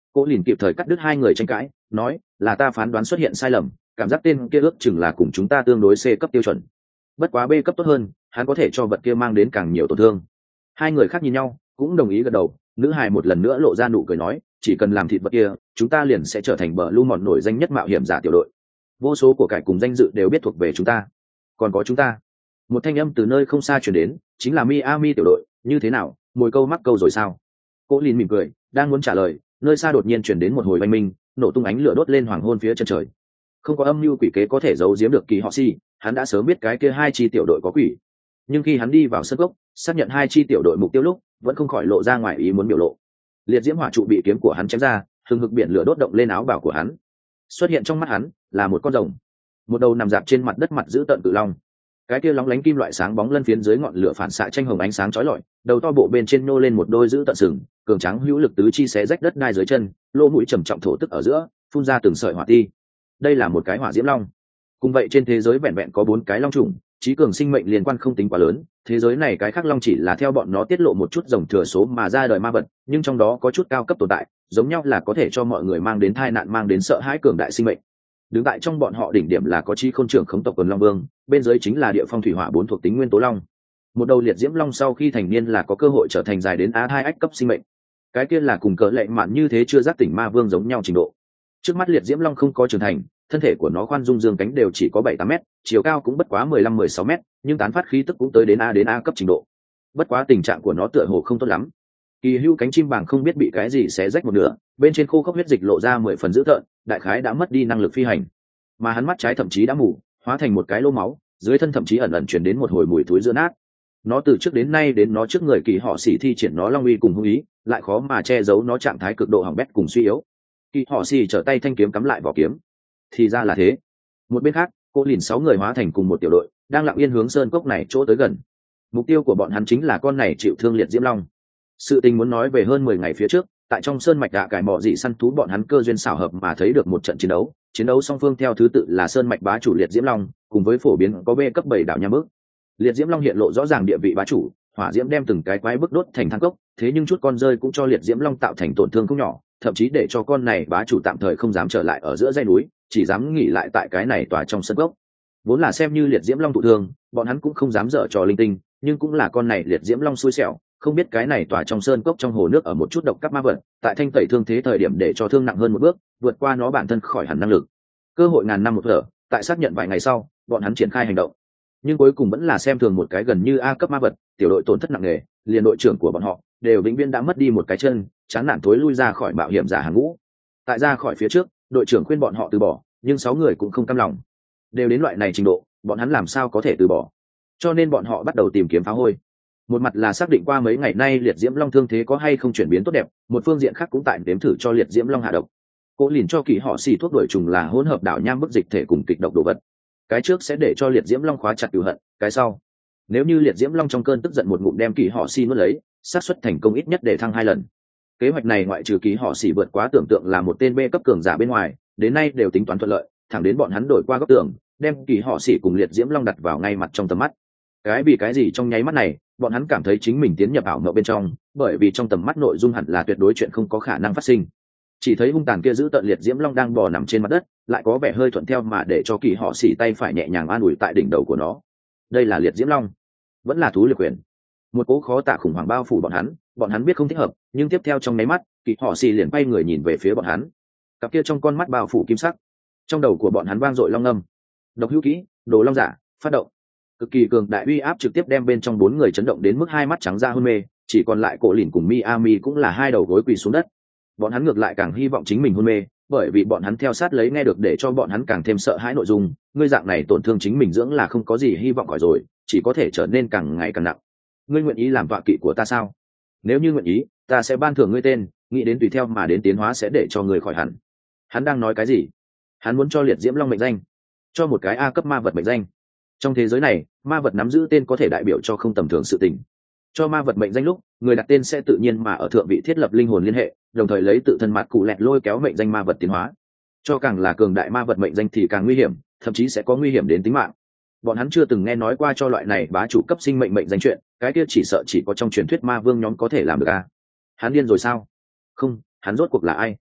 Cố Lìn kịp thời cắt đứt hai người tranh cãi, nói là ta phán đoán xuất hiện sai lầm, cảm giác tên kia ước chừng là cùng chúng ta tương đối C cấp tiêu chuẩn, bất quá B cấp tốt hơn, hắn có thể cho vật kia mang đến càng nhiều tổn thương. Hai người khác nhìn nhau cũng đồng ý gật đầu. Nữ hài một lần nữa lộ ra nụ cười nói, chỉ cần làm thịt vật kia, chúng ta liền sẽ trở thành bờ lu mòn nổi danh nhất mạo hiểm giả tiểu đội, vô số của cải cùng danh dự đều biết thuộc về chúng ta. Còn có chúng ta. Một thanh âm từ nơi không xa truyền đến, chính là Miami tiểu đội. Như thế nào, mồi câu mắc câu rồi sao? Cố Lìn mỉm cười đang muốn trả lời, nơi xa đột nhiên truyền đến một hồi oanh minh, nổ tung ánh lửa đốt lên hoàng hôn phía chân trời. Không có âm mưu quỷ kế có thể giấu giếm được Kỳ Họ Si, hắn đã sớm biết cái kia hai chi tiểu đội có quỷ. Nhưng khi hắn đi vào sân gốc, xác nhận hai chi tiểu đội mục tiêu lúc, vẫn không khỏi lộ ra ngoài ý muốn biểu lộ. Liệt diễm hỏa trụ bị kiếm của hắn chém ra, hừng hực biển lửa đốt động lên áo bào của hắn. Xuất hiện trong mắt hắn là một con rồng, một đầu nằm dạp trên mặt đất mặt giữ tợn cự long. Cái kia lóng lánh kim loại sáng bóng lân phiến dưới ngọn lửa phản xạ tranh hồng ánh sáng chói lọi, đầu to bộ bên trên nô lên một đôi giữ tợn sừng, cường tráng hữu lực tứ chi xé rách đất đai dưới chân, lỗ mũi trầm trọng thổ tức ở giữa, phun ra từng sợi hỏa ti. Đây là một cái hỏa diễm long. Cùng vậy trên thế giới vẹn vẹn có bốn cái long trùng, trí cường sinh mệnh liên quan không tính quá lớn. Thế giới này cái khác long chỉ là theo bọn nó tiết lộ một chút dòng thừa số mà ra đời ma vật, nhưng trong đó có chút cao cấp tồn tại, giống nhau là có thể cho mọi người mang đến tai nạn, mang đến sợ hãi cường đại sinh mệnh. Đứng tại trong bọn họ đỉnh điểm là có chi khôn trưởng khống tộc quần long vương, bên dưới chính là địa phong thủy hỏa bốn thuộc tính nguyên tố long. Một đầu liệt diễm long sau khi thành niên là có cơ hội trở thành dài đến á hai ách cấp sinh mệnh. Cái kia là cùng cỡ lệ mạn như thế chưa giác tỉnh ma vương giống nhau trình độ. Trước mắt liệt diễm long không có trưởng thành, thân thể của nó khoan dung dương cánh đều chỉ có bảy tám mét, chiều cao cũng bất quá mười lăm mười sáu mét, nhưng tán phát khí tức cũng tới đến A đến A cấp trình độ. Bất quá tình trạng của nó tựa hồ không tốt lắm. Kỳ hưu cánh chim bàng không biết bị cái gì xé rách một nửa, bên trên khô khốc huyết dịch lộ ra mười phần dữ tợn, đại khái đã mất đi năng lực phi hành. Mà hắn mắt trái thậm chí đã mù, hóa thành một cái lỗ máu, dưới thân thậm chí ẩn ẩn truyền đến một hồi mùi thối giữa nát. Nó từ trước đến nay đến nó trước người Kỳ Họ Xỉ thi triển nó long uy cùng hung ý, lại khó mà che giấu nó trạng thái cực độ hỏng bét cùng suy yếu. Kỳ Họ Xỉ trở tay thanh kiếm cắm lại vỏ kiếm. Thì ra là thế. Một bên khác, Cố Lìn sáu người hóa thành cùng một tiểu đội, đang lặng yên hướng sơn cốc này chỗ tới gần. Mục tiêu của bọn hắn chính là con này chịu thương liệt diễm long. Sự tình muốn nói về hơn mười ngày phía trước, tại trong sơn mạch đạ cải mỏ dị săn thú bọn hắn cơ duyên xảo hợp mà thấy được một trận chiến đấu. Chiến đấu song phương theo thứ tự là sơn mạch bá chủ liệt diễm long, cùng với phổ biến có B cấp bảy đảo nham bước. Liệt diễm long hiện lộ rõ ràng địa vị bá chủ, hỏa diễm đem từng cái quái bức đốt thành than cốc, thế nhưng chút con rơi cũng cho liệt diễm long tạo thành tổn thương không nhỏ, thậm chí để cho con này bá chủ tạm thời không dám trở lại ở giữa dãy núi, chỉ dám nghỉ lại tại cái này tòa trong sân gốc. Vốn là xem như liệt diễm long thụ thương, bọn hắn cũng không dám dở trò linh tinh, nhưng cũng là con này liệt diễm long xui xẻo, không biết cái này tòa trong sơn cốc trong hồ nước ở một chút độc các ma vật, tại thanh tẩy thương thế thời điểm để cho thương nặng hơn một bước, vượt qua nó bản thân khỏi hẳn năng lực. Cơ hội ngàn năm một thở, tại xác nhận vài ngày sau, bọn hắn triển khai hành động. Nhưng cuối cùng vẫn là xem thường một cái gần như A cấp ma vật, tiểu đội tổn thất nặng nề, liền đội trưởng của bọn họ đều vĩnh viễn đã mất đi một cái chân, chán nản thối lui ra khỏi mạo hiểm giả hàng ngũ. Tại ra khỏi phía trước, đội trưởng khuyên bọn họ từ bỏ, nhưng sáu người cũng không cam lòng. Đều đến loại này trình độ, bọn hắn làm sao có thể từ bỏ? Cho nên bọn họ bắt đầu tìm kiếm phá hôi. Một mặt là xác định qua mấy ngày nay liệt diễm long thương thế có hay không chuyển biến tốt đẹp, một phương diện khác cũng tại đếm thử cho liệt diễm long hạ độc. Cố Lìn cho Kỳ Họ Xỉ thuốc đuổi trùng là hỗn hợp đảo nham bức dịch thể cùng kịch độc đồ vật. Cái trước sẽ để cho liệt diễm long khóa chặt cừu hận, cái sau, nếu như liệt diễm long trong cơn tức giận một ngụm đem Kỳ Họ Xỉ nuốt lấy, xác suất thành công ít nhất để thăng hai lần. Kế hoạch này ngoại trừ Kỳ Họ Xỉ vượt quá tưởng tượng là một tên B cấp cường giả bên ngoài, đến nay đều tính toán thuận lợi, thẳng đến bọn hắn đổi qua góc tường, đem Kỳ Họ Xỉ cùng liệt diễm long đặt vào ngay mặt trong tầm mắt. Cái vì cái gì trong nháy mắt này, bọn hắn cảm thấy chính mình tiến nhập ảo mộng bên trong, bởi vì trong tầm mắt nội dung hẳn là tuyệt đối chuyện không có khả năng phát sinh. Chỉ thấy hung tàn kia giữ tận liệt diễm long đang bò nằm trên mặt đất, lại có vẻ hơi thuận theo mà để cho Kỳ Họ Xỉ tay phải nhẹ nhàng an ủi tại đỉnh đầu của nó. Đây là liệt diễm long, vẫn là thú liệt quyền. Một cỗ khó tả khủng hoảng bao phủ bọn hắn, bọn hắn biết không thích hợp, nhưng tiếp theo trong nháy mắt, Kỳ Họ Xỉ liền quay người nhìn về phía bọn hắn. Cặp kia trong con mắt bao phủ kim sắc, trong đầu của bọn hắn vang dội long ngâm. Độc hữu kỹ, đồ long giả, phát động. Cực kỳ cường đại uy áp trực tiếp đem bên trong bốn người chấn động đến mức hai mắt trắng ra hôn mê, chỉ còn lại Cố Lìn cùng Miami cũng là hai đầu gối quỳ xuống đất. Bọn hắn ngược lại càng hy vọng chính mình hôn mê, bởi vì bọn hắn theo sát lấy nghe được để cho bọn hắn càng thêm sợ hãi nội dung, ngươi dạng này tổn thương chính mình dưỡng là không có gì hy vọng khỏi rồi, chỉ có thể trở nên càng ngày càng nặng. Ngươi nguyện ý làm tọa kỵ của ta sao? Nếu như nguyện ý, ta sẽ ban thưởng ngươi tên, nghĩ đến tùy theo mà đến tiến hóa sẽ để cho ngươi khỏi hẳn. Hắn đang nói cái gì? Hắn muốn cho liệt diễm long mệnh danh, cho một cái A cấp ma vật mệnh danh. Trong thế giới này, ma vật nắm giữ tên có thể đại biểu cho không tầm thường sự tình. Cho ma vật mệnh danh lúc, người đặt tên sẽ tự nhiên mà ở thượng vị thiết lập linh hồn liên hệ, đồng thời lấy tự thân mặt cụ lẹt lôi kéo mệnh danh ma vật tiến hóa. Cho càng là cường đại ma vật mệnh danh thì càng nguy hiểm, thậm chí sẽ có nguy hiểm đến tính mạng. Bọn hắn chưa từng nghe nói qua cho loại này bá chủ cấp sinh mệnh mệnh danh chuyện, cái kia chỉ sợ chỉ có trong truyền thuyết ma vương nhóm có thể làm được a. Hắn điên rồi sao? Không, hắn rốt cuộc là ai?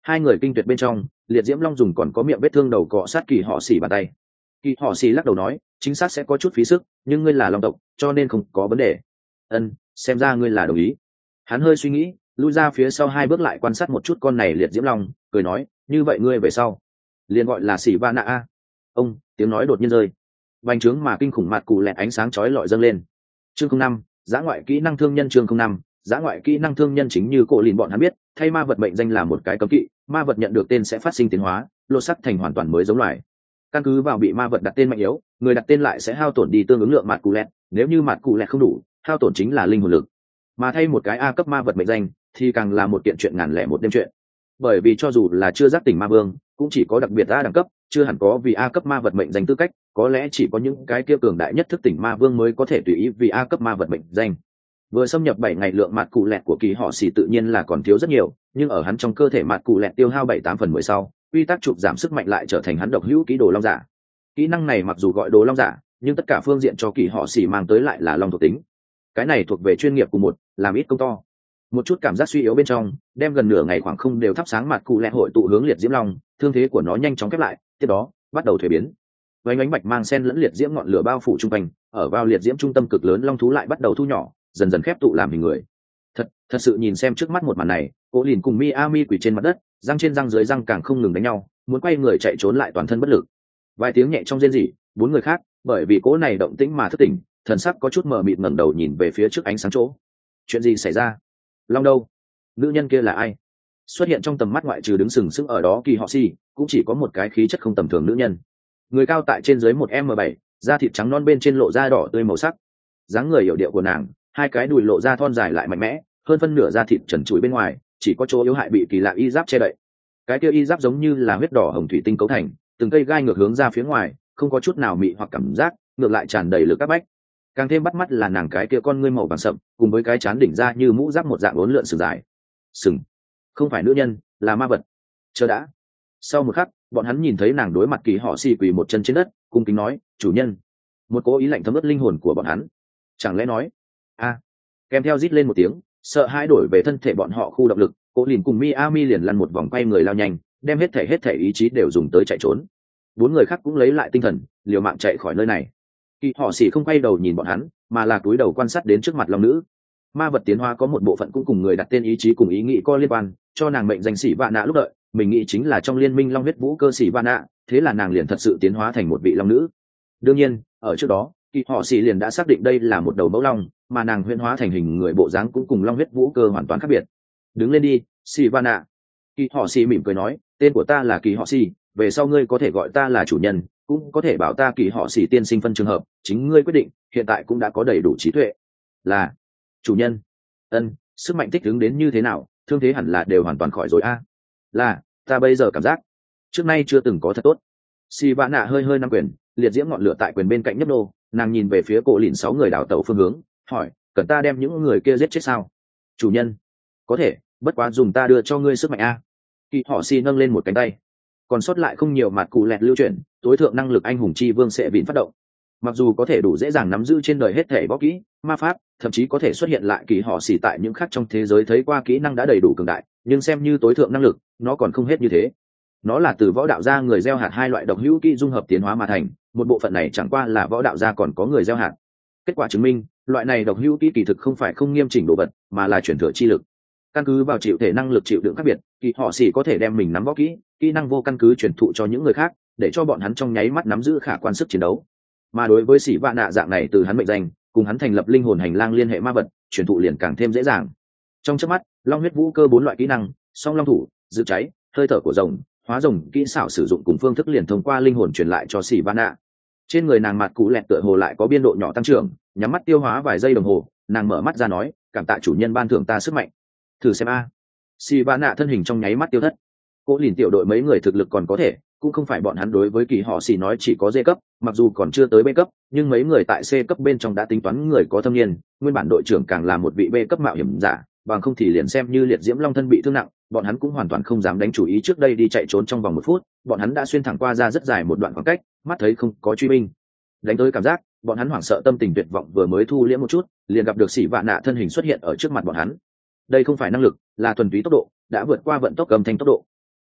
Hai người kinh tuyệt bên trong, liệt diễm long dùng còn có miệng vết thương đầu cọ sát kỳ họ xỉ bàn tay. Kỳ họ xỉ lắc đầu nói, chính xác sẽ có chút phí sức, nhưng ngươi là long tộc cho nên không có vấn đề. Ân, xem ra ngươi là đồng ý. Hắn hơi suy nghĩ, lui ra phía sau hai bước lại quan sát một chút con này liệt diễm long, cười nói, như vậy ngươi về sau liền gọi là xỉ va nạ a. Ông, tiếng nói đột nhiên rơi, vành trướng mà kinh khủng mặt cụ lẹt ánh sáng chói lọi dâng lên. Chương không năm, giã ngoại kỹ năng thương nhân. Chương không năm, giã ngoại kỹ năng thương nhân. Chính như cổ lìn bọn hắn biết, thay ma vật mệnh danh là một cái cấm kỵ, ma vật nhận được tên sẽ phát sinh tiến hóa, lột sắc thành hoàn toàn mới giống loài. Căn cứ vào bị ma vật đặt tên mạnh yếu, người đặt tên lại sẽ hao tổn đi tương ứng lượng mặt cụ lẹt, nếu như mặt cụ lẹt không đủ, hao tổn chính là linh hồn lực. Mà thay một cái A cấp ma vật mệnh danh thì càng là một kiện chuyện ngàn lẻ một đêm chuyện. Bởi vì cho dù là chưa giác tỉnh ma vương, cũng chỉ có đặc biệt A đẳng cấp, chưa hẳn có vì A cấp ma vật mệnh danh tư cách, có lẽ chỉ có những cái kia cường đại nhất thức tỉnh ma vương mới có thể tùy ý vì A cấp ma vật mệnh danh. Vừa xâm nhập bảy ngày, lượng mặt cụ lẹt của kỳ họ xỉ tự nhiên là còn thiếu rất nhiều, nhưng ở hắn trong cơ thể mặt cụ lẹt tiêu hao bảy tám phần mười sau, quy tắc chụp giảm sức mạnh lại trở thành hắn độc hữu kỹ đồ long giả. Kỹ năng này mặc dù gọi đồ long giả, nhưng tất cả phương diện cho kỳ họ xỉ mang tới lại là long thuộc tính. Cái này thuộc về chuyên nghiệp của một, làm ít công to. Một chút cảm giác suy yếu bên trong, đem gần nửa ngày khoảng không đều thắp sáng mặt cụ lẹt hội tụ hướng liệt diễm long, thương thế của nó nhanh chóng khép lại, tiếp đó bắt đầu thuế biến. Vành ánh bạch mang sen lẫn liệt diễm ngọn lửa bao phủ trung quanh, ở vào liệt diễm trung tâm cực lớn long thú lại bắt đầu thu nhỏ, dần dần khép tụ làm hình người. Thật, thật sự nhìn xem trước mắt một màn này, Cố Lìn cùng Miami quỳ trên mặt đất, răng trên răng dưới răng càng không ngừng đánh nhau, muốn quay người chạy trốn lại toàn thân bất lực. Vài tiếng nhẹ trong rên rỉ, bốn người khác, bởi vì cố này động tĩnh mà thức tỉnh, thần sắc có chút mờ mịt ngẩng đầu nhìn về phía trước ánh sáng chỗ. Chuyện gì xảy ra? Long đâu? Nữ nhân kia là ai? Xuất hiện trong tầm mắt ngoại trừ đứng sừng sững ở đó kỳ họ si, cũng chỉ có một cái khí chất không tầm thường nữ nhân. Người cao tại trên dưới một m bảy, da thịt trắng non bên trên lộ da đỏ tươi màu sắc. Dáng người hiểu điệu của nàng, hai cái đùi lộ ra thon dài lại mạnh mẽ, hơn phân nửa da thịt trần trụi bên ngoài, chỉ có chỗ yếu hại bị kỳ lạ y giáp che đậy. Cái kia y giáp giống như là huyết đỏ hồng thủy tinh cấu thành, từng cây gai ngược hướng ra phía ngoài, không có chút nào mị hoặc cảm giác, ngược lại tràn đầy lực áp bách. Càng thêm bắt mắt là nàng cái kia con ngươi màu vàng sậm, cùng với cái chán đỉnh ra như mũ giáp một dạng uốn lượn sừng dài. Sừng, không phải nữ nhân, là ma vật. Chờ đã. Sau một khắc, bọn hắn nhìn thấy nàng đối mặt kỳ họ xì quỳ một chân trên đất, cung kính nói, chủ nhân. Một cố ý lạnh thấm ướt linh hồn của bọn hắn. Chẳng lẽ nói, a, kèm theo rít lên một tiếng, sợ hãi đổi về thân thể bọn họ khu động lực, Cố Lìn cùng Miami liền lăn một vòng quay người lao nhanh, đem hết thể hết thể ý chí đều dùng tới chạy trốn. Bốn người khác cũng lấy lại tinh thần, liều mạng chạy khỏi nơi này. Kỳ họ xỉ không quay đầu nhìn bọn hắn, mà là cúi đầu quan sát đến trước mặt long nữ. Ma vật tiến hóa có một bộ phận cũng cùng người đặt tên ý chí cùng ý nghĩ có liên quan, cho nàng mệnh danh xỉ vạn nạ lúc đợi, mình nghĩ chính là trong liên minh long huyết vũ cơ xỉ vạn nạ, thế là nàng liền thật sự tiến hóa thành một vị long nữ. Đương nhiên, ở trước đó, kỳ họ xỉ liền đã xác định đây là một đầu mẫu long, mà nàng huyễn hóa thành hình người bộ dáng cũng cùng long huyết vũ cơ hoàn toàn khác biệt. Đứng lên đi, xỉ vạn nạ. Kỳ họ xỉ mỉm cười nói, tên của ta là kỳ họ xỉ, về sau ngươi có thể gọi ta là chủ nhân, cũng có thể bảo ta kỳ họ xỉ tiên sinh phân trường hợp, chính ngươi quyết định, hiện tại cũng đã có đầy đủ trí tuệ. Là chủ nhân. Ân, sức mạnh thích ứng đến như thế nào, thương thế hẳn là đều hoàn toàn khỏi rồi a. Là, ta bây giờ cảm giác trước nay chưa từng có thật tốt. Xì vạn nạ hơi hơi nắm quyền, liệt diễm ngọn lửa tại quyền bên cạnh nhấp nô, nàng nhìn về phía cổ lìn sáu người đảo tàu phương hướng, hỏi, cần ta đem những người kia giết chết sao? Chủ nhân, có thể, bất quá dùng ta đưa cho ngươi sức mạnh a. Kỳ họ xì nâng lên một cánh tay, còn sót lại không nhiều mặt cụ lẹt lưu chuyển, tối thượng năng lực anh hùng chi vương sẽ vịn phát động. Mặc dù có thể đủ dễ dàng nắm giữ trên đời hết thể võ kỹ, ma pháp, thậm chí có thể xuất hiện lại kỳ họ xỉ tại những khác trong thế giới thấy qua kỹ năng đã đầy đủ cường đại, nhưng xem như tối thượng năng lực, nó còn không hết như thế. Nó là từ võ đạo gia người gieo hạt hai loại độc hữu kỹ dung hợp tiến hóa mà thành, một bộ phận này chẳng qua là võ đạo gia còn có người gieo hạt. Kết quả chứng minh, loại này độc hữu kỹ kỳ thực không phải không nghiêm chỉnh đồ vật, mà là chuyển thừa chi lực. Căn cứ vào chịu thể năng lực chịu đựng khác biệt, kỳ họ xỉ có thể đem mình nắm võ kỹ, kỹ năng vô căn cứ truyền thụ cho những người khác, để cho bọn hắn trong nháy mắt nắm giữ khả quan sức chiến đấu. Mà đối với xỉ vạn nạ dạng này từ hắn mệnh danh, cùng hắn thành lập linh hồn hành lang liên hệ ma vật, truyền thụ liền càng thêm dễ dàng. Trong chớp mắt, long huyết vũ cơ bốn loại kỹ năng, song long thủ, giữ cháy, hơi thở của rồng, hóa rồng, kỹ xảo sử dụng cùng phương thức liền thông qua linh hồn truyền lại cho xỉ vạn nạ. Trên người nàng mặt cũ lẹt tựa hồ lại có biên độ nhỏ tăng trưởng, nhắm mắt tiêu hóa vài giây đồng hồ, nàng mở mắt ra nói, cảm tạ chủ nhân ban thưởng ta sức mạnh. Thử xem a. Xỉ vạn nạ thân hình trong nháy mắt tiêu thất. Cố Lìn tiểu đội mấy người thực lực còn có thể, cũng không phải bọn hắn đối với kỳ họ xỉ nói chỉ có D cấp, mặc dù còn chưa tới B cấp, nhưng mấy người tại C cấp bên trong đã tính toán người có thâm niên, nguyên bản đội trưởng càng là một vị B cấp mạo hiểm giả, bằng không thì liền xem như liệt diễm long thân bị thương nặng, bọn hắn cũng hoàn toàn không dám đánh chủ ý trước đây đi chạy trốn trong vòng một phút, bọn hắn đã xuyên thẳng qua ra rất dài một đoạn khoảng cách, mắt thấy không có truy binh. Đánh tới cảm giác, bọn hắn hoảng sợ tâm tình tuyệt vọng vừa mới thu liễm một chút, liền gặp được xỉ vạn nạ thân hình xuất hiện ở trước mặt bọn hắn. Đây không phải năng lực, là thuần túy tốc độ, đã vượt qua vận tốc âm thanh tốc độ.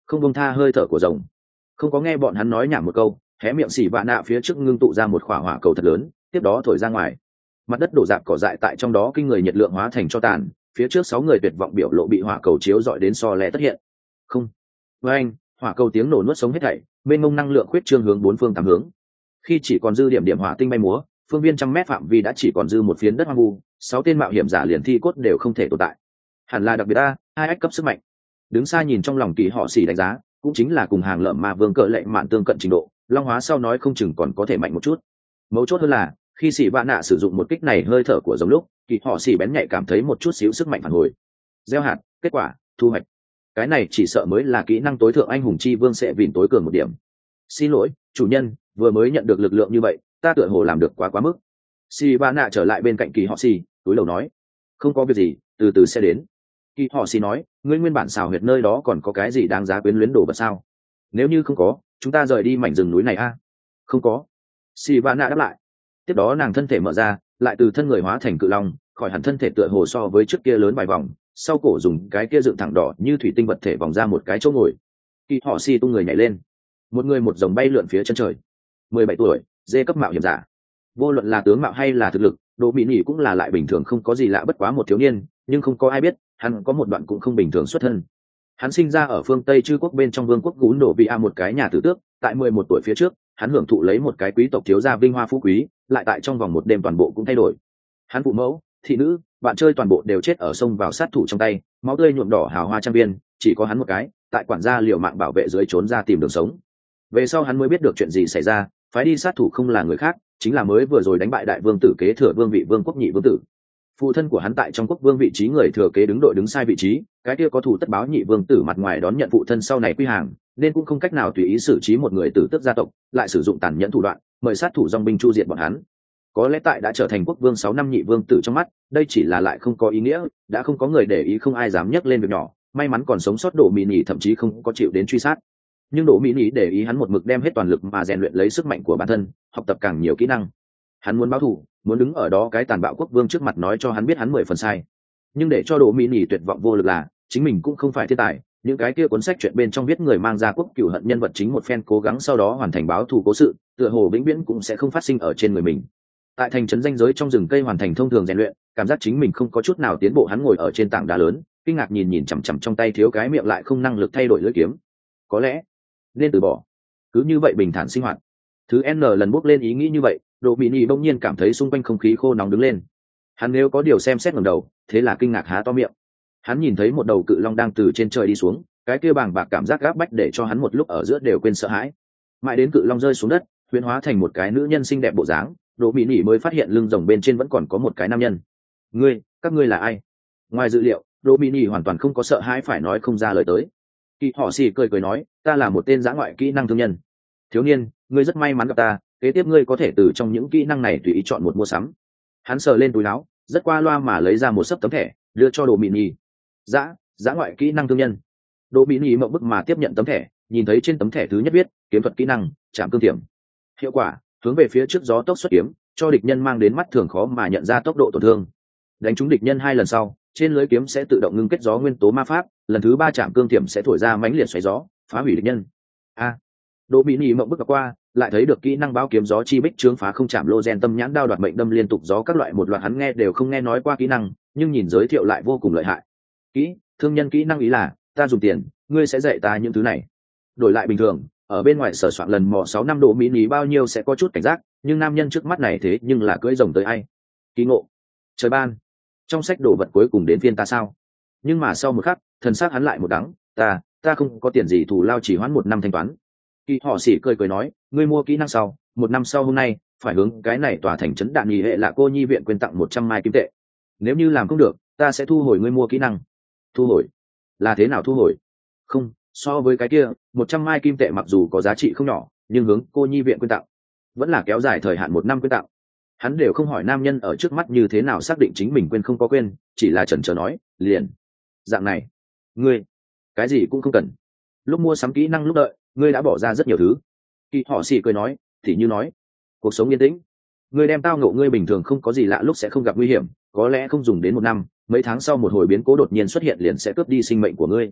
không bông tha hơi thở của rồng. Không có nghe bọn hắn nói nhảm một câu, hé miệng xỉ vạ nạ phía trước ngưng tụ ra một khỏa hỏa cầu thật lớn, tiếp đó thổi ra ngoài. Mặt đất đổ rạp cỏ dại tại trong đó kinh người nhiệt lượng hóa thành cho tàn, phía trước sáu người tuyệt vọng biểu lộ bị hỏa cầu chiếu dọi đến so lẻ tất hiện. Không. Với anh, hỏa cầu tiếng nổ nuốt sống hết thảy, bên ngông năng lượng khuyết trương hướng bốn phương tám hướng. Khi chỉ còn dư điểm điểm hỏa tinh bay múa, phương viên trăm mét phạm vi đã chỉ còn dư một phiến đất hoang vu, sáu tên mạo hiểm giả liền thi cốt đều không thể tồn tại. Hẳn là đặc biệt a, hai ách cấp sức mạnh. Đứng xa nhìn trong lòng Kỳ Họ Xỉ đánh giá, cũng chính là cùng hàng lợm ma vương cỡ lệ mạn tương cận trình độ, long hóa sau nói không chừng còn có thể mạnh một chút. Mấu chốt hơn là, khi Xỉ Vạ Nạ sử dụng một kích này hơi thở của giống lúc, Kỳ Họ Xỉ bén nhạy cảm thấy một chút xíu sức mạnh phản hồi. Gieo hạt, kết quả, thu hoạch. Cái này chỉ sợ mới là kỹ năng tối thượng anh hùng chi vương sẽ vịn tối cường một điểm. Xin lỗi, chủ nhân, vừa mới nhận được lực lượng như vậy, ta tựa hồ làm được quá quá mức. Xỉ Vạ Nạ trở lại bên cạnh Kỳ Họ Xỉ, túi đầu nói, không có việc gì, từ từ sẽ đến. Kỳ Họ Xỉ nói, ngươi nguyên bản xào huyệt nơi đó còn có cái gì đáng giá quyến luyến đồ vật sao? Nếu như không có, chúng ta rời đi mảnh rừng núi này a. Không có. Xỉ Vạ Nạ đáp lại. Tiếp đó nàng thân thể mở ra, lại từ thân người hóa thành cự long, khỏi hẳn thân thể tựa hồ so với trước kia lớn vài vòng, sau cổ dùng cái kia dựng thẳng đỏ như thủy tinh vật thể vòng ra một cái chỗ ngồi. Kỳ Họ Xỉ tung người nhảy lên, một người một dòng bay lượn phía chân trời. mười bảy tuổi, dê cấp mạo hiểm giả. Vô luận là tướng mạo hay là thực lực, Đỗ Mỹ Nỉ cũng là lại bình thường không có gì lạ bất quá một thiếu niên, nhưng không có ai biết, hắn có một đoạn cũng không bình thường xuất thân. Hắn sinh ra ở phương Tây Trư quốc bên trong vương quốc Gún Đổ Vị A một cái nhà tử tước, tại mười một tuổi phía trước, hắn hưởng thụ lấy một cái quý tộc thiếu gia vinh hoa phú quý, lại tại trong vòng một đêm toàn bộ cũng thay đổi. Hắn phụ mẫu, thị nữ, bạn chơi toàn bộ đều chết ở sông vào sát thủ trong tay, máu tươi nhuộm đỏ hào hoa trăm viên, chỉ có hắn một cái, tại quản gia liều mạng bảo vệ dưới trốn ra tìm đường sống. Về sau hắn mới biết được chuyện gì xảy ra, phái đi sát thủ không là người khác, chính là mới vừa rồi đánh bại đại vương tử kế thừa vương vị vương quốc nhị vương tử. Phụ thân của hắn tại trong quốc vương vị trí người thừa kế đứng đội đứng sai vị trí, cái kia có thủ tất báo nhị vương tử mặt ngoài đón nhận phụ thân sau này quy hàng, nên cũng không cách nào tùy ý xử trí một người tử tước gia tộc, lại sử dụng tàn nhẫn thủ đoạn, mời sát thủ dòng binh chu diệt bọn hắn. Có lẽ tại đã trở thành quốc vương sáu năm nhị vương tử trong mắt, đây chỉ là lại không có ý nghĩa, đã không có người để ý không ai dám nhắc lên việc nhỏ, may mắn còn sống sót Đỗ Mỹ Nỉ thậm chí không có chịu đến truy sát. Nhưng Đỗ Mỹ Nỉ để ý hắn một mực đem hết toàn lực mà rèn luyện lấy sức mạnh của bản thân, học tập càng nhiều kỹ năng. Hắn muốn báo thù, muốn đứng ở đó cái tàn bạo quốc vương trước mặt nói cho hắn biết hắn mười phần sai. Nhưng để cho Đỗ Mỹ Nỉ tuyệt vọng vô lực là, chính mình cũng không phải thiên tài, những cái kia cuốn sách chuyện bên trong viết người mang ra quốc cửu hận nhân vật chính một phen cố gắng sau đó hoàn thành báo thù cố sự, tựa hồ vĩnh viễn cũng sẽ không phát sinh ở trên người mình. Tại thành trấn danh giới trong rừng cây hoàn thành thông thường rèn luyện, cảm giác chính mình không có chút nào tiến bộ. Hắn ngồi ở trên tảng đá lớn, kinh ngạc nhìn nhìn chằm chằm trong tay thiếu cái miệng lại không năng lực thay đổi lưỡi kiếm. Có lẽ nên từ bỏ, cứ như vậy bình thản sinh hoạt. Thứ n lần bước lên ý nghĩ như vậy, Đỗ Mỹ Nỉ bỗng nhiên cảm thấy xung quanh không khí khô nóng đứng lên. Hắn nếu có điều xem xét ngẩng đầu, thế là kinh ngạc há to miệng. Hắn nhìn thấy một đầu cự long đang từ trên trời đi xuống, cái kia bàng bạc cảm giác gáp bách để cho hắn một lúc ở giữa đều quên sợ hãi. Mãi đến cự long rơi xuống đất, huyễn hóa thành một cái nữ nhân xinh đẹp bộ dáng, Đỗ Mỹ Nỉ mới phát hiện lưng rồng bên trên vẫn còn có một cái nam nhân. Ngươi, các ngươi là ai? Ngoài dự liệu, Đỗ Mỹ Nỉ hoàn toàn không có sợ hãi phải nói không ra lời tới. Kỳ Họ Xỉ cười cười nói, ta là một tên dã ngoại kỹ năng thương nhân. Thiếu niên, ngươi rất may mắn gặp ta, kế tiếp ngươi có thể từ trong những kỹ năng này tùy ý chọn một mua sắm. Hắn sờ lên túi áo, rất qua loa mà lấy ra một sấp tấm thẻ, đưa cho Đỗ Mỹ Nỉ. Dã, dã ngoại kỹ năng thương nhân. Đỗ Mỹ Nỉ mộng bức mà tiếp nhận tấm thẻ, nhìn thấy trên tấm thẻ thứ nhất viết, kiếm thuật kỹ năng, chạm cương tiềm. Hiệu quả, hướng về phía trước gió tốc xuất kiếm, cho địch nhân mang đến mắt thường khó mà nhận ra tốc độ tổn thương. Đánh trúng địch nhân hai lần sau, trên lưới kiếm sẽ tự động ngưng kết gió nguyên tố ma pháp, lần thứ ba chạm cương tiềm sẽ thổi ra mãnh liệt xoáy gió, phá hủy địch nhân. A. Đỗ Mỹ Nỉ mộng bức qua, lại thấy được kỹ năng báo kiếm gió chi bích trướng phá không chạm lô gen tâm nhãn đao đoạt mệnh đâm liên tục gió các loại một loạt hắn nghe đều không nghe nói qua kỹ năng, nhưng nhìn giới thiệu lại vô cùng lợi hại. Kỹ, thương nhân kỹ năng ý là, ta dùng tiền, ngươi sẽ dạy ta những thứ này. Đổi lại bình thường, ở bên ngoài sở soạn lần mò sáu năm Đỗ Mỹ Nỉ bao nhiêu sẽ có chút cảnh giác, nhưng nam nhân trước mắt này thế nhưng là cưỡi rồng tới ai. Kỳ ngộ. Trời ban. Trong sách đồ vật cuối cùng đến phiên ta sao? Nhưng mà sau một khắc, thần sắc hắn lại một đắng, ta, ta không có tiền gì thù lao chỉ hoãn một năm thanh toán. Kỳ Họ Xỉ cười cười nói, ngươi mua kỹ năng sau, một năm sau hôm nay, phải hướng cái này tòa thành trấn đạn nhì hệ là cô nhi viện quyên tặng một trăm mai kim tệ. Nếu như làm không được, ta sẽ thu hồi ngươi mua kỹ năng. Thu hồi? Là thế nào thu hồi? Không, so với cái kia, một trăm mai kim tệ mặc dù có giá trị không nhỏ, nhưng hướng cô nhi viện quyên tặng, vẫn là kéo dài thời hạn một năm quyên tặng. Hắn đều không hỏi nam nhân ở trước mắt như thế nào xác định chính mình quên không có quên, chỉ là chần chờ nói, liền. Dạng này, ngươi, cái gì cũng không cần. Lúc mua sắm kỹ năng lúc đợi, ngươi đã bỏ ra rất nhiều thứ. Kỳ Họ Xỉ cười nói, thì như nói, cuộc sống yên tĩnh. Ngươi đem tao ngộ ngươi bình thường không có gì lạ lúc sẽ không gặp nguy hiểm, có lẽ không dùng đến một năm, mấy tháng sau một hồi biến cố đột nhiên xuất hiện liền sẽ cướp đi sinh mệnh của ngươi.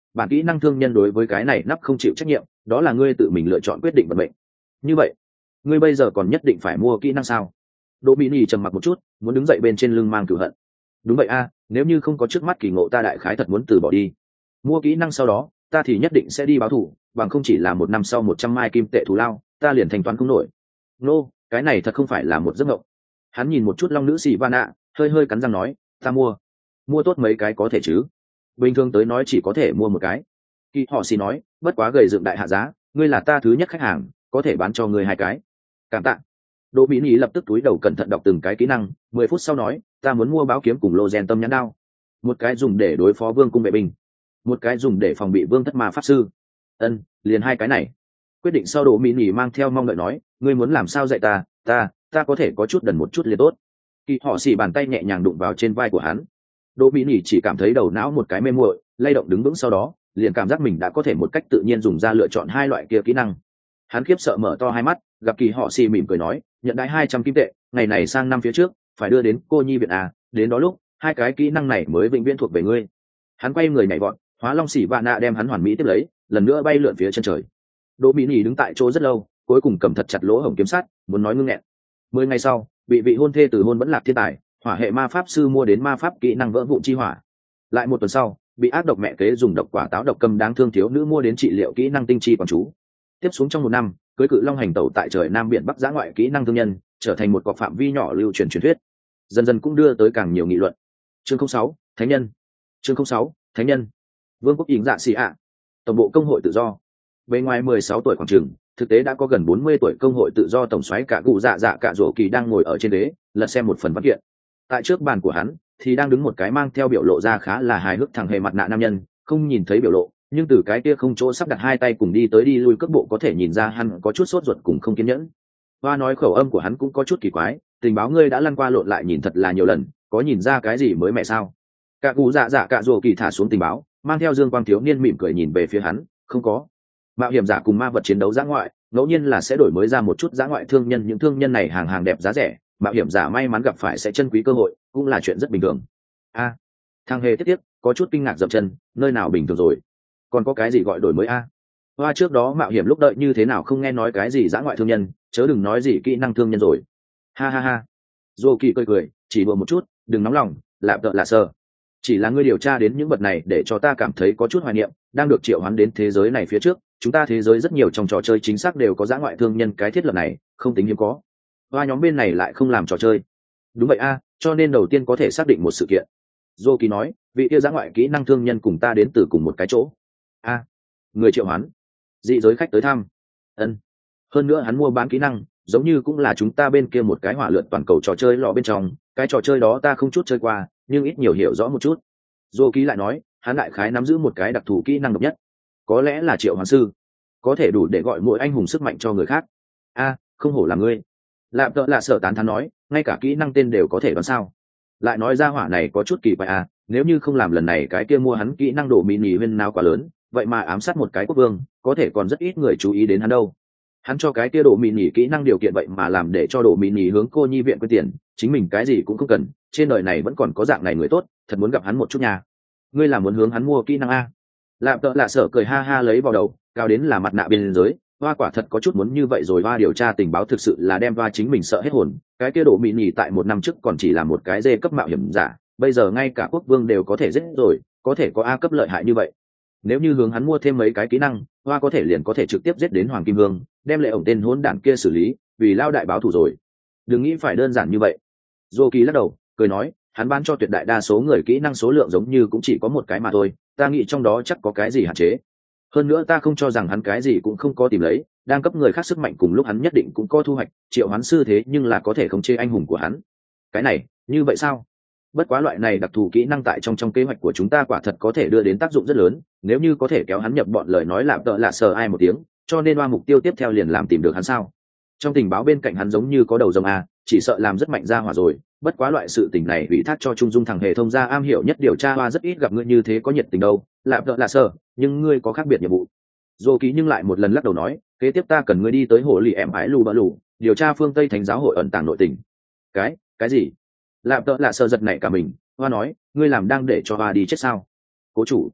bản kỹ năng thương nhân đối với cái này nắp không chịu trách nhiệm, đó là ngươi tự mình lựa chọn quyết định vận mệnh. Như vậy ngươi bây giờ còn nhất định phải mua kỹ năng sao? Đỗ Mỹ Nỉ trầm mặc một chút, muốn đứng dậy bên trên lưng mang cửu hận. Đúng vậy a, nếu như không có trước mắt kỳ ngộ ta đại khái thật muốn từ bỏ đi. Mua kỹ năng sau đó, ta thì nhất định sẽ đi báo thù, bằng không chỉ là một năm sau một trăm mai kim tệ thù lao, ta liền thanh toán không nổi. Nô, cái này thật không phải là một giấc mộng. Hắn nhìn một chút long nữ xì van ạ, hơi hơi cắn răng nói, ta mua. Mua tốt mấy cái có thể chứ? Bình thường tới nói chỉ có thể mua một cái. Kỳ họ xì nói, bất quá gầy dựng đại hạ giá, ngươi là ta thứ nhất khách hàng, có thể bán cho ngươi hai cái. Cảm tạ. Đỗ Mỹ Nỉ lập tức túi đầu cẩn thận đọc từng cái kỹ năng, mười phút sau nói, ta muốn mua báo kiếm cùng lô gen tâm nhãn đao. Một cái dùng để đối phó vương cung vệ binh, một cái dùng để phòng bị vương thất ma pháp sư. Ân, liền hai cái này. Quyết định sau Đỗ Mỹ Nỉ mang theo mong đợi nói, ngươi muốn làm sao dạy ta, ta, ta có thể có chút đần một chút liền tốt. Kỳ họ xì bàn tay nhẹ nhàng đụng vào trên vai của hắn. Đỗ Mỹ Nỉ chỉ cảm thấy đầu não một cái mê muội, lay động đứng vững, sau đó liền cảm giác mình đã có thể một cách tự nhiên dùng ra lựa chọn hai loại kia kỹ năng. Hắn khiếp sợ mở to hai mắt, gặp Kỳ họ xì mỉm cười nói, nhận đãi hai trăm kim tệ, ngày này sang năm phía trước phải đưa đến cô nhi viện à, đến đó lúc hai cái kỹ năng này mới vĩnh viễn thuộc về ngươi. Hắn quay người nhảy vọt, hóa long xỉ vạn nạ đem hắn hoàn mỹ tiếp lấy, lần nữa bay lượn phía chân trời. Đỗ Mỹ Nỉ đứng tại chỗ rất lâu, cuối cùng cầm thật chặt lỗ hổng kiếm sắt, muốn nói ngưng nghẹn. Mười ngày sau, bị vị hôn thê từ hôn vẫn lạc thiên tài, hỏa hệ ma pháp sư mua đến ma pháp kỹ năng vỡ vụn chi hỏa. Lại một tuần sau, bị ác độc mẹ kế dùng độc quả táo độc cầm đáng thương thiếu nữ mua đến trị liệu kỹ năng tinh chi quán chú. Tiếp xuống trong một năm, cưới cự long hành tẩu tại trời nam biển bắc giã ngoại kỹ năng thương nhân, trở thành một cọc phạm vi nhỏ lưu truyền truyền thuyết, dần dần cũng đưa tới càng nhiều nghị luận. Chương không sáu, thánh nhân. Chương không sáu, thánh nhân. Vương quốc Ỉng Dạ Xì ạ, tổng bộ công hội tự do. Bề ngoài mười sáu tuổi khoảng chừng, thực tế đã có gần bốn mươi tuổi công hội tự do tổng soái cả cụ dạ dạ cả rổ kỳ đang ngồi ở trên đế, lật xem một phần văn kiện. Tại trước bàn của hắn thì đang đứng một cái mang theo biểu lộ ra khá là hài hước thằng hề mặt nạ nam nhân, không nhìn thấy biểu lộ, nhưng từ cái kia không chỗ sắp đặt hai tay cùng đi tới đi lui cước bộ có thể nhìn ra hắn có chút sốt ruột cùng không kiên nhẫn. Hoa nói khẩu âm của hắn cũng có chút kỳ quái, tình báo ngươi đã lăn qua lộn lại nhìn thật là nhiều lần, có nhìn ra cái gì mới mẻ sao? Cả cụ dạ dạ cả rổ kỳ thả xuống tình báo, mang theo dương quang thiếu niên mỉm cười nhìn về phía hắn, không có. Mạo hiểm giả cùng ma vật chiến đấu dã ngoại, ngẫu nhiên là sẽ đổi mới ra một chút dã ngoại thương nhân, những thương nhân này hàng hàng đẹp giá rẻ, mạo hiểm giả may mắn gặp phải sẽ chân quý cơ hội, cũng là chuyện rất bình thường. A, à, thằng hề tiếp tiếp có chút kinh ngạc dậm chân, nơi nào bình thường rồi? Còn có cái gì gọi đổi mới a? Hoa trước đó mạo hiểm lúc đợi như thế nào không nghe nói cái gì dã ngoại thương nhân, chớ đừng nói gì kỹ năng thương nhân rồi. Ha ha ha. Dô kỳ cười cười, chỉ đùa một chút, đừng nóng lòng, lạp đợ lạ sờ. Chỉ là ngươi điều tra đến những vật này để cho ta cảm thấy có chút hoài niệm, đang được triệu hoán đến thế giới này phía trước, chúng ta thế giới rất nhiều trong trò chơi chính xác đều có dã ngoại thương nhân, cái thiết lập này không tính hiếm có. Và nhóm bên này lại không làm trò chơi. Đúng vậy a, cho nên đầu tiên có thể xác định một sự kiện. Dô kỳ nói, vị kia dã ngoại kỹ năng thương nhân cùng ta đến từ cùng một cái chỗ. A, người triệu hoán, dị giới khách tới thăm. Ân. Hơn nữa hắn mua bán kỹ năng, giống như cũng là chúng ta bên kia một cái hỏa lượn toàn cầu trò chơi lọ bên trong, cái trò chơi đó ta không chút chơi qua, nhưng ít nhiều hiểu rõ một chút. Dô ký lại nói, hắn đại khái nắm giữ một cái đặc thù kỹ năng độc nhất, có lẽ là triệu hoán sư, có thể đủ để gọi mỗi anh hùng sức mạnh cho người khác. A, không hổ là ngươi. Lạp tợ lạ sợ tán thán nói, ngay cả kỹ năng tên đều có thể đoán sao? Lại nói ra hỏa này có chút kỳ quái à, nếu như không làm lần này cái kia mua hắn kỹ năng đổ mini huyên nào quá lớn, vậy mà ám sát một cái quốc vương, có thể còn rất ít người chú ý đến hắn đâu. Hắn cho cái kia đổ mini kỹ năng điều kiện vậy mà làm để cho đổ mini hướng cô nhi viện quyên tiền, chính mình cái gì cũng không cần, trên đời này vẫn còn có dạng này người tốt, thật muốn gặp hắn một chút nha. Ngươi là muốn hướng hắn mua kỹ năng a? Lạp tợ lạ sợ cười ha ha lấy vào đầu, cao đến là mặt nạ biên giới. Hoa quả thật có chút muốn như vậy rồi. Hoa điều tra tình báo thực sự là đem Hoa chính mình sợ hết hồn. Cái kia đổ mị nhì tại một năm trước còn chỉ là một cái dê cấp mạo hiểm giả, bây giờ ngay cả quốc vương đều có thể giết rồi, có thể có A cấp lợi hại như vậy. Nếu như hướng hắn mua thêm mấy cái kỹ năng, Hoa có thể liền có thể trực tiếp giết đến Hoàng Kim Hương, đem lệ ổng tên hỗn đản kia xử lý, vì lao đại báo thù rồi. Đừng nghĩ phải đơn giản như vậy. Dô Kỳ lắc đầu, cười nói, hắn bán cho tuyệt đại đa số người kỹ năng số lượng giống như cũng chỉ có một cái mà thôi, ta nghĩ trong đó chắc có cái gì hạn chế. Hơn nữa ta không cho rằng hắn cái gì cũng không có tìm lấy, đang cấp người khác sức mạnh cùng lúc hắn nhất định cũng có thu hoạch, triệu hoán sư thế nhưng là có thể khống chế anh hùng của hắn. Cái này, như vậy sao? Bất quá loại này đặc thù kỹ năng tại trong trong kế hoạch của chúng ta quả thật có thể đưa đến tác dụng rất lớn, nếu như có thể kéo hắn nhập bọn lời nói làm tợ lạ sờ ai một tiếng, cho nên Hoa mục tiêu tiếp theo liền làm tìm được hắn sao? Trong tình báo bên cạnh hắn giống như có đầu rồng a, chỉ sợ làm rất mạnh ra hỏa rồi. Bất quá loại sự tình này ủy thác cho Trung Dung thằng hề thông gia am hiểu nhất điều tra. Hoa rất ít gặp ngươi như thế có nhiệt tình đâu, lạp đợ lạ sơ, nhưng ngươi có khác biệt nhiệm vụ. Dô Ký nhưng lại một lần lắc đầu nói, kế tiếp ta cần ngươi đi tới hồ lì em ái lù bờ lù, điều tra phương Tây Thánh giáo hội ẩn tàng nội tình. Cái, cái gì? Lạp đợ lạ sơ giật nảy cả mình. Hoa nói, ngươi làm đang để cho Hoa đi chết sao? Cố chủ.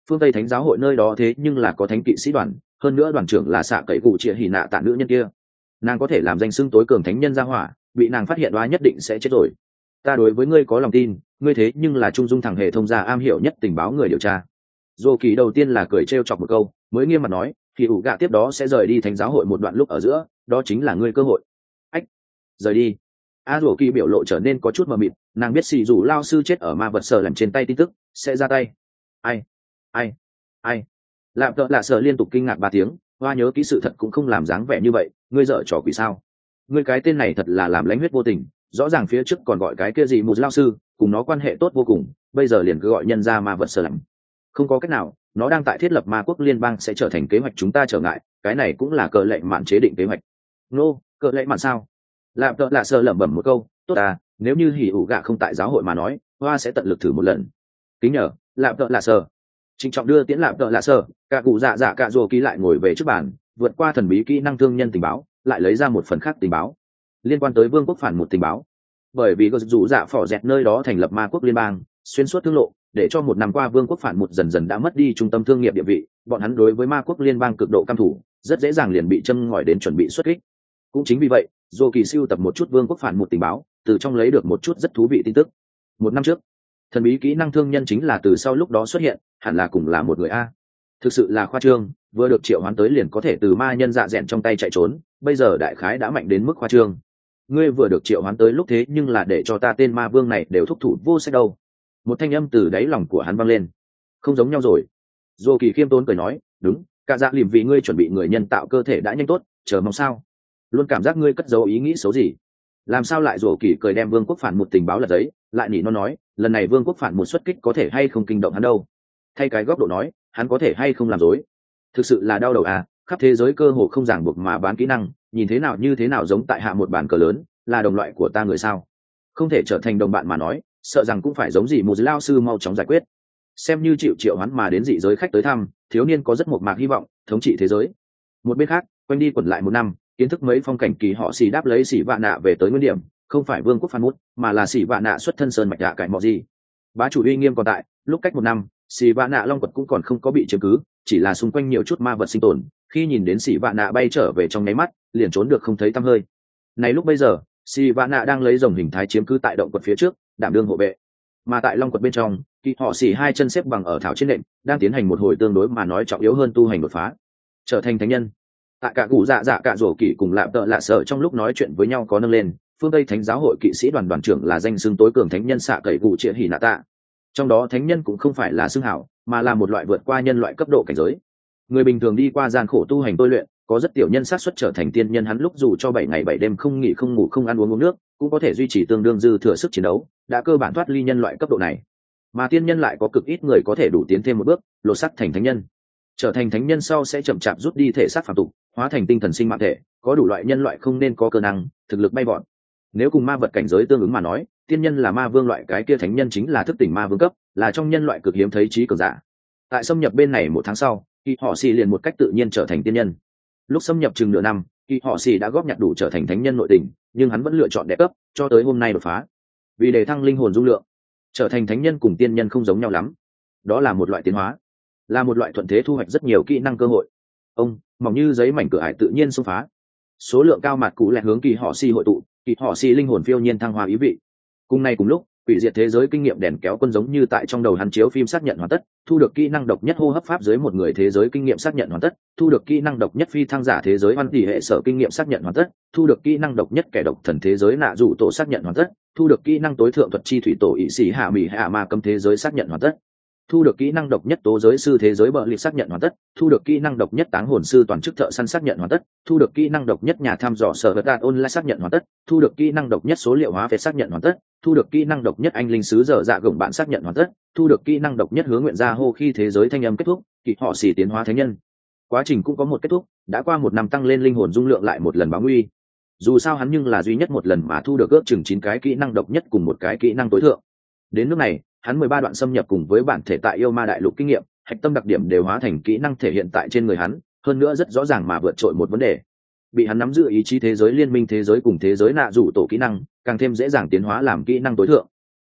Phương Tây Thánh giáo hội nơi đó thế nhưng là có thánh kỵ sĩ đoàn, hơn nữa đoàn trưởng là xạ cậy cụ trịa hỉ nạ tạ nữ nhân kia, nàng có thể làm danh xưng tối cường thánh nhân ra hỏa, bị nàng phát hiện đoá nhất định sẽ chết rồi. Ta đối với ngươi có lòng tin, ngươi thế nhưng là trung dung thẳng hệ thông gia am hiểu nhất tình báo người điều tra. Dô kỳ đầu tiên là cười trêu chọc một câu, mới nghiêm mặt nói, thì ủ gạ tiếp đó sẽ rời đi thánh giáo hội một đoạn lúc ở giữa, đó chính là ngươi cơ hội. Ách, rời đi. A Dô kỳ biểu lộ trở nên có chút mờ mịt, nàng biết xì dù lao sư chết ở ma vật sở làm trên tay tin tức, sẽ ra tay. Ai, ai, ai. Lạm tợ lạ sợ liên tục kinh ngạc ba tiếng, hoa nhớ kỹ sự thật cũng không làm dáng vẻ như vậy, ngươi dở trò quỷ sao? Ngươi cái tên này thật là làm lãnh huyết vô tình, rõ ràng phía trước còn gọi cái kia gì một lao sư, cùng nó quan hệ tốt vô cùng, bây giờ liền cứ gọi nhân ra ma vật sở làm. Không có cách nào, nó đang tại thiết lập ma quốc liên bang sẽ trở thành kế hoạch chúng ta trở ngại, cái này cũng là cờ lệnh mạn chế định kế hoạch. Nô, no, cờ lệnh mạn sao? Lạm tợ lạ sợ lẩm bẩm một câu, tốt à, nếu như hỉ ủ gạ không tại giáo hội mà nói, hoa sẽ tận lực thử một lần. Kính nhờ, lạm tợ lạ sợ. Trịnh trọng đưa tiễn lạm tợ lạ sợ, cả cụ dạ dạ cả rồ ký lại ngồi về trước bàn, vượt qua thần bí kỹ năng thương nhân tình báo, lại lấy ra một phần khác tình báo liên quan tới vương quốc phản một tình báo. Bởi vì dù dạ phỏ dẹt nơi đó thành lập ma quốc liên bang, xuyên suốt thương lộ, để cho một năm qua vương quốc phản một dần dần đã mất đi trung tâm thương nghiệp địa vị, bọn hắn đối với ma quốc liên bang cực độ căm thủ, rất dễ dàng liền bị châm ngòi đến chuẩn bị xuất kích. Cũng chính vì vậy, dô kỳ siêu tập một chút vương quốc phản một tình báo, từ trong lấy được một chút rất thú vị tin tức. Một năm trước, thần bí kỹ năng thương nhân chính là từ sau lúc đó xuất hiện, hẳn là cùng là một người a. Thực sự là khoa trương, vừa được triệu hoán tới liền có thể từ ma nhân dạ dẹn trong tay chạy trốn, bây giờ đại khái đã mạnh đến mức khoa trương. Ngươi vừa được triệu hoán tới lúc thế nhưng là để cho ta tên ma vương này đều thúc thủ vô sách đâu. Một thanh âm từ đáy lòng của hắn vang lên. Không giống nhau rồi. Dô kỳ khiêm tốn cười nói, đúng, cả dạ lìm vì ngươi chuẩn bị người nhân tạo cơ thể đã nhanh tốt, chờ mong sao. Luôn cảm giác ngươi cất giấu ý nghĩ xấu gì. Làm sao lại Dô kỳ cười đem vương quốc phản một tình báo lật giấy, lại nỉ nó nói, lần này vương quốc phản một xuất kích có thể hay không kinh động hắn đâu. Thay cái góc độ nói, hắn có thể hay không làm dối. Thực sự là đau đầu à, khắp thế giới cơ hồ không ràng buộc mà bán kỹ năng, nhìn thế nào như thế nào giống tại hạ một bàn cờ lớn, là đồng loại của ta người sao? Không thể trở thành đồng bạn mà nói, sợ rằng cũng phải giống gì một lao sư mau chóng giải quyết. Xem như chịu triệu hắn mà đến dị giới khách tới thăm, thiếu niên có rất một mạc hy vọng thống trị thế giới. Một bên khác, quanh đi quẩn lại một năm, kiến thức mấy phong cảnh kỳ họ xì đáp lấy xỉ vạ nạ về tới nguyên điểm, không phải vương quốc phan mút, mà là xỉ vạ nạ xuất thân sơn mạch dạ cải mọ gì. Bá chủ uy nghiêm còn tại, lúc cách một năm, xỉ vạ nạ long quật cũng còn không có bị chiếm cứ, chỉ là xung quanh nhiều chút ma vật sinh tồn. Khi nhìn đến xỉ vạ nạ bay trở về trong nháy mắt, liền trốn được không thấy tăm hơi. Này lúc bây giờ, xỉ vạ nạ đang lấy rồng hình thái chiếm cứ tại động quật phía trước, đảm đương hộ vệ. Mà tại long quật bên trong, kỳ họ xỉ hai chân xếp bằng ở thảo trên nệm, đang tiến hành một hồi tương đối mà nói trọng yếu hơn tu hành đột phá, trở thành thánh nhân. Tại cả cụ dạ dạ cả rổ kỵ cùng lạm tợ lạ sợ trong lúc nói chuyện với nhau có nâng lên, phương Tây Thánh giáo hội kỵ sĩ đoàn đoàn trưởng là danh xưng tối cường thánh nhân xạ cậy cụ trịa hỉ nạ tạ. Trong đó thánh nhân cũng không phải là xưng hảo, mà là một loại vượt qua nhân loại cấp độ cảnh giới. Người bình thường đi qua gian khổ tu hành tôi luyện, có rất tiểu nhân xác suất trở thành tiên nhân, hắn lúc dù cho bảy ngày bảy đêm không nghỉ không ngủ không ăn uống uống nước, cũng có thể duy trì tương đương dư thừa sức chiến đấu, đã cơ bản thoát ly nhân loại cấp độ này. Mà tiên nhân lại có cực ít người có thể đủ tiến thêm một bước, lột xác thành thánh nhân. Trở thành thánh nhân sau sẽ chậm chạp rút đi thể xác phàm tục, hóa thành tinh thần sinh mạng thể, có đủ loại nhân loại không nên có cơ năng, thực lực bay vọt. Nếu cùng ma vật cảnh giới tương ứng mà nói, tiên nhân là ma vương loại, cái kia thánh nhân chính là thức tỉnh ma vương cấp, là trong nhân loại cực hiếm thấy trí cường giả. Tại xâm nhập bên này một tháng sau, kỳ họ xì liền một cách tự nhiên trở thành tiên nhân. Lúc xâm nhập chừng nửa năm, kỳ họ xì đã góp nhặt đủ trở thành thánh nhân nội tình, nhưng hắn vẫn lựa chọn đệ cấp, cho tới hôm nay đột phá. Vì để thăng linh hồn dung lượng, trở thành thánh nhân cùng tiên nhân không giống nhau lắm. Đó là một loại tiến hóa, là một loại thuận thế thu hoạch rất nhiều kỹ năng cơ hội. Ông mỏng như giấy mảnh cửa ải tự nhiên xông phá, số lượng cao mạt cũ lẹ hướng kỳ họ xì hội tụ, kỳ họ xì linh hồn phiêu nhiên thăng hoa ý vị. Cùng nay cùng lúc, hủy diệt thế giới kinh nghiệm đèn kéo quân giống như tại trong đầu hắn chiếu phim xác nhận hoàn tất, thu được kỹ năng độc nhất hô hấp pháp dưới một người thế giới kinh nghiệm xác nhận hoàn tất, thu được kỹ năng độc nhất phi thăng giả thế giới văn tỷ hệ sở kinh nghiệm xác nhận hoàn tất, thu được kỹ năng độc nhất kẻ độc thần thế giới nạ dụ tổ xác nhận hoàn tất, thu được kỹ năng tối thượng thuật chi thủy tổ ỵ sĩ hạ mỹ hạ ma cấm thế giới xác nhận hoàn tất, thu được kỹ năng độc nhất tố giới sư thế giới bợ liệt xác nhận hoàn tất, thu được kỹ năng độc nhất táng hồn sư toàn chức thợ săn xác nhận hoàn tất, thu được kỹ năng độc nhất nhà thăm dò sở vật đạn online xác nhận hoàn tất, thu được kỹ năng độc nhất số liệu hóa phép xác nhận hoàn tất, thu được kỹ năng độc nhất anh linh sứ dở dạ gồng bạn xác nhận hoàn tất, thu được kỹ năng độc nhất hướng nguyện ra hô khi thế giới thanh âm kết thúc, kỳ họ xì tiến hóa thánh nhân. Quá trình cũng có một kết thúc, đã qua một năm tăng lên linh hồn dung lượng lại một lần báo nguy. Dù sao hắn nhưng là duy nhất một lần mà thu được ước chừng chín cái kỹ năng độc nhất cùng một cái kỹ năng tối thượng. Đến lúc này, hắn mười ba đoạn xâm nhập cùng với bản thể tại yêu ma đại lục kinh nghiệm, hạch tâm đặc điểm đều hóa thành kỹ năng thể hiện tại trên người hắn, hơn nữa rất rõ ràng mà vượt trội một vấn đề. Bị hắn nắm giữ ý chí thế giới liên minh thế giới cùng thế giới nạ rủ tổ kỹ năng, càng thêm dễ dàng tiến hóa làm kỹ năng tối thượng.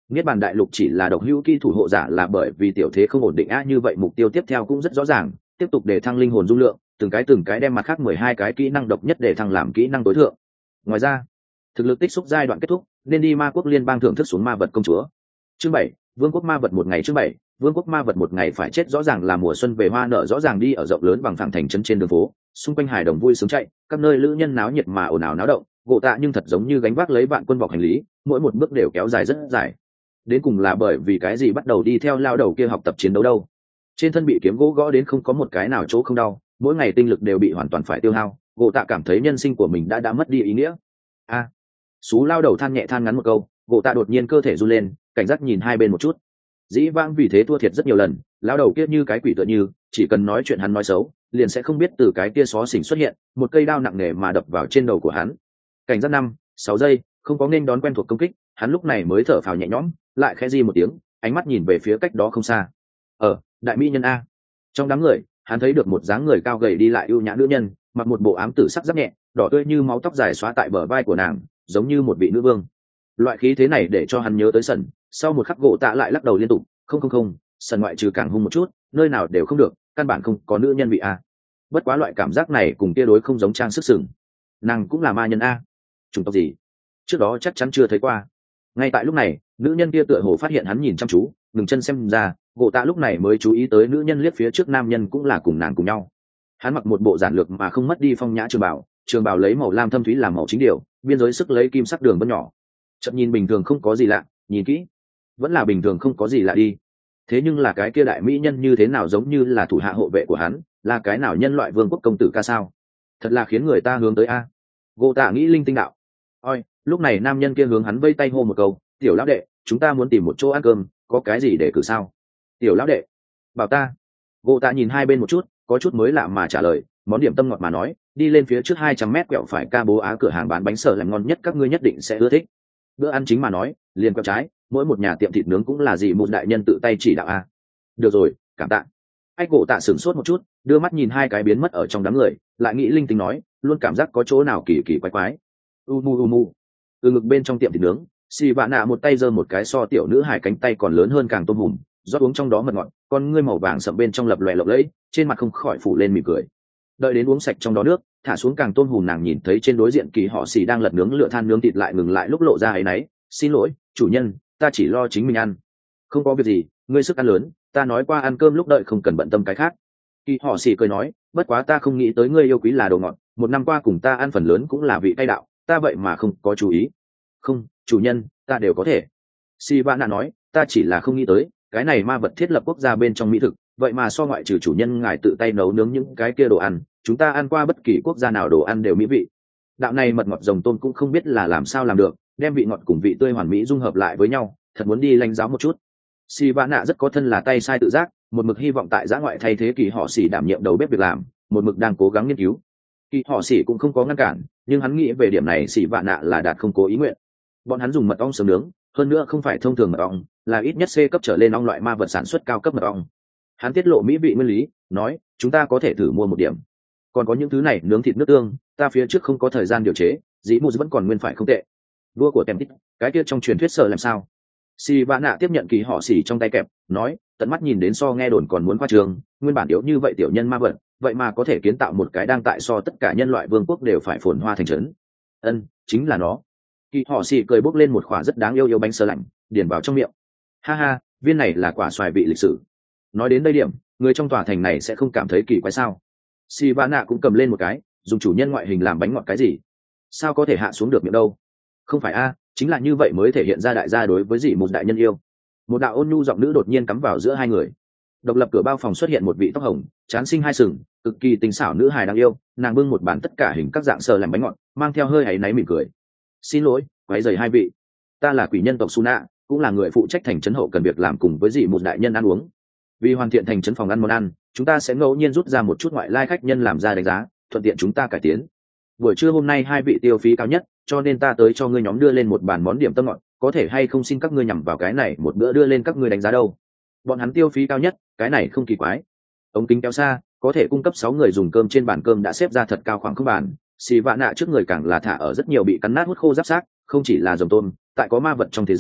Niết bàn đại lục chỉ là độc hữu kỹ thủ hộ giả là bởi vì tiểu thế không ổn định á, như vậy mục tiêu tiếp theo cũng rất rõ ràng, tiếp tục để thăng linh hồn dung lượng, từng cái từng cái đem mặt khác mười hai cái kỹ năng độc nhất để thăng làm kỹ năng tối thượng. Ngoài ra, thực lực tích xúc giai đoạn kết thúc, nên đi ma quốc liên bang thưởng thức xuống ma vật công chúa. Chương bảy, vương quốc ma vật một ngày. Chương bảy, vương quốc ma vật một ngày phải chết rõ ràng là mùa xuân về hoa nở rõ ràng đi ở rộng lớn bằng phẳng thành trấn trên đường phố, xung quanh hài đồng vui sướng chạy, các nơi lữ nhân náo nhiệt mà ồn ào náo động, gỗ tạ nhưng thật giống như gánh vác lấy vạn quân bọc hành lý, mỗi một bước đều kéo dài rất dài. Đến cùng là bởi vì cái gì bắt đầu đi theo lao đầu kia học tập chiến đấu đâu? Trên thân bị kiếm gỗ gõ đến không có một cái nào chỗ không đau, mỗi ngày tinh lực đều bị hoàn toàn phải tiêu hao, gỗ tạ cảm thấy nhân sinh của mình đã đã mất đi ý nghĩa. A, à, xú lao đầu than nhẹ than ngắn một câu, gỗ tạ đột nhiên cơ thể run lên, cảnh giác nhìn hai bên một chút. Dĩ vãng vì thế thua thiệt rất nhiều lần, lao đầu kia như cái quỷ tựa như, chỉ cần nói chuyện hắn nói xấu, liền sẽ không biết từ cái kia xó xỉnh xuất hiện, một cây đao nặng nề mà đập vào trên đầu của hắn. Cảnh giác năm, sáu giây, không có nên đón quen thuộc công kích, hắn lúc này mới thở phào nhẹ nhõm, lại khẽ di một tiếng, ánh mắt nhìn về phía cách đó không xa. Ở, đại mỹ nhân a. Trong đám người, hắn thấy được một dáng người cao gầy đi lại ưu nhã nữ nhân, mặc một bộ ám tử sắc giáp nhẹ, đỏ tươi như máu, tóc dài xóa tại bờ vai của nàng, giống như một vị nữ vương. Loại khí thế này để cho hắn nhớ tới Sần, sau một khắc gỗ tạ lại lắc đầu liên tục, không không không, Sần ngoại trừ càng hung một chút, nơi nào đều không được, căn bản không có nữ nhân vị a. Bất quá loại cảm giác này cùng kia đối không giống trang sức sừng. Nàng cũng là ma nhân a. Chủng tộc gì? Trước đó chắc chắn chưa thấy qua. Ngay tại lúc này, nữ nhân kia tựa hồ phát hiện hắn nhìn chăm chú, ngừng chân xem ra, gỗ tạ lúc này mới chú ý tới nữ nhân liếc phía trước nam nhân cũng là cùng nàng cùng nhau. Hắn mặc một bộ giản lược mà không mất đi phong nhã trường bào, trường bào lấy màu lam thâm thúy làm màu chính điều, biên giới sức lấy kim sắc đường vân nhỏ. Chậm nhìn bình thường không có gì lạ, nhìn kỹ vẫn là bình thường không có gì lạ đi. Thế nhưng là cái kia đại mỹ nhân như thế nào giống như là thủ hạ hộ vệ của hắn, là cái nào nhân loại vương quốc công tử ca sao? Thật là khiến người ta hướng tới a. Gỗ tạ nghĩ linh tinh đạo. Oi, lúc này nam nhân kia hướng hắn vây tay hô một câu, tiểu lão đệ, chúng ta muốn tìm một chỗ ăn cơm, có cái gì để cử sao? Tiểu lão đệ, bảo ta. Gỗ tạ nhìn hai bên một chút, có chút mới lạ mà trả lời, món điểm tâm ngọt mà nói, đi lên phía trước hai trăm mét quẹo phải ca bố á cửa hàng bán bánh sở làm ngon nhất các ngươi nhất định sẽ ưa thích. Bữa ăn chính mà nói, liền quẹo trái, mỗi một nhà tiệm thịt nướng cũng là gì một đại nhân tự tay chỉ đạo a. Được rồi, cảm tạ. Ách gỗ tạ sửng sốt một chút, đưa mắt nhìn hai cái biến mất ở trong đám người, lại nghĩ linh tinh nói, luôn cảm giác có chỗ nào kỳ kỳ quái quái. U mu u mu. Từ ngực bên trong tiệm thịt nướng, xì vạ nạ một tay giơ một cái so tiểu nữ hải cánh tay còn lớn hơn càng tôm hùm, rót uống trong đó mật ngọt, con ngươi màu vàng sậm bên trong lập lòe lộng lẫy, trên mặt không khỏi phủ lên mỉm cười. Đợi đến uống sạch trong đó nước, thả xuống càng tôm hùm, nàng nhìn thấy trên đối diện kỳ họ xì đang lật nướng lửa than nướng thịt lại ngừng lại lúc lộ ra ấy nấy, xin lỗi, chủ nhân, ta chỉ lo chính mình ăn. Không có việc gì, ngươi sức ăn lớn, ta nói qua ăn cơm lúc đợi không cần bận tâm cái khác. Kỳ họ xì cười nói, bất quá ta không nghĩ tới ngươi yêu quý là đồ ngọt, một năm qua cùng ta ăn phần lớn cũng là vị cay đạo, ta vậy mà không có chú ý. Không, chủ nhân, ta đều có thể. Si Vạn Nạ nói, ta chỉ là không nghĩ tới, cái này ma vật thiết lập quốc gia bên trong mỹ thực, vậy mà so ngoại trừ chủ nhân ngài tự tay nấu nướng những cái kia đồ ăn, chúng ta ăn qua bất kỳ quốc gia nào đồ ăn đều mỹ vị. Đạo này mật ngọt rồng tôm cũng không biết là làm sao làm được, đem vị ngọt cùng vị tươi hoàn mỹ dung hợp lại với nhau, thật muốn đi lãnh giáo một chút. Si Vạn Nạ rất có thân là tay sai tự giác, một mực hy vọng tại giã ngoại thay thế kỳ họ xỉ đảm nhiệm đầu bếp việc làm, một mực đang cố gắng nghiên cứu. Kỳ họ xỉ cũng không có ngăn cản, nhưng hắn nghĩ về điểm này Si Vạn Nạ là đạt không cố ý nguyện. Bọn hắn dùng mật ong sớm nướng, hơn nữa không phải thông thường mật ong, là ít nhất C cấp trở lên ong loại ma vật sản xuất cao cấp mật ong. Hắn tiết lộ mỹ vị nguyên lý, nói, chúng ta có thể thử mua một điểm. Còn có những thứ này nướng thịt nước tương, ta phía trước không có thời gian điều chế, dĩ mù vẫn còn nguyên phải không tệ. Vua của tem tích, cái kia trong truyền thuyết sợ làm sao? Si Vạn Nạ tiếp nhận kỳ họ xỉ trong tay kẹp, nói, tận mắt nhìn đến so nghe đồn còn muốn khoa trương, nguyên bản yếu như vậy tiểu nhân ma vật, vậy mà có thể kiến tạo một cái đang tại so tất cả nhân loại vương quốc đều phải phồn hoa thành trấn. Ân, chính là nó. Kỳ họ xỉ cười bốc lên một quả rất đáng yêu yêu bánh sơ lạnh, điền vào trong miệng. Ha ha, viên này là quả xoài vị lịch sử. Nói đến đây điểm, người trong tòa thành này sẽ không cảm thấy kỳ quái sao? Si Vạn Nạ cũng cầm lên một cái, dùng chủ nhân ngoại hình làm bánh ngọt cái gì? Sao có thể hạ xuống được miệng đâu? Không phải a, chính là như vậy mới thể hiện ra đại gia đối với dị một đại nhân yêu. Một đạo ôn nhu giọng nữ đột nhiên cắm vào giữa hai người. Độc lập cửa bao phòng xuất hiện một vị tóc hồng, trán sinh hai sừng, cực kỳ tinh xảo nữ hài đáng yêu, nàng bưng một bàn tất cả hình các dạng sờ làm bánh ngọt, mang theo hơi áy náy mỉm cười. Xin lỗi, quấy rầy hai vị. Ta là quỷ nhân tộc Suna, cũng là người phụ trách thành trấn hậu cần việc làm cùng với dị một đại nhân ăn uống. Vì hoàn thiện thành trấn phòng ăn món ăn, chúng ta sẽ ngẫu nhiên rút ra một chút ngoại lai khách nhân làm ra đánh giá, thuận tiện chúng ta cải tiến. Buổi trưa hôm nay hai vị tiêu phí cao nhất, cho nên ta tới cho ngươi nhóm đưa lên một bàn món điểm tâm ngọt, có thể hay không xin các ngươi nhằm vào cái này một bữa đưa lên các ngươi đánh giá đâu. Bọn hắn tiêu phí cao nhất, cái này không kỳ quái. Ống kính kéo xa, có thể cung cấp sáu người dùng cơm trên bàn cơm đã xếp ra thật cao khoảng không bàn. Xì Vạn Nạ trước người càng là thả ở rất nhiều bị cắn nát hút khô giáp xác, không chỉ là rồng tôm, tại có ma vật trong thế giới,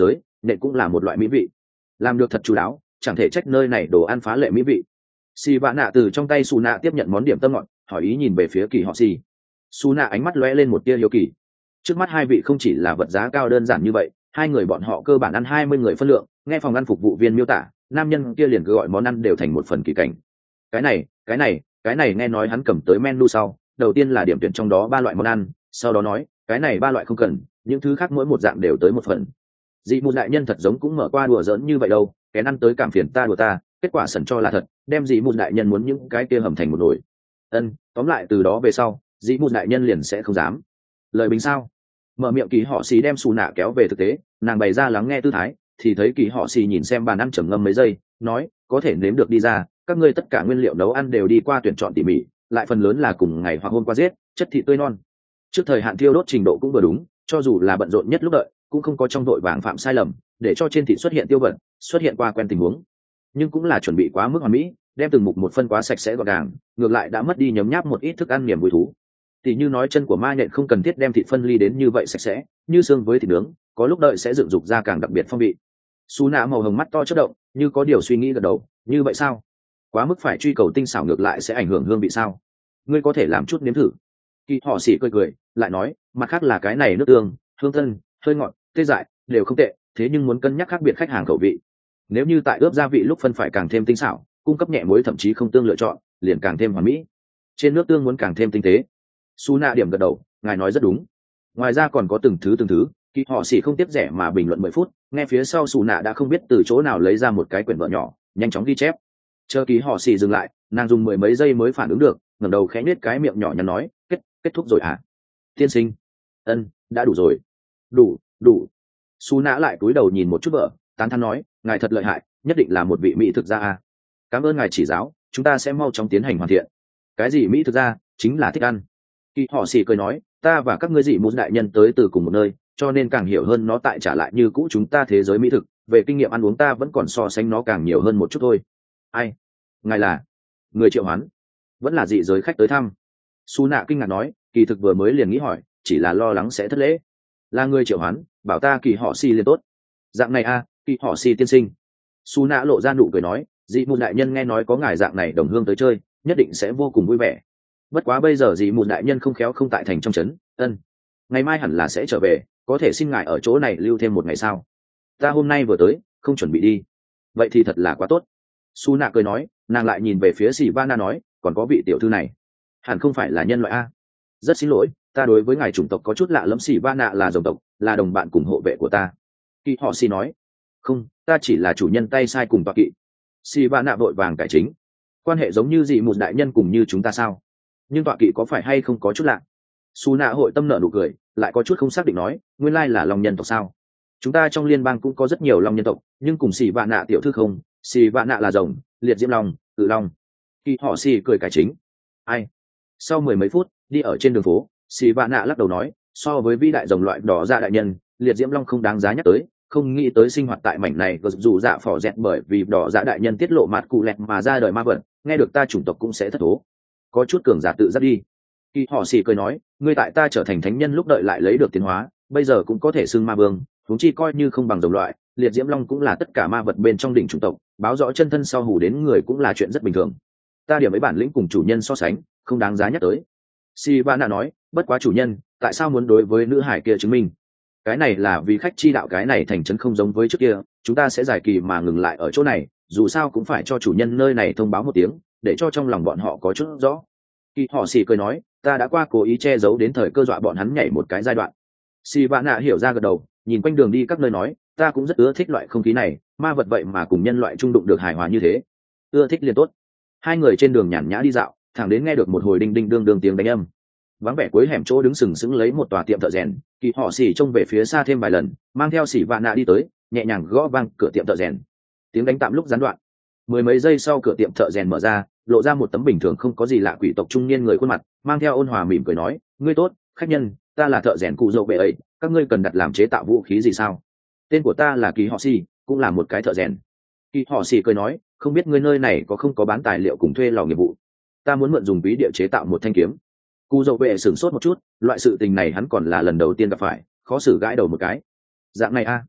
nện cũng là một loại mỹ vị, làm được thật chú đáo, chẳng thể trách nơi này đồ ăn phá lệ mỹ vị. Xì vạ nạ từ trong tay xù nạ tiếp nhận món điểm tâm ngọt, hỏi ý nhìn về phía kỳ họ xì. Xù nạ ánh mắt lóe lên một tia hiếu kỳ. Trước mắt hai vị không chỉ là vật giá cao đơn giản như vậy, hai người bọn họ cơ bản ăn hai mươi người phân lượng. Nghe phòng ăn phục vụ viên miêu tả, nam nhân kia liền cứ gọi món ăn đều thành một phần kỳ cảnh. Cái này, cái này, cái này nghe nói hắn cầm tới menu sau, đầu tiên là điểm tuyển trong đó ba loại món ăn, sau đó nói, cái này ba loại không cần, những thứ khác mỗi một dạng đều tới một phần. Dị một đại nhân thật giống cũng mở qua đùa giỡn như vậy đâu, kén ăn tới cảm phiền ta đùa ta, kết quả sẩn cho là thật, đem dị một đại nhân muốn những cái kia hầm thành một nồi. Ân, tóm lại từ đó về sau, dị một đại nhân liền sẽ không dám. Lời bình sao? Mở miệng kỳ họ xì đem xù nạ kéo về thực tế, nàng bày ra lắng nghe tư thái, thì thấy kỳ họ xì nhìn xem bàn ăn trầm ngâm mấy giây, nói, có thể nếm được đi ra, các ngươi tất cả nguyên liệu nấu ăn đều đi qua tuyển chọn tỉ mỉ, lại phần lớn là cùng ngày hoặc hôm qua giết, chất thịt tươi non. Trước thời hạn thiêu đốt trình độ cũng vừa đúng, cho dù là bận rộn nhất lúc đợi, cũng không có trong đội vàng phạm sai lầm, để cho trên thịt xuất hiện tiêu bẩn, xuất hiện qua quen tình huống. Nhưng cũng là chuẩn bị quá mức hoàn mỹ, đem từng mục một phân quá sạch sẽ gọn gàng, ngược lại đã mất đi nhấm nháp một ít thức ăn niềm vui thú. Thì như nói chân của ma nhện không cần thiết đem thịt phân ly đến như vậy sạch sẽ, như xương với thịt nướng, có lúc đợi sẽ dựng dục ra càng đặc biệt phong vị. Sú nạ màu hồng mắt to chớp động, như có điều suy nghĩ gật đầu, như vậy sao? Quá mức phải truy cầu tinh xảo ngược lại sẽ ảnh hưởng hương vị sao? Ngươi có thể làm chút nếm thử. Kỳ họ xỉ cười cười, lại nói, mặt khác là cái này nước tương, hương thân, hơi ngọt, tê dại, đều không tệ, thế nhưng muốn cân nhắc khác biệt khách hàng khẩu vị. Nếu như tại ướp gia vị lúc phân phải càng thêm tinh xảo, cung cấp nhẹ muối thậm chí không tương lựa chọn, liền càng thêm hoàn mỹ. Trên nước tương muốn càng thêm tinh tế. Su nạ điểm gật đầu, ngài nói rất đúng. Ngoài ra còn có từng thứ từng thứ, Kỳ họ xỉ không tiếp rẻ mà bình luận mười phút, nghe phía sau Su nạ đã không biết từ chỗ nào lấy ra một cái quyển vở nhỏ, nhanh chóng ghi chép. Chờ Kỳ họ xỉ dừng lại, nàng dùng mười mấy giây mới phản ứng được, ngẩng đầu khẽ nhếch cái miệng nhỏ nhắn nói, kết kết thúc rồi à? Tiên sinh. Ân, đã đủ rồi. Đủ, đủ. Su nạ lại cúi đầu nhìn một chút vợ, tán thán nói, ngài thật lợi hại, nhất định là một vị mỹ thực gia à? Cảm ơn ngài chỉ giáo, chúng ta sẽ mau chóng tiến hành hoàn thiện. Cái gì mỹ thực gia? Chính là thích ăn. Kỳ họ xỉ cười nói, ta và các ngươi dị mũ đại nhân tới từ cùng một nơi, cho nên càng hiểu hơn nó tại trả lại như cũ chúng ta thế giới mỹ thực, về kinh nghiệm ăn uống ta vẫn còn so sánh nó càng nhiều hơn một chút thôi. Ai? Ngài là người triệu hoán? Vẫn là dị giới khách tới thăm? Su nạ kinh ngạc nói, kỳ thực vừa mới liền nghĩ hỏi, chỉ là lo lắng sẽ thất lễ. Là người triệu hoán, bảo ta kỳ họ xỉ liền tốt. Dạng này a, à, kỳ họ xỉ tiên sinh. Su nạ lộ ra nụ cười nói, dị mũ đại nhân nghe nói có ngài dạng này đồng hương tới chơi, nhất định sẽ vô cùng vui vẻ. Bất quá bây giờ dị mù đại nhân không khéo không tại thành trong trấn. Ân, ngày mai hẳn là sẽ trở về, có thể xin ngài ở chỗ này lưu thêm một ngày sao? Ta hôm nay vừa tới, không chuẩn bị đi. Vậy thì thật là quá tốt. Su nạ cười nói, nàng lại nhìn về phía Sĩ Vana nói, còn có vị tiểu thư này, hẳn không phải là nhân loại a? Rất xin lỗi, ta đối với ngài chủng tộc có chút lạ lẫm. Sĩ Vana là dòng tộc, là đồng bạn cùng hộ vệ của ta. Kỳ họ xì nói, không, ta chỉ là chủ nhân tay sai cùng tọa kỵ. Sĩ Vana vội vàng cải chính, quan hệ giống như dị mù đại nhân cùng như chúng ta sao? Nhưng tọa kỵ có phải hay không có chút lạ? Su nạ hội tâm nợ nụ cười, lại có chút không xác định nói, nguyên lai là long nhân tộc sao? Chúng ta trong liên bang cũng có rất nhiều long nhân tộc, nhưng cùng xì vạn nạ tiểu thư không. Xì vạn nạ là rồng, liệt diễm long, cự long. Kỳ họ xì cười cải chính. Ai? Sau mười mấy phút đi ở trên đường phố, xì vạn nạ lắc đầu nói, so với vĩ đại rồng loại đỏ dạ đại nhân, liệt diễm long không đáng giá nhắc tới. Không nghĩ tới sinh hoạt tại mảnh này dù dạ phỏ dẹt bởi vì đỏ dạ đại nhân tiết lộ mặt cụ lẹt mà ra đời ma vật, nghe được ta chủng tộc cũng sẽ thất thố. Có chút cường giả tự giác đi. Kỳ họ xì cười nói, ngươi tại ta trở thành thánh nhân lúc đợi lại lấy được tiến hóa, bây giờ cũng có thể xưng ma vương, huống chi coi như không bằng đồng loại, liệt diễm long cũng là tất cả ma vật bên trong đỉnh chủng tộc, báo rõ chân thân sau hủ đến người cũng là chuyện rất bình thường. Ta điểm ấy bản lĩnh cùng chủ nhân so sánh, không đáng giá nhắc tới. Si Vana nói, bất quá chủ nhân, tại sao muốn đối với nữ hải kia chứng minh? Cái này là vì khách chi đạo cái này thành trấn không giống với trước kia, chúng ta sẽ giải kỳ mà ngừng lại ở chỗ này, dù sao cũng phải cho chủ nhân nơi này thông báo một tiếng, để cho trong lòng bọn họ có chút rõ. Kỳ họ xì cười nói, ta đã qua cố ý che giấu đến thời cơ dọa bọn hắn nhảy một cái giai đoạn. Si vạn nạ hiểu ra gật đầu, nhìn quanh đường đi các nơi nói, ta cũng rất ưa thích loại không khí này, ma vật vậy mà cùng nhân loại trung đụng được hài hòa như thế, ưa thích liền tốt. Hai người trên đường nhàn nhã đi dạo, thẳng đến nghe được một hồi đinh đinh đương đương tiếng đánh âm. Vắng vẻ cuối hẻm chỗ đứng sừng sững lấy một tòa tiệm thợ rèn. Kỳ họ xì trông về phía xa thêm vài lần, mang theo xì vạn nạ đi tới, nhẹ nhàng gõ vang cửa tiệm thợ rèn. Tiếng đánh tạm lúc gián đoạn. Mười mấy giây sau cửa tiệm thợ rèn mở ra, lộ ra một tấm bình thường không có gì lạ quỷ tộc trung niên người khuôn mặt, mang theo ôn hòa mỉm cười nói, ngươi tốt, khách nhân, ta là thợ rèn cụ dậu bệ ấy, các ngươi cần đặt làm chế tạo vũ khí gì sao? Tên của ta là Kỳ họ xì, cũng là một cái thợ rèn. Kỳ họ xì cười nói, không biết ngươi nơi này có không có bán tài liệu cùng thuê lò nghiệp vụ? Ta muốn mượn dùng bí địa chế tạo một thanh kiếm. Cụ dậu bệ sửng sốt một chút, loại sự tình này hắn còn là lần đầu tiên gặp phải, khó xử gãi đầu một cái. Dạng này a,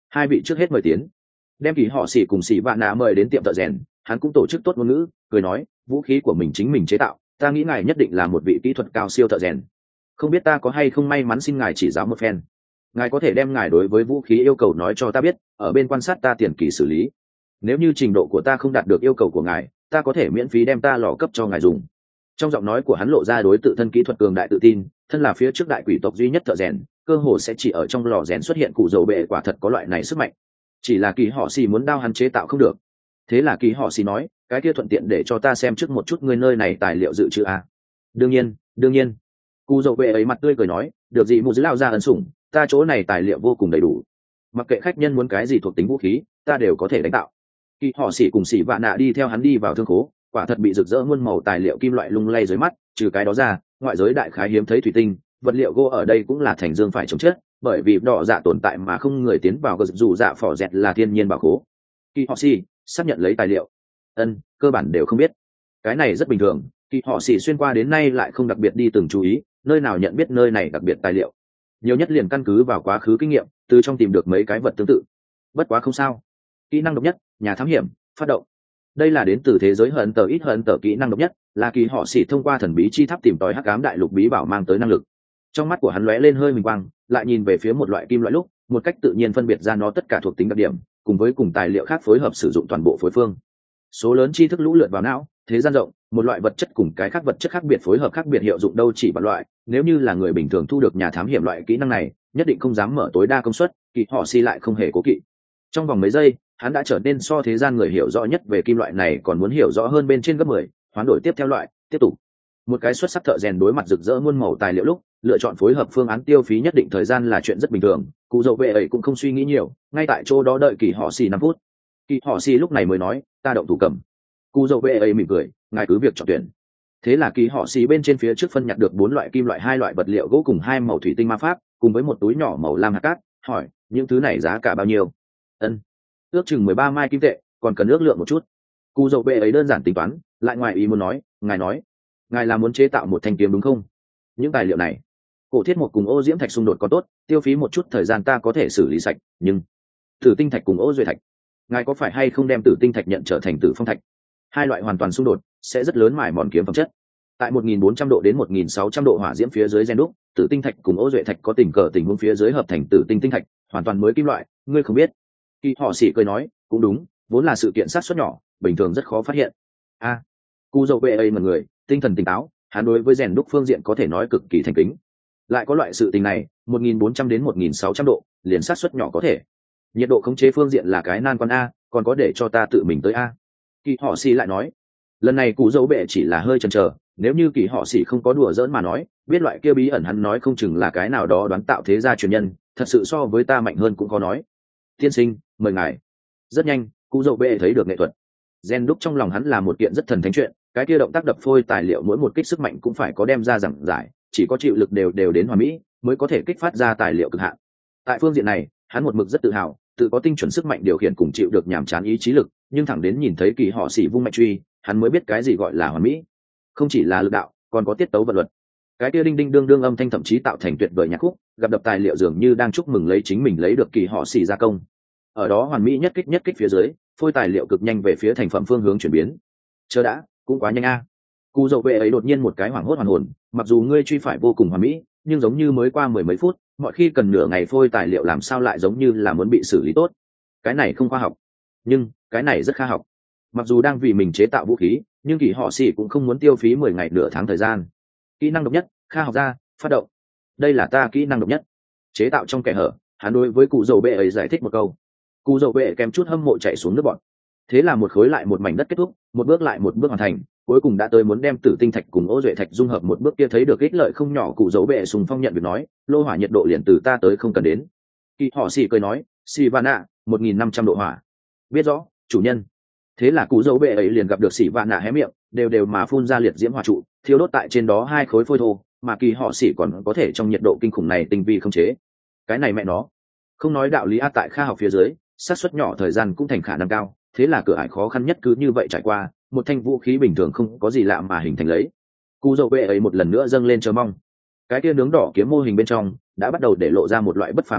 hai vị trước hết mời tiến. Đem Kỳ Họ Xỉ cùng Xỉ Vạn Nạ mời đến tiệm thợ rèn, hắn cũng tổ chức tốt ngôn ngữ, cười nói, vũ khí của mình chính mình chế tạo, ta nghĩ ngài nhất định là một vị kỹ thuật cao siêu thợ rèn. Không biết ta có hay không may mắn xin ngài chỉ giáo một phen. Ngài có thể đem ngài đối với vũ khí yêu cầu nói cho ta biết, ở bên quan sát ta tiền kỳ xử lý. Nếu như trình độ của ta không đạt được yêu cầu của ngài, ta có thể miễn phí đem ta lò cấp cho ngài dùng. Trong giọng nói của hắn lộ ra đối tự thân kỹ thuật cường đại tự tin, thân là phía trước đại quỷ tộc duy nhất thợ rèn, cơ hồ sẽ chỉ ở trong lò rèn xuất hiện cụ dầu bệ quả thật có loại này sức mạnh. Chỉ là Kỳ Họ Xỉ muốn đao hắn chế tạo không được. Thế là Kỳ Họ Xỉ nói, cái kia thuận tiện để cho ta xem trước một chút người nơi này tài liệu dự trữ à. Đương nhiên, đương nhiên. Cụ dầu bệ ấy mặt tươi cười nói, được gì mù dữ lao ra ân sủng, ta chỗ này tài liệu vô cùng đầy đủ. Mặc kệ khách nhân muốn cái gì thuộc tính vũ khí, ta đều có thể đánh tạo. Kỳ Họ Xỉ cùng Xỉ Vạn Nạ đi theo hắn đi vào thương khố, quả thật bị rực rỡ muôn màu tài liệu kim loại lung lay dưới mắt, trừ cái đó ra, ngoại giới đại khái hiếm thấy thủy tinh, vật liệu gỗ ở đây cũng là thành dương phải chống chết, bởi vì đỏ dạ tồn tại mà không người tiến vào gờ dù dạ phỏ dẹt là thiên nhiên bảo khố. Kỳ Họ Xỉ xác nhận lấy tài liệu. Ân, cơ bản đều không biết. Cái này rất bình thường, Kỳ Họ Xỉ xuyên qua đến nay lại không đặc biệt đi từng chú ý, nơi nào nhận biết nơi này đặc biệt tài liệu. Nhiều nhất liền căn cứ vào quá khứ kinh nghiệm, từ trong tìm được mấy cái vật tương tự. Bất quá không sao. Kỹ năng độc nhất, nhà thám hiểm, phát động. Đây là đến từ thế giới hận tờ ít hận tờ kỹ năng độc nhất, là Kỳ Họ Xỉ thông qua thần bí chi tháp tìm tòi hắc ám đại lục bí bảo mang tới năng lực. Trong mắt của hắn lóe lên hơi huỳnh quang, lại nhìn về phía một loại kim loại lúc, một cách tự nhiên phân biệt ra nó tất cả thuộc tính đặc điểm, cùng với cùng tài liệu khác phối hợp sử dụng toàn bộ phối phương. Số lớn tri thức lũ lượt vào não, thế gian rộng, một loại vật chất cùng cái khác vật chất khác biệt phối hợp khác biệt hiệu dụng đâu chỉ bằng loại, nếu như là người bình thường thu được nhà thám hiểm loại kỹ năng này, nhất định không dám mở tối đa công suất, Kỳ Họ Xỉ lại không hề cố kỵ. Trong vòng mấy giây, hắn đã trở nên so thế gian người hiểu rõ nhất về kim loại này còn muốn hiểu rõ hơn bên trên gấp mười, hoán đổi tiếp theo loại, tiếp tục. Một cái xuất sắc thợ rèn đối mặt rực rỡ muôn màu tài liệu lúc, lựa chọn phối hợp phương án tiêu phí nhất định thời gian là chuyện rất bình thường, cụ dầu vệ ấy cũng không suy nghĩ nhiều, ngay tại chỗ đó đợi Kỳ Họ Xỉ năm phút. Kỳ Họ Xỉ lúc này mới nói, ta động thủ cầm. Cụ dầu vệ ấy mỉm cười, ngài cứ việc chọn tuyển. Thế là Kỳ Họ Xỉ bên trên phía trước phân nhặt được bốn loại kim loại hai loại vật liệu gỗ cùng hai màu thủy tinh ma pháp, cùng với một túi nhỏ màu lam hạt cát, hỏi, những thứ này giá cả bao nhiêu? Ân, ước chừng mười ba mai kim tệ, còn cần ước lượng một chút. Cụ dầu vệ ấy đơn giản tính toán, lại ngoài ý muốn nói, ngài nói, ngài là muốn chế tạo một thanh kiếm đúng không? Những tài liệu này, cổ thiết một cùng ô diễm thạch xung đột có tốt, tiêu phí một chút thời gian ta có thể xử lý sạch, nhưng tử tinh thạch cùng ô duệ thạch, ngài có phải hay không đem tử tinh thạch nhận trở thành tử phong thạch? Hai loại hoàn toàn xung đột, sẽ rất lớn mài mòn kiếm phẩm chất. Tại một nghìn bốn trăm độ đến một nghìn sáu trăm độ hỏa diễm phía dưới gen đúc, tử tinh thạch cùng ô duệ thạch có tình cờ tình huống phía dưới hợp thành tử tinh tinh thạch, hoàn toàn mới kim loại, ngươi không biết. Kỳ Họ Xỉ cười nói, cũng đúng, vốn là sự kiện sát suất nhỏ, bình thường rất khó phát hiện. A, à, cụ dầu vệ ấy mà người, tinh thần tỉnh táo, hắn đối với rèn đúc phương diện có thể nói cực kỳ thành kính. Lại có loại sự tình này, một nghìn bốn trăm đến một nghìn sáu trăm độ, liền sát suất nhỏ có thể. Nhiệt độ khống chế phương diện là cái nan quan a, còn có để cho ta tự mình tới a. Kỳ Họ Xỉ lại nói, lần này cụ dầu bệ chỉ là hơi chần chờ, nếu như Kỳ Họ Xỉ không có đùa giỡn mà nói, biết loại kia bí ẩn hắn nói không chừng là cái nào đó đoán tạo thế gia truyền nhân, thật sự so với ta mạnh hơn cũng có nói. Tiên sinh, mời ngài. Rất nhanh, cụ dầu bệ thấy được nghệ thuật. Gen đúc trong lòng hắn là một kiện rất thần thánh chuyện, cái kia động tác đập phôi tài liệu mỗi một kích sức mạnh cũng phải có đem ra giảng giải, chỉ có chịu lực đều đều đến hoàn mỹ mới có thể kích phát ra tài liệu cực hạn. Tại phương diện này, hắn một mực rất tự hào, tự có tinh chuẩn sức mạnh điều khiển cùng chịu được nhàm chán ý chí lực, nhưng thẳng đến nhìn thấy Kỳ Họ Xỉ vung mạnh truy, hắn mới biết cái gì gọi là hoàn mỹ. Không chỉ là lực đạo, còn có tiết tấu vật luật. Cái kia đinh đinh đương đương âm thanh thậm chí tạo thành tuyệt vời nhạc khúc, gặp đập tài liệu dường như đang chúc mừng lấy chính mình lấy được Kỳ Họ Xỉ gia công. Ở đó hoàn mỹ nhất kích nhất kích phía dưới, phôi tài liệu cực nhanh về phía thành phẩm phương hướng chuyển biến. Chờ đã, cũng quá nhanh a. Cụ dầu vệ ấy đột nhiên một cái hoảng hốt hoàn hồn, mặc dù ngươi truy phải vô cùng hoàn mỹ, nhưng giống như mới qua mười mấy phút, mọi khi cần nửa ngày phôi tài liệu làm sao lại giống như là muốn bị xử lý tốt. Cái này không khoa học, nhưng cái này rất khoa học. Mặc dù đang vì mình chế tạo vũ khí, nhưng Kỳ Họ Xỉ cũng không muốn tiêu phí mười ngày nửa tháng thời gian. Kỹ năng độc nhất, khoa học gia, phát động. Đây là ta kỹ năng độc nhất. Chế tạo trong kẻ hở, hắn đối với cụ dầu bệ ấy giải thích một câu. Cụ dầu bệ kèm chút hâm mộ chạy xuống nước bọn. Thế là một khối lại một mảnh đất kết thúc, một bước lại một bước hoàn thành, cuối cùng đã tới muốn đem tử tinh thạch cùng ô duệ thạch dung hợp một bước kia thấy được ích lợi không nhỏ. Cụ dấu bệ sùng phong nhận việc nói, lô hỏa nhiệt độ liền từ ta tới không cần đến. Kỳ Họ Xỉ cười nói, Sivana, một nghìn năm trăm độ hỏa. Biết rõ, chủ nhân. Thế là cụ dấu bệ ấy liền gặp được Sivana hé miệng, đều đều mà phun ra liệt diễm hỏa trụ, thiêu đốt tại trên đó hai khối phôi thô, mà Kỳ Họ Xỉ còn có thể trong nhiệt độ kinh khủng này tinh vi không chế. Cái này mẹ nó, không nói đạo lý a, tại khoa học phía dưới, xác suất nhỏ thời gian cũng thành khả năng cao. Thế là cửa ải khó khăn nhất cứ như vậy trải qua, một thanh vũ khí bình thường không có gì lạ mà hình thành lấy. Cụ dầu bệ ấy một lần nữa dâng lên chờ mong. Cái kia nướng đỏ kiếm mô hình bên trong đã bắt đầu để lộ ra một loại bất phàm khí tức,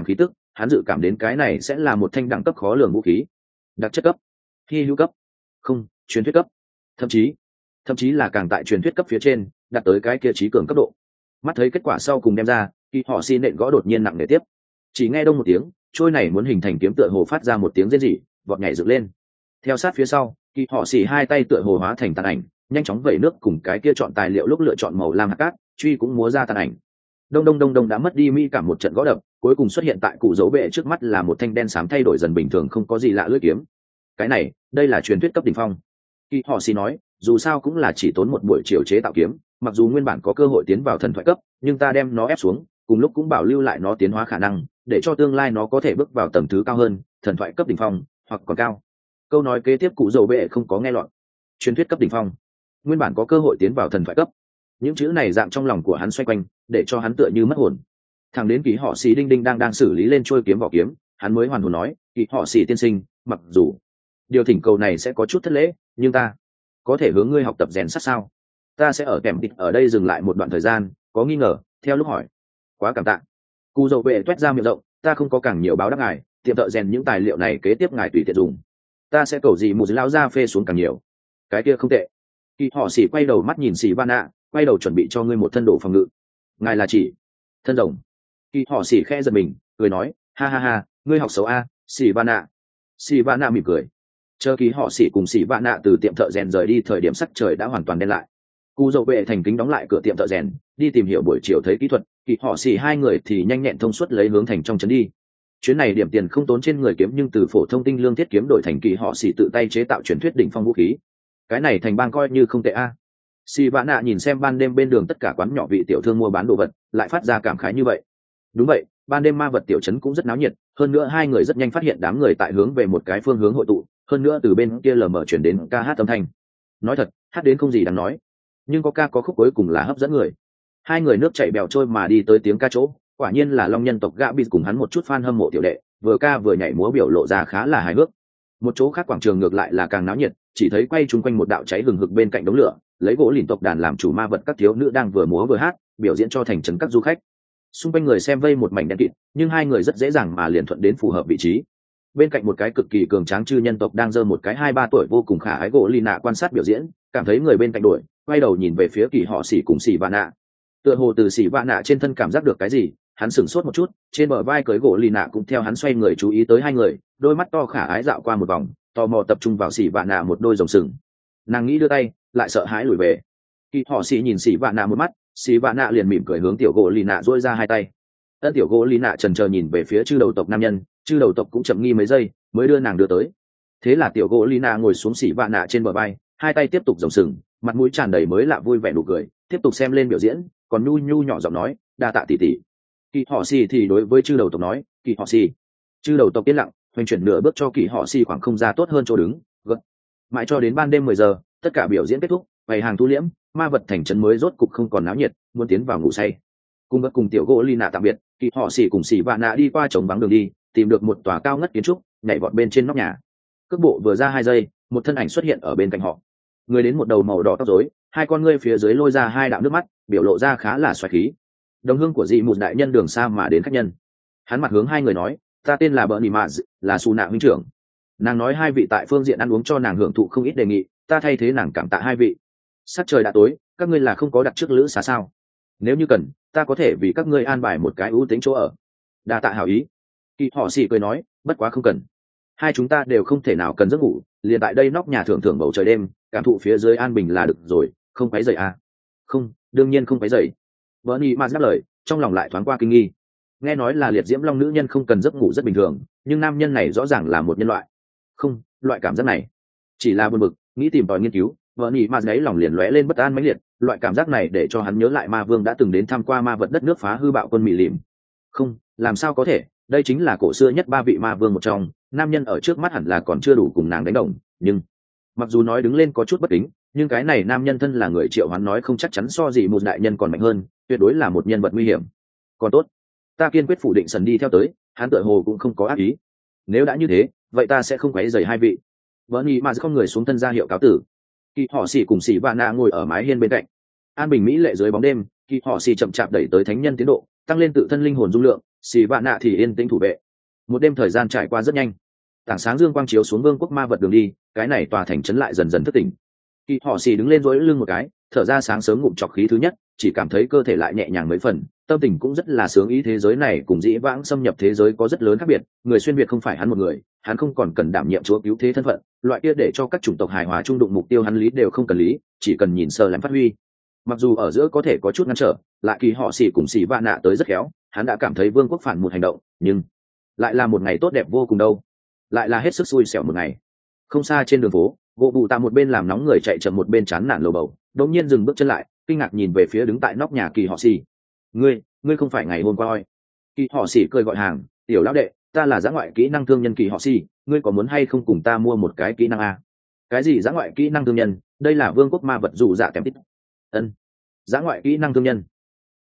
hắn dự cảm đến cái này sẽ là một thanh đẳng cấp khó lường vũ khí, đặc chất cấp, hy hữu cấp, không, truyền thuyết cấp, thậm chí thậm chí là càng tại truyền thuyết cấp phía trên, đạt tới cái kia trí cường cấp độ. Mắt thấy kết quả sau cùng đem ra, Kỳ Họ Xỉ nện gõ đột nhiên nặng nề tiếp. Chỉ nghe đông một tiếng, trôi này muốn hình thành kiếm tựa hồ phát ra một tiếng rên rỉ, vọt nhảy dựng lên. Theo sát phía sau, Kỳ Họ Xỉ hai tay tựa hồ hóa thành tàn ảnh, nhanh chóng vẩy nước cùng cái kia chọn tài liệu lúc lựa chọn màu lam hạt cát, truy cũng múa ra tàn ảnh. Đông đông đông đông đã mất đi mi cả một trận gõ đập, cuối cùng xuất hiện tại cụ dấu bệ trước mắt là một thanh đen xám thay đổi dần bình thường không có gì lạ lưỡi kiếm. Cái này, đây là truyền thuyết cấp đỉnh phong. Kỳ Họ Xỉ nói, dù sao cũng là chỉ tốn một buổi chiều chế tạo kiếm, mặc dù nguyên bản có cơ hội tiến vào thần thoại cấp, nhưng ta đem nó ép xuống, cùng lúc cũng bảo lưu lại nó tiến hóa khả năng, để cho tương lai nó có thể bước vào tầng thứ cao hơn, thần thoại cấp đỉnh phong hoặc còn cao. Câu nói kế tiếp cụ dầu bệ không có nghe lọt. Truyền thuyết cấp đỉnh phong, nguyên bản có cơ hội tiến vào thần thoại cấp. Những chữ này dạng trong lòng của hắn xoay quanh, để cho hắn tựa như mất hồn. Thằng đến Kỳ Họ Xỉ đinh đinh đang đang xử lý lên trôi kiếm vỏ kiếm, hắn mới hoàn hồn nói, Kỳ Họ Xỉ tiên sinh, mặc dù điều thỉnh cầu này sẽ có chút thất lễ, nhưng ta có thể hướng ngươi học tập rèn sắt sao? Ta sẽ ở kèm tịt ở đây dừng lại một đoạn thời gian, có nghi ngờ theo lúc hỏi. Quá cảm tạ. Cụ dầu vệ toét ra miệng rộng, ta không có càng nhiều báo đáp ngài, tiệm thợ rèn những tài liệu này kế tiếp ngài tùy tiện dùng. Ta sẽ cầu gì một lão ra phê xuống càng nhiều. Cái kia không tệ. Kỳ Họ Xỉ quay đầu mắt nhìn Xỉ Vana, quay đầu chuẩn bị cho ngươi một thân đồ phòng ngự. Ngài là chỉ thân rồng. Kỳ Họ Xỉ khẽ giật mình, cười nói, ha ha ha, ngươi học xấu a, Xỉ Vana. Xỉ Vana mỉm cười. Chờ Kỳ Họ Xỉ cùng Xỉ Vana từ tiệm thợ rèn rời đi, thời điểm sắc trời đã hoàn toàn đen lại. Cụ dầu vệ thành kính đóng lại cửa tiệm thợ rèn, đi tìm hiểu buổi chiều thấy kỹ thuật. Kỳ Họ Xỉ hai người thì nhanh nhẹn thông suốt lấy hướng thành trong trấn đi. Chuyến này điểm tiền không tốn trên người kiếm, nhưng từ phổ thông tinh lương thiết kiếm đổi thành Kỳ Họ Xỉ tự tay chế tạo truyền thuyết đỉnh phong vũ khí. Cái này thành bang coi như không tệ a. Xỉ Vạn Nạ nhìn xem ban đêm bên đường tất cả quán nhỏ vị tiểu thương mua bán đồ vật, lại phát ra cảm khái như vậy. Đúng vậy, ban đêm ma vật tiểu trấn cũng rất náo nhiệt, hơn nữa hai người rất nhanh phát hiện đám người tại hướng về một cái phương hướng hội tụ, hơn nữa từ bên kia lờ mờ chuyển đến ca hát âm thanh. Nói thật, hát đến không gì đáng nói, nhưng có ca có khúc cuối cùng là hấp dẫn người. Hai người nước chảy bèo trôi mà đi tới tiếng ca chỗ, quả nhiên là long nhân tộc gã bị cùng hắn một chút fan hâm mộ tiểu đệ, vừa ca vừa nhảy múa biểu lộ ra khá là hài hước. Một chỗ khác quảng trường ngược lại là càng náo nhiệt, chỉ thấy quay chung quanh một đạo cháy hừng hực bên cạnh đống lửa, lấy gỗ lìn tộc đàn làm chủ ma vật các thiếu nữ đang vừa múa vừa hát, biểu diễn cho thành trấn các du khách. Xung quanh người xem vây một mảnh đen kịt, nhưng hai người rất dễ dàng mà liền thuận đến phù hợp vị trí. Bên cạnh một cái cực kỳ cường tráng chư nhân tộc đang giơ một cái hai ba tuổi vô cùng khả ái gỗ lìn nạ quan sát biểu diễn, cảm thấy người bên cạnh đuổi, quay đầu nhìn về phía Kỳ Họ Xỉ cùng Xỉ Vạn Nạ. Tựa hồ từ Xỉ Vạn Nạ trên thân cảm giác được cái gì, hắn sửng sốt một chút, trên bờ vai cưới gỗ lìn nạ cũng theo hắn xoay người chú ý tới hai người, đôi mắt to khả ái dạo qua một vòng, tò mò tập trung vào Xỉ Vạn Nạ một đôi rồng sừng. Nàng nghĩ đưa tay, lại sợ hãi lùi về. Kỳ Họ Xỉ nhìn Xỉ Vạn Nạ một mắt, Xỉ Vạn Nạ liền mỉm cười hướng tiểu gỗ lìn nạ duỗi ra hai tay. Ân tiểu gỗ lìn nạ chần chờ nhìn về phía chư đầu tộc nam nhân, chư đầu tộc cũng chậm nghi mấy giây, mới đưa nàng đưa tới. Thế là tiểu gỗ lìn nạ ngồi xuống Xỉ Vạn Nạ trên bờ vai, hai tay tiếp tục rồng sừng, mặt mũi tràn đầy mới lạ vui vẻ nụ cười, tiếp tục xem lên biểu diễn, còn nhu nhu nhỏ giọng nói, đa tạ tỷ tỷ. Kỳ Họ Xỉ thì đối với chư đầu tộc nói, Kỳ Họ Xỉ. Chư đầu tộc yên lặng, hoành chuyển nửa bước cho Kỳ Họ Xỉ khoảng không ra tốt hơn chỗ đứng, gật. Mãi cho đến ban đêm mười giờ, tất cả biểu diễn kết thúc, bày hàng thu liễm, ma vật thành trấn mới rốt cục không còn náo nhiệt, muốn tiến vào ngủ say. Cùng bất cùng tiểu gỗ lìn nạ tạm biệt, Kỳ Họ Xỉ cùng Xỉ Vạn Nạ đi qua trống vắng đường đi, tìm được một tòa cao ngất kiến trúc, nhảy vọt bên trên nóc nhà. Cước bộ vừa ra hai giây, một thân ảnh xuất hiện ở bên cạnh họ. Người đến một đầu màu đỏ tóc rối, hai con ngươi phía dưới lôi ra hai đạo nước mắt, biểu lộ ra khá là xoáy khí. Đồng hương của dị một đại nhân đường xa mà đến khách nhân. Hắn mặt hướng hai người nói, ta tên là Bernie Maz, là Su Nạ huynh trưởng. Nàng nói hai vị tại phương diện ăn uống cho nàng hưởng thụ không ít đề nghị, ta thay thế nàng cảm tạ hai vị. Sắc trời đã tối, các ngươi là không có đặt trước lữ xá sao? Nếu như cần, ta có thể vì các ngươi an bài một cái ưu tính chỗ ở. Đa tạ hảo ý. Kỳ Họ Xỉ cười nói, bất quá không cần. Hai chúng ta đều không thể nào cần giấc ngủ, liền tại đây nóc nhà thưởng thưởng bầu trời đêm, cảm thụ phía dưới an bình là được rồi, không quấy rầy à? Không, đương nhiên không quấy rầy. Bernie mà đáp lời, trong lòng lại thoáng qua kinh nghi. Nghe nói là liệt diễm long nữ nhân không cần giấc ngủ rất bình thường, nhưng nam nhân này rõ ràng là một nhân loại. Không, loại cảm giác này chỉ là buồn bực, nghĩ tìm tòi nghiên cứu, Bernie mà đấy lòng liền lóe lên bất an mãnh liệt, loại cảm giác này để cho hắn nhớ lại ma vương đã từng đến tham qua ma vật đất nước phá hư bạo quân Mỹ lìm. Không, làm sao có thể, đây chính là cổ xưa nhất ba vị ma vương một trong, nam nhân ở trước mắt hẳn là còn chưa đủ cùng nàng đánh đồng, nhưng mặc dù nói đứng lên có chút bất kính, nhưng cái này nam nhân thân là người triệu hoán nói không chắc chắn so gì một đại nhân còn mạnh hơn, tuyệt đối là một nhân vật nguy hiểm. Còn tốt, ta kiên quyết phủ định sần đi theo tới, hắn tựa hồ cũng không có ác ý. Nếu đã như thế, vậy ta sẽ không quấy rầy hai vị. Bernie mà không người xuống thân ra hiệu cáo tử. Kỳ Họ Xỉ cùng Xỉ Vạn Nạ ngồi ở mái hiên bên cạnh. An bình mỹ lệ dưới bóng đêm, Kỳ Họ Xỉ chậm chạp đẩy tới thánh nhân tiến độ, tăng lên tự thân linh hồn dung lượng, Xỉ Vạn Nạ thì yên tĩnh thủ vệ. một đêm thời gian trải qua rất nhanh. Tảng sáng dương quang chiếu xuống vương quốc ma vật đường đi, cái này tòa thành trấn lại dần dần thức tỉnh. Kỳ họ xì đứng lên rối lưng một cái, thở ra sáng sớm ngụm trọc khí thứ nhất, chỉ cảm thấy cơ thể lại nhẹ nhàng mấy phần, tâm tình cũng rất là sướng ý. Thế giới này cùng dĩ vãng xâm nhập thế giới có rất lớn khác biệt, người xuyên việt không phải hắn một người, hắn không còn cần đảm nhiệm chúa cứu thế thân phận, loại kia để cho các chủng tộc hài hòa chung đụng mục tiêu hắn lý đều không cần lý, chỉ cần nhìn sơ làm phát huy. Mặc dù ở giữa có thể có chút ngăn trở, lại kỳ họ xì cùng xì va nạ tới rất khéo, hắn đã cảm thấy vương quốc phản một hành động, nhưng lại là một ngày tốt đẹp vô cùng đâu, lại là hết sức xui xẻo một ngày. Không xa trên đường phố, gỗ bụ tạ một bên làm nóng người chạy chậm một bên chán nản lầu bầu, đột nhiên dừng bước chân lại, kinh ngạc nhìn về phía đứng tại nóc nhà kỳ họ xì. ngươi ngươi không phải ngày hôm qua oi? Kỳ họ xì cười gọi hàng, tiểu lão đệ, ta là giã ngoại kỹ năng thương nhân kỳ họ xì, ngươi có muốn hay không cùng ta mua một cái kỹ năng a? Cái gì giã ngoại kỹ năng thương nhân? Đây là vương quốc ma vật dù dạ tém tít. Ân, giã ngoại kỹ năng thương nhân.